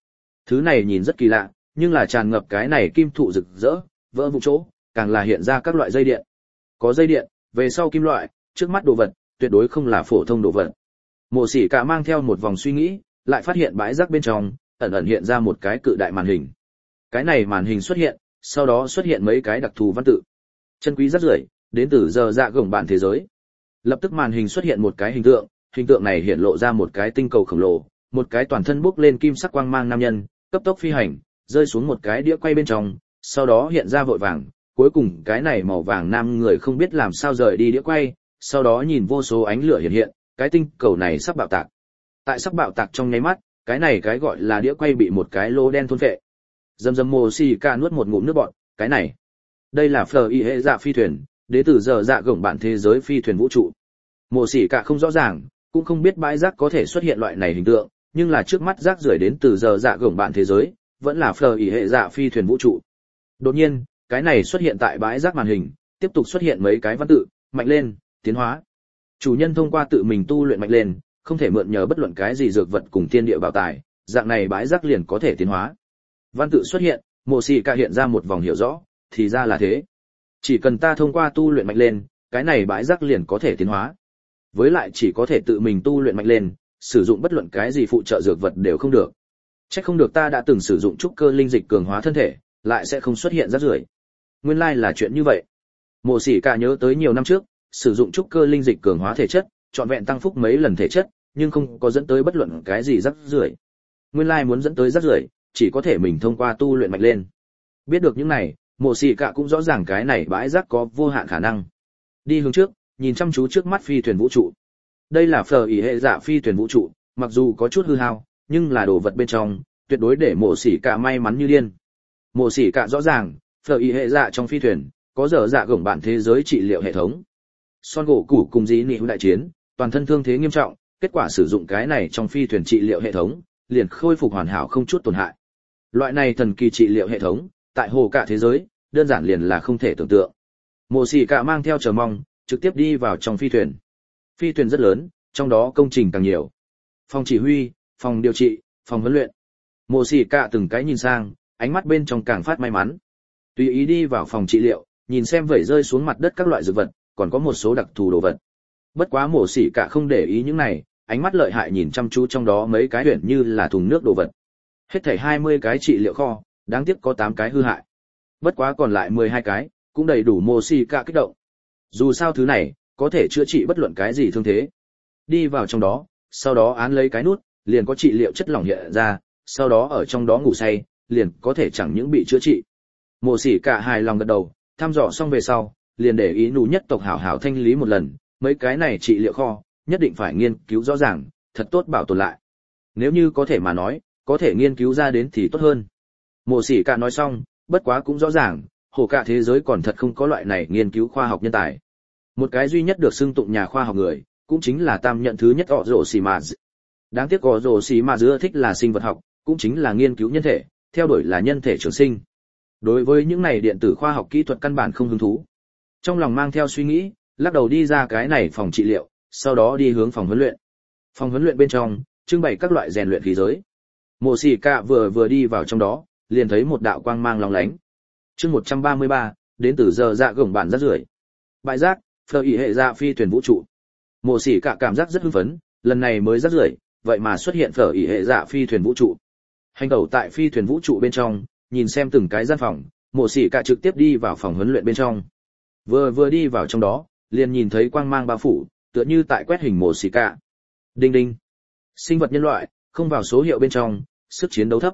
[SPEAKER 1] Thứ này nhìn rất kỳ lạ, nhưng là tràn ngập cái này kim thụ rực rỡ, vỡ vụn chỗ, càng là hiện ra các loại dây điện. Có dây điện, về sau kim loại, trước mắt đồ vật, tuyệt đối không là phổ thông đồ vật. Mộ Sĩ Cả mang theo một vòng suy nghĩ, lại phát hiện bãi rác bên trong, ẩn ẩn hiện ra một cái cự đại màn hình. Cái này màn hình xuất hiện, sau đó xuất hiện mấy cái đặc thù văn tự. Chân quý rất rưởi, đến từ giờ dạ gồng bạn thế giới. Lập tức màn hình xuất hiện một cái hình tượng này hiện lộ ra một cái tinh cầu khổng lồ, một cái toàn thân bốc lên kim sắc quang mang nam nhân, cấp tốc phi hành, rơi xuống một cái đĩa quay bên trong, sau đó hiện ra vội vàng, cuối cùng cái này màu vàng nam người không biết làm sao rời đi đĩa quay, sau đó nhìn vô số ánh lửa hiện hiện, cái tinh cầu này sắp bạo tạc. Tại sắp bạo tạc trong nháy mắt, cái này cái gọi là đĩa quay bị một cái lô đen thôn phệ. Dầm dầm Mộ Sĩ Cả nuốt một ngụm nước bọt, cái này, đây là phở y hệ dạ phi thuyền, đến từ giờ dạ gồng bạn thế giới phi thuyền vũ trụ. Mộ Sĩ Cả không rõ ràng, cũng không biết bãi rác có thể xuất hiện loại này hình tượng, nhưng là trước mắt rác rưởi đến từ giờ dạ gồng bạn thế giới, vẫn là phở y hệ dạ phi thuyền vũ trụ. Đột nhiên, cái này xuất hiện tại bãi rác màn hình, tiếp tục xuất hiện mấy cái văn tự, mạnh lên, tiến hóa. Chủ nhân thông qua tự mình tu luyện mạnh lên, không thể mượn nhờ bất luận cái gì dược vật cùng thiên địa bảo tài, dạng này bãi rác liền có thể tiến hóa. Văn tự xuất hiện, Mộ Sĩ Cả hiện ra một vòng hiểu rõ, thì ra là thế. Chỉ cần ta thông qua tu luyện mạnh lên, cái này bãi rác liền có thể tiến hóa. Với lại chỉ có thể tự mình tu luyện mạnh lên, sử dụng bất luận cái gì phụ trợ dược vật đều không được. Chắc không được ta đã từng sử dụng trúc cơ linh dịch cường hóa thân thể, lại sẽ không xuất hiện rác rưởi. Nguyên lai là chuyện như vậy. Mộ Sĩ Cả nhớ tới nhiều năm trước, sử dụng trúc cơ linh dịch cường hóa thể chất, trọn vẹn tăng phúc mấy lần thể chất, nhưng không có dẫn tới bất luận cái gì rác rưởi. Nguyên lai muốn dẫn tới rác rưởi, chỉ có thể mình thông qua tu luyện mạnh lên. Biết được những này, Mộ Sĩ Cả cũng rõ ràng cái này bãi rác có vô hạn khả năng. Đi hướng trước, nhìn chăm chú trước mắt phi thuyền vũ trụ. Đây là phở y hệ dạ phi thuyền vũ trụ, mặc dù có chút hư hao, nhưng là đồ vật bên trong, tuyệt đối để Mộ Sĩ Cả may mắn như điên. Mộ Sĩ Cả rõ ràng, phở y hệ dạ trong phi thuyền có giờ dạ gồng bạn thế giới trị liệu hệ thống. Son gỗ củ cùng dĩ nị đại chiến, toàn thân thương thế nghiêm trọng, kết quả sử dụng cái này trong phi thuyền trị liệu hệ thống, liền khôi phục hoàn hảo không chút tổn hại. Loại này thần kỳ trị liệu hệ thống, tại hồ cả thế giới, đơn giản liền là không thể tưởng tượng. Mộ Sĩ Cả mang theo chờ mong, trực tiếp đi vào trong phi thuyền. Phi thuyền rất lớn, trong đó công trình càng nhiều. Phòng chỉ huy, phòng điều trị, phòng huấn luyện. Mộ Sĩ Cả từng cái nhìn sang, ánh mắt bên trong càng phát may mắn. Tùy ý đi vào phòng trị liệu, nhìn xem vẩy rơi xuống mặt đất các loại dược vật, còn có một số đặc thù đồ vật. Bất quá Mộ Sĩ Cả không để ý những này, ánh mắt lợi hại nhìn chăm chú trong đó mấy cái huyền như là thùng nước đồ vật. Hết thảy 20 cái trị liệu kho, đáng tiếc có 8 cái hư hại. Bất quá còn lại 12 cái, cũng đầy đủ Mộ Sĩ Cả kích động. Dù sao thứ này, có thể chữa trị bất luận cái gì thương thế. Đi vào trong đó, sau đó án lấy cái nút, liền có trị liệu chất lỏng hiện ra, sau đó ở trong đó ngủ say, liền có thể chẳng những bị chữa trị. Mộ Sĩ Cả hài lòng gật đầu, thăm dò xong về sau, liền để ý nụ nhất tộc hảo hảo thanh lý một lần, mấy cái này trị liệu kho, nhất định phải nghiên cứu rõ ràng, thật tốt bảo tồn lại. Nếu như có thể mà nói, có thể nghiên cứu ra đến thì tốt hơn. Mộ Sĩ Cả nói xong, bất quá cũng rõ ràng, hồ cả thế giới còn thật không có loại này nghiên cứu khoa học nhân tài. Một cái duy nhất được xưng tụng nhà khoa học người, cũng chính là tam nhận thứ nhất Orochimaru. Đáng tiếc Orochimaru ưa thích là sinh vật học, cũng chính là nghiên cứu nhân thể, theo đuổi là nhân thể trường sinh. Đối với những này điện tử khoa học kỹ thuật căn bản không hứng thú. Trong lòng mang theo suy nghĩ, lắc đầu đi ra cái này phòng trị liệu, sau đó đi hướng phòng huấn luyện. Phòng huấn luyện bên trong, trưng bày các loại rèn luyện khí giới. Mộ Sĩ Cả vừa đi vào trong đó, liền thấy một đạo quang mang lóng lánh. Chương 133, đến từ giờ dạ gồng bạn rác rưởi. Bãi rác, phở y hệ dạ phi thuyền vũ trụ. Mộ Sĩ Cả cảm giác rất hưng phấn, lần này mới rác rưởi, vậy mà xuất hiện phở y hệ dạ phi thuyền vũ trụ. Hành tẩu tại phi thuyền vũ trụ bên trong, nhìn xem từng cái gian phòng, Mộ Sĩ Cả trực tiếp đi vào phòng huấn luyện bên trong. Vừa đi vào trong đó, liền nhìn thấy quang mang bao phủ, tựa như tại quét hình Mộ Sĩ Cả. Đinh đinh. Sinh vật nhân loại, không vào số hiệu bên trong, sức chiến đấu thấp.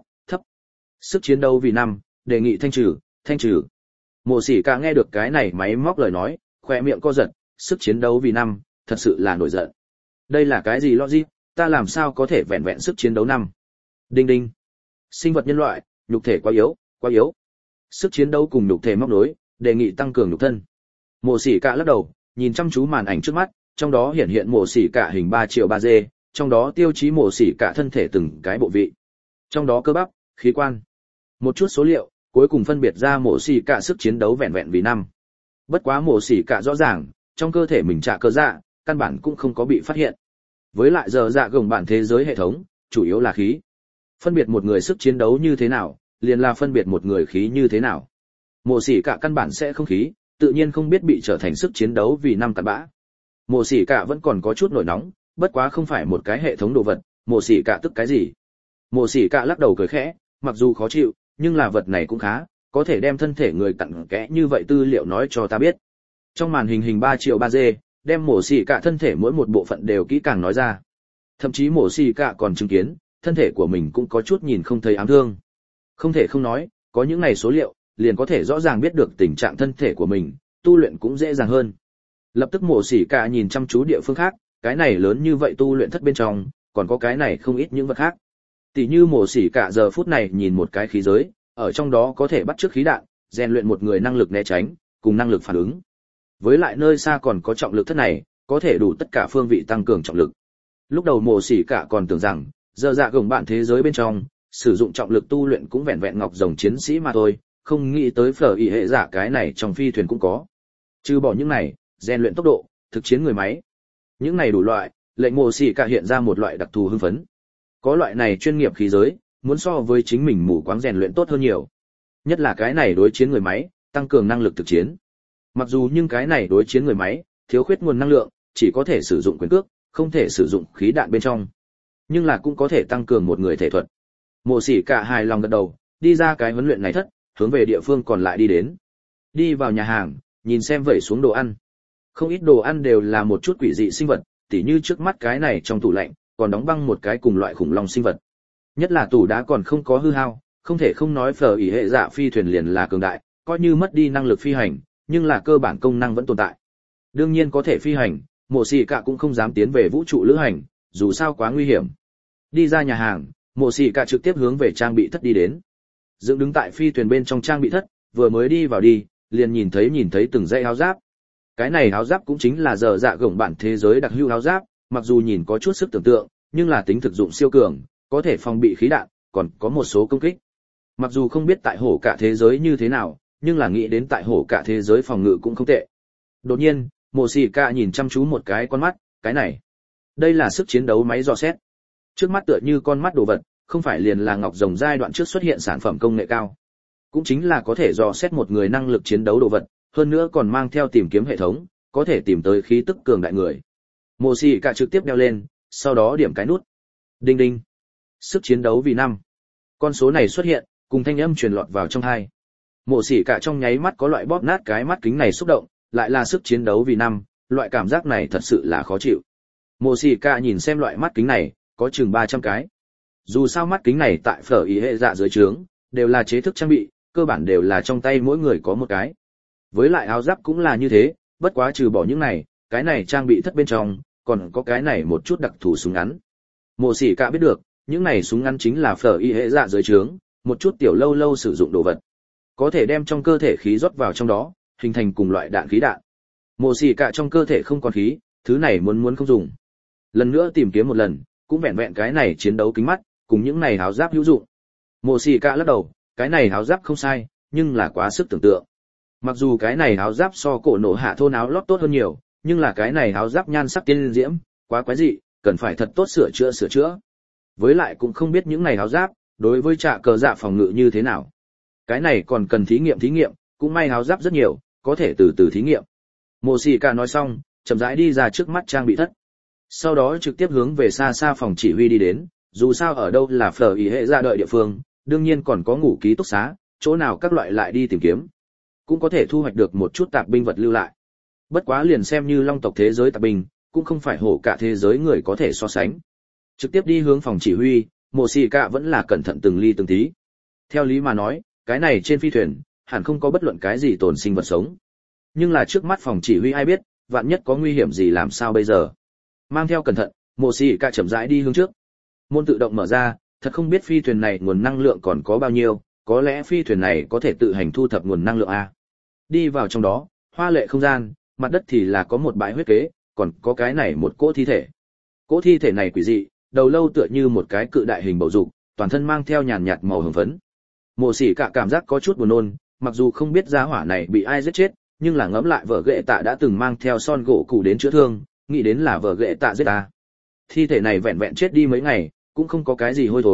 [SPEAKER 1] Sức chiến đấu vì 5, đề nghị thanh trừ. Mộ Sĩ Cả nghe được cái này máy móc lời nói, khóe miệng co giật, sức chiến đấu vì 5, thật sự là nổi giận. Đây là cái gì logic, ta làm sao có thể vẹn vẹn sức chiến đấu 5? Đinh đinh. Sinh vật nhân loại, nhục thể quá yếu. Sức chiến đấu cùng nhục thể móc nối, đề nghị tăng cường nhục thân. Mộ Sĩ Cả lắc đầu, nhìn chăm chú màn ảnh trước mắt, trong đó hiện Mộ Sĩ Cả hình 3.3D, trong đó tiêu chí Mộ Sĩ Cả thân thể từng cái bộ vị. Trong đó cơ bắp, khí quan. Một chút số liệu, cuối cùng phân biệt ra Mộ Sĩ Cả sức chiến đấu vẹn vẹn vì 5. Bất quá Mộ Sĩ Cả rõ ràng, trong cơ thể mình trả cơ dạ, căn bản cũng không có bị phát hiện. Với lại giờ dạ gồng bạn thế giới hệ thống, chủ yếu là khí. Phân biệt một người sức chiến đấu như thế nào, liền là phân biệt một người khí như thế nào. Mộ Sĩ Cả căn bản sẽ không khí, tự nhiên không biết bị trở thành sức chiến đấu vì năm cặn bã. Mộ Sĩ Cả vẫn còn có chút nổi nóng, bất quá không phải một cái hệ thống đồ vật, Mộ Sĩ Cả tức cái gì? Mộ Sĩ Cả lắc đầu cười khẽ, mặc dù khó chịu, nhưng là vật này cũng khá, có thể đem thân thể người cặn kẽ như vậy tư liệu nói cho ta biết. Trong màn hình 3 triệu 3D, đem Mộ Sĩ Cả thân thể mỗi một bộ phận đều kỹ càng nói ra. Thậm chí Mộ Sĩ Cả còn chứng kiến, thân thể của mình cũng có chút nhìn không thấy ám thương. Không thể không nói, có những này số liệu, liền có thể rõ ràng biết được tình trạng thân thể của mình, tu luyện cũng dễ dàng hơn. Lập tức Mộ Sĩ Cả nhìn chăm chú địa phương khác, cái này lớn như vậy tu luyện thất bên trong, còn có cái này không ít những vật khác. Tỷ như Mộ Sĩ Cả giờ phút này nhìn một cái khí giới, ở trong đó có thể bắt chước khí đạn, rèn luyện một người năng lực né tránh, cùng năng lực phản ứng. Với lại nơi xa còn có trọng lực thất này, có thể đủ tất cả phương vị tăng cường trọng lực. Lúc đầu Mộ Sĩ Cả còn tưởng rằng, giờ dạ gồng bạn thế giới bên trong, sử dụng trọng lực tu luyện cũng vẹn vẹn ngọc rồng chiến sĩ mà thôi, không nghĩ tới phở ý hệ giả cái này trong phi thuyền cũng có. Trừ bỏ những này, rèn luyện tốc độ, thực chiến người máy. Những này đủ loại, lệnh Mộ Sĩ Cả hiện ra một loại đặc thù hưng phấn. Có loại này chuyên nghiệp khí giới, muốn so với chính mình mù quáng rèn luyện tốt hơn nhiều. Nhất là cái này đối chiến người máy, tăng cường năng lực thực chiến. Mặc dù nhưng cái này đối chiến người máy, thiếu khuyết nguồn năng lượng, chỉ có thể sử dụng quyền cước, không thể sử dụng khí đạn bên trong. Nhưng là cũng có thể tăng cường một người thể thuật. Mộ Sĩ Cả hài lòng gật đầu, đi ra cái huấn luyện này thất, hướng về địa phương còn lại đi đến. Đi vào nhà hàng, nhìn xem vẩy xuống đồ ăn. Không ít đồ ăn đều là một chút quỷ dị sinh vật, tỉ như trước mắt cái này trong tủ lạnh, còn đóng băng một cái cùng loại khủng long sinh vật. Nhất là tủ đá còn không có hư hao, không thể không nói phở ỉ hệ dạ phi thuyền liền là cường đại, coi như mất đi năng lực phi hành, nhưng là cơ bản công năng vẫn tồn tại. Đương nhiên có thể phi hành, Mộ Sĩ Cả cũng không dám tiến về vũ trụ lữ hành, dù sao quá nguy hiểm. Đi ra nhà hàng, Mộ Sĩ Cả trực tiếp hướng về trang bị thất đi đến. Dựng đứng tại phi thuyền bên trong trang bị thất, vừa mới đi vào đi, liền nhìn thấy từng dãy áo giáp. Cái này áo giáp cũng chính là giờ dạ gồng bản thế giới đặc hữu áo giáp, mặc dù nhìn có chút sức tưởng tượng, nhưng là tính thực dụng siêu cường, có thể phòng bị khí đạn, còn có một số công kích. Mặc dù không biết tại hổ cả thế giới như thế nào, nhưng là nghĩ đến tại hổ cả thế giới phòng ngự cũng không tệ. Đột nhiên, Mộ Sĩ Cả nhìn chăm chú một cái con mắt, cái này, đây là sức chiến đấu máy dò xét. Trước mắt tựa như con mắt đồ vật, không phải liền là ngọc rồng giai đoạn trước xuất hiện sản phẩm công nghệ cao. Cũng chính là có thể dò xét một người năng lực chiến đấu đồ vật, hơn nữa còn mang theo tìm kiếm hệ thống, có thể tìm tới khí tức cường đại người. Mộ Sĩ Cả trực tiếp đeo lên, sau đó điểm cái nút. Đinh đinh. Sức chiến đấu vì 5. Con số này xuất hiện, cùng thanh âm truyền lọt vào trong tai. Mộ Sĩ Cả trong nháy mắt có loại bóp nát cái mắt kính này xúc động, lại là sức chiến đấu vì 5, loại cảm giác này thật sự là khó chịu. Mộ Sĩ Cả nhìn xem loại mắt kính này, có chừng 300 cái. Dù sao mắt kính này tại phở ý hệ dạ dưới trướng, đều là chế thức trang bị, cơ bản đều là trong tay mỗi người có một cái. Với lại áo giáp cũng là như thế, bất quá trừ bỏ những này, cái này trang bị thất bên trong, còn có cái này một chút đặc thù súng ngắn. Mộ Sĩ Cả biết được, những này súng ngắn chính là phở y hệ dạ dưới trướng, một chút tiểu lâu lâu sử dụng đồ vật. Có thể đem trong cơ thể khí rót vào trong đó, hình thành cùng loại đạn khí đạn. Mộ Sĩ Cả trong cơ thể không còn khí, thứ này muốn không dùng. Lần nữa tìm kiếm một lần, cũng vẹn vẹn cái này chiến đấu kính mắt, cùng những này áo giáp hữu dụng. Mộ Sĩ Cả lắc đầu, cái này áo giáp không sai, nhưng là quá sức tưởng tượng. Mặc dù cái này áo giáp so cổ nổ hạ thôn áo lót tốt hơn nhiều, nhưng là cái này áo giáp nhan sắc tiên diễm, quá quái dị, cần phải thật tốt sửa chữa. Với lại cũng không biết những này áo giáp, đối với trạ cờ dạ phòng ngự như thế nào. Cái này còn cần thí nghiệm, cũng may áo giáp rất nhiều, có thể từ từ thí nghiệm. Mộ Sĩ Cả nói xong, chậm rãi đi ra trước mắt trang bị thất. Sau đó trực tiếp hướng về xa xa phòng chỉ huy đi đến, dù sao ở đâu là phở ý hệ ra đợi địa phương, đương nhiên còn có ngủ ký túc xá, chỗ nào các loại lại đi tìm kiếm. Cũng có thể thu hoạch được một chút tạp binh vật lưu lại. Bất quá liền xem như long tộc thế giới tạp binh, cũng không phải hổ cả thế giới người có thể so sánh. Trực tiếp đi hướng phòng chỉ huy, Mộ Sĩ Cả vẫn là cẩn thận từng ly từng tí. Theo lý mà nói, cái này trên phi thuyền, hẳn không có bất luận cái gì tồn sinh vật sống. Nhưng là trước mắt phòng chỉ huy ai biết, vạn nhất có nguy hiểm gì làm sao bây giờ. Mang theo cẩn thận, Mộ Sĩ Cả chậm rãi đi hướng trước. Môn tự động mở ra, thật không biết phi thuyền này nguồn năng lượng còn có bao nhiêu, có lẽ phi thuyền này có thể tự hành thu thập nguồn năng lượng a. Đi vào trong đó, hoa lệ không gian, mặt đất thì là có một bãi huyết kế, còn có cái này một cỗ thi thể. Cỗ thi thể này quỷ dị, đầu lâu tựa như một cái cự đại hình bầu dục, toàn thân mang theo nhàn nhạt màu hồng phấn. Mộ Sĩ Cả cảm giác có chút buồn nôn, mặc dù không biết giá hỏa này bị ai giết chết, nhưng là ngẫm lại vợ ghệ tạ đã từng mang theo son gỗ cụ đến chữa thương, nghĩ đến là vợ ghệ tạ giết ta. Thi thể này vẹn vẹn chết đi mấy ngày, cũng không có cái gì hôi thối,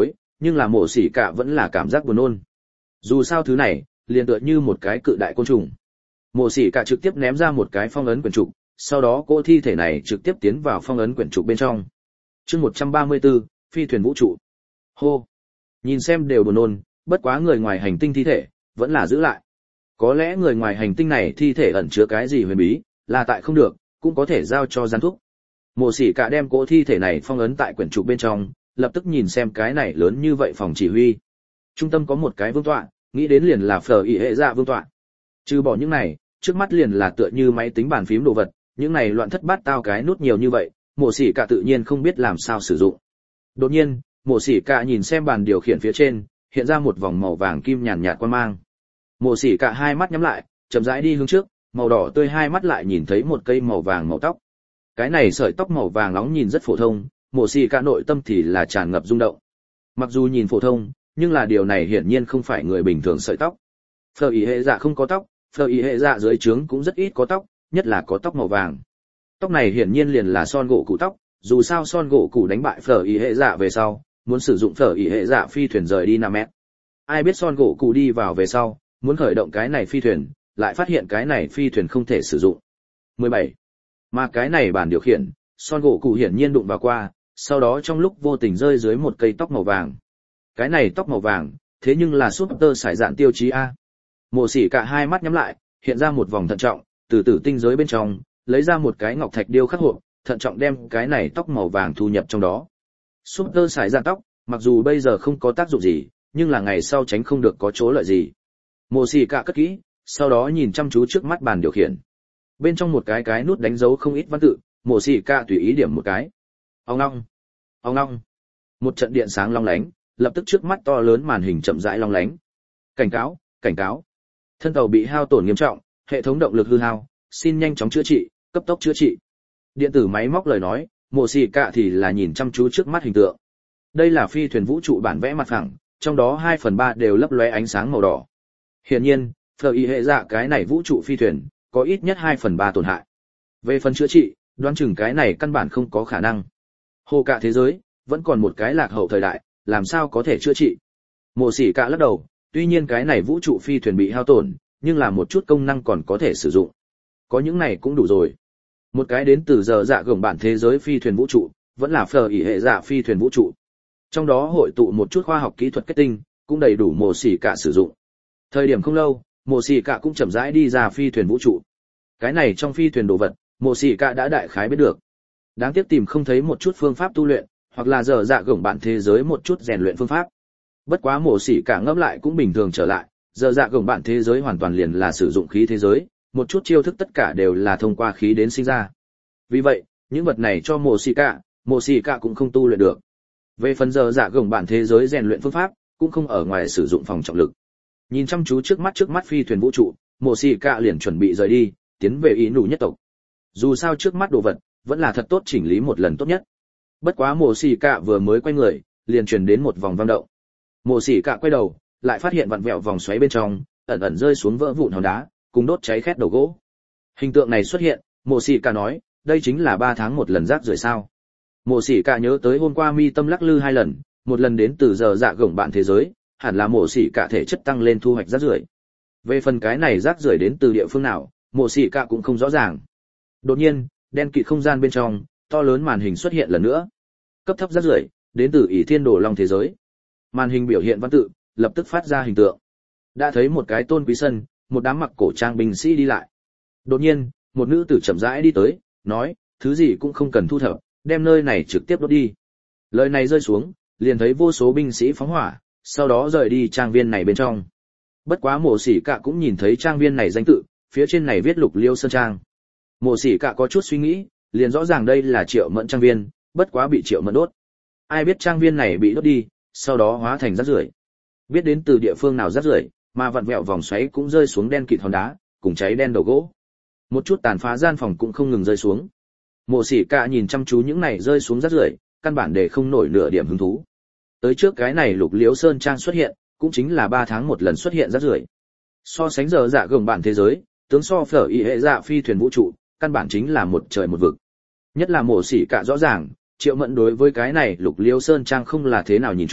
[SPEAKER 1] nhưng là mổ xỉ cả vẫn là cảm giác buồn nôn. Dù sao thứ này liền tựa như một cái cự đại côn trùng. Mổ xỉ cả trực tiếp ném ra một cái phong ấn quyển trục, sau đó cô thi thể này trực tiếp tiến vào phong ấn quyển trục bên trong. Chương 134, phi thuyền vũ trụ. Hô. Nhìn xem đều buồn nôn, bất quá người ngoài hành tinh thi thể vẫn là giữ lại. Có lẽ người ngoài hành tinh này thi thể ẩn chứa cái gì huyền bí, là tại không được, cũng có thể giao cho gián thúc. Mộ Sĩ Cả đem cỗ thi thể này phong ấn tại quyển trục bên trong, lập tức nhìn xem cái này lớn như vậy phòng chỉ huy. Trung tâm có một cái vương tọa, nghĩ đến liền là phở ý hệ dạ vương tọa. Trừ bỏ những này, trước mắt liền là tựa như máy tính bàn phím đồ vật, những này loạn thất bát tao cái nút nhiều như vậy, Mộ Sĩ Cả tự nhiên không biết làm sao sử dụng. Đột nhiên, Mộ Sĩ Cả nhìn xem bàn điều khiển phía trên, hiện ra một vòng màu vàng kim nhàn nhạt quang mang. Mộ Sĩ Cả hai mắt nhắm lại, chậm rãi đi hướng trước, màu đỏ tươi hai mắt lại nhìn thấy một cây màu vàng màu tóc. Cái này sợi tóc màu vàng nóng nhìn rất phổ thông, Mộ Sĩ Cả nội tâm thì là tràn ngập rung động. Mặc dù nhìn phổ thông, nhưng là điều này hiển nhiên không phải người bình thường sợi tóc. Phở ý hệ dạ không có tóc, phở ý hệ dạ dưới trướng cũng rất ít có tóc, nhất là có tóc màu vàng. Tóc này hiển nhiên liền là Son gỗ cụ tóc, dù sao Son gỗ cụ đánh bại phở ý hệ dạ về sau, muốn sử dụng phở ý hệ dạ phi thuyền rời đi Nam Mét. Ai biết Son gỗ cụ đi vào về sau, muốn khởi động cái này phi thuyền, lại phát hiện cái này phi thuyền không thể sử dụng. 17. Mà cái này bàn điều khiển, Son gỗ cụ hiển nhiên đụng vào qua, sau đó trong lúc vô tình rơi dưới một cây tóc màu vàng. Cái này tóc màu vàng, thế nhưng là super sải dạn tiêu chí a. Mộ Sĩ Cả hai mắt nhắm lại, hiện ra một vòng thận trọng, từ tử tinh giới bên trong, lấy ra một cái ngọc thạch điêu khắc hộp, thận trọng đem cái này tóc màu vàng thu nhập trong đó. Super sải dạn tóc, mặc dù bây giờ không có tác dụng gì, nhưng là ngày sau tránh không được có chỗ lợi gì. Mộ Sĩ Cả cất kỹ, sau đó nhìn chăm chú trước mắt bàn điều khiển. Bên trong một cái nút đánh dấu không ít văn tự, Mộ Sĩ Cả tùy ý điểm một cái. Ong ong, ong ong. Một trận điện sáng long lánh, lập tức trước mắt to lớn màn hình chậm rãi long lánh. Cảnh cáo, cảnh cáo. Thân tàu bị hao tổn nghiêm trọng, hệ thống động lực hư hao, xin nhanh chóng chữa trị, cấp tốc chữa trị. Điện tử máy móc lời nói, Mộ Sĩ Cả thì là nhìn chăm chú trước mắt hình tượng. Đây là phi thuyền vũ trụ bản vẽ mặt phẳng, trong đó 2/3 đều lấp lóe ánh sáng màu đỏ. Hiển nhiên, phở ý hệ dạ cái này vũ trụ phi thuyền, có ít nhất 2/3 tổn hại. Về phần chữa trị, đoán chừng cái này căn bản không có khả năng. Hồ cả thế giới, vẫn còn một cái lạc hậu thời đại, làm sao có thể chữa trị. Mộ Sĩ Cả lắc đầu, tuy nhiên cái này vũ trụ phi thuyền bị hao tổn, nhưng là một chút công năng còn có thể sử dụng. Có những này cũng đủ rồi. Một cái đến từ giờ dạ gồng bản thế giới phi thuyền vũ trụ, vẫn là phở ý hệ dạ phi thuyền vũ trụ. Trong đó hội tụ một chút khoa học kỹ thuật kết tinh, cũng đầy đủ Mộ Sĩ Cả sử dụng. Thời điểm không lâu, Mộ Sĩ Cả cũng chậm rãi đi ra phi thuyền vũ trụ. Cái này trong phi thuyền đồ vật, Mộ Sĩ Cả đã đại khái biết được. Đáng tiếc tìm không thấy một chút phương pháp tu luyện, hoặc là giờ dạ gồng bản thế giới một chút rèn luyện phương pháp. Bất quá Mộ Sĩ Cả ngẫm lại cũng bình thường trở lại, giờ dạ gồng bản thế giới hoàn toàn liền là sử dụng khí thế giới, một chút chiêu thức tất cả đều là thông qua khí đến sinh ra. Vì vậy, những vật này cho Mộ Sĩ Cả cũng không tu luyện được. Về phần giờ dạ gồng bản thế giới rèn luyện phương pháp, cũng không ở ngoài sử dụng phòng trọng lực. Nhìn chăm chú trước mắt phi thuyền vũ trụ, Mộ Sĩ Cả liền chuẩn bị rời đi, tiến về ý nụ nhất tộc. Dù sao trước mắt đồ vật, vẫn là thật tốt chỉnh lý một lần tốt nhất. Bất quá Mộ Sĩ Cả vừa mới quay người, liền truyền đến một vòng vang động. Mộ Sĩ Cả quay đầu, lại phát hiện vặn vẹo vòng xoáy bên trong, ẩn ẩn rơi xuống vỡ vụn hòn đá, cùng đốt cháy khét đầu gỗ. Hình tượng này xuất hiện, Mộ Sĩ Cả nói, đây chính là 3 tháng một lần rác rưởi sao? Mộ Sĩ Cả nhớ tới hôm qua mi tâm lắc lư 2 lần, một lần đến từ giờ dạ gồng bạn thế giới, hẳn là Mộ Sĩ Cả thể chất tăng lên thu hoạch rác rưởi. Về phần cái này rác rưởi đến từ địa phương nào, Mộ Sĩ Cả cũng không rõ ràng. Đột nhiên, đen kịt không gian bên trong, to lớn màn hình xuất hiện lần nữa. Cấp thấp rác rưởi, đến từ ỷ thiên đồ long thế giới. Màn hình biểu hiện văn tự, lập tức phát ra hình tượng. Đã thấy một cái tôn quý sân, một đám mặc cổ trang binh sĩ đi lại. Đột nhiên, một nữ tử chậm rãi đi tới, nói, thứ gì cũng không cần thu thập, đem nơi này trực tiếp đốt đi. Lời này rơi xuống, liền thấy vô số binh sĩ phóng hỏa, sau đó rời đi trang viên này bên trong. Bất quá Mộ Sĩ Cả cũng nhìn thấy trang viên này danh tự, phía trên này viết Lục Liêu Sơn Trang. Mộ Sĩ Cả có chút suy nghĩ, liền rõ ràng đây là Triệu Mẫn trang viên, bất quá bị Triệu Mẫn đốt. Ai biết trang viên này bị đốt đi, sau đó hóa thành rác rưởi. Biết đến từ địa phương nào rác rưởi, mà vặn vẹo vòng xoáy cũng rơi xuống đen kịt hòn đá, cùng cháy đen đầu gỗ. Một chút tàn phá gian phòng cũng không ngừng rơi xuống. Mộ Sĩ Cả nhìn chăm chú những này rơi xuống rác rưởi, căn bản để không nổi nửa điểm hứng thú. Tới trước cái này Lục Liễu Sơn Trang xuất hiện, cũng chính là 3 tháng một lần xuất hiện rác rưởi. So sánh giờ dạ gồng bản thế giới, tướng so phở ý hệ dạ phi thuyền vũ trụ, căn bản chính là một trời một vực. Nhất là Mộ Sĩ Cả rõ ràng, Triệu Mẫn đối với cái này Lục Liễu Sơn Trang không là thế nào nhìn chúng,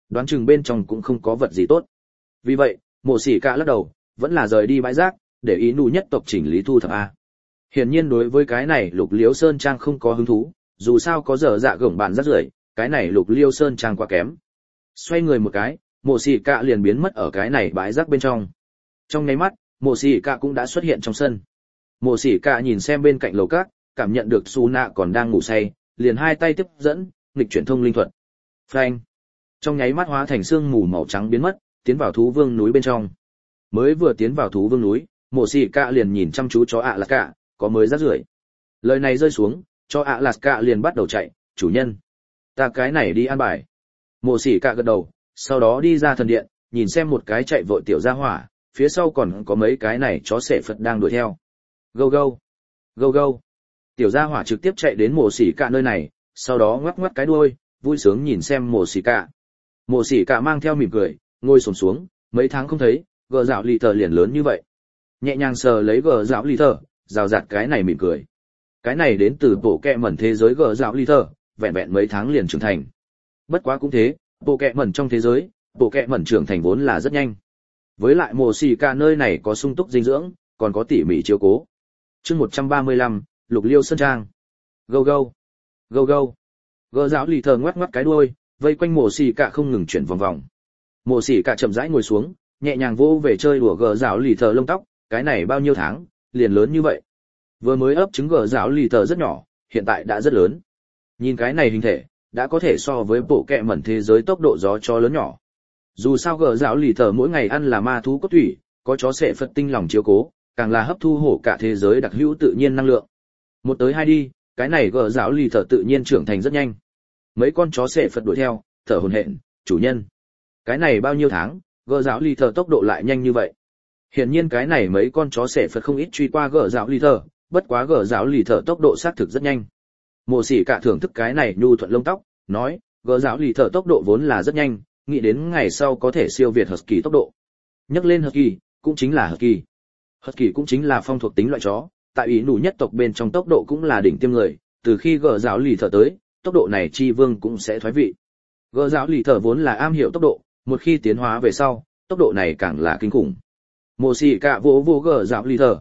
[SPEAKER 1] đoán chừng bên trong cũng không có vật gì tốt. Vì vậy, Mộ Sĩ Cả lắc đầu, vẫn là rời đi bãi rác, để ý nụ nhất tộc chỉnh lý thu thập a. Hiển nhiên đối với cái này Lục Liêu Sơn Trang không có hứng thú, dù sao có dở dạ gổng bạn rất rưởi, cái này Lục Liêu Sơn Trang quá kém. Xoay người một cái, Mộ Sĩ Cả liền biến mất ở cái này bãi rác bên trong. Trong nháy mắt, Mộ Sĩ Cả cũng đã xuất hiện trong sân. Mộ Sĩ Cả nhìn xem bên cạnh lầu cát, cảm nhận được Su Nạ còn đang ngủ say, liền hai tay tiếp dẫn, nghịch chuyển thông linh thuật. Phanh! Trong nháy mắt hóa thành xương mù màu trắng biến mất, tiến vào thú vương núi bên trong. Mới vừa tiến vào thú vương núi, Mộ Sĩ Cả liền nhìn chăm chú chó ạ là cả, có mới rác rưởi. Lời này rơi xuống, chó ạ là cả liền bắt đầu chạy, chủ nhân, ta cái này đi ăn bài. Mộ Sĩ Cả gật đầu, sau đó đi ra thần điện, nhìn xem một cái chạy vội tiểu gia hỏa, phía sau còn có mấy cái này chó sệ Phật đang đuổi theo. Go go, go go. Tiểu gia hỏa trực tiếp chạy đến Mộ Sĩ Cả nơi này, sau đó ngoắc ngoắc cái đuôi, vui sướng nhìn xem Mộ Sĩ Cả. Mộ Sĩ Cả mang theo mỉm cười, ngồi xổm xuống, mấy tháng không thấy, gờ dạo lì tờ liền lớn như vậy. Nhẹ nhàng sờ lấy gờ dạo lì tờ, rào rạt cái này mỉm cười. Cái này đến từ bộ kẹ mẩn thế giới gờ dạo lì tờ, vẹn vẹn mấy tháng liền trưởng thành. Bất quá cũng thế, bộ kẹ mẩn trong thế giới, bộ kẹ mẩn trưởng thành vốn là rất nhanh. Với lại Mộ Sĩ Cả nơi này có sung túc dinh dưỡng, còn có tỉ mỉ chiếu cố. Chương 135, Lục Liêu Sơn Trang. Go go, go go. Gờ dạo lì tờ ngoắc ngoắc cái đuôi, vây quanh Mộ Sĩ Cả không ngừng chuyển vòng vòng. Mộ Sĩ Cả chậm rãi ngồi xuống, nhẹ nhàng vỗ về chơi đùa gờ dạo lì tờ lông tóc, cái này bao nhiêu tháng, liền lớn như vậy. Vừa mới ấp trứng gờ dạo lì tờ rất nhỏ, hiện tại đã rất lớn. Nhìn cái này hình thể, đã có thể so với bộ kẹ mẩn thế giới tốc độ gió chó lớn nhỏ. Dù sao gờ dạo lì tờ mỗi ngày ăn là ma thú cốt thủy, có chó sệ Phật tinh lòng chiếu cố, càng là hấp thu hổ cả thế giới đặc hữu tự nhiên năng lượng. Một tới hai đi, cái này gờ dạo lì tờ tự nhiên trưởng thành rất nhanh. Mấy con chó sệ Phật đuổi theo, thở hổn hển, chủ nhân, cái này bao nhiêu tháng, gờ dạo lì tờ tốc độ lại nhanh như vậy. Hiển nhiên cái này mấy con chó sệ Phật không ít truy qua gờ dạo lì tờ, bất quá gờ dạo lì tờ tốc độ xác thực rất nhanh. Mộ Sĩ Cả thưởng thức cái này nhu thuận lông tóc, nói, gờ dạo lì tờ tốc độ vốn là rất nhanh, nghĩ đến ngày sau có thể siêu việt Husky tốc độ. Nhắc lên Husky, cũng chính là Husky. Husky cũng chính là phong thuộc tính loại chó, tại ý nụ nhất tộc bên trong tốc độ cũng là đỉnh tiêm người, từ khi gờ dạo lì tờ tới, tốc độ này chi vương cũng sẽ thoái vị. Gờ dạo lì tờ vốn là am hiểu tốc độ, một khi tiến hóa về sau, tốc độ này càng là kinh khủng. Mộ Sĩ Cả vỗ vỗ gờ dạo lì tờ,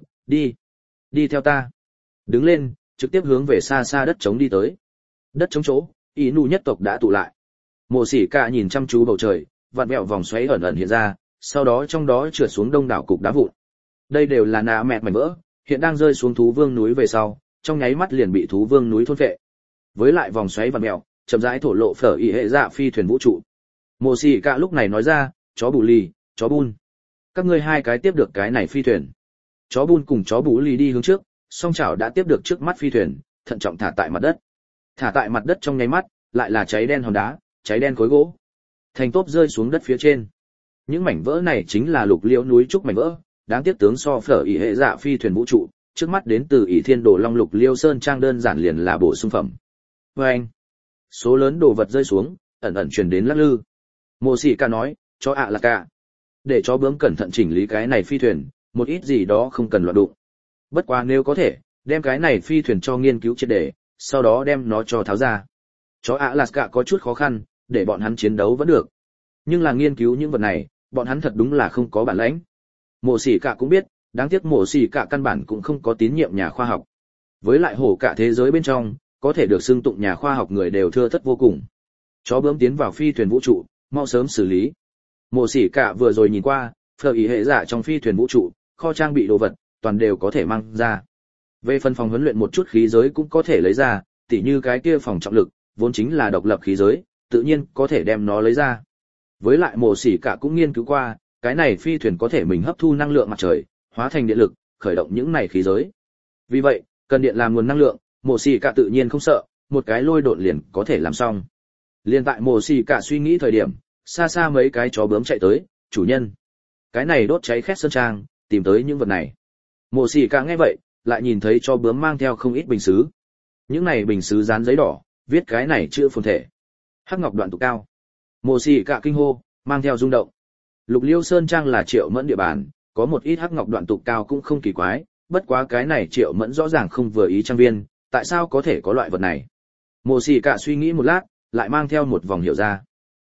[SPEAKER 1] đi theo ta. Đứng lên, trực tiếp hướng về xa xa đất trống đi tới. Đất trống chỗ, ý nụ nhất tộc đã tụ lại. Mộ Sĩ Cả nhìn chăm chú bầu trời, vặn vẹo vòng xoáy ẩn ẩn hiện ra, sau đó trong đó trượt xuống đông đảo cục đá vụn. Đây đều là nạ mẹt mảnh vỡ, hiện đang rơi xuống thú vương núi về sau, trong nháy mắt liền bị thú vương núi thôn phệ. Với lại vòng xoáy vặn vẹo, chậm rãi thổ lộ phở ý hệ dạ phi thuyền vũ trụ. Mộ Sĩ Cả lúc này nói ra, chó bù lì, chó bun, các ngươi hai cái tiếp được cái này phi thuyền. Chó bun cùng chó bù lì đi hướng trước, song chảo đã tiếp được trước mắt phi thuyền, thận trọng thả tại mặt đất. Thả tại mặt đất trong nháy mắt, lại là cháy đen hòn đá, cháy đen khối gỗ, thành tốp rơi xuống đất phía trên. Những mảnh vỡ này chính là lục liễu núi trúc mảnh vỡ, đáng tiếc tướng so phở ỷ hệ dạ phi thuyền vũ trụ, trước mắt đến từ ỷ thiên đồ long lục liêu sơn trang đơn giản liền là bổ sung phẩm. Anh, số lớn đồ vật rơi xuống, ẩn ẩn truyền đến lắc lư. Mộ Sĩ Cả nói, chó ạ là cả, để chó bướm cẩn thận chỉnh lý cái này phi thuyền, một ít gì đó không cần loạn đụng. Bất quá nếu có thể, đem cái này phi thuyền cho nghiên cứu triệt để, sau đó đem nó cho tháo ra. Chó ạ là cả có chút khó khăn, để bọn hắn chiến đấu vẫn được. Nhưng là nghiên cứu những vật này, bọn hắn thật đúng là không có bản lĩnh. Mộ Sĩ Cả cũng biết, đáng tiếc Mộ Sĩ Cả căn bản cũng không có tín nhiệm nhà khoa học. Với lại hổ cả thế giới bên trong, có thể được xưng tụng nhà khoa học người đều thưa thất vô cùng. Chó bướm tiến vào phi thuyền vũ trụ, mau sớm xử lý. Mộ Sĩ Cả vừa rồi nhìn qua, phở ý hệ giả trong phi thuyền vũ trụ, kho trang bị đồ vật, toàn đều có thể mang ra. Về phần phòng huấn luyện một chút khí giới cũng có thể lấy ra, tỉ như cái kia phòng trọng lực, vốn chính là độc lập khí giới, tự nhiên có thể đem nó lấy ra. Với lại Mộ Sĩ Cả cũng nghiên cứu qua, cái này phi thuyền có thể mình hấp thu năng lượng mặt trời, hóa thành điện lực, khởi động những này khí giới. Vì vậy, cần điện làm nguồn năng lượng, Mộ Sĩ Cả tự nhiên không sợ, một cái lôi độn liền có thể làm xong. Liên tại Mộ Sĩ Cả suy nghĩ thời điểm, xa xa mấy cái chó bướm chạy tới, chủ nhân, cái này đốt cháy khét sơn trang, tìm tới những vật này. Mộ Sĩ Cả nghe vậy, lại nhìn thấy chó bướm mang theo không ít bình sứ. Những này bình sứ dán giấy đỏ, viết cái này chữ phồn thể. Hắc ngọc đoạn tụ cao. Mộ Sĩ Cả kinh hô, mang theo rung động. Lục Liêu Sơn Trang là Triệu Mẫn địa bàn, có một ít hắc ngọc đoạn tụ cao cũng không kỳ quái, bất quá cái này Triệu Mẫn rõ ràng không vừa ý trang viên, tại sao có thể có loại vật này? Mộ Sĩ Cả suy nghĩ một lát, lại mang theo một vòng hiểu ra.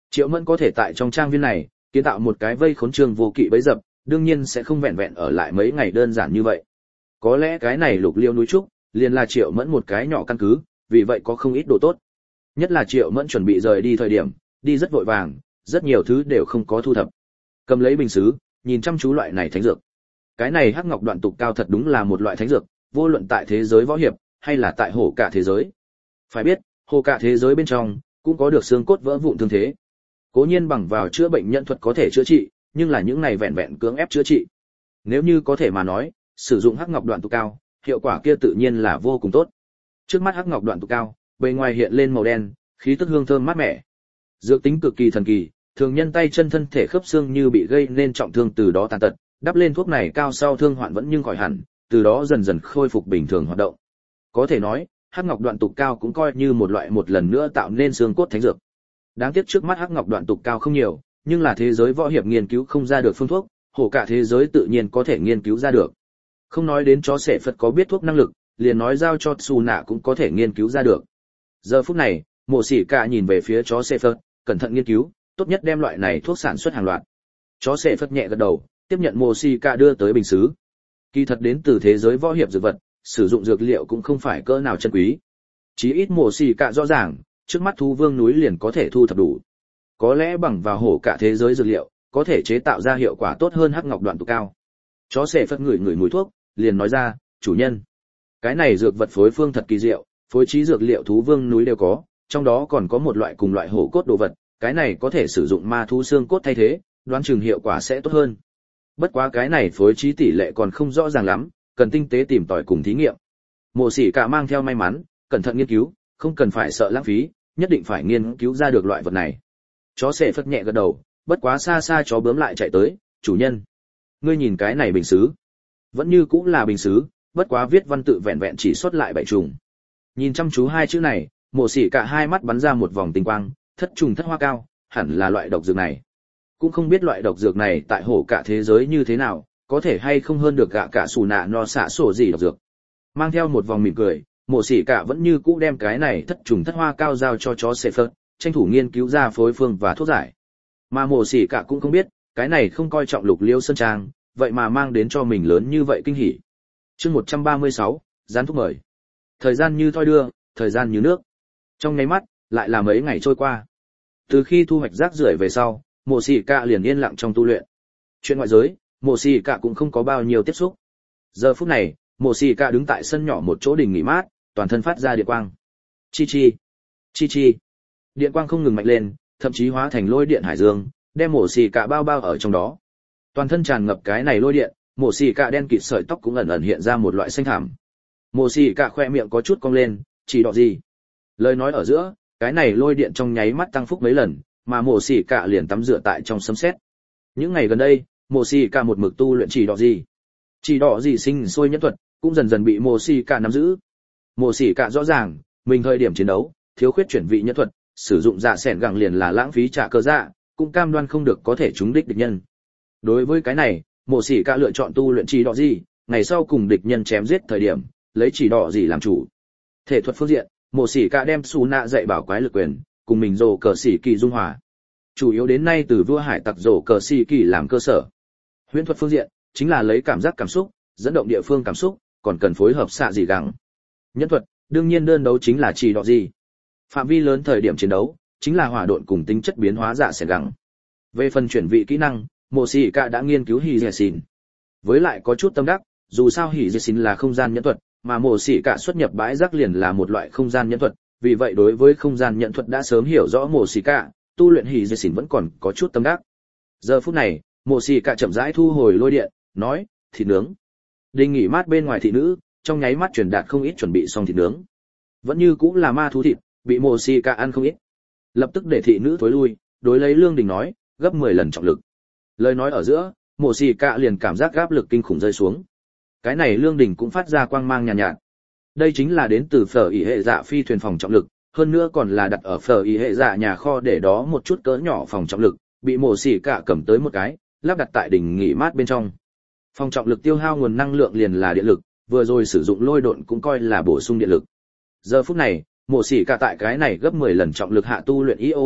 [SPEAKER 1] Triệu Mẫn có thể tại trong trang viên này kiến tạo một cái vây khốn Trương Vô Kỵ bấy dập, đương nhiên sẽ không vẹn vẹn ở lại mấy ngày đơn giản như vậy. Có lẽ cái này Lục Liêu núi trúc liền là Triệu Mẫn một cái nhỏ căn cứ, vì vậy có không ít đồ tốt. Nhất là Triệu Mẫn chuẩn bị rời đi thời điểm, đi rất vội vàng, rất nhiều thứ đều không có thu thập. Cầm lấy bình sứ, nhìn chăm chú loại này thánh dược. Cái này hắc ngọc đoạn tục cao thật đúng là một loại thánh dược, vô luận tại thế giới võ hiệp hay là tại hồ cả thế giới. Phải biết, hồ cả thế giới bên trong cũng có được xương cốt vỡ vụn thương thế. Cố nhiên bằng vào chữa bệnh nhân thuật có thể chữa trị, nhưng là những này vẹn vẹn cưỡng ép chữa trị. Nếu như có thể mà nói, sử dụng hắc ngọc đoạn tục cao, hiệu quả kia tự nhiên là vô cùng tốt. Trước mắt hắc ngọc đoạn tục cao, bề ngoài hiện lên màu đen, khí tức hương thơm mát mẻ. Dược tính cực kỳ thần kỳ, thường nhân tay chân thân thể khớp xương như bị gây nên trọng thương từ đó tàn tật, đắp lên thuốc này cao sau thương hoạn vẫn nhưng khỏi hẳn, từ đó dần dần khôi phục bình thường hoạt động. Có thể nói, hắc ngọc đoạn tục cao cũng coi như một loại một lần nữa tạo nên xương cốt thánh dược. Đáng tiếc trước mắt hắc ngọc đoạn tục cao không nhiều, nhưng là thế giới võ hiệp nghiên cứu không ra được phương thuốc, hổ cả thế giới tự nhiên có thể nghiên cứu ra được. Không nói đến chó sẻ Phật có biết thuốc năng lực, liền nói giao cho Su Nạ cũng có thể nghiên cứu ra được. Giờ phút này, Mộ Sĩ Cả nhìn về phía chó sẻ Phật, cẩn thận nghiên cứu, tốt nhất đem loại này thuốc sản xuất hàng loạt. Chó sẻ Phật nhẹ gật đầu, tiếp nhận Mộ Sĩ Cả đưa tới bình sứ. Kỳ thật đến từ thế giới võ hiệp dược vật, sử dụng dược liệu cũng không phải cỡ nào chân quý. Chí ít Mộ Sĩ Cả rõ ràng, trước mắt thú vương núi liền có thể thu thập đủ. Có lẽ bằng vào hổ cả thế giới dược liệu, có thể chế tạo ra hiệu quả tốt hơn hắc ngọc đoạn tục cao. Chó sẻ Phật ngửi mùi thuốc, liền nói ra, chủ nhân, cái này dược vật phối phương thật kỳ diệu, phối trí dược liệu thú vương núi đều có, trong đó còn có một loại cùng loại hổ cốt đồ vật, cái này có thể sử dụng ma thú xương cốt thay thế, đoán chừng hiệu quả sẽ tốt hơn. Bất quá cái này phối trí tỷ lệ còn không rõ ràng lắm, cần tinh tế tìm tòi cùng thí nghiệm. Mộ Sĩ Cả mang theo may mắn, cẩn thận nghiên cứu, không cần phải sợ lãng phí, nhất định phải nghiên cứu ra được loại vật này. Chó sẻ Phật nhẹ gật đầu, bất quá xa xa chó bướm lại chạy tới, chủ nhân, ngươi nhìn cái này bình sứ, vẫn như cũng là bình sứ, bất quá viết văn tự vẹn vẹn chỉ xuất lại 7 trùng. Nhìn chăm chú hai chữ này, Mộ Sĩ Cả hai mắt bắn ra một vòng tinh quang, thất trùng thất hoa cao, hẳn là loại độc dược này. Cũng không biết loại độc dược này tại hổ cả thế giới như thế nào, có thể hay không hơn được gạ cả Su Nạ no xạ sổ gì độc dược. Mang theo một vòng mỉm cười, Mộ Sĩ Cả vẫn như cũ đem cái này thất trùng thất hoa cao giao cho chó sẻ Phật, tranh thủ nghiên cứu ra phối phương và thuốc giải. Mà Mộ Sĩ Cả cũng không biết, cái này không coi trọng Lục Liêu Sơn Trang, vậy mà mang đến cho mình lớn như vậy kinh hỉ. Chương 136, gián thuốc mời. Thời gian như thoi đưa, thời gian như nước. Trong nháy mắt, lại là mấy ngày trôi qua. Từ khi thu hoạch rác rưởi về sau, Mộ Sĩ Cả liền yên lặng trong tu luyện. Chuyện ngoại giới, Mộ Sĩ Cả cũng không có bao nhiêu tiếp xúc. Giờ phút này, Mộ Sĩ Cả đứng tại sân nhỏ một chỗ đình nghỉ mát, toàn thân phát ra điện quang. Chi chi, chi chi. Điện quang không ngừng mạnh lên, thậm chí hóa thành lôi điện hải dương, đem Mộ Sĩ Cả bao bao ở trong đó. Toàn thân tràn ngập cái này lôi điện, Mộ Sĩ Cả đen kịt sợi tóc cũng ẩn ẩn hiện ra một loại xanh thẳm. Mộ Sĩ Cả khoe miệng có chút cong lên, chỉ đỏ gì. Lời nói ở giữa, cái này lôi điện trong nháy mắt tăng phúc mấy lần, mà Mộ Sĩ Cả liền tắm rửa tại trong sấm sét. Những ngày gần đây, Mộ Sĩ Cả một mực tu luyện chỉ đỏ gì. Chỉ đỏ gì sinh sôi nhẫn thuật, cũng dần dần bị Mộ Sĩ Cả nắm giữ. Mộ Sĩ Cả rõ ràng, mình thời điểm chiến đấu, thiếu khuyết chuyển vị nhẫn thuật, sử dụng dạ sẻn gẳng liền là lãng phí trả cơ dạ, cũng cam đoan không được có thể trúng đích địch nhân. Đối với cái này, Mộ Sĩ Cả lựa chọn tu luyện chỉ đỏ gì, ngày sau cùng địch nhân chém giết thời điểm, lấy chỉ đỏ gì làm chủ. Thể thuật phương diện, Mộ Sĩ Cả đem Su Nạ dạy bảo quái lực quyền, cùng mình rồ cờ sĩ kỳ dung hòa. Chủ yếu đến nay từ vua hải tặc rồ cờ sĩ kỳ làm cơ sở. Huyễn thuật phương diện, chính là lấy cảm giác cảm xúc, dẫn động địa phương cảm xúc, còn cần phối hợp xạ dị gắng. Nhân thuật, đương nhiên đơn đấu chính là chỉ đỏ gì. Phạm vi lớn thời điểm chiến đấu, chính là hỏa độn cùng tính chất biến hóa dạ sẽ gắng. Về phần chuyển vị kỹ năng, Mộ Sĩ Cả đã nghiên cứu hỉ dẻ xin. Với lại có chút tâm đắc, dù sao hỉ dẻ xin là không gian nhẫn thuật, mà Mộ Sĩ Cả xuất nhập bãi rác liền là một loại không gian nhẫn thuật, vì vậy đối với không gian nhẫn thuật đã sớm hiểu rõ Mộ Sĩ Cả, tu luyện hỉ dẻ xin vẫn còn có chút tâm đắc. Giờ phút này, Mộ Sĩ Cả chậm rãi thu hồi lôi điện, nói, thịt nướng. Đình nghỉ mát bên ngoài thị nữ, trong nháy mắt truyền đạt không ít chuẩn bị xong thịt nướng. Vẫn như cũng là ma thú thịt, bị Mộ Sĩ Cả ăn không ít. Lập tức để thị nữ thối lui, đối lấy Lương Đình nói, gấp 10 lần trọng lực. Lời nói ở giữa, Mộ Sĩ Cả liền cảm giác áp lực kinh khủng rơi xuống. Cái này Lương Đình cũng phát ra quang mang nhàn nhạt. Đây chính là đến từ Phở ỷ hệ dạ phi thuyền phòng trọng lực, hơn nữa còn là đặt ở Phở ỷ hệ dạ nhà kho để đó một chút cỡ nhỏ phòng trọng lực, bị Mộ Sĩ Cả cầm tới một cái, lắp đặt tại đỉnh nghỉ mát bên trong. Phòng trọng lực tiêu hao nguồn năng lượng liền là điện lực, vừa rồi sử dụng lôi độn cũng coi là bổ sung điện lực. Giờ phút này, Mộ Sĩ Cả tại cái này gấp 10 lần trọng lực hạ tu luyện yoga thuật,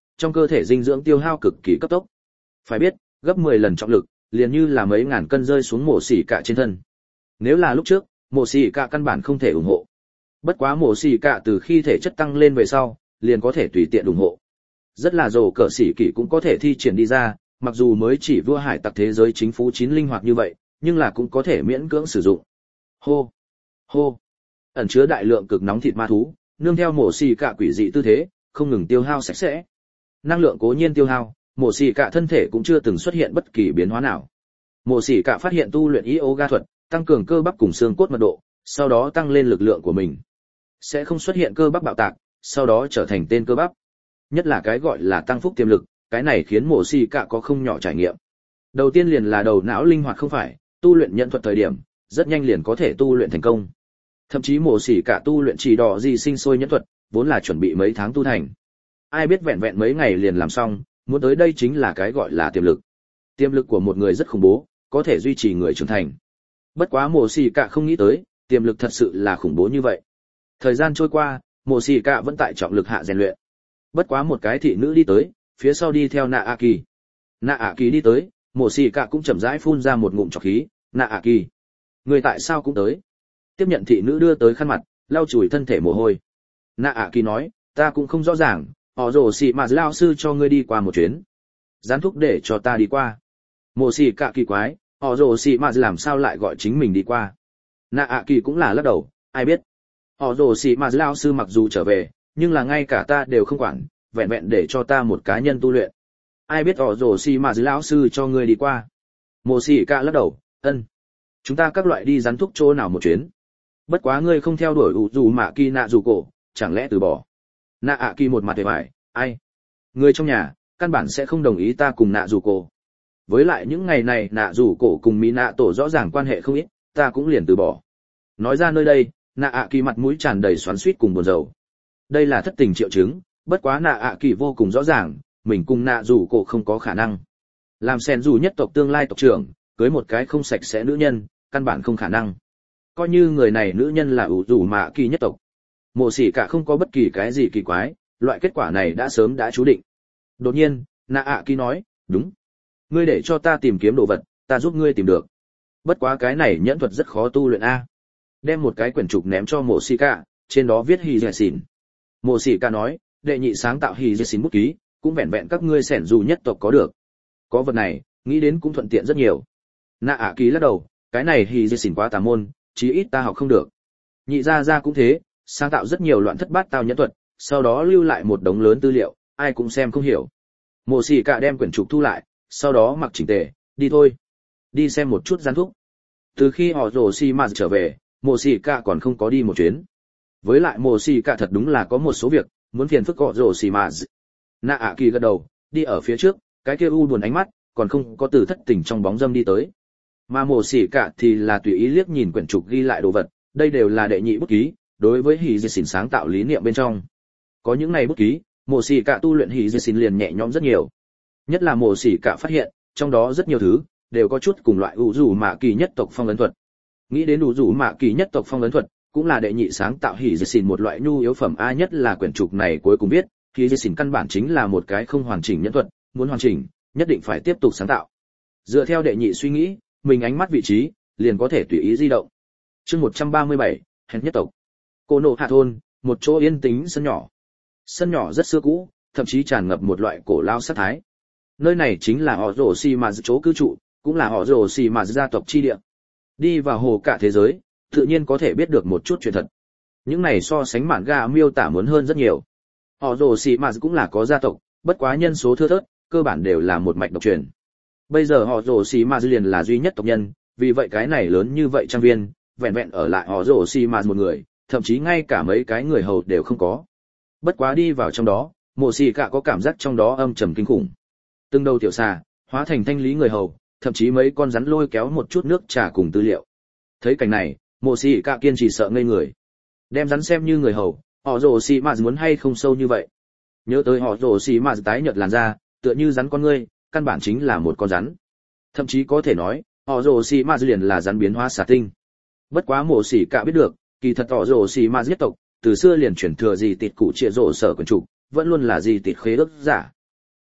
[SPEAKER 1] trong cơ thể dinh dưỡng tiêu hao cực kỳ cấp tốc. Phải biết, gấp 10 lần trọng lực, liền như là mấy ngàn cân rơi xuống mổ xỉ cả trên thân. Nếu là lúc trước, mổ xỉ cả căn bản không thể ủng hộ. Bất quá mổ xỉ cả từ khi thể chất tăng lên về sau, liền có thể tùy tiện ủng hộ. Rất là rồ cỡ xỉ kỷ cũng có thể thi triển đi ra, mặc dù mới chỉ vua hải tặc thế giới chính phú chín linh hoạt như vậy, nhưng là cũng có thể miễn cưỡng sử dụng. Hô, hô, ẩn chứa đại lượng cực nóng thịt ma thú, nương theo mổ xỉ cả quỷ dị tư thế, không ngừng tiêu hao sạch sẽ. Năng lượng cố nhiên tiêu hao, mổ xỉ cả thân thể cũng chưa từng xuất hiện bất kỳ biến hóa nào. Mổ xỉ cả phát hiện tu luyện yoga thuật, tăng cường cơ bắp cùng xương cốt mật độ, sau đó tăng lên lực lượng của mình. Sẽ không xuất hiện cơ bắp bạo tạc, sau đó trở thành tên cơ bắp. Nhất là cái gọi là tăng phúc tiềm lực, cái này khiến mổ xỉ cả có không nhỏ trải nghiệm. Đầu tiên liền là đầu não linh hoạt không phải, tu luyện nhận thuật thời điểm, rất nhanh liền có thể tu luyện thành công. Thậm chí mổ xỉ cả tu luyện chỉ đỏ gì sinh sôi nhẫn thuật, vốn là chuẩn bị mấy tháng tu thành. Ai biết vẹn vẹn mấy ngày liền làm xong, muốn tới đây chính là cái gọi là tiềm lực. Tiềm lực của một người rất khủng bố, có thể duy trì người trưởng thành. Bất quá mổ xỉ cả không nghĩ tới, tiềm lực thật sự là khủng bố như vậy. Thời gian trôi qua, mổ xỉ cả vẫn tại trọng lực hạ rèn luyện. Bất quá một cái thị nữ đi tới, phía sau đi theo nạ ạ kỳ. Nạ ạ kỳ đi tới, mổ xỉ cả cũng chậm rãi phun ra một ngụm trọc khí. Nạ ạ kỳ, người tại sao cũng tới? Tiếp nhận thị nữ đưa tới khăn mặt, lau chùi thân thể mồ hôi. Nạ ạ kỳ nói, ta cũng không rõ ràng, họ rồ xì mà lao sư cho ngươi đi qua một chuyến. Gián thúc để cho ta đi qua. Mổ xỉ cả kỳ quái, họ rồ xì mà làm sao lại gọi chính mình đi qua? Nạ ạ kỳ cũng là lắc đầu, ai biết. Họ rồ xì mà lao sư mặc dù trở về, nhưng là ngay cả ta đều không quản, vẹn vẹn để cho ta một cá nhân tu luyện. Ai biết họ rồ xì mà lão sư cho ngươi đi qua? Mổ xỉ cả lắc đầu, ân. Chúng ta các loại đi rắn thúc chỗ nào một chuyến. Bất quá ngươi không theo đuổi dù mạ kỳ nạ dù cổ, chẳng lẽ từ bỏ? Nạ ạ kỳ một mặt vẻ vải, ai? Người trong nhà, căn bản sẽ không đồng ý ta cùng nạ dù cổ. Với lại những ngày này nạ dù cổ cùng mỹ nạ tổ rõ ràng quan hệ không ít, ta cũng liền từ bỏ. Nói ra nơi đây, nạ ạ kỳ mặt mũi tràn đầy xoắn xuýt cùng buồn rầu. Đây là thất tình triệu chứng, bất quá nạ ạ kỳ vô cùng rõ ràng, mình cùng nạ dù cổ không có khả năng. Làm sen dù nhất tộc tương lai tộc trưởng, cưới một cái không sạch sẽ nữ nhân, căn bản không khả năng. Coi như người này nữ nhân là ủ rủ mạ kỳ nhất tộc. Mộ xỉ cả không có bất kỳ cái gì kỳ quái, loại kết quả này đã sớm đã chú định. Đột nhiên, nạ ạ kỳ nói, đúng. Ngươi để cho ta tìm kiếm đồ vật, ta giúp ngươi tìm được. Bất quá cái này nhẫn thuật rất khó tu luyện a. Đem một cái quyển trục ném cho mộ xỉ cả, trên đó viết hì dè xỉn. Mộ xỉ cả nói, đệ nhị sáng tạo hì dè xỉn bút ký, cũng vẹn vẹn các ngươi sẻn dù nhất tộc có được. Có vật này, nghĩ đến cũng thuận tiện rất nhiều. Nạ ạ kỳ lắc đầu, cái này hì dè xỉn quá tà môn, chí ít ta học không được. Nhị gia cũng thế, sáng tạo rất nhiều loạn thất bát tao nhẫn thuật, sau đó lưu lại một đống lớn tư liệu, ai cũng xem không hiểu. Mộ xỉ cả đem quyển trục thu lại, sau đó mặc chỉnh tề, đi thôi. Đi xem một chút gian thúc. Từ khi họ rồ xì mà trở về, mộ xỉ cả còn không có đi một chuyến. Với lại mộ xỉ cả thật đúng là có một số việc, muốn phiền phức họ rồ xì mà. Nạ ạ kỳ gật đầu, đi ở phía trước, cái kia u buồn ánh mắt, còn không có từ thất tình trong bóng dâm đi tới. Mà mộ xỉ cả thì là tùy ý liếc nhìn quyển trục ghi lại đồ vật, đây đều là đệ nhị bút ký, đối với hỉ dì xỉn sáng tạo lý niệm bên trong. Có những này bút ký, mộ xỉ cả tu luyện hỉ dì xỉn liền nhẹ nhõm rất nhiều. Nhất là mộ xỉ cả phát hiện, trong đó rất nhiều thứ, đều có chút cùng loại ủ rủ mạ kỳ nhất tộc phong ấn thuật. Nghĩ đến ủ rủ mạ kỳ nhất tộc phong ấn thuật, cũng là đệ nhị sáng tạo hỉ dì xỉn một loại nhu yếu phẩm a, nhất là quyển trục này cuối cùng viết, hỉ dì xỉn căn bản chính là một cái không hoàn chỉnh nhẫn thuật, muốn hoàn chỉnh, nhất định phải tiếp tục sáng tạo. Dựa theo đệ nhị suy nghĩ, mình ánh mắt vị trí, liền có thể tùy ý di động. Chương 137, hèn nhất tộc. Cô nộ hạ thôn, một chỗ yên tĩnh sân nhỏ. Sân nhỏ rất xưa cũ, thậm chí tràn ngập một loại cổ lao sát thái. Nơi này chính là họ rồ xì mà chỗ cư trụ, cũng là họ rồ xì mà gia tộc chi địa. Đi vào hồ cả thế giới, tự nhiên có thể biết được một chút chuyện thật. Những này so sánh mạn ga miêu tả muốn hơn rất nhiều. Họ rồ xì mà cũng là có gia tộc, bất quá nhân số thưa thớt, cơ bản đều là một mạch độc truyền. Bây giờ họ rồ xì mà liền là duy nhất tộc nhân, vì vậy cái này lớn như vậy trang viên, vẹn vẹn ở lại họ rồ xì mà một người, thậm chí ngay cả mấy cái người hầu đều không có. Bất quá đi vào trong đó, mộ xì cả có cảm giác trong đó âm trầm kinh khủng. Từng đầu tiểu xà hóa thành thanh lý người hầu, thậm chí mấy con rắn lôi kéo một chút nước trà cùng tư liệu. Thấy cảnh này, mộ xì cả kiên trì sợ ngây người. Đem rắn xem như người hầu, họ rồ xì mà muốn hay không sâu như vậy. Nhớ tới họ rồ xì mà tái nhợt làn da, tựa như rắn con ngươi, căn bản chính là một con rắn. Thậm chí có thể nói, họ rồ xì mà liền là rắn biến hóa xà tinh. Bất quá mộ xì cả biết được, kỳ thật họ rồ xì mà giết tộc, từ xưa liền chuyển thừa gì tịt cụ trịa rồ sở quần chủ, vẫn luôn là gì tịt khế ước giả,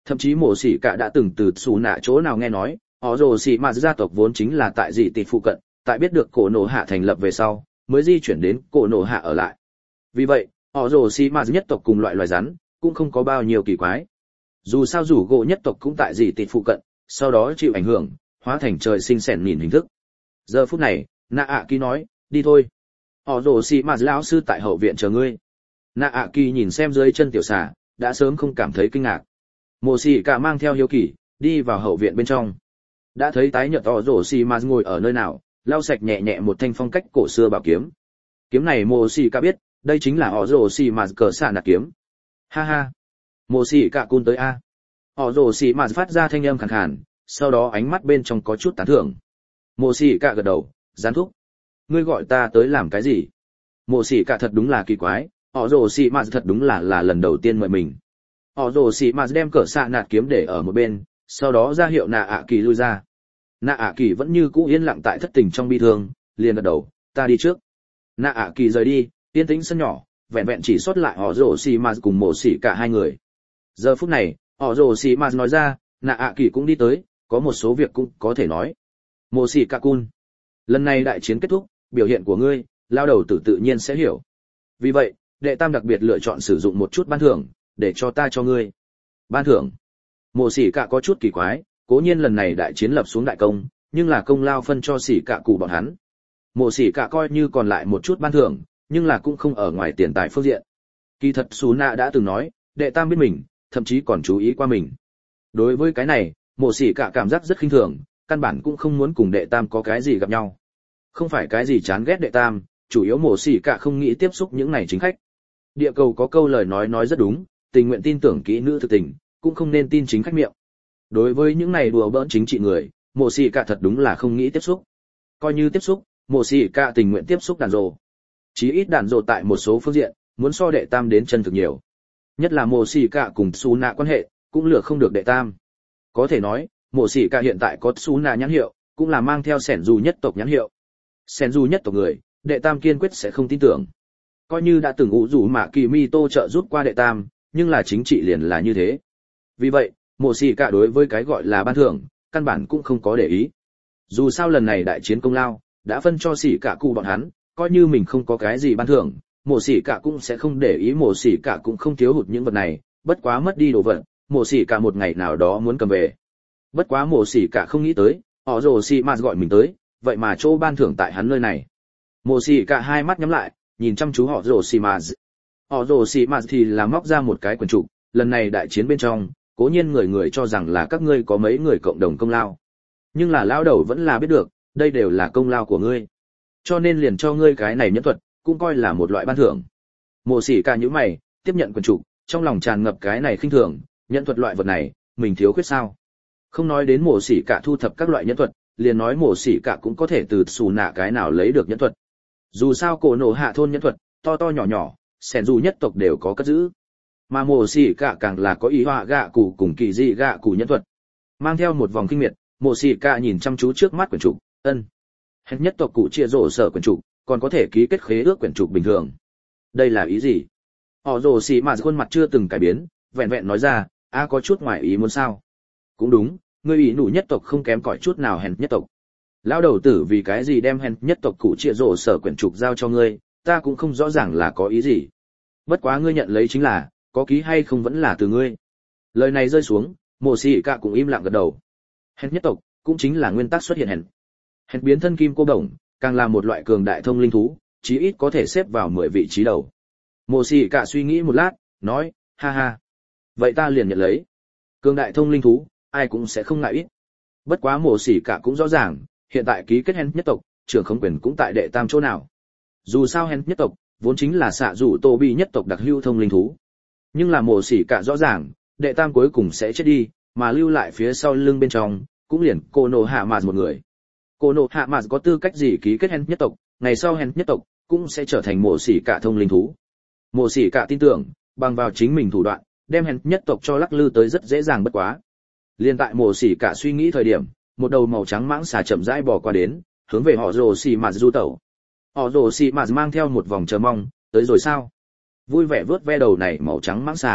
[SPEAKER 1] Thậm chí mộ sĩ cả đã từng từ xù nạ chỗ nào nghe nói, họ rồ xì mà gia tộc vốn chính là tại dị tịt phụ cận, tại biết được cổ nổ hạ thành lập về sau, mới di chuyển đến cổ nổ hạ ở lại. Vì vậy, họ rồ xì mà nhất tộc cùng loại loài rắn, cũng không có bao nhiêu kỳ quái. Dù sao rủ gỗ nhất tộc cũng tại dị tịt phụ cận, sau đó chịu ảnh hưởng, hóa thành trời sinh sẻn nhìn hình thức. Giờ phút này, nạ ạ kỳ nói, đi thôi. Họ rồ xì mà lão sư tại hậu viện chờ ngươi. Nạ ạ kỳ nhìn xem dưới chân tiểu xà, đã sớm không cảm thấy kinh ngạc. Mộ xì cả mang theo hiếu kỳ, đi vào hậu viện bên trong. Đã thấy tái nhợt họ rồ xì mà ngồi ở nơi nào, lau sạch nhẹ nhẹ một thanh phong cách cổ xưa bảo kiếm. Kiếm này mộ xì cả biết, đây chính là họ rồ xì mà cờ xạ nạt kiếm. Ha ha. Mộ xì cả cun tới a. Họ rồ xì mà phát ra thanh âm khàn khàn, sau đó ánh mắt bên trong có chút tán thưởng. Mộ xì cả gật đầu, gián thúc. Ngươi gọi ta tới làm cái gì? Mộ xì cả thật đúng là kỳ quái, họ rồ xì mà thật đúng là lần đầu tiên mời mình. Họ rồ xì mà đem cờ xạ nạt kiếm để ở một bên, sau đó ra hiệu nạ ạ kỳ lui ra. Nạ ạ kỳ vẫn như cũ yên lặng tại thất tình trong bi thương, liền gật đầu, ta đi trước. Nạ ạ kỳ rời đi, yên tĩnh sân nhỏ, vẹn vẹn chỉ sót lại họ rồ xì mà cùng mộ xì cả hai người. Giờ phút này, họ rồ xì mà nói ra, nạ ạ kỳ cũng đi tới, có một số việc cũng có thể nói. Mộ xì cả cun, lần này đại chiến kết thúc, biểu hiện của ngươi, lao đầu tử tự nhiên sẽ hiểu. Vì vậy, đệ tam đặc biệt lựa chọn sử dụng một chút ban thưởng, để cho ta cho ngươi. Ban thưởng. Mộ xỉ cả có chút kỳ quái, cố nhiên lần này đại chiến lập xuống đại công, nhưng là công lao phân cho xỉ cả cụ bọn hắn. Mộ xỉ cả coi như còn lại một chút ban thưởng, nhưng là cũng không ở ngoài tiền tài phương diện. Kỳ thật Sú Nạ đã từng nói, đệ tam biết mình, thậm chí còn chú ý qua mình. Đối với cái này, mộ xỉ cả cảm giác rất khinh thường, căn bản cũng không muốn cùng đệ tam có cái gì gặp nhau. Không phải cái gì chán ghét đệ tam, chủ yếu mộ xỉ cả không nghĩ tiếp xúc những này chính khách. Địa cầu có câu lời nói rất đúng, tình nguyện tin tưởng kỹ nữ thực tình, cũng không nên tin chính khách miệng. Đối với những này đùa bỡn chính trị người, mộ xỉ cả thật đúng là không nghĩ tiếp xúc. Coi như tiếp xúc, mộ xỉ cả tình nguyện tiếp xúc đàn rồ. Chí ít đàn rồ tại một số phương diện, muốn so đệ tam đến chân thực nhiều. Nhất là mộ xỉ cả cùng Sú Nạ quan hệ, cũng lừa không được đệ tam. Có thể nói, mộ xỉ cả hiện tại có Sú Nạ nhãn hiệu, cũng là mang theo sẻn dù nhất tộc nhãn hiệu. Sẻn dù nhất tộc người, đệ tam kiên quyết sẽ không tin tưởng. Coi như đã từng ủ rủ mà kỳ mi tô trợ giúp qua đệ tam, nhưng là chính trị liền là như thế. Vì vậy, mộ xỉ cả đối với cái gọi là ban thưởng, căn bản cũng không có để ý. Dù sao lần này đại chiến công lao, đã phân cho xỉ cả cụ bọn hắn, coi như mình không có cái gì ban thưởng, mộ xỉ cả cũng sẽ không để ý, mộ xỉ cả cũng không thiếu hụt những vật này, bất quá mất đi đồ vật, mộ xỉ cả một ngày nào đó muốn cầm về. Bất quá mộ xỉ cả không nghĩ tới, họ rồ xỉ mà gọi mình tới, vậy mà chỗ ban thưởng tại hắn nơi này. Mộ xỉ cả hai mắt nhắm lại, nhìn chăm chú họ rồ xỉ mà. Họ rồ xỉ mà thì là móc ra một cái quyển trục, lần này đại chiến bên trong, cố nhiên người cho rằng là các ngươi có mấy người cộng đồng công lao. Nhưng là lão đầu vẫn là biết được, đây đều là công lao của ngươi. Cho nên liền cho ngươi cái này nhẫn thuật, cũng coi là một loại ban thưởng. Mộ xỉ cả nhíu mày, tiếp nhận quyển trục, trong lòng tràn ngập cái này khinh thường, nhẫn thuật loại vật này, mình thiếu khuyết sao? Không nói đến mộ xỉ cả thu thập các loại nhẫn thuật, liền nói mộ xỉ cả cũng có thể từ Sú Nạ cái nào lấy được nhẫn thuật. Dù sao cổ nổ hạ thôn nhẫn thuật, to to nhỏ nhỏ, sẻn dù nhất tộc đều có cất giữ. Mà mộ xỉ cả càng là có ý họa gạ cụ cùng kỳ dị gạ cụ nhẫn thuật. Mang theo một vòng kinh miệt, mộ xỉ cả nhìn chăm chú trước mắt quyển trục, ân. Hết nhất tộc cụ chia rổ sở quyển trục, còn có thể ký kết khế ước quyển trục bình thường. Đây là ý gì? Họ rồ xỉ mà khuôn mặt chưa từng cải biến, vẹn vẹn nói ra, có chút ngoài ý muốn sao? Cũng đúng, ngươi ý nụ nhất tộc không kém cỏi chút nào hèn nhất tộc. Lão đầu tử vì cái gì đem hèn nhất tộc cụ chia rổ sở quyển trục giao cho ngươi, ta cũng không rõ ràng là có ý gì. Bất quá ngươi nhận lấy chính là, có ký hay không vẫn là từ ngươi. Lời này rơi xuống, mộ xỉ cả cũng im lặng gật đầu. Hèn nhất tộc cũng chính là nguyên tắc xuất hiện hèn. Hèn biến thân kim cô đồng, càng là một loại cường đại thông linh thú, chí ít có thể xếp vào 10 vị trí đầu. Mộ xỉ cả suy nghĩ một lát, nói, ha ha, vậy ta liền nhận lấy. Cường đại thông linh thú, ai cũng sẽ không ngại ít. Bất quá mộ xỉ cả cũng rõ ràng, hiện tại ký kết hèn nhất tộc, trưởng không quyền cũng tại đệ tam chỗ nào. Dù sao hèn nhất tộc vốn chính là xạ rủ tô bi nhất tộc đặc hữu thông linh thú. Nhưng là mộ xỉ cả rõ ràng, đệ tam cuối cùng sẽ chết đi, mà lưu lại phía sau lưng bên trong, cũng liền cô nổ hạ mạt một người. Cô nổ hạ mạt có tư cách gì ký kết hèn nhất tộc, ngày sau hèn nhất tộc cũng sẽ trở thành mộ xỉ cả thông linh thú. Mộ xỉ cả tin tưởng, bằng vào chính mình thủ đoạn, đem hèn nhất tộc cho lắc lư tới rất dễ dàng bất quá. Liên tại mộ xỉ cả suy nghĩ thời điểm, một đầu màu trắng mãng xà chậm rãi bò qua đến, hướng về họ rồ xỉ mạt du tẩu. Họ rồ xỉ mạt mang theo một vòng chờ mong, tới rồi sao? Vui vẻ vớt ve đầu này màu trắng mãng xà,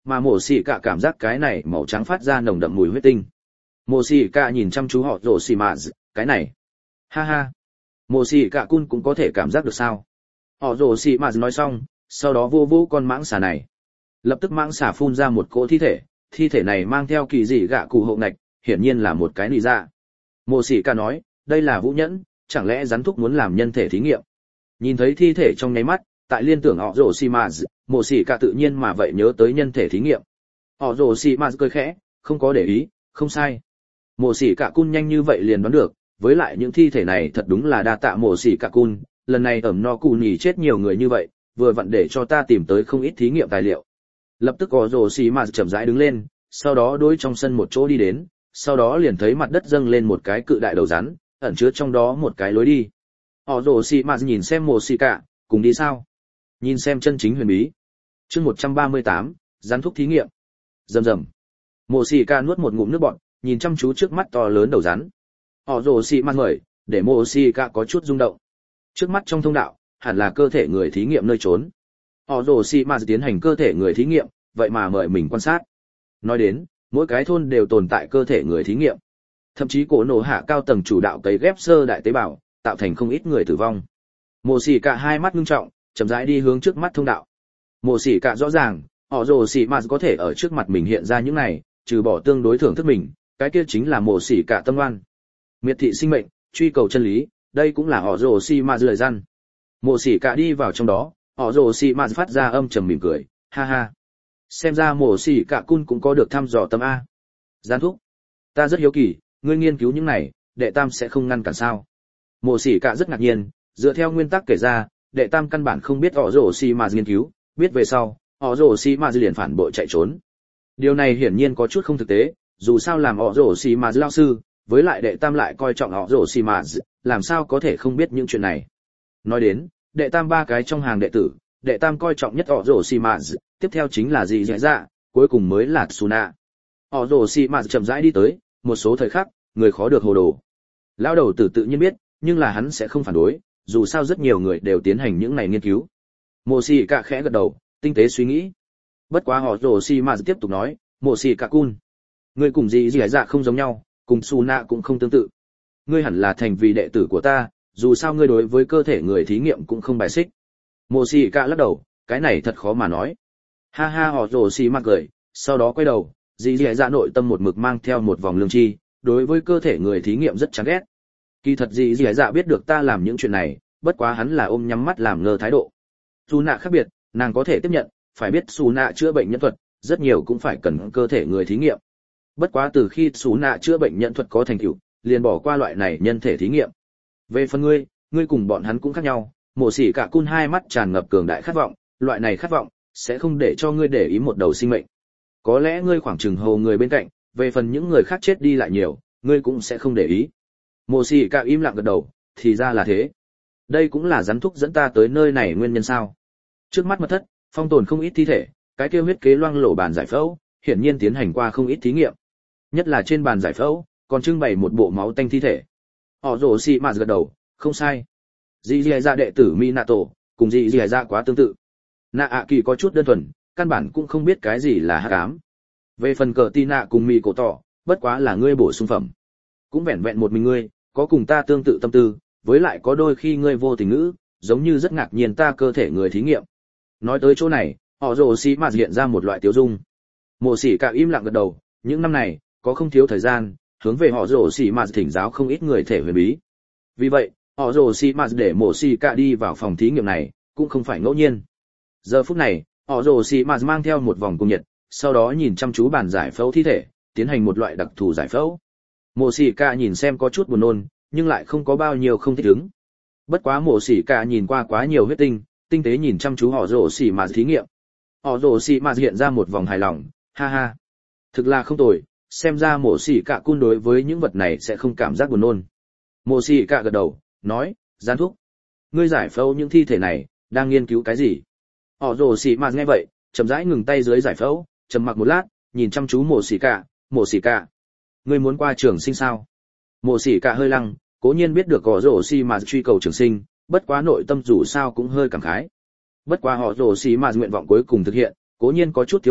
[SPEAKER 1] mà mổ xỉ cả cảm giác cái này màu trắng phát ra nồng đậm mùi huyết tinh. Mổ xỉ cả nhìn chăm chú họ rồ xì mà, cái này, ha ha, mổ xỉ cả cun cũng có thể cảm giác được sao? Họ rồ xì mà nói xong, sau đó vô vô con mãng xà này, lập tức mãng xà phun ra một cỗ thi thể này mang theo kỳ dị gạ cụ hộ ngạch, hiển nhiên là một cái nị dạ. Mộ Sĩ Ca nói, đây là vũ nhẫn, chẳng lẽ rắn thúc muốn làm nhân thể thí nghiệm? Nhìn thấy thi thể trong nháy mắt, tại liên tưởng họ rồ xì mà, Mộ Sĩ Ca tự nhiên mà vậy nhớ tới nhân thể thí nghiệm. Họ rồ xì mà cười khẽ, không có để ý, không sai. Mộ Sĩ Ca cun nhanh như vậy liền đoán được, với lại những thi thể này thật đúng là đa tạ Mộ Sĩ Ca cun, lần này ẩm no cù nhì chết nhiều người như vậy, vừa vặn để cho ta tìm tới không ít thí nghiệm tài liệu. Lập tức có rồ xì mà chậm rãi đứng lên, sau đó đối trong sân một chỗ đi đến, sau đó liền thấy mặt đất dâng lên một cái cự đại đầu rắn, ẩn chứa trong đó một cái lối đi. Họ rồ xì mà nhìn xem Mộ Sĩ Ca, cùng đi sao? Nhìn xem chân chính huyền bí. Chương 138, rắn thúc thí nghiệm. Rầm rầm. Mộ Sĩ Ca nuốt một ngụm nước bọt, nhìn chăm chú trước mắt to lớn đầu rắn. Họ rồ xì mà mời, để Mộ Sĩ Ca có chút rung động. Trước mắt trong thông đạo, hẳn là cơ thể người thí nghiệm nơi trốn. Họ rồ xì mà tiến hành cơ thể người thí nghiệm, vậy mà mời mình quan sát. Nói đến, mỗi cái thôn đều tồn tại cơ thể người thí nghiệm. Thậm chí cổ nổ hạ cao tầng chủ đạo cấy ghép sơ đại tế bào, tạo thành không ít người tử vong. Mộ Sĩ Ca hai mắt ngưng trọng, chậm rãi đi hướng trước mắt thông đạo. Mộ Sĩ Ca rõ ràng, họ rồ xì mà có thể ở trước mặt mình hiện ra những này, trừ bỏ tương đối thưởng thức mình, cái kia chính là Mộ Sĩ Ca tâm ngoan. Miệt thị sinh mệnh, truy cầu chân lý, đây cũng là họ rồ xì mà lời gian. Mộ Sĩ Ca đi vào trong đó, họ rồ xì mà phát ra âm trầm mỉm cười, ha ha. Xem ra Mộ Sĩ Ca cun cũng có được thăm dò tâm a. Gian thúc, ta rất hiếu kỳ, ngươi nghiên cứu những này, đệ tam sẽ không ngăn cản sao? Mộ Sĩ Ca rất ngạc nhiên, dựa theo nguyên tắc kể ra, đệ tam căn bản không biết họ rồ xì mà nghiên cứu, biết về sau, họ rồ xì mà liền phản bội chạy trốn. Điều này hiển nhiên có chút không thực tế, dù sao làm họ rồ xì mà lao sư, với lại đệ tam lại coi trọng họ rồ xì mà, làm sao có thể không biết những chuyện này. Nói đến, đệ tam ba cái trong hàng đệ tử, đệ tam coi trọng nhất họ rồ xì mà, tiếp theo chính là dị dạ, cuối cùng mới là Tsuna. Họ rồ xì mà chậm rãi đi tới, một số thời khắc, người khó được hồ đồ. Lão đầu tử tự nhiên biết, nhưng là hắn sẽ không phản đối, dù sao rất nhiều người đều tiến hành những này nghiên cứu. Mộ Sĩ Ca khẽ gật đầu, tinh tế suy nghĩ. Bất quá họ rồ xì mà tiếp tục nói, Mộ Sĩ Ca cun, ngươi cùng dị dạ không giống nhau, cùng Tsuna cũng không tương tự. Ngươi hẳn là thành vì đệ tử của ta, dù sao ngươi đối với cơ thể người thí nghiệm cũng không bài xích. Mộ Sĩ Ca lắc đầu, cái này thật khó mà nói. Ha ha, họ rồ xì mà cười, sau đó quay đầu, dị dạ nội tâm một mực mang theo một vòng lương tri, đối với cơ thể người thí nghiệm rất chán ghét. Kỳ thật dị dạ biết được ta làm những chuyện này, bất quá hắn là ôm nhắm mắt làm ngơ thái độ. Tsuna khác biệt, nàng có thể tiếp nhận, phải biết Tsuna chữa bệnh nhân thuật, rất nhiều cũng phải cần cơ thể người thí nghiệm. Bất quá từ khi Tsuna chữa bệnh nhân thuật có thành tựu, liền bỏ qua loại này nhân thể thí nghiệm. Về phần ngươi cùng bọn hắn cũng khác nhau. Mộ Sĩ Ca cun hai mắt tràn ngập cường đại khát vọng, loại này khát vọng sẽ không để cho ngươi để ý một đầu sinh mệnh. Có lẽ ngươi khoảng chừng hầu người bên cạnh, về phần những người khác chết đi lại nhiều, ngươi cũng sẽ không để ý. Mộ Sĩ Ca im lặng gật đầu, thì ra là thế. Đây cũng là rắn thúc dẫn ta tới nơi này nguyên nhân sao? Trước mắt mật thất, phong tồn không ít thi thể, cái kia huyết kế loang lổ bàn giải phẫu, hiển nhiên tiến hành qua không ít thí nghiệm. Nhất là trên bàn giải phẫu, còn trưng bày một bộ máu tanh thi thể. Họ rồ xì mà gật đầu, không sai. Dị dạ đệ tử Minato, cùng dị dạ quá tương tự. Nạ ạ kỳ có chút đơn thuần, căn bản cũng không biết cái gì là hắc ám. Về phần cờ Tina cùng mì cổ tỏ, bất quá là ngươi bổ sung phẩm. Cũng vẹn vẹn một mình ngươi, có cùng ta tương tự tâm tư, với lại có đôi khi ngươi vô tình ngữ, giống như rất ngạc nhiên ta cơ thể người thí nghiệm. Nói tới chỗ này, họ rồ xì mà hiện ra một loại tiêu dung. Mộ Sĩ Ca im lặng gật đầu, những năm này, có không thiếu thời gian, hướng về họ rồ xì mà thỉnh giáo không ít người thể huyền bí. Vì vậy, họ rồ xì mà để Mộ Sĩ Ca đi vào phòng thí nghiệm này, cũng không phải ngẫu nhiên. Giờ phút này, họ rồ xì mà mang theo một vòng cung nhiệt, sau đó nhìn chăm chú bàn giải phẫu thi thể, tiến hành một loại đặc thù giải phẫu. Mộ Sĩ Ca nhìn xem có chút buồn nôn, nhưng lại không có bao nhiêu không thích ứng. Bất quá Mộ Sĩ Ca nhìn qua quá nhiều huyết tinh, tinh tế nhìn chăm chú họ rồ xì mà thí nghiệm. Họ rồ xì mà hiện ra một vòng hài lòng, ha ha. Thực là không tồi, xem ra Mộ Sĩ Ca cun đối với những vật này sẽ không cảm giác buồn nôn. Mộ Sĩ Ca gật đầu, nói, gian thúc, ngươi giải phẫu những thi thể này, đang nghiên cứu cái gì? Họ rồ xì mà nghe vậy, chậm rãi ngừng tay dưới giải phẫu, trầm mặc một lát, nhìn chăm chú Mộ Sĩ Ca, ngươi muốn qua trường sinh sao? Mộ Sĩ Ca hơi lăng, cố nhiên biết được họ rồ xì mà truy cầu trường sinh, bất quá nội tâm dù sao cũng hơi cảm khái. Bất quá họ rồ xì mà nguyện vọng cuối cùng thực hiện, cố nhiên có chút thiếu hụt,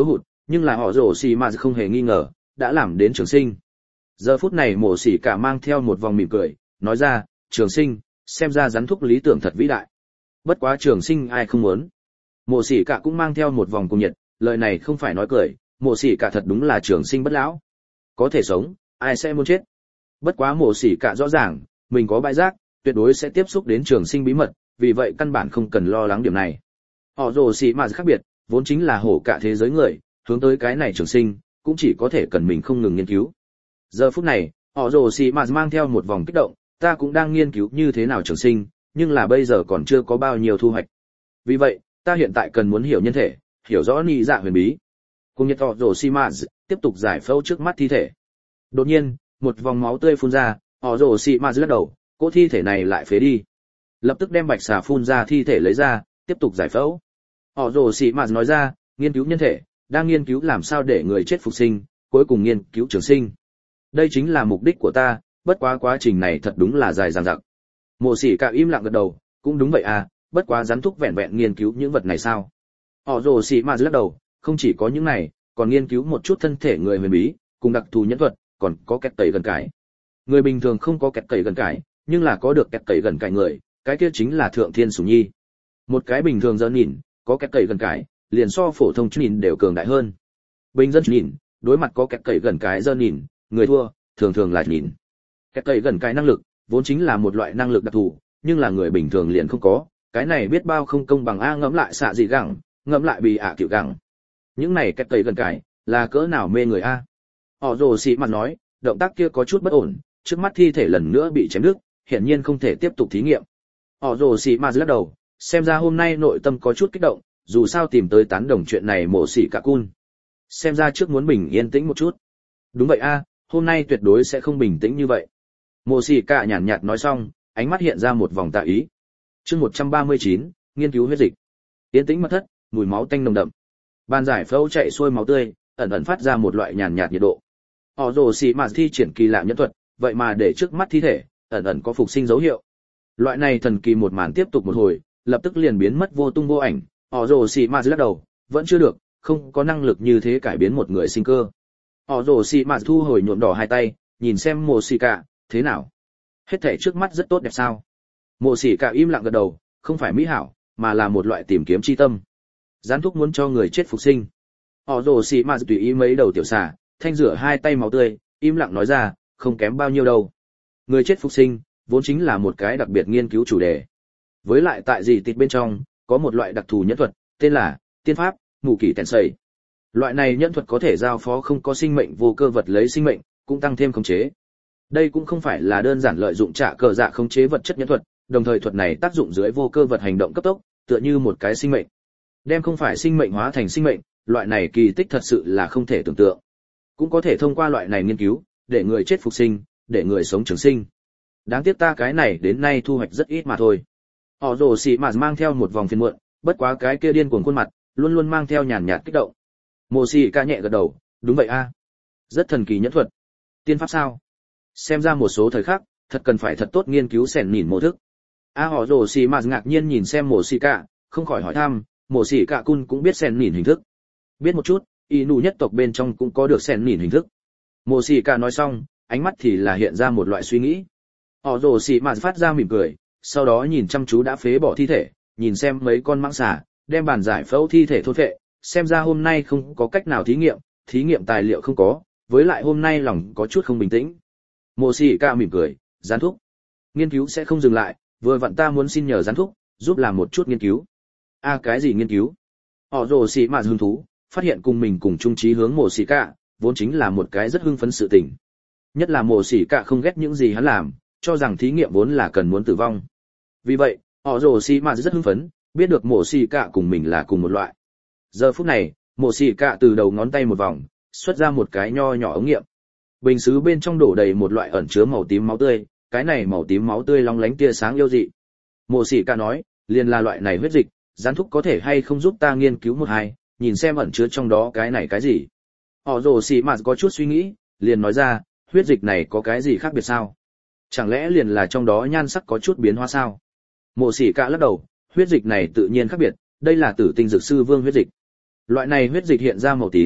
[SPEAKER 1] Nhưng là họ rồ xì mà không hề nghi ngờ, đã làm đến trường sinh. Giờ phút này mộ xỉ cả mang theo một vòng mỉm cười, nói ra, trường sinh, xem ra rắn thúc lý tưởng thật vĩ đại. Bất quá trường sinh ai không muốn. Mộ xỉ cả cũng mang theo một vòng cùng nhiệt, lời này không phải nói cười, mộ xỉ cả thật đúng là trường sinh bất lão. Có thể sống, ai sẽ muốn chết. Bất quá mộ xỉ cả rõ ràng, mình có bãi rác, tuyệt đối sẽ tiếp xúc đến trường sinh bí mật, vì vậy căn bản không cần lo lắng điểm này. Họ rồ xỉ mà khác biệt, vốn chính là hổ cả thế giới người, hướng tới cái này trường sinh, cũng chỉ có thể cần mình không ngừng nghiên cứu. Giờ phút này, họ rồ xỉ mà mang theo một vòng kích động, ta cũng đang nghiên cứu như thế nào trường sinh, nhưng là bây giờ còn chưa có bao nhiêu thu hoạch. Vì vậy, ta hiện tại cần muốn hiểu nhân thể, hiểu rõ nị dạ huyền bí. Cùng nhiệt họ rồ xỉ mà tiếp tục giải phẫu trước mắt thi thể. Đột nhiên, một vòng máu tươi phun ra, họ rồ xỉ mà lắc đầu, cỗ thi thể này lại phế đi. Lập tức đem bạch xà phun ra thi thể lấy ra, tiếp tục giải phẫu. Họ rồ xỉ mà nói ra, nghiên cứu nhân thể, đang nghiên cứu làm sao để người chết phục sinh, cuối cùng nghiên cứu trường sinh. Đây chính là mục đích của ta, bất quá quá trình này thật đúng là dài dằng dặc. Mộ Sĩ Cả im lặng gật đầu, cũng đúng vậy à, bất quá rắn thúc vẹn vẹn nghiên cứu những vật này sao? Họ rồ xì mà lắc đầu, không chỉ có những này, còn nghiên cứu một chút thân thể người huyền bí, cùng đặc thù nhẫn thuật, còn có kẹt tẩy gần cải. Người bình thường không có kẹt tẩy gần cải, nhưng là có được kẹt tẩy gần cải người, cái kia chính là thượng thiên sủng nhi. Một cái bình thường giờ nhìn, có kẹt tẩy gần cải, liền so phổ thông nhìn đều cường đại hơn. Bình dân nhìn, đối mặt có kẹt tẩy gần cái giờ nhìn, người thua, thường thường là nhìn. Kẹt tẩy gần cái năng lực, vốn chính là một loại năng lực đặc thù, nhưng là người bình thường liền không có, cái này biết bao không công bằng a ngẫm lại xạ gì gẳng, ngẫm lại bị ạ kiểu gẳng. Những này kẹt tẩy gần cái, là cỡ nào mê người a. Họ rồ xì mặt nói, động tác kia có chút bất ổn, trước mắt thi thể lần nữa bị chém đứt, hiển nhiên không thể tiếp tục thí nghiệm. Họ rồ xì mặt lắc đầu, xem ra hôm nay nội tâm có chút kích động, dù sao tìm tới tán đồng chuyện này mổ xỉ cả cun. Xem ra trước muốn bình yên tĩnh một chút. Đúng vậy a, hôm nay tuyệt đối sẽ không bình tĩnh như vậy. Mổ xỉ cả nhàn nhạt nói xong, ánh mắt hiện ra một vòng tà ý. Chương 139, nghiên cứu huyết dịch. Yên tĩnh mật thất, mùi máu tanh nồng đậm. Bàn giải phẫu chạy xuôi máu tươi, ẩn ẩn phát ra một loại nhàn nhạt nhiệt độ. Họ rồ xỉ mà thi triển kỳ lạ nhẫn thuật, vậy mà để trước mắt thi thể, ẩn ẩn có phục sinh dấu hiệu. Loại này thần kỳ một màn tiếp tục một hồi, lập tức liền biến mất vô tung vô ảnh. Họ rồ xì mà lắc đầu, vẫn chưa được, không có năng lực như thế cải biến một người sinh cơ. Họ rồ xì mà thu hồi nhuộm đỏ hai tay, nhìn xem mộ xì cả, thế nào? Hết thảy trước mắt rất tốt đẹp sao? Mộ xì cả im lặng gật đầu, không phải mỹ hảo, mà là một loại tìm kiếm chi tâm. Gián thúc muốn cho người chết phục sinh. Họ rồ xì mà tùy ý mấy đầu tiểu xà, thanh rửa hai tay máu tươi, im lặng nói ra, không kém bao nhiêu đâu. Người chết phục sinh, vốn chính là một cái đặc biệt nghiên cứu chủ đề. Với lại tại gì tịt bên trong, có một loại đặc thù nhẫn thuật, tên là tiên pháp mù kỳ tèn sầy. Loại này nhẫn thuật có thể giao phó không có sinh mệnh vô cơ vật lấy sinh mệnh, cũng tăng thêm khống chế. Đây cũng không phải là đơn giản lợi dụng trả cờ dạ khống chế vật chất nhẫn thuật, đồng thời thuật này tác dụng dưới vô cơ vật hành động cấp tốc, tựa như một cái sinh mệnh. Đem không phải sinh mệnh hóa thành sinh mệnh, loại này kỳ tích thật sự là không thể tưởng tượng. Cũng có thể thông qua loại này nghiên cứu, để người chết phục sinh, để người sống trường sinh. Đáng tiếc ta cái này đến nay thu hoạch rất ít mà thôi. Họ rồ xì mà mang theo một vòng phiền muộn, bất quá cái kia điên cuồng khuôn mặt, luôn luôn mang theo nhàn nhạt kích động. Mộ xì ca nhẹ gật đầu, đúng vậy a, rất thần kỳ nhẫn thuật. Tiên pháp sao? Xem ra một số thời khắc, thật cần phải thật tốt nghiên cứu sẻn nhìn mô thức. Họ rồ xì mà ngạc nhiên nhìn xem mộ xì ca, không khỏi hỏi thăm, mộ xì ca cun cũng biết sẻn nhìn hình thức. Biết một chút, Inu nhất tộc bên trong cũng có được sẻn nhìn hình thức. Mộ xì ca nói xong, ánh mắt thì là hiện ra một loại suy nghĩ. Họ rồ xì mà phát ra mỉm cười, sau đó nhìn chăm chú đã phế bỏ thi thể, nhìn xem mấy con mãng xà, đem bàn giải phẫu thi thể thôn phệ, xem ra hôm nay không có cách nào thí nghiệm tài liệu không có, với lại hôm nay lòng có chút không bình tĩnh. Mộ xì ca mỉm cười, gián thúc. Nghiên cứu sẽ không dừng lại, vừa vặn ta muốn xin nhờ gián thúc, giúp làm một chút nghiên cứu. Cái gì nghiên cứu? Họ rồ xì mà hứng thú, phát hiện cùng mình cùng chung chí hướng mộ xì ca, vốn chính là một cái rất hưng phấn sự tình. Nhất là mộ xì ca không ghét những gì hắn làm, cho rằng thí nghiệm vốn là cần muốn tử vong. Vì vậy, họ rồ xì mà rất hưng phấn, biết được mộ xì cả cùng mình là cùng một loại. Giờ phút này, mộ xì cả từ đầu ngón tay một vòng, xuất ra một cái nho nhỏ ống nghiệm. Bình sứ bên trong đổ đầy một loại ẩn chứa màu tím máu tươi, cái này màu tím máu tươi long lánh tia sáng yêu dị. Mộ xì cả nói, liền là loại này huyết dịch, gián thúc có thể hay không giúp ta nghiên cứu một hai, nhìn xem ẩn chứa trong đó cái này cái gì. Họ rồ xì mà có chút suy nghĩ, liền nói ra, huyết dịch này có cái gì khác biệt sao? Chẳng lẽ liền là trong đó nhan sắc có chút biến hóa sao? Mộ xỉ cả lắc đầu, huyết dịch này tự nhiên khác biệt, đây là tử tinh dược sư vương huyết dịch. Loại này huyết dịch hiện ra màu tím,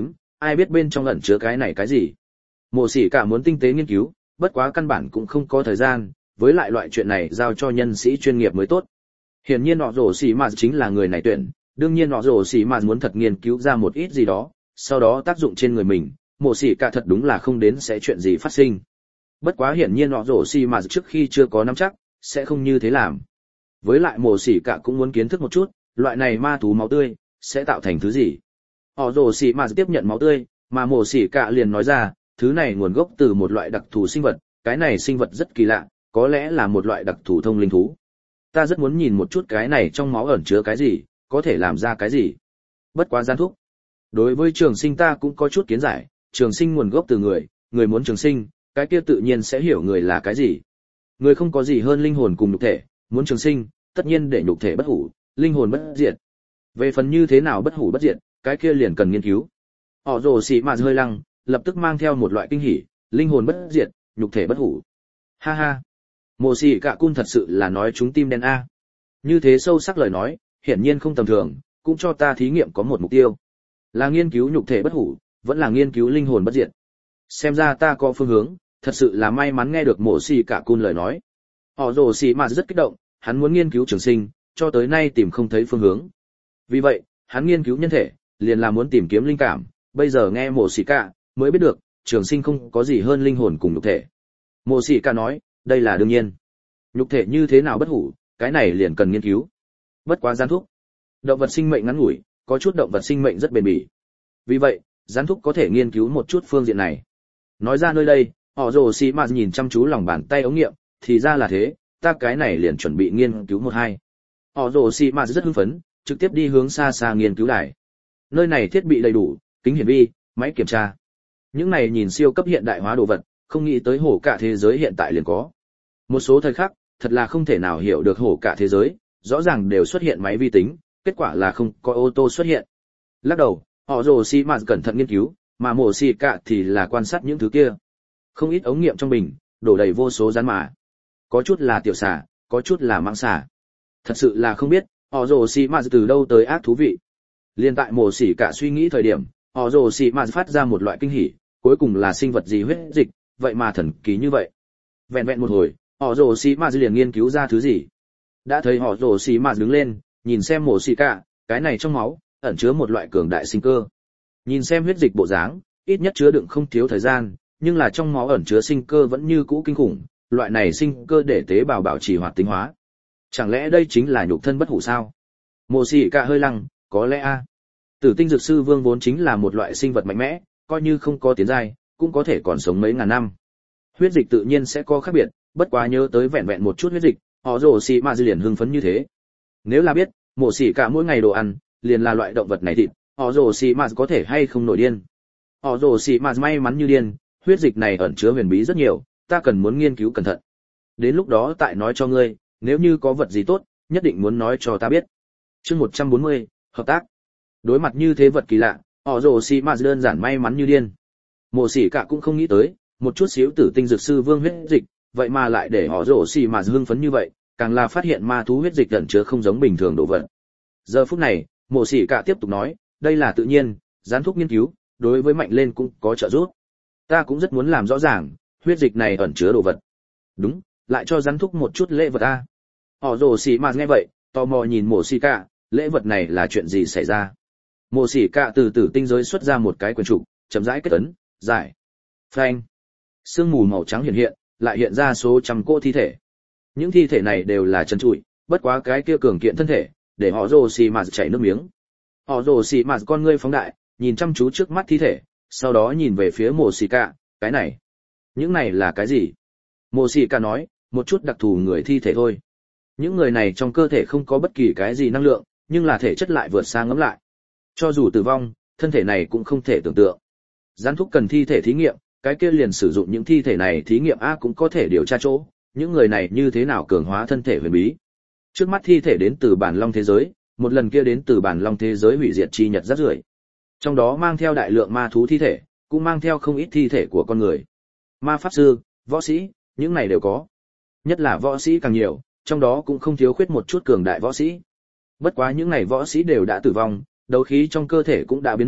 [SPEAKER 1] ai biết bên trong ẩn chứa cái này cái gì. Mộ Sĩ cả muốn tinh tế nghiên cứu, bất quá căn bản cũng không có thời gian, với lại loại chuyện này giao cho nhân sĩ chuyên nghiệp mới tốt. Hiển nhiên Nọ Rồ Xì Mạt chính là người này tuyển, đương nhiên Nọ Rồ Xì Mạt muốn thật nghiên cứu ra một ít gì đó, sau đó tác dụng trên người mình, Mộ Sĩ cả thật đúng là không đến sẽ chuyện gì phát sinh. Bất quá hiển nhiên Nọ Rồ Xì Mạt trước khi chưa có nắm chắc, sẽ không như thế làm. Với lại Mộ Sĩ cả cũng muốn kiến thức một chút, loại này ma thú máu tươi sẽ tạo thành thứ gì. Nọ Rồ Xì Mạt tiếp nhận máu tươi, mà Mộ Sĩ cả liền nói ra, thứ này nguồn gốc từ một loại đặc thù sinh vật, cái này sinh vật rất kỳ lạ, có lẽ là một loại đặc thù thông linh thú. Ta rất muốn nhìn một chút cái này trong máu ẩn chứa cái gì, có thể làm ra cái gì. Bất quá Gián thúc. Đối với trường sinh ta cũng có chút kiến giải, trường sinh nguồn gốc từ người, người muốn trường sinh, cái kia tự nhiên sẽ hiểu người là cái gì. Người không có gì hơn linh hồn cùng nhục thể, muốn trường sinh, tất nhiên để nhục thể bất hủ, linh hồn bất diệt. Về phần như thế nào bất hủ bất diệt, cái kia liền cần nghiên cứu. Họ Rồ Xì Mạt hơi lăng, lập tức mang theo một loại kinh hỉ, linh hồn bất diệt, nhục thể bất hủ. Ha ha. Mộ Sĩ cả cun thật sự là nói trúng tim đen a. Như thế sâu sắc lời nói, hiển nhiên không tầm thường, cũng cho ta thí nghiệm có một mục tiêu. Là nghiên cứu nhục thể bất hủ, vẫn là nghiên cứu linh hồn bất diệt. Xem ra ta có phương hướng, thật sự là may mắn nghe được Mộ Sĩ cả cun lời nói. Họ Rồ Xì Mạt rất kích động, hắn muốn nghiên cứu trường sinh, cho tới nay tìm không thấy phương hướng. Vì vậy, hắn nghiên cứu nhân thể, liền là muốn tìm kiếm linh cảm, bây giờ nghe Mộ Sĩ cả mới biết được, trường sinh không có gì hơn linh hồn cùng nhục thể. Mộ Sĩ cả nói, đây là đương nhiên. Nhục thể như thế nào bất hủ, cái này liền cần nghiên cứu. Bất quá Gián thúc. Động vật sinh mệnh ngắn ngủi, có chút động vật sinh mệnh rất bền bỉ. Vì vậy, Gián thúc có thể nghiên cứu một chút phương diện này. Nói ra nơi đây, Họ Rồ Xì Mạt nhìn chăm chú lòng bàn tay ống nghiệm, thì ra là thế, ta cái này liền chuẩn bị nghiên cứu một hai. Họ Rồ Xì Mạt rất hưng phấn, trực tiếp đi hướng xa xa nghiên cứu đài. Nơi này thiết bị đầy đủ, kính hiển vi, máy kiểm tra. Những này nhìn siêu cấp hiện đại hóa đồ vật, không nghĩ tới hổ cả thế giới hiện tại liền có. Một số thời khắc, thật là không thể nào hiểu được hổ cả thế giới, rõ ràng đều xuất hiện máy vi tính, kết quả là không có ô tô xuất hiện. Lắc đầu, Họ Rồ Xì Mạt cẩn thận nghiên cứu, mà Mộ Sĩ cả thì là quan sát những thứ kia. Không ít ống nghiệm trong bình, đổ đầy vô số rắn mà. Có chút là tiểu xà, có chút là mãng xà. Thật sự là không biết, Họ Rồ Xì Mạt từ đâu tới ác thú vị. Liên tại Mộ Sĩ cả suy nghĩ thời điểm, Họ Rồ Xì Mạt phát ra một loại kinh hỉ, cuối cùng là sinh vật gì huyết dịch, vậy mà thần kỳ như vậy. Vẹn vẹn một hồi, Họ Rồ Xì Mạt liền nghiên cứu ra thứ gì. Đã thấy Họ Rồ Xì Mạt đứng lên, nhìn xem Mộ Sĩ cả, cái này trong máu ẩn chứa một loại cường đại sinh cơ. Nhìn xem huyết dịch bộ dáng, ít nhất chứa đựng không thiếu thời gian, nhưng là trong máu ẩn chứa sinh cơ vẫn như cũ kinh khủng, loại này sinh cơ để tế bào bảo trì hoạt tính hóa. Chẳng lẽ đây chính là nhục thân bất hủ sao? Mộ Sĩ cả hơi lăng, có lẽ a. Tử tinh dược sư vương vốn chính là một loại sinh vật mạnh mẽ, coi như không có tiến giai, cũng có thể còn sống mấy ngàn năm. Huyết dịch tự nhiên sẽ có khác biệt, bất quá nhớ tới vẹn vẹn một chút huyết dịch, Họ Rồ Xì Mạt liền hưng phấn như thế. Nếu là biết, Mộ Sĩ cả mỗi ngày đồ ăn liền là loại động vật này thịt, Họ Rồ Xì Mạt có thể hay không nổi điên. Họ Rồ Xì Mạt may mắn như điên, huyết dịch này ẩn chứa huyền bí rất nhiều, ta cần muốn nghiên cứu cẩn thận. Đến lúc đó tại nói cho ngươi, nếu như có vật gì tốt, nhất định muốn nói cho ta biết. Chương 140, hợp tác. Đối mặt như thế vật kỳ lạ, Họ Rồ Xì Mạt đơn giản may mắn như điên. Mộ Sĩ cả cũng không nghĩ tới, một chút xíu tử tinh dược sư vương huyết dịch, vậy mà lại để Họ Rồ Xì Mạt hưng phấn như vậy, càng là phát hiện ma thú huyết dịch ẩn chứa không giống bình thường đồ vật. Giờ phút này, Mộ Sĩ cả tiếp tục nói, đây là tự nhiên, Gián thúc nghiên cứu, đối với mạnh lên cũng có trợ giúp. Ta cũng rất muốn làm rõ ràng, huyết dịch này ẩn chứa đồ vật. Đúng, lại cho Gián thúc một chút lễ vật a. Họ Rồ Xì Mạt nghe vậy, tò mò nhìn Mộ Sĩ cả, lễ vật này là chuyện gì xảy ra? Mộ Sĩ cả từ tử tinh giới xuất ra một cái quyển trục, chậm rãi kết ấn, giải. Phanh. Sương mù màu trắng hiện hiện, lại hiện ra số trăm cỗ thi thể. Những thi thể này đều là trần trụi, bất quá cái kia cường kiện thân thể, để Họ Rồ Xì Mạt chảy nước miếng. Họ Rồ Xì Mạt con ngươi phóng đại, nhìn chăm chú trước mắt thi thể, sau đó nhìn về phía Mộ Sĩ cả, cái này, những này là cái gì? Mộ Sĩ cả nói, một chút đặc thù người thi thể thôi. Những người này trong cơ thể không có bất kỳ cái gì năng lượng, nhưng là thể chất lại vượt xa ngẫm lại. Cho dù tử vong, thân thể này cũng không thể tưởng tượng. Gián thúc cần thi thể thí nghiệm, cái kia liền sử dụng những thi thể này thí nghiệm a cũng có thể điều tra chỗ, những người này như thế nào cường hóa thân thể huyền bí. Trước mắt thi thể đến từ bản long thế giới, một lần kia đến từ bản long thế giới hủy diệt chi nhật rất rưởi. Trong đó mang theo đại lượng ma thú thi thể, cũng mang theo không ít thi thể của con người. Ma pháp sư, võ sĩ, những này đều có. Nhất là võ sĩ càng nhiều, trong đó cũng không thiếu khuyết một chút cường đại võ sĩ. Bất quá những này võ sĩ đều đã tử vong, đấu khí trong cơ thể cũng đã biến mất,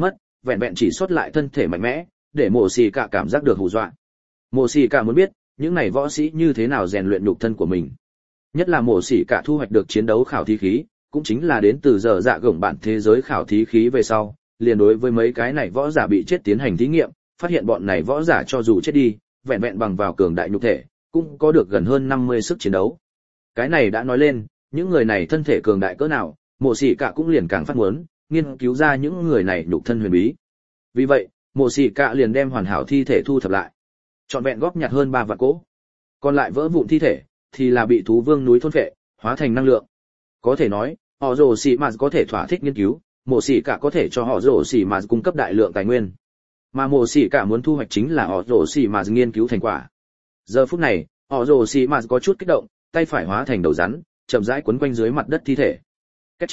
[SPEAKER 1] vẹn vẹn chỉ sót lại thân thể mạnh mẽ, để Mộ Xỉ Cả cảm giác được hù dọa. Mộ Xỉ Cả muốn biết, những này võ sĩ như thế nào rèn luyện nhục thân của mình. Nhất là Mộ Xỉ Cả thu hoạch được chiến đấu khảo thí khí, cũng chính là đến từ giờ dạ gồng bản thế giới khảo thí khí về sau, liền đối với mấy cái này võ giả bị chết tiến hành thí nghiệm, phát hiện bọn này võ giả cho dù chết đi, vẹn vẹn bằng vào cường đại nhục thể, cũng có được gần hơn 50 sức chiến đấu. Cái này đã nói lên, những người này thân thể cường đại cỡ nào, Mộ Xỉ Cả cũng liền càng phát muốn nghiên cứu ra những người này nhục thân huyền bí. Vì vậy, Mộ Xỉ Cả liền đem hoàn hảo thi thể thu thập lại, trọn vẹn góp nhặt hơn 3 vạn cỗ. Còn lại vỡ vụn thi thể thì là bị thú vương núi thôn phệ, hóa thành năng lượng. Có thể nói, họ Rồ Xỉ Mạt có thể thỏa thích nghiên cứu, Mộ Xỉ Cả có thể cho họ Rồ Xỉ Mạt cung cấp đại lượng tài nguyên. Mà Mộ Xỉ Cả muốn thu hoạch chính là họ Rồ Xỉ Mạt nghiên cứu thành quả. Giờ phút này, họ Rồ Xỉ Mạt có chút kích động, tay phải hóa thành đầu rắn, chậm rãi quấn quanh dưới mặt đất thi thể. Két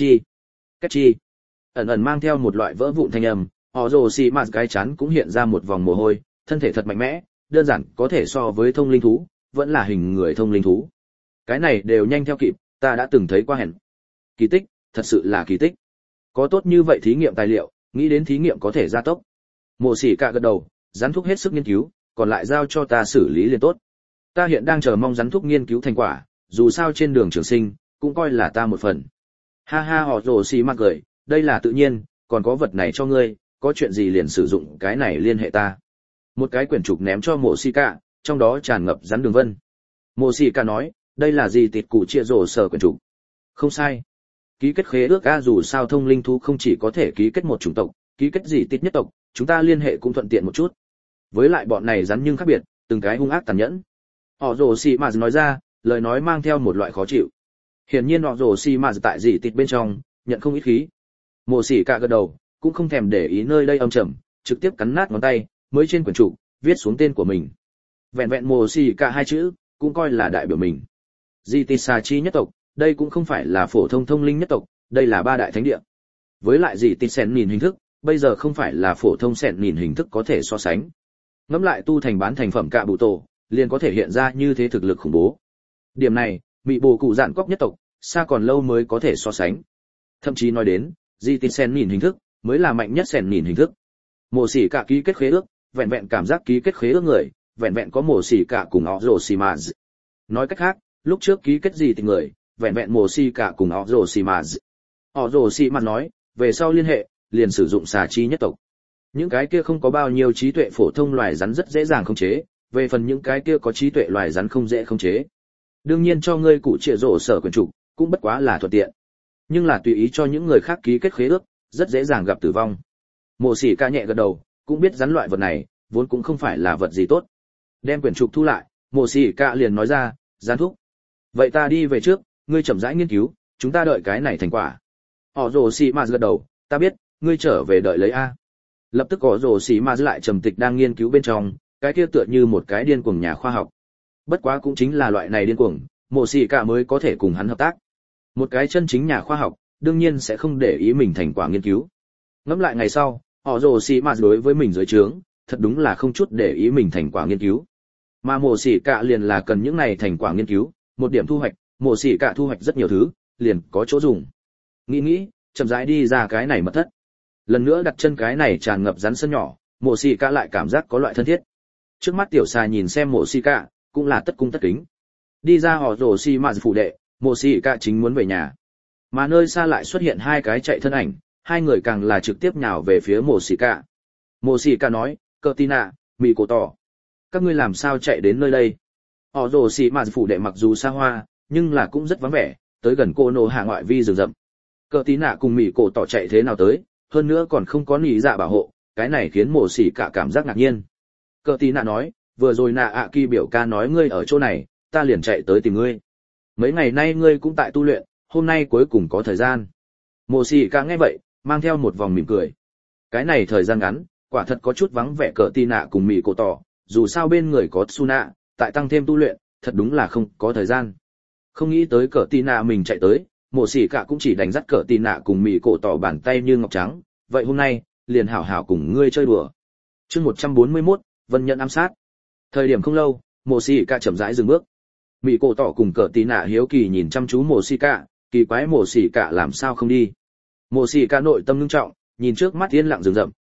[SPEAKER 1] chi, ẩn ẩn mang theo một loại vỡ vụn thanh âm, họ Rồ Xỉ Mạt cái chán cũng hiện ra một vòng mồ hôi, thân thể thật mạnh mẽ, đơn giản có thể so với thông linh thú, vẫn là hình người thông linh thú. Cái này đều nhanh theo kịp, ta đã từng thấy qua hẹn. Kỳ tích, thật sự là kỳ tích. Có tốt như vậy thí nghiệm tài liệu, nghĩ đến thí nghiệm có thể gia tốc. Mộ Xỉ Cả gật đầu, rắn thuốc hết sức nghiên cứu, còn lại giao cho ta xử lý liền tốt. Ta hiện đang chờ mong rắn thuốc nghiên cứu thành quả, dù sao trên đường trường sinh, cũng coi là ta một phần. Ha ha, họ Rồ Xỉ Mạt cười, đây là tự nhiên, còn có vật này cho ngươi, có chuyện gì liền sử dụng cái này liên hệ ta. Một cái quyển trục ném cho Mộ Xỉ Cả, trong đó tràn ngập rắn đường vân. Mộ Xỉ Cả nói, đây là gì tịt cụ chia rổ sở quyển trục. Không sai. Ký kết khế ước a, dù sao thông linh thú không chỉ có thể ký kết một chủng tộc, ký kết gì tịt nhất tộc, chúng ta liên hệ cũng thuận tiện một chút. Với lại bọn này rắn nhưng khác biệt, từng cái hung ác tàn nhẫn. Họ Rồ Xỉ Mạt nói ra, lời nói mang theo một loại khó chịu. Hiển nhiên họ Rồ Xỉ Mạt tại gì tịt bên trong, nhận không ít khí. Mộ Xỉ Cả gật đầu, cũng không thèm để ý nơi đây âm trầm, trực tiếp cắn nát ngón tay, mới trên quyển trục viết xuống tên của mình. Vẹn vẹn Mộ Xỉ Cả hai chữ, cũng coi là đại biểu mình. Di tịt xà chi nhất tộc, đây cũng không phải là phổ thông thông linh nhất tộc, đây là ba đại thánh địa. Với lại gì tịt sẹn nhìn hình thức, bây giờ không phải là phổ thông sẹn nhìn hình thức có thể so sánh. Ngẫm lại tu thành bán thành phẩm cạ bụ tổ, liền có thể hiện ra như thế thực lực khủng bố. Điểm này, bị bồ cụ dạn cóc nhất tộc, xa còn lâu mới có thể so sánh. Thậm chí nói đến, di tịt sẹn nhìn hình thức, mới là mạnh nhất sẹn nhìn hình thức. Mộ Xỉ Cả ký kết khế ước, vẹn vẹn cảm giác ký kết khế ước người, vẹn vẹn có Mộ Xỉ Cả cùng họ Rồ Xỉ Mạt. Nói cách khác, lúc trước ký kết gì thì người, vẹn vẹn Mộ Xỉ Cả cùng họ Rồ Xỉ Mạt. Họ Rồ Xỉ Mạt nói, về sau liên hệ, liền sử dụng xà chi nhất tộc. Những cái kia không có bao nhiêu trí tuệ phổ thông loài rắn rất dễ dàng khống chế, về phần những cái kia có trí tuệ loài rắn không dễ khống chế. Đương nhiên cho ngươi cụ trịa rổ sở quyền trục, cũng bất quá là thuận tiện. Nhưng là tùy ý cho những người khác ký kết khế ước, rất dễ dàng gặp tử vong. Mộ Xỉ Cả nhẹ gật đầu, cũng biết rắn loại vật này, vốn cũng không phải là vật gì tốt. Đem quyển trục thu lại, Mộ Xỉ Cả liền nói ra, gián thúc. Vậy ta đi về trước, ngươi chậm rãi nghiên cứu, chúng ta đợi cái này thành quả. Họ Rồ Xỉ Mạt gật đầu, ta biết, ngươi trở về đợi lấy a. Lập tức có Rồ Xỉ Mạt lại trầm tịch đang nghiên cứu bên trong, cái kia tựa như một cái điên cuồng nhà khoa học. Bất quá cũng chính là loại này điên cuồng, Mộ Xỉ Cả mới có thể cùng hắn hợp tác. Một cái chân chính nhà khoa học, đương nhiên sẽ không để ý mình thành quả nghiên cứu. Ngẫm lại ngày sau, họ Rồ Xỉ Mạt đối với mình dưới trướng, thật đúng là không chút để ý mình thành quả nghiên cứu. Mà Mộ Xỉ Cả liền là cần những này thành quả nghiên cứu, một điểm thu hoạch, Mộ Xỉ Cả thu hoạch rất nhiều thứ, liền có chỗ dùng. Nghĩ, chậm rãi đi ra cái này mật thất. Lần nữa đặt chân cái này tràn ngập rắn sân nhỏ, Mộ Xỉ Cả lại cảm giác có loại thân thiết. Trước mắt tiểu xà nhìn xem Mộ Xỉ Cả, cũng là tất cung tất kính. Đi ra họ Rồ Xỉ Mạt phủ đệ, Mộ Xỉ Cả chính muốn về nhà. Mà nơi xa lại xuất hiện hai cái chạy thân ảnh, hai người càng là trực tiếp nhào về phía Mộ Xỉ Cả. Mộ Xỉ Cả nói, Cờ Tina, Mị Cổ Tỏ, các ngươi làm sao chạy đến nơi đây? Họ Rồ Xỉ Mạt phủ đệ mặc dù xa hoa, nhưng là cũng rất vắng vẻ, tới gần cô nô hạ ngoại vi rừng rậm. Cờ Tina cùng Mị Cổ Tỏ chạy thế nào tới, hơn nữa còn không có nỉ dạ bảo hộ, cái này khiến Mộ Xỉ Cả cảm giác ngạc nhiên. Cờ Tina nói, vừa rồi nạ ạ kỳ biểu ca nói ngươi ở chỗ này, ta liền chạy tới tìm ngươi. Mấy ngày nay ngươi cũng tại tu luyện, hôm nay cuối cùng có thời gian. Mộ Xỉ Cả nghe vậy, mang theo một vòng mỉm cười. Cái này thời gian ngắn, quả thật có chút vắng vẻ Cờ Tina cùng Mị Cổ Tỏ, dù sao bên người có Tsuna, tại tăng thêm tu luyện, thật đúng là không có thời gian. Không nghĩ tới Cờ Tina mình chạy tới, Mộ Xỉ Cả cũng chỉ đánh dắt Cờ Tina cùng Mị Cổ Tỏ bàn tay như ngọc trắng, vậy hôm nay, liền hảo hảo cùng ngươi chơi đùa. Chương 141, Vân Nhận ám sát. Thời điểm không lâu, Mộ Xỉ Cả chậm rãi dừng bước. Mị Cổ Tỏ cùng Cờ Tina hiếu kỳ nhìn chăm chú Mộ Xỉ Cả, kỳ quái Mộ Xỉ Cả làm sao không đi. Mộ Xỉ Cả nội tâm ngưng trọng, nhìn trước mắt yên lặng rừng rậm,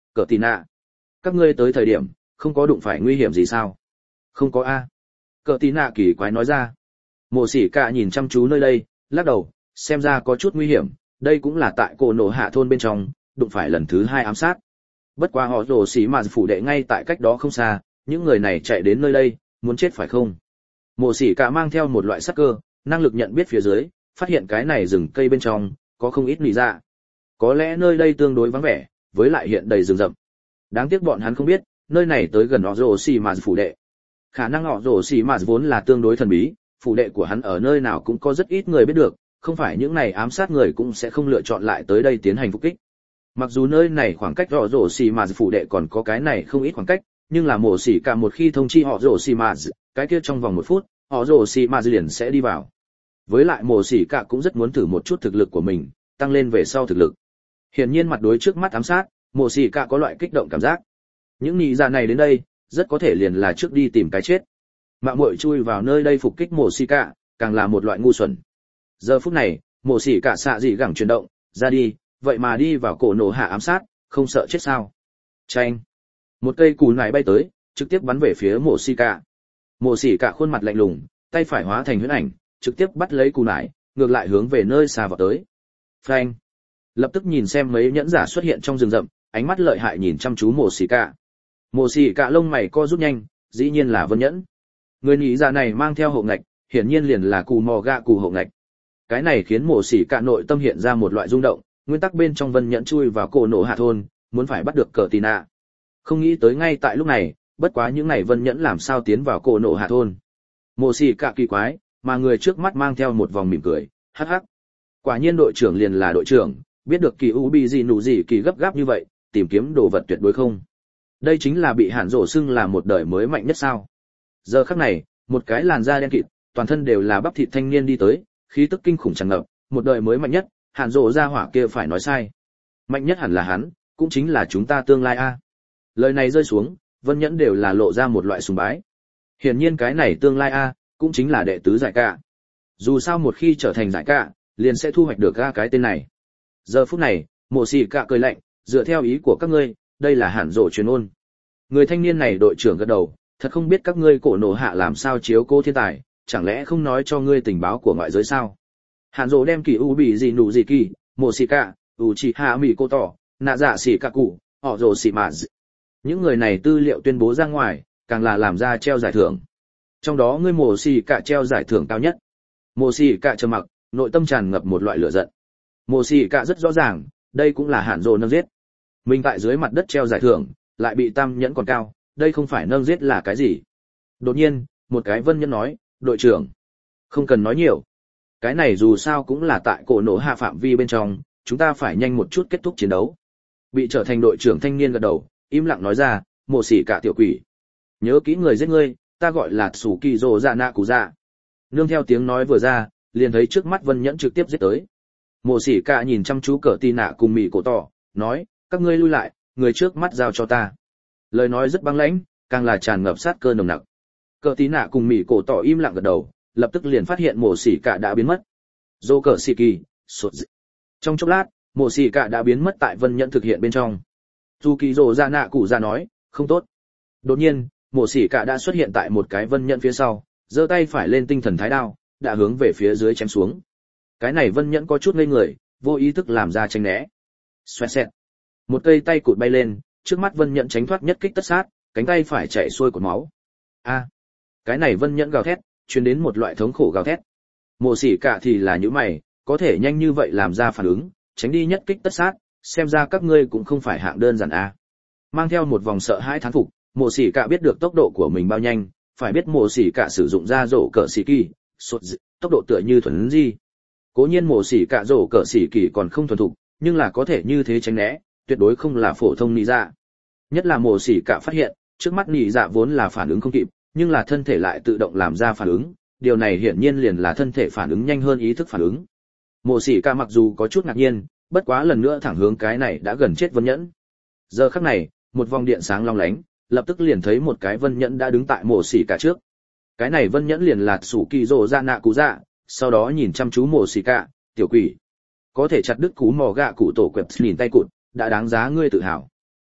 [SPEAKER 1] cờ tì nạ. Các ngươi tới thời điểm, không có đụng phải nguy hiểm gì sao? Không có a. Cờ tì nạ kỳ quái nói ra. Mộ Sĩ Cả nhìn chăm chú nơi đây, lắc đầu, xem ra có chút nguy hiểm, đây cũng là tại cổ nổ hạ thôn bên trong, đụng phải lần thứ 2 ám sát. Bất quá họ rồ xỉ mà phủ đệ ngay tại cách đó không xa, những người này chạy đến nơi đây, muốn chết phải không? Mộ Sĩ Cả mang theo một loại sắc cơ, năng lực nhận biết phía dưới, phát hiện cái này rừng cây bên trong, có không ít nỉ dạ. Có lẽ nơi đây tương đối vắng vẻ, với lại hiện đầy rừng rậm. Đáng tiếc bọn hắn không biết, nơi này tới gần họ rồ xỉ mà phủ đệ. Khả năng họ rồ xỉ mà vốn là tương đối thần bí, phủ đệ của hắn ở nơi nào cũng có rất ít người biết được, không phải những này ám sát người cũng sẽ không lựa chọn lại tới đây tiến hành phục kích. Mặc dù nơi này khoảng cách họ rồ xỉ mà phủ đệ còn có cái này không ít khoảng cách, nhưng là Mộ Sĩ Cả một khi thông chi họ rồ xỉ mà, cái kia trong vòng 1 phút, họ rồ xỉ mà liền sẽ đi vào. Với lại Mộ Sĩ Cả cũng rất muốn thử một chút thực lực của mình, tăng lên về sau thực lực. Hiển nhiên mặt đối trước mắt ám sát, Mộ Sĩ Cả có loại kích động cảm giác. Những nị dạ này đến đây, rất có thể liền là trước đi tìm cái chết. Mạo muội chui vào nơi đây phục kích Mộ Sĩ Cả, càng là một loại ngu xuẩn. Giờ phút này, Mộ Sĩ Cả xạ dị gẳng chuyển động, ra đi, vậy mà đi vào cổ nổ hạ ám sát, không sợ chết sao? Chanh! Một cây cù nải bay tới, trực tiếp bắn về phía Mộ Sĩ Cả. Mộ Sĩ Cả khuôn mặt lạnh lùng, tay phải hóa thành huyễn ảnh, trực tiếp bắt lấy cù nải, ngược lại hướng về nơi xa vào tới. Phanh! Lập tức nhìn xem mấy nhẫn giả xuất hiện trong rừng rậm, ánh mắt lợi hại nhìn chăm chú Mộ Sĩ Cả. Mộ Sĩ Cả lông mày co rút nhanh, dĩ nhiên là Vân Nhẫn. Người nhị dạ này mang theo hộ ngạch, hiển nhiên liền là cù mò gạ cù hộ ngạch. Cái này khiến Mộ Sĩ Cả nội tâm hiện ra một loại rung động, nguyên tắc bên trong Vân Nhẫn chui vào cổ nổ hạ thôn, muốn phải bắt được cờ tì nạ. Không nghĩ tới ngay tại lúc này, bất quá những này Vân Nhẫn làm sao tiến vào cổ nổ hạ thôn. Mộ Sĩ Cả kỳ quái, mà người trước mắt mang theo một vòng mỉm cười, hắc hắc. Quả nhiên đội trưởng liền là đội trưởng, biết được kỳ u bị gì nụ gì kỳ gấp gáp như vậy, tìm kiếm đồ vật tuyệt đối không. Đây chính là bị Hàn Dỗ xưng là một đời mới mạnh nhất sao? Giờ khắc này, một cái làn da đen kịt, toàn thân đều là bắp thịt thanh niên đi tới, khí tức kinh khủng tràn ngập, một đời mới mạnh nhất, Hàn Dỗ gia hỏa kia phải nói sai. Mạnh nhất hẳn là hắn, cũng chính là chúng ta tương lai a. Lời này rơi xuống, Vân Nhẫn đều là lộ ra một loại sùng bái. Hiển nhiên cái này tương lai a, cũng chính là đệ tứ giải cả. Dù sao một khi trở thành giải cả, liền sẽ thu hoạch được ra cái tên này. Giờ phút này, Mộ Sĩ Cả cười lạnh, dựa theo ý của các ngươi, đây là Hàn Dỗ truyền ôn. Người thanh niên này đội trưởng gật đầu, thật không biết các ngươi cổ nổ hạ làm sao chiếu cố thiên tài, chẳng lẽ không nói cho ngươi tình báo của ngoại giới sao? Hàn Dỗ đem kỳ u bị gì nụ gì kỳ, Mộ Sĩ Cả, Uchiha Mikoto, nạ dạ xỉ cả cụ, họ rồ xỉ mà. Những người này tư liệu tuyên bố ra ngoài, càng là làm ra treo giải thưởng. Trong đó ngươi Mộ Sĩ Cả treo giải thưởng cao nhất. Mộ Sĩ Cả trầm mặc, nội tâm tràn ngập một loại lửa giận. Mộ Sĩ Cả rất rõ ràng, đây cũng là Hàn Dỗ nâng giết. Mình tại dưới mặt đất treo giải thưởng, lại bị Tam Nhẫn còn cao, đây không phải nâng giết là cái gì? Đột nhiên, một cái Vân Nhẫn nói, đội trưởng, không cần nói nhiều. Cái này dù sao cũng là tại cổ nổ hạ phạm vi bên trong, chúng ta phải nhanh một chút kết thúc chiến đấu. Bị trở thành đội trưởng thanh niên gật đầu, im lặng nói ra, Mộ Sĩ Cả tiểu quỷ. Nhớ kỹ người giết ngươi, ta gọi là Tsukiro Dạ Nạ Cú Dạ. Nương theo tiếng nói vừa ra, liền thấy trước mắt Vân Nhẫn trực tiếp giết tới. Mộ Sĩ Cả nhìn chăm chú cờ tì nạ cùng mị cổ tỏ, nói, các ngươi lui lại, người trước mắt giao cho ta. Lời nói rất băng lãnh, càng là tràn ngập sát cơ nồng nặc. Cờ tí nạ cùng mỉ cổ tỏ im lặng gật đầu, lập tức liền phát hiện Mộ Sĩ Cả đã biến mất. Dô cờ xì kỳ, sụt dị. Trong chốc lát, Mộ Sĩ Cả đã biến mất tại Vân Nhẫn thực hiện bên trong. Dù kỳ rồ ra nạ cụ ra nói, không tốt. Đột nhiên, Mộ Sĩ Cả đã xuất hiện tại một cái Vân Nhẫn phía sau, giơ tay phải lên tinh thần thái đao, đã hướng về phía dưới chém xuống. Cái này Vân Nhẫn có chút ngây người, vô ý thức làm ra tránh né. Xoẹt xẹt. Một cây tay cụt bay lên, trước mắt Vân Nhẫn tránh thoát nhất kích tất sát, cánh tay phải chạy xuôi cột máu. A, cái này Vân Nhẫn gào thét, truyền đến một loại thống khổ gào thét. Mộ Sĩ Cả thì là những mày, có thể nhanh như vậy làm ra phản ứng, tránh đi nhất kích tất sát, xem ra các ngươi cũng không phải hạng đơn giản a. Mang theo một vòng sợ hãi thán phục, Mộ Sĩ Cả biết được tốc độ của mình bao nhanh, phải biết Mộ Sĩ Cả sử dụng ra rổ cỡ xì kỳ, tốc độ tựa như thuần di. Cố nhiên Mộ Sĩ Cả rổ cỡ xì kỳ còn không thuần thục, nhưng là có thể như thế tránh né, tuyệt đối không là phổ thông nị dạ. Nhất là Mộ Sĩ Cả phát hiện, trước mắt nị dạ vốn là phản ứng không kịp, nhưng là thân thể lại tự động làm ra phản ứng, điều này hiển nhiên liền là thân thể phản ứng nhanh hơn ý thức phản ứng. Mộ Sĩ Cả mặc dù có chút ngạc nhiên, bất quá lần nữa thẳng hướng cái này đã gần chết Vân Nhẫn. Giờ khắc này, một vòng điện sáng long lánh, lập tức liền thấy một cái Vân Nhẫn đã đứng tại Mộ Sĩ Cả trước. Cái này Vân Nhẫn liền là Tsukiro Dạ Nạ Cú Dạ, sau đó nhìn chăm chú Mộ Sĩ Cả, tiểu quỷ, có thể chặt đứt cú mò gạ cụ tổ quẹp nhìn tay cụt, đã đáng giá ngươi tự hào.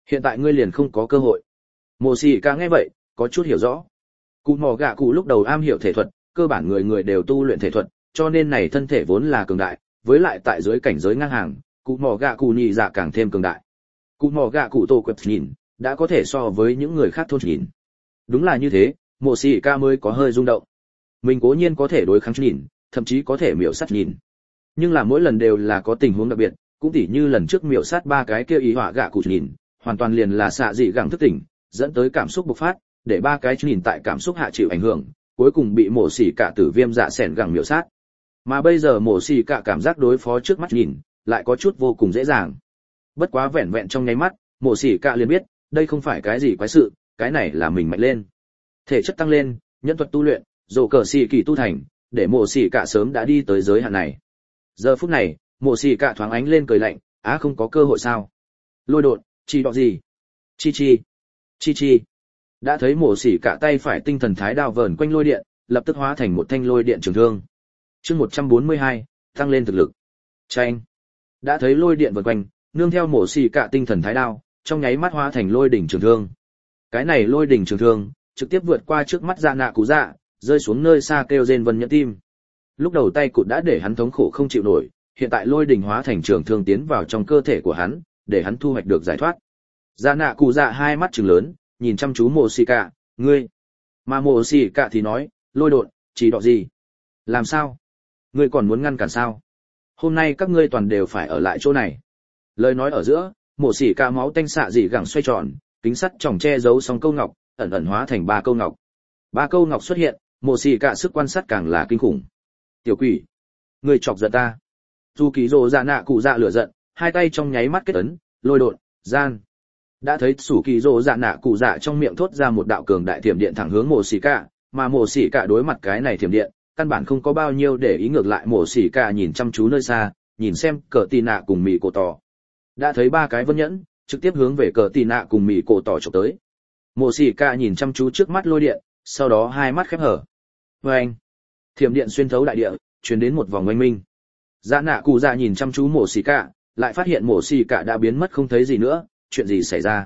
[SPEAKER 1] Hiện tại ngươi liền không có cơ hội. Mộ xỉ cả nghe vậy, có chút hiểu rõ. Cụ mò gạ cụ lúc đầu am hiểu thể thuật, cơ bản người người đều tu luyện thể thuật, cho nên này thân thể vốn là cường đại, với lại tại dưới cảnh giới ngang hàng, cụ mò gạ cụ nhị dạ càng thêm cường đại. Cụ mò gạ cụ tổ quẹp nhìn, đã có thể so với những người khác thôn nhìn. Đúng là như thế, mộ xỉ ca mới có hơi rung động. Mình cố nhiên có thể đối kháng nhìn, thậm chí có thể miểu sát nhìn. Nhưng là mỗi lần đều là có tình huống đặc biệt, cũng tỉ như lần trước miểu sát ba cái kia ý họa gạ cụ nhìn, hoàn toàn liền là xạ dị gẳng thức tỉnh, dẫn tới cảm xúc bộc phát, để ba cái nhìn tại cảm xúc hạ chịu ảnh hưởng, cuối cùng bị mổ xỉ cả tử viêm dạ sẻn gẳng miểu sát. Mà bây giờ mổ xỉ cả cảm giác đối phó trước mắt nhìn, lại có chút vô cùng dễ dàng. Bất quá vẹn vẹn trong nháy mắt, mổ xỉ cả liền biết, đây không phải cái gì quái sự, cái này là mình mạnh lên. Thể chất tăng lên, nhân thuật tu luyện, rồ cờ xỉ kỳ tu thành, để mổ xỉ cả sớm đã đi tới giới hạn này. Giờ phút này, mổ xỉ cả thoáng ánh lên cười lạnh, á không có cơ hội sao? Lôi đột, chi đọ gì? Chi chi, chi chi. Đã thấy mổ xỉ cả tay phải tinh thần thái đao vờn quanh lôi điện, lập tức hóa thành một thanh lôi điện trường thương. Chương 142, tăng lên thực lực. Chanh. Đã thấy lôi điện vần quanh, nương theo mổ xỉ cả tinh thần thái đao, trong nháy mắt hóa thành lôi đỉnh trường thương. Cái này lôi đỉnh trường thương, trực tiếp vượt qua trước mắt Dạ Nạ Cụ Dạ, rơi xuống nơi xa kêu rên vân nhẫn tim. Lúc đầu tay cụt đã để hắn thống khổ không chịu nổi, hiện tại lôi đỉnh hóa thành trường thương tiến vào trong cơ thể của hắn, để hắn thu hoạch được giải thoát. Dạ Nạ Cụ Dạ hai mắt trừng lớn, nhìn chăm chú mộ xỉ cả, ngươi. Mà mộ xỉ cả thì nói, lôi đột, chỉ đọ gì? Làm sao? Ngươi còn muốn ngăn cản sao? Hôm nay các ngươi toàn đều phải ở lại chỗ này. Lời nói ở giữa, mộ xỉ cả máu tanh xạ dị gẳng xoay tròn, kính sắt tròng che giấu xong câu ngọc, ẩn ẩn hóa thành ba câu ngọc. Ba câu ngọc xuất hiện, mộ xỉ cả sức quan sát càng là kinh khủng. Tiểu quỷ, ngươi chọc giận ta. Dù kỳ rồ Dạ Nạ Cụ Dạ lửa giận, hai tay trong nháy mắt kết ấn, lôi đột, gian. Đã thấy sủ kỳ rồ Dạ Nạ Cụ Dạ trong miệng thốt ra một đạo cường đại thiểm điện thẳng hướng mộ xỉ cả, mà mộ xỉ cả đối mặt cái này thiểm điện, căn bản không có bao nhiêu để ý, ngược lại mộ xỉ cả nhìn chăm chú nơi xa, nhìn xem cờ tì nạ cùng mì cổ tỏ. Đã thấy ba cái vân nhẫn, trực tiếp hướng về cờ tì nạ cùng mì cổ tỏ chụp tới. Mộ xỉ cả nhìn chăm chú trước mắt lôi điện, sau đó hai mắt khép hở. Vâng! Thiểm điện xuyên thấu đại địa, truyền đến một vòng oanh minh. Dạ Nạ Cụ Dạ nhìn chăm chú mộ xỉ cả, lại phát hiện mộ xỉ cả đã biến mất không thấy gì nữa. Chuyện gì xảy ra?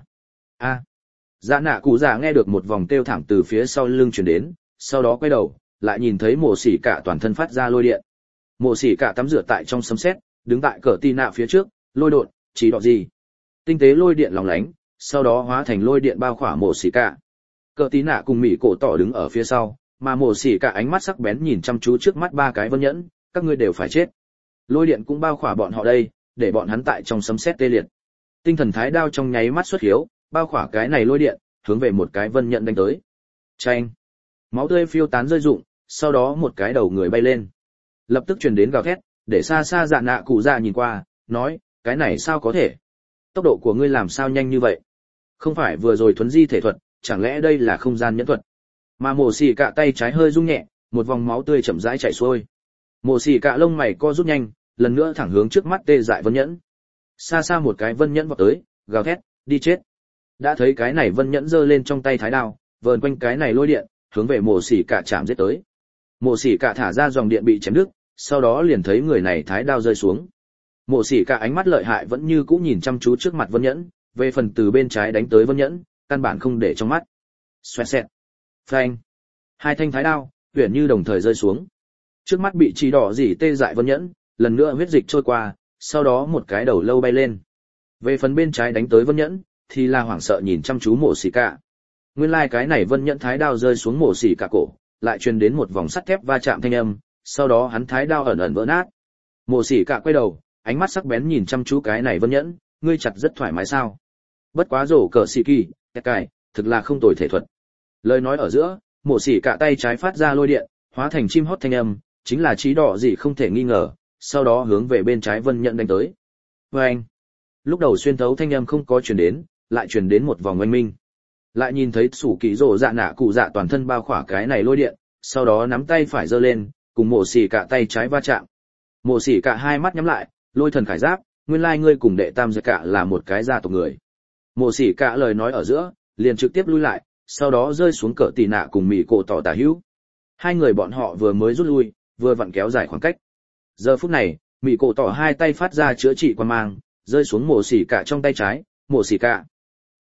[SPEAKER 1] Dạ Nạ Cụ Dạ nghe được một vòng kêu thảm từ phía sau lưng truyền đến, sau đó quay đầu, lại nhìn thấy mộ xỉ cả toàn thân phát ra lôi điện. Mộ xỉ cả tắm rửa tại trong sấm sét, đứng tại cờ tì nạ phía trước, lôi đột, chỉ đọ gì? Tinh tế lôi điện lóng lánh, sau đó hóa thành lôi điện bao khỏa mộ xỉ cả. Cờ tì nạ cùng mỉ cổ tỏ đứng ở phía sau, mà mộ xỉ cả ánh mắt sắc bén nhìn chăm chú trước mắt ba cái vân nhẫn, các ngươi đều phải chết. Lôi điện cũng bao khỏa bọn họ đây, để bọn hắn tại trong sấm sét tê liệt. Tinh thần thái đao trong nháy mắt xuất hiếu, bao khỏa cái này lôi điện, hướng về một cái vân nhận đánh tới. Chanh! Máu tươi phiêu tán rơi rụng, sau đó một cái đầu người bay lên. Lập tức truyền đến gào thét, để xa xa Dạ Nạ Cụ Dạ nhìn qua, nói, cái này sao có thể? Tốc độ của ngươi làm sao nhanh như vậy? Không phải vừa rồi thuấn di thể thuật, chẳng lẽ đây là không gian nhẫn thuật? Mà mổ xỉ cả tay trái hơi rung nhẹ, một vòng máu tươi chậm rãi chảy xuôi. Mổ xỉ cả lông mày co rút nhanh, lần nữa thẳng hướng trước mắt tê dại vân nhẫn. Xa xa một cái vân nhẫn vọt tới, gào thét, đi chết. Đã thấy cái này vân nhẫn giơ lên trong tay thái đao, vờn quanh cái này lôi điện, hướng về mộ xỉ cả chạm giết tới. Mộ xỉ cả thả ra dòng điện bị chém đứt, sau đó liền thấy người này thái đao rơi xuống. Mộ xỉ cả ánh mắt lợi hại vẫn như cũ nhìn chăm chú trước mặt vân nhẫn, về phần từ bên trái đánh tới vân nhẫn, căn bản không để trong mắt. Xoẹt xẹt, phanh, hai thanh thái đao, huyền như đồng thời rơi xuống. Trước mắt bị chỉ đỏ dỉ tê dại vân nhẫn, lần nữa huyết dịch trôi qua, sau đó một cái đầu lâu bay lên. Về phần bên trái đánh tới vân nhẫn, thì là hoảng sợ nhìn chăm chú mộ xỉ cả. Nguyên lai cái này vân nhẫn thái đao rơi xuống mộ xỉ cả cổ, lại truyền đến một vòng sắt thép va chạm thanh âm, sau đó hắn thái đao ẩn ẩn vỡ nát. Mộ xỉ cả quay đầu, ánh mắt sắc bén nhìn chăm chú cái này vân nhẫn, ngươi chặt rất thoải mái sao? Bất quá rổ cờ xỉ kỳ, cài, thực là không tồi thể thuật. Lời nói ở giữa, mộ xỉ cả tay trái phát ra lôi điện, hóa thành chim hót thanh âm, chính là chí đỏ gì không thể nghi ngờ, sau đó hướng về bên trái vân nhẫn đánh tới. Vâng! Lúc đầu xuyên thấu thanh âm không có truyền đến, lại truyền đến một vòng oanh minh. Lại nhìn thấy sủ kỳ rồ Dạ Nạ Cụ Dạ toàn thân bao khỏa cái này lôi điện, sau đó nắm tay phải giơ lên, cùng mộ xỉ cả tay trái va chạm. Mộ xỉ cả hai mắt nhắm lại, lôi thần khải giáp, nguyên lai ngươi cùng đệ tam giật cả là một cái gia tộc người. Mộ xỉ cả lời nói ở giữa, liền trực tiếp lui lại, sau đó rơi xuống cỡ tì nạ cùng mỉ cổ tỏ tả hữu. Hai người bọn họ vừa mới rút lui, vừa vặn kéo dài khoảng cách. Giờ phút này, mỉ cổ tỏ hai tay phát ra chữa trị quan mang, rơi xuống mộ xỉ cả trong tay trái, mộ xỉ cả.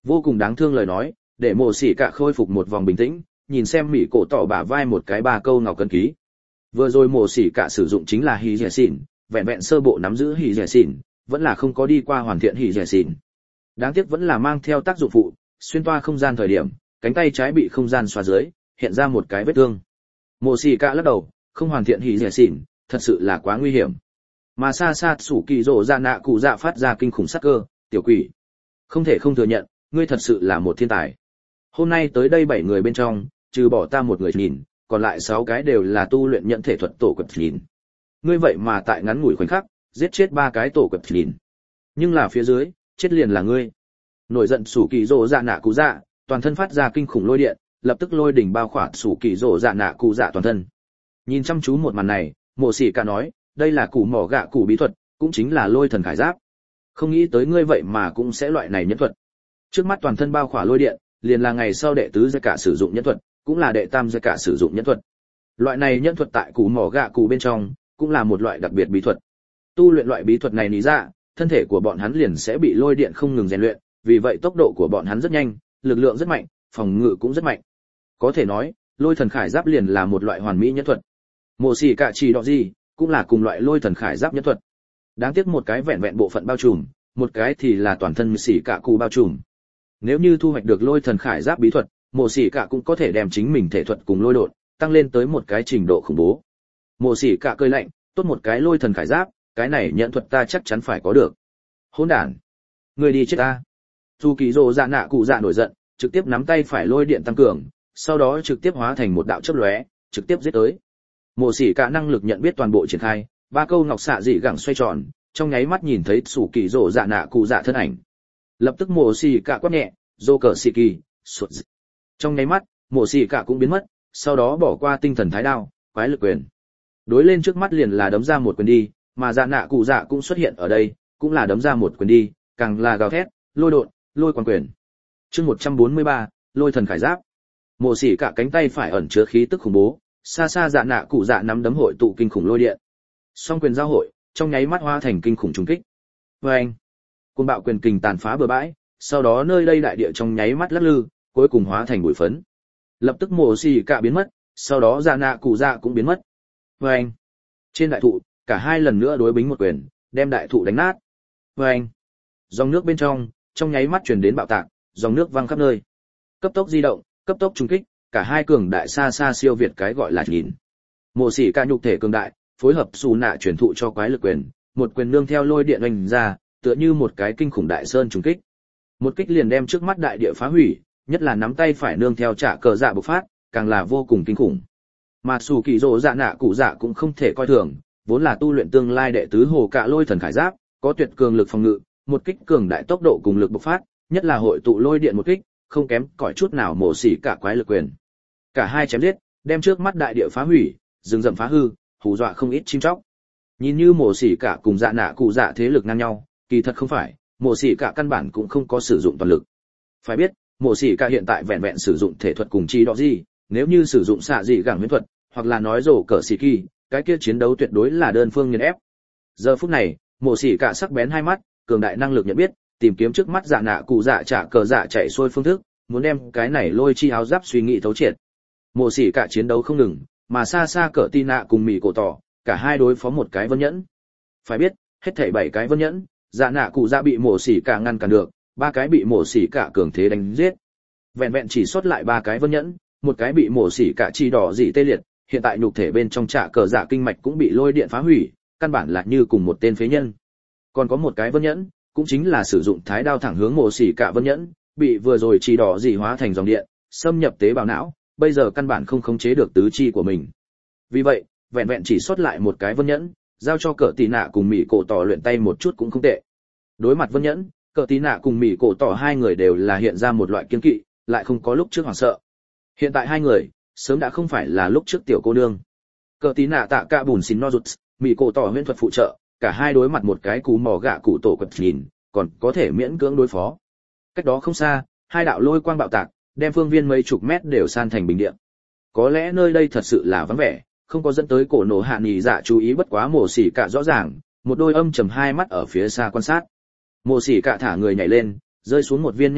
[SPEAKER 1] Vô cùng đáng thương lời nói, để mộ xỉ cả khôi phục một vòng bình tĩnh, nhìn xem mỹ cổ tỏ bả vai một cái ba câu ngọc cân ký. Vừa rồi mộ xỉ cả sử dụng chính là hỉ dẻ xỉn, vẹn vẹn sơ bộ nắm giữ hỉ dẻ xỉn, vẫn là không có đi qua hoàn thiện hỉ dẻ xỉn. Đáng tiếc vẫn là mang theo tác dụng phụ, xuyên toa không gian thời điểm, cánh tay trái bị không gian xóa dưới, hiện ra một cái vết thương. Mộ xỉ cả lắc đầu, không hoàn thiện hỉ dẻ xỉn, thật sự là quá nguy hiểm. Mà xa xa sủ kỳ rồ dạ nạ cụ dạ phát ra kinh khủng sát cơ, tiểu quỷ. Không thể không thừa nhận, ngươi thật sự là một thiên tài. Hôm nay tới đây 7 người bên trong, trừ bỏ ta một người nhìn, còn lại 6 cái đều là tu luyện nhận thể thuật tổ quật nhìn. Ngươi vậy mà tại ngắn ngủi khoảnh khắc, giết chết 3 cái tổ quật nhìn. Nhưng là phía dưới, chết liền là ngươi. Nổi giận sủ kỳ rồ dạ nạ cụ dạ, toàn thân phát ra kinh khủng lôi điện, lập tức lôi đỉnh bao khỏa sủ kỳ rồ dạ nạ cụ dạ toàn thân. Nhìn chăm chú một màn này, Mộ Sĩ Cả nói, đây là củ mỏ gạ củ bí thuật, cũng chính là lôi thần khải giáp. Không nghĩ tới ngươi vậy mà cũng sẽ loại này nhẫn thuật. Trước mắt toàn thân bao khỏa lôi điện, liền là ngày sau đệ tứ giai cả sử dụng nhẫn thuật, cũng là đệ tam giai cả sử dụng nhẫn thuật. Loại này nhẫn thuật tại củ mỏ gạ củ bên trong, cũng là một loại đặc biệt bí thuật. Tu luyện loại bí thuật này lý ra, thân thể của bọn hắn liền sẽ bị lôi điện không ngừng rèn luyện, vì vậy tốc độ của bọn hắn rất nhanh, lực lượng rất mạnh, phòng ngự cũng rất mạnh. Có thể nói, lôi thần khải giáp liền là một loại hoàn mỹ nhẫn thuật. Mộ Sĩ Cả chỉ đọ gì, cũng là cùng loại lôi thần khải giáp nhẫn thuật. Đáng tiếc một cái vẹn vẹn bộ phận bao trùm, một cái thì là toàn thân Sĩ Cả cụ bao trùm. Nếu như thu hoạch được lôi thần khải giáp bí thuật, Mộ Sĩ Cả cũng có thể đem chính mình thể thuật cùng lôi độn tăng lên tới một cái trình độ khủng bố. Mộ Sĩ Cả cười lạnh, tốt một cái lôi thần khải giáp, cái này nhẫn thuật ta chắc chắn phải có được. Hỗn đản, người đi chết ta! Dù Kỳ Dụ dạ nạ cụ dạ nổi giận, trực tiếp nắm tay phải lôi điện tăng cường, sau đó trực tiếp hóa thành một đạo chớp lóe, trực tiếp giết tới. Mộ Sĩ Cả năng lực nhận biết toàn bộ triển khai, ba câu ngọc xạ dị gẳng xoay tròn, trong nháy mắt nhìn thấy Sủ Kỳ Dụ dạ nạ cụ dạ thân ảnh. Lập tức Mộ Sĩ Cả quát nhẹ, "Dô cờ xì kỳ", sụt. Trong nháy mắt, Mộ Sĩ Cả cũng biến mất, sau đó bỏ qua tinh thần thái đao, quái lực quyền. Đối lên trước mắt liền là đấm ra một quyền đi, mà dạ nạ cụ dạ cũng xuất hiện ở đây, cũng là đấm ra một quyền đi, càng là gào thét, lôi độn, lôi quan quyền. Chương 143, lôi thần khải giáp. Mộ Sĩ Cả cánh tay phải ẩn chứa khí tức khủng bố, xa xa dạ nạ cụ dạ nắm đấm hội tụ kinh khủng lôi điện. Song quyền giao hội, trong nháy mắt hóa thành kinh khủng trùng kích. Oeng! Cơn bạo quyền kình tàn phá bờ bãi, sau đó nơi đây đại địa trong nháy mắt lắc lư, cuối cùng hóa thành bụi phấn. Lập tức Mộ Sĩ Cả biến mất, sau đó dạ nạ cụ dạ cũng biến mất. Oeng! Trên đại thụ, cả hai lần nữa đối bính một quyền, đem đại thụ đánh nát. Oeng! Dòng nước bên trong nháy mắt truyền đến bạo tạc, dòng nước văng khắp nơi. Cấp tốc di động, cấp tốc trùng kích, cả hai cường đại xa xa siêu việt cái gọi là nhìn. Mộ Sĩ Cả nhục thể cường đại, phối hợp xù nạ truyền thụ cho quái lực quyền, một quyền nương theo lôi điện oanh ra, tựa như một cái kinh khủng đại sơn trùng kích. Một kích liền đem trước mắt đại địa phá hủy, nhất là nắm tay phải nương theo trả cờ dạ bộc phát, càng là vô cùng kinh khủng. Mà Sủ Kỳ Dụ dạ nạ cụ dạ cũng không thể coi thường, vốn là tu luyện tương lai đệ tứ hồ cạ lôi thần khải giáp, có tuyệt cường lực phòng ngự, một kích cường đại tốc độ cùng lực bộc phát, nhất là hội tụ lôi điện một kích, không kém cỏi chút nào Mộ Sĩ Cả quái lực quyền. Cả hai chém giết, đem trước mắt đại địa phá hủy, rừng rậm phá hư, hù dọa không ít chim chóc. Nhìn như Mộ Sĩ Cả cùng dạ nạ cụ dạ thế lực ngang nhau, kỳ thật không phải, Mộ Sĩ Cả căn bản cũng không có sử dụng toàn lực. Phải biết, Mộ Sĩ Cả hiện tại vẹn vẹn sử dụng thể thuật cùng chi đó gì, nếu như sử dụng xạ dị gẳng huyễn thuật, hoặc là nói rổ cờ xì kỳ, cái kia chiến đấu tuyệt đối là đơn phương nghiền ép. Giờ phút này, Mộ Sĩ Cả sắc bén hai mắt, cường đại năng lực nhận biết, tìm kiếm trước mắt dạ nạ cụ dạ trả cờ dạ chạy xuôi phương thức, muốn đem cái này lôi chi áo giáp suy nghĩ thấu triệt. Mộ Sĩ Cả chiến đấu không ngừng, mà xa xa cỡ tin nạ cùng mỉ cổ tỏ, cả hai đối phó một cái vân nhẫn. Phải biết, hết thảy 7 cái vân nhẫn, dạ nạ cụ dạ bị Mộ Sĩ Cả ngăn cản được, 3 cái bị Mộ Sĩ Cả cường thế đánh giết. Vẹn vẹn chỉ sót lại 3 cái vân nhẫn, một cái bị Mộ Sĩ Cả chi đỏ dị tê liệt, hiện tại nhục thể bên trong trả cờ dạ kinh mạch cũng bị lôi điện phá hủy, căn bản là như cùng một tên phế nhân. Còn có một cái vân nhẫn, cũng chính là sử dụng thái đao thẳng hướng Mộ Sĩ Cả vân nhẫn, bị vừa rồi chi đỏ dị hóa thành dòng điện, xâm nhập tế bào não, bây giờ căn bản không khống chế được tứ chi của mình. Vì vậy, vẹn vẹn chỉ sót lại một cái vân nhẫn, giao cho cỡ tỷ nạ cùng mỉ cổ tỏ luyện tay một chút cũng không tệ. Đối mặt vân nhẫn, cỡ tỷ nạ cùng mỉ cổ tỏ hai người đều là hiện ra một loại kiên kỵ, lại không có lúc trước hoảng sợ. Hiện tại hai người, sớm đã không phải là lúc trước tiểu cô nương. Cỡ tỷ nạ tạ cả bùn xin no rụt, mỉ cổ tỏ huyễn thuật phụ trợ, cả hai đối mặt một cái cú mỏ gạ cụ tổ quật nhìn, còn có thể miễn cưỡng đối phó. Cách đó không xa, hai đạo lôi quang bạo tạc, đem phương viên mấy chục mét đều san thành bình địa. Có lẽ nơi đây thật sự là vắng vẻ, không có dẫn tới cổ nổ hạ nghỉ dạ chú ý, bất quá Mộ Sĩ Cả rõ ràng, một đôi âm trầm hai mắt ở phía xa quan sát. Mộ Sĩ Cả thả người nhảy lên, rơi xuống một viên nham thạch,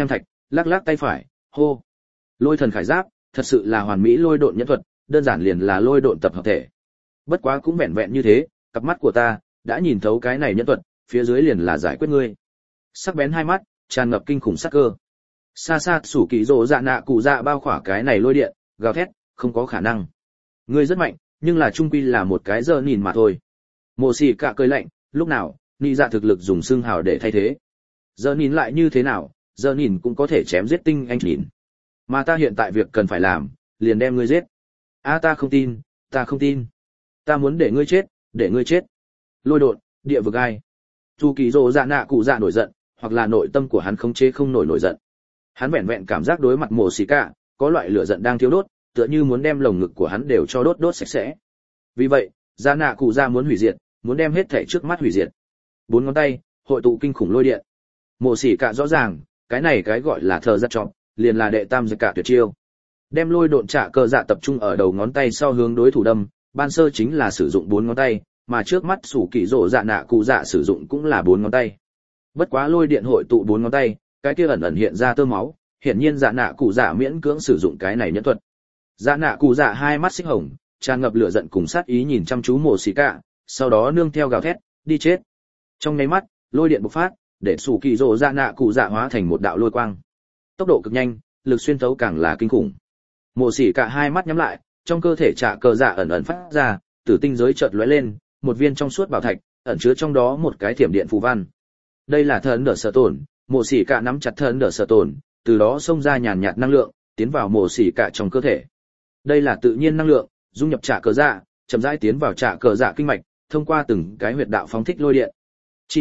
[SPEAKER 1] lắc lắc tay phải, hô. Lôi thần khải giáp, thật sự là hoàn mỹ lôi độn nhẫn thuật, đơn giản liền là lôi độn tập hợp thể. Bất quá cũng vẹn vẹn như thế, cặp mắt của ta đã nhìn thấu cái này nhẫn thuật, phía dưới liền là giải quyết ngươi. Sắc bén hai mắt, tràn ngập kinh khủng sắc cơ. Xa xa sủ kỳ rồ dạ nạ cụ dạ bao khỏa cái này lôi điện, gào thét, không có khả năng. Ngươi rất mạnh, nhưng là trung quy là một cái giờ nhìn mà thôi. Mộ xỉ cả cười lạnh, lúc nào, nị dạ thực lực dùng xương hào để thay thế. Giờ nhìn lại như thế nào, giờ nhìn cũng có thể chém giết tinh anh nhìn. Mà ta hiện tại việc cần phải làm, liền đem ngươi giết. Ta không tin, ta không tin. Ta muốn để ngươi chết, để ngươi chết. Lôi độn, địa vực ai. Chu kỳ rồ dạ nạ cụ dạ nổi giận, hoặc là nội tâm của hắn khống chế không nổi giận. Hắn vẹn vẹn cảm giác đối mặt mộ xỉ cả, có loại lửa giận đang thiêu đốt, tựa như muốn đem lồng ngực của hắn đều cho đốt sạch sẽ. Vì vậy, dạ nạ cụ dạ muốn hủy diệt, muốn đem hết thảy trước mắt hủy diệt. Bốn ngón tay hội tụ kinh khủng lôi điện. Mộ xỉ cả rõ ràng, cái này cái gọi là thờ giật trọng, liền là đệ tam giật cả tuyệt chiêu. Đem lôi độn trả cờ dạ tập trung ở đầu ngón tay sau hướng đối thủ đâm, ban sơ chính là sử dụng bốn ngón tay, mà trước mắt sủ kỳ rồ dạ nạ cụ dạ sử dụng cũng là bốn ngón tay. Bất quá lôi điện hội tụ bốn ngón tay, cái kia ẩn ẩn hiện ra tơ máu, hiển nhiên dạ nạ cụ dạ miễn cưỡng sử dụng cái này nhẫn thuật. Dạ nạ cụ dạ hai mắt xích hồng, tràn ngập lửa giận cùng sát ý nhìn chăm chú mộ xỉ cả, sau đó nương theo gào thét, đi chết. Trong nháy mắt, lôi điện bộc phát, để sủ kỳ rồ dạ nạ cụ dạ hóa thành một đạo lôi quang. Tốc độ cực nhanh, lực xuyên thấu càng là kinh khủng. Mộ xỉ cả hai mắt nhắm lại, trong cơ thể trả cờ dạ ẩn ẩn phát ra, tử tinh giới chợt lóe lên, một viên trong suốt bảo thạch, ẩn chứa trong đó một cái thiểm điện phù văn. Đây là thần đỡ sở tổn, mộ xỉ cả nắm chặt thần đỡ sở tổn, từ đó xông ra nhàn nhạt năng lượng, tiến vào mộ xỉ cả trong cơ thể. Đây là tự nhiên năng lượng, dung nhập trả cờ dạ, chậm rãi tiến vào trả cờ dạ kinh mạch, thông qua từng cái huyệt đạo phóng thích lôi điện. Chi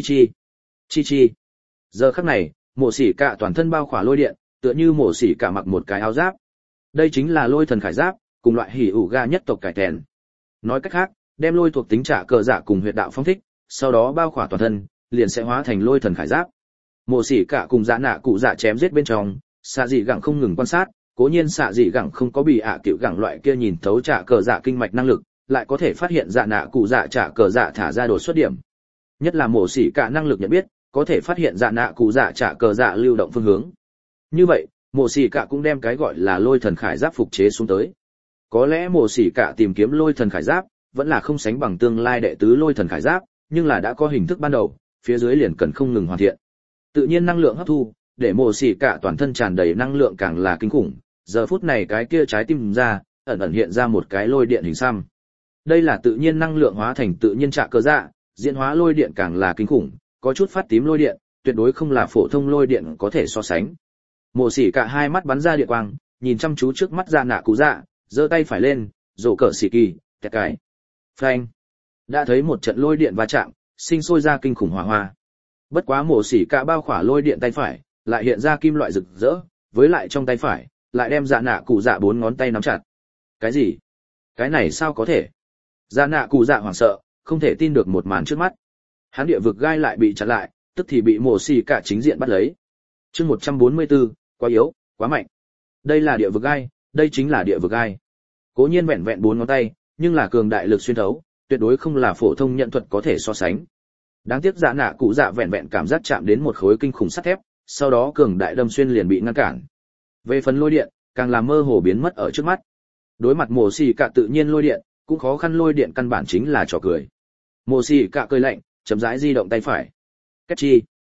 [SPEAKER 1] chi. Giờ khắc này, mộ xỉ cả toàn thân bao khỏa lôi điện, tựa như mộ xỉ cả mặc một cái áo giáp. Đây chính là lôi thần khải giáp, cùng loại hỉ ủ ga nhất tộc cải thèn. Nói cách khác, đem lôi thuộc tính trả cờ dạ cùng huyệt đạo phóng thích, sau đó bao khỏa toàn thân, liền sẽ hóa thành lôi thần khải giáp. Mộ xỉ cả cùng dạ nạ cụ dạ chém giết bên trong, xạ dị gẳng không ngừng quan sát, cố nhiên xạ dị gẳng không có bị tiểu gẳng loại kia nhìn thấu trả cờ dạ kinh mạch năng lực, lại có thể phát hiện dạ nạ cụ dạ trả cờ dạ thả ra đột xuất điểm. Nhất là mộ xỉ cả năng lực nhận biết, có thể phát hiện dạ nạ cụ dạ trả cờ dạ lưu động phương hướng. Như vậy, mộ xỉ cả cũng đem cái gọi là lôi thần khải giáp phục chế xuống tới. Có lẽ mộ xỉ cả tìm kiếm lôi thần khải giáp, vẫn là không sánh bằng tương lai đệ tứ lôi thần khải giáp, nhưng là đã có hình thức ban đầu, phía dưới liền cần không ngừng hoàn thiện. Tự nhiên năng lượng hấp thu, để mộ xỉ cả toàn thân tràn đầy năng lượng càng là kinh khủng. Giờ phút này cái kia trái tim ra, ẩn ẩn hiện ra một cái lôi điện hình xăm. Đây là tự nhiên năng lượng hóa thành tự nhiên trả cờ dạ, diễn hóa lôi điện càng là kinh khủng, có chút phát tím lôi điện, tuyệt đối không là phổ thông lôi điện có thể so sánh. Mộ xỉ cả hai mắt bắn ra điện quang, nhìn chăm chú trước mắt dạ nạ cụ dạ, giơ tay phải lên, rổ cờ xỉ kỳ, tẹt cái. Phanh. Đã thấy một trận lôi điện va chạm, sinh sôi ra kinh khủng hỏa hoa. Bất quá mộ xỉ cả bao khỏa lôi điện tay phải, lại hiện ra kim loại rực rỡ, với lại trong tay phải, lại đem dạ nạ cụ dạ bốn ngón tay nắm chặt. Cái gì? Cái này sao có thể? Dạ nạ cụ dạ hoảng sợ, không thể tin được một màn trước mắt. Hắn địa vực gai lại bị chặn lại, tức thì bị mộ xỉ cả chính diện bắt lấy. Chương 144, quá yếu, quá mạnh. Đây là địa vực gai, đây chính là địa vực gai. Cố nhiên vẹn vẹn bốn ngón tay, nhưng là cường đại lực xuyên thấu, tuyệt đối không là phổ thông nhận thuật có thể so sánh. Đáng tiếc dạ nạ cụ dạ vẹn vẹn cảm giác chạm đến một khối kinh khủng sắt thép, sau đó cường đại đâm xuyên liền bị ngăn cản. Về phần lôi điện, càng làm mơ hồ biến mất ở trước mắt. Đối mặt mộ xỉ cả tự nhiên lôi điện, cũng khó khăn lôi điện căn bản chính là trò cười. Mộ xỉ cả cười lạnh, chậm rãi di động tay phải. Két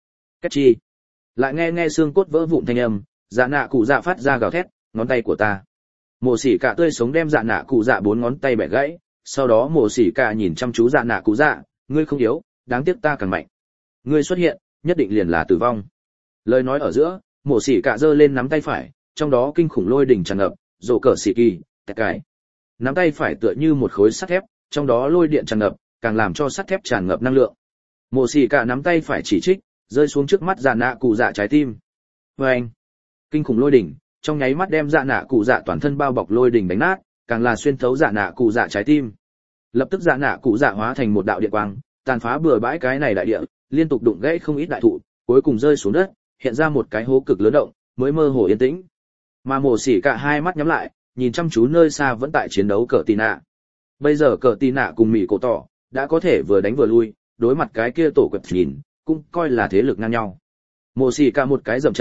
[SPEAKER 1] chi. Lại nghe xương cốt vỡ vụn thanh âm, dạ nạ cụ dạ phát ra gào thét, ngón tay của ta. Mộ xỉ cả tươi sống đem dạ nạ cụ dạ bốn ngón tay bẻ gãy, sau đó mộ xỉ cả nhìn chăm chú dạ nạ cụ dạ, ngươi không yếu, đáng tiếc ta càng mạnh. Ngươi xuất hiện, nhất định liền là tử vong. Lời nói ở giữa, mộ xỉ cả giơ lên nắm tay phải, trong đó kinh khủng lôi đỉnh tràn ngập, rổ cờ xỉ kỳ, tẹt cải. Nắm tay phải tựa như một khối sắt thép, trong đó lôi điện tràn ngập, càng làm cho sắt thép tràn ngập năng lượng. Mộ xỉ cả nắm tay phải chỉ trích, rơi xuống trước mắt dạ nạ cụ dạ trái tim. Vâng! Kinh khủng lôi đỉnh, trong nháy mắt đem dạ nạ cụ dạ toàn thân bao bọc lôi đỉnh đánh nát, càng là xuyên thấu dạ nạ cụ dạ trái tim. Lập tức dạ nạ cụ dạ hóa thành một đạo điện quang, tàn phá bừa bãi cái này đại địa, liên tục đụng gãy không ít đại thụ, cuối cùng rơi xuống đất, hiện ra một cái hố cực lớn động, mới mơ hồ yên tĩnh. Mà mộ xỉ cả hai mắt nhắm lại, nhìn chăm chú nơi xa vẫn tại chiến đấu cờ tì nạ. Bây giờ cờ tì nạ cùng mỹ cổ tỏ đã có thể vừa đánh vừa lui, đối mặt cái kia tổ quật nhìn, cũng coi là thế lực ngang nhau. Mộ xỉ cả một cái dậm chân,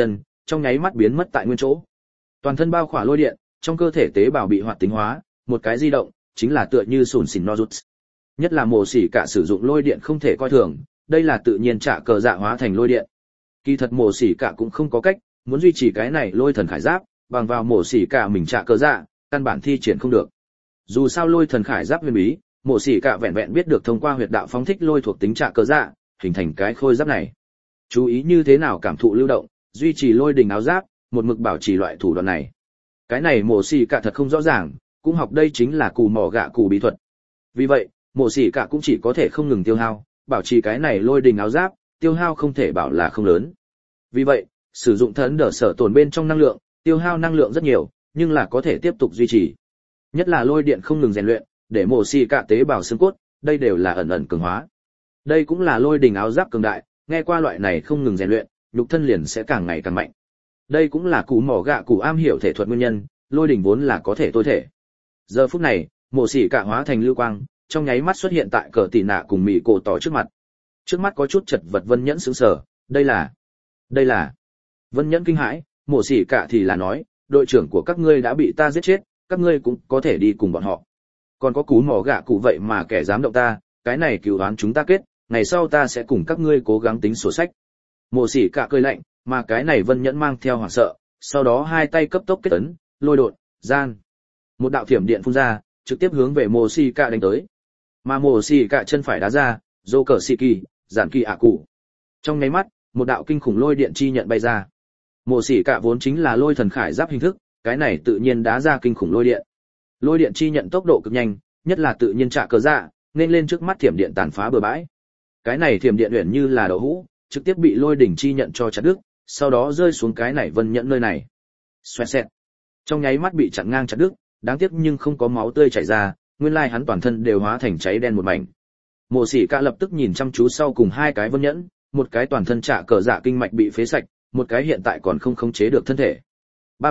[SPEAKER 1] trong nháy mắt biến mất tại nguyên chỗ. Toàn thân bao khỏa lôi điện, trong cơ thể tế bào bị hoạt tính hóa, một cái di động, chính là tựa như sùn xỉn no rút. Nhất là mổ xỉ cả sử dụng lôi điện không thể coi thường, đây là tự nhiên trả cờ dạ hóa thành lôi điện. Kỳ thật mổ xỉ cả cũng không có cách, muốn duy trì cái này lôi thần khải giáp, bằng vào mổ xỉ cả mình trả cờ dạ, căn bản thi triển không được. Dù sao lôi thần khải giáp huyền bí, mổ xỉ cả vẹn vẹn biết được thông qua huyệt đạo phóng thích lôi thuộc tính trả cờ dạ, hình thành cái khôi giáp này. Chú ý như thế nào cảm thụ lưu động, duy trì lôi đình áo giáp, một mực bảo trì loại thủ đoạn này. Cái này mổ xỉ cả thật không rõ ràng, cũng học đây chính là cù mỏ gạ cù bí thuật. Vì vậy, mổ xỉ cả cũng chỉ có thể không ngừng tiêu hao, bảo trì cái này lôi đình áo giáp, tiêu hao không thể bảo là không lớn. Vì vậy, sử dụng thần đỡ sở tồn bên trong năng lượng, tiêu hao năng lượng rất nhiều, nhưng là có thể tiếp tục duy trì. Nhất là lôi điện không ngừng rèn luyện, để mổ xỉ cả tế bào xương cốt, đây đều là ẩn ẩn cường hóa. Đây cũng là lôi đình áo giáp cường đại, nghe qua loại này không ngừng rèn luyện, nhục thân liền sẽ càng ngày càng mạnh. Đây cũng là cú mỏ gạ cù am hiểu thể thuật nguyên nhân, lôi đình vốn là có thể tối thể. Giờ phút này, mổ xỉ cả hóa thành lưu quang, trong nháy mắt xuất hiện tại cờ tỉ nạ cùng mị cổ tỏ trước mặt. Trước mắt có chút chật vật Vân Nhẫn sững sờ, đây là Vân Nhẫn kinh hãi, mổ xỉ cả thì là nói, đội trưởng của các ngươi đã bị ta giết chết, các ngươi cũng có thể đi cùng bọn họ. Còn có cú mỏ gạ cụ vậy mà kẻ dám động ta, cái này cừu đoán chúng ta kết, ngày sau ta sẽ cùng các ngươi cố gắng tính sổ sách. Mộ Sĩ cả cười lạnh, mà cái này Vân Nhẫn mang theo hoảng sợ, sau đó hai tay cấp tốc kết ấn, lôi đột, gian. Một đạo thiểm điện phun ra, trực tiếp hướng về Mộ Sĩ cả đánh tới. Mà Mộ Sĩ cả chân phải đá ra, dô cờ xì kỳ, giản kỳ ạ cụ. Trong nháy mắt, một đạo kinh khủng lôi điện chi nhận bay ra. Mộ Sĩ cả vốn chính là lôi thần khải giáp hình thức, cái này tự nhiên đá ra kinh khủng lôi điện. Lôi điện chi nhận tốc độ cực nhanh, nhất là tự nhiên trả cờ dạ, nên lên trước mắt thiểm điện tàn phá bừa bãi. Cái này thiểm điện uyển như là đậu hũ, trực tiếp bị lôi đỉnh chi nhận cho chặt đứt, sau đó rơi xuống cái này Vân Nhẫn nơi này. Xoẹt xẹt. Trong nháy mắt bị chặn ngang chặt đứt, đáng tiếc nhưng không có máu tươi chảy ra, nguyên lai hắn toàn thân đều hóa thành cháy đen một mảnh. Mộ Sĩ cả lập tức nhìn chăm chú sau cùng hai cái Vân Nhẫn, một cái toàn thân trả cờ dạ kinh mạch bị phế sạch, một cái hiện tại còn không khống chế được thân thể. Ba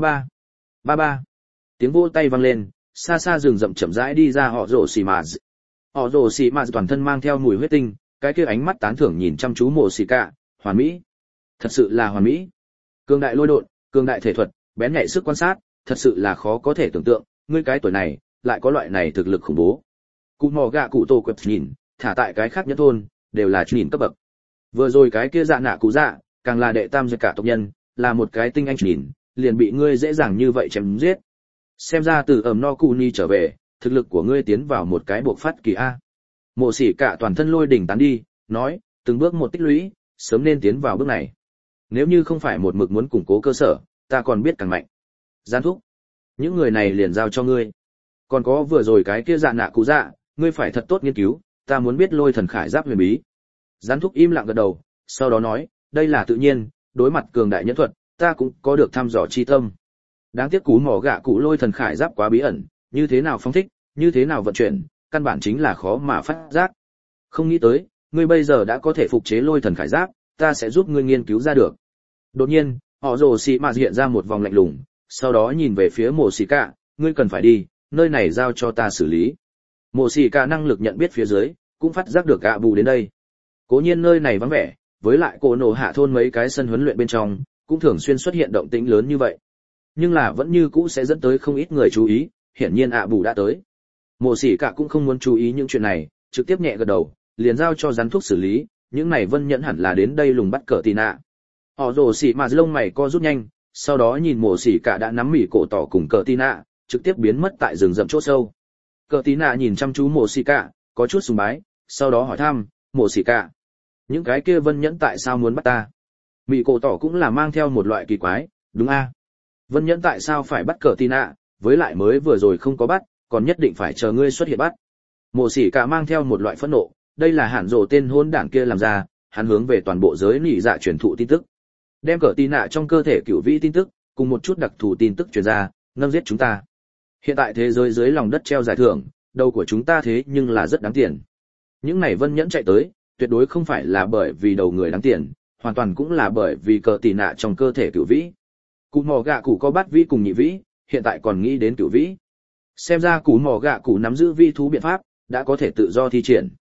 [SPEAKER 1] ba. Tiếng vỗ tay vang lên, xa xa rừng rậm chậm rãi đi ra họ rồ xì mà. Họ rồ xì mà toàn thân mang theo mùi huyết tinh, cái kia ánh mắt tán thưởng nhìn chăm chú Mộ Sĩ cả, hoàn mỹ. Thật sự là hoàn mỹ. Cường đại lôi độn, cường đại thể thuật, bén nhạy sức quan sát, thật sự là khó có thể tưởng tượng, ngươi cái tuổi này, lại có loại này thực lực khủng bố. Cụ mò gạ cụ tổ quẹp nhìn, thả tại cái khác nhất thôn, đều là nhìn cấp bậc. Vừa rồi cái kia dạ nạ cụ dạ, càng là đệ tam giật cả tộc nhân, là một cái tinh anh nhìn, liền bị ngươi dễ dàng như vậy chém giết. Xem ra từ ẩm no cu ni trở về, thực lực của ngươi tiến vào một cái buộc phát kỳ a. Mộ Sĩ cả toàn thân lôi đỉnh tán đi, nói, từng bước một tích lũy, sớm nên tiến vào bước này. Nếu như không phải một mực muốn củng cố cơ sở, ta còn biết càng mạnh. Gian thúc, những người này liền giao cho ngươi. Còn có vừa rồi cái kia dạ nạ cụ dạ, ngươi phải thật tốt nghiên cứu, ta muốn biết lôi thần khải giáp huyền bí. Gián thúc im lặng gật đầu, sau đó nói, đây là tự nhiên, đối mặt cường đại nhẫn thuật, ta cũng có được thăm dò chi tâm. Đáng tiếc cú mỏ gạ cụ lôi thần khải giáp quá bí ẩn, như thế nào phóng thích, như thế nào vận chuyển, căn bản chính là khó mà phát giác. Không nghĩ tới, ngươi bây giờ đã có thể phục chế lôi thần khải giáp, ta sẽ giúp ngươi nghiên cứu ra được. Đột nhiên, họ rồ xì mà hiện ra một vòng lạnh lùng, sau đó nhìn về phía Mộ Sĩ cả, ngươi cần phải đi, nơi này giao cho ta xử lý. Mộ Sĩ cả năng lực nhận biết phía dưới, cũng phát giác được gạ bù đến đây. Cố nhiên nơi này vắng vẻ, với lại cổ nổ hạ thôn mấy cái sân huấn luyện bên trong, cũng thường xuyên xuất hiện động tĩnh lớn như vậy. Nhưng là vẫn như cũ sẽ dẫn tới không ít người chú ý, hiển nhiên ạ bù đã tới. Mộ Sĩ cả cũng không muốn chú ý những chuyện này, trực tiếp nhẹ gật đầu, liền giao cho rắn thuốc xử lý, những này Vân Nhẫn hẳn là đến đây lùng bắt cờ tì nạ. Họ rồ xì mà lông mày co rút nhanh, sau đó nhìn Mộ Sĩ cả đã nắm mỉ cổ tỏ cùng cờ tì nạ, trực tiếp biến mất tại rừng rậm chỗ sâu. Cờ tì nạ nhìn chăm chú Mộ Sĩ cả, có chút sùng bái, sau đó hỏi thăm, Mộ Sĩ cả, những cái kia Vân Nhẫn tại sao muốn bắt ta? Mỉ cổ tỏ cũng là mang theo một loại kỳ quái, đúng a? Vân Nhẫn tại sao phải bắt cờ tì nạ, với lại mới vừa rồi không có bắt, còn nhất định phải chờ ngươi xuất hiện bắt. Mộ Sĩ cả mang theo một loại phẫn nộ, đây là hẳn rồ tên hôn đảng kia làm ra, hắn hướng về toàn bộ giới nỉ dạ truyền thụ tin tức. Đem cờ tì nạ trong cơ thể cửu vĩ tin tức, cùng một chút đặc thù tin tức truyền ra, nâng giết chúng ta. Hiện tại thế giới dưới lòng đất treo giải thưởng, đầu của chúng ta thế nhưng là rất đáng tiền. Những này Vân Nhẫn chạy tới, tuyệt đối không phải là bởi vì đầu người đáng tiền, hoàn toàn cũng là bởi vì cờ tì nạ trong cơ thể cửu vĩ. Cụ mò gạ cụ có bát vĩ cùng nhị vĩ, hiện tại còn nghĩ đến cửu vĩ. Xem ra cụ mò gạ cụ nắm giữ vi thú biện pháp, đã có thể tự do thi triển.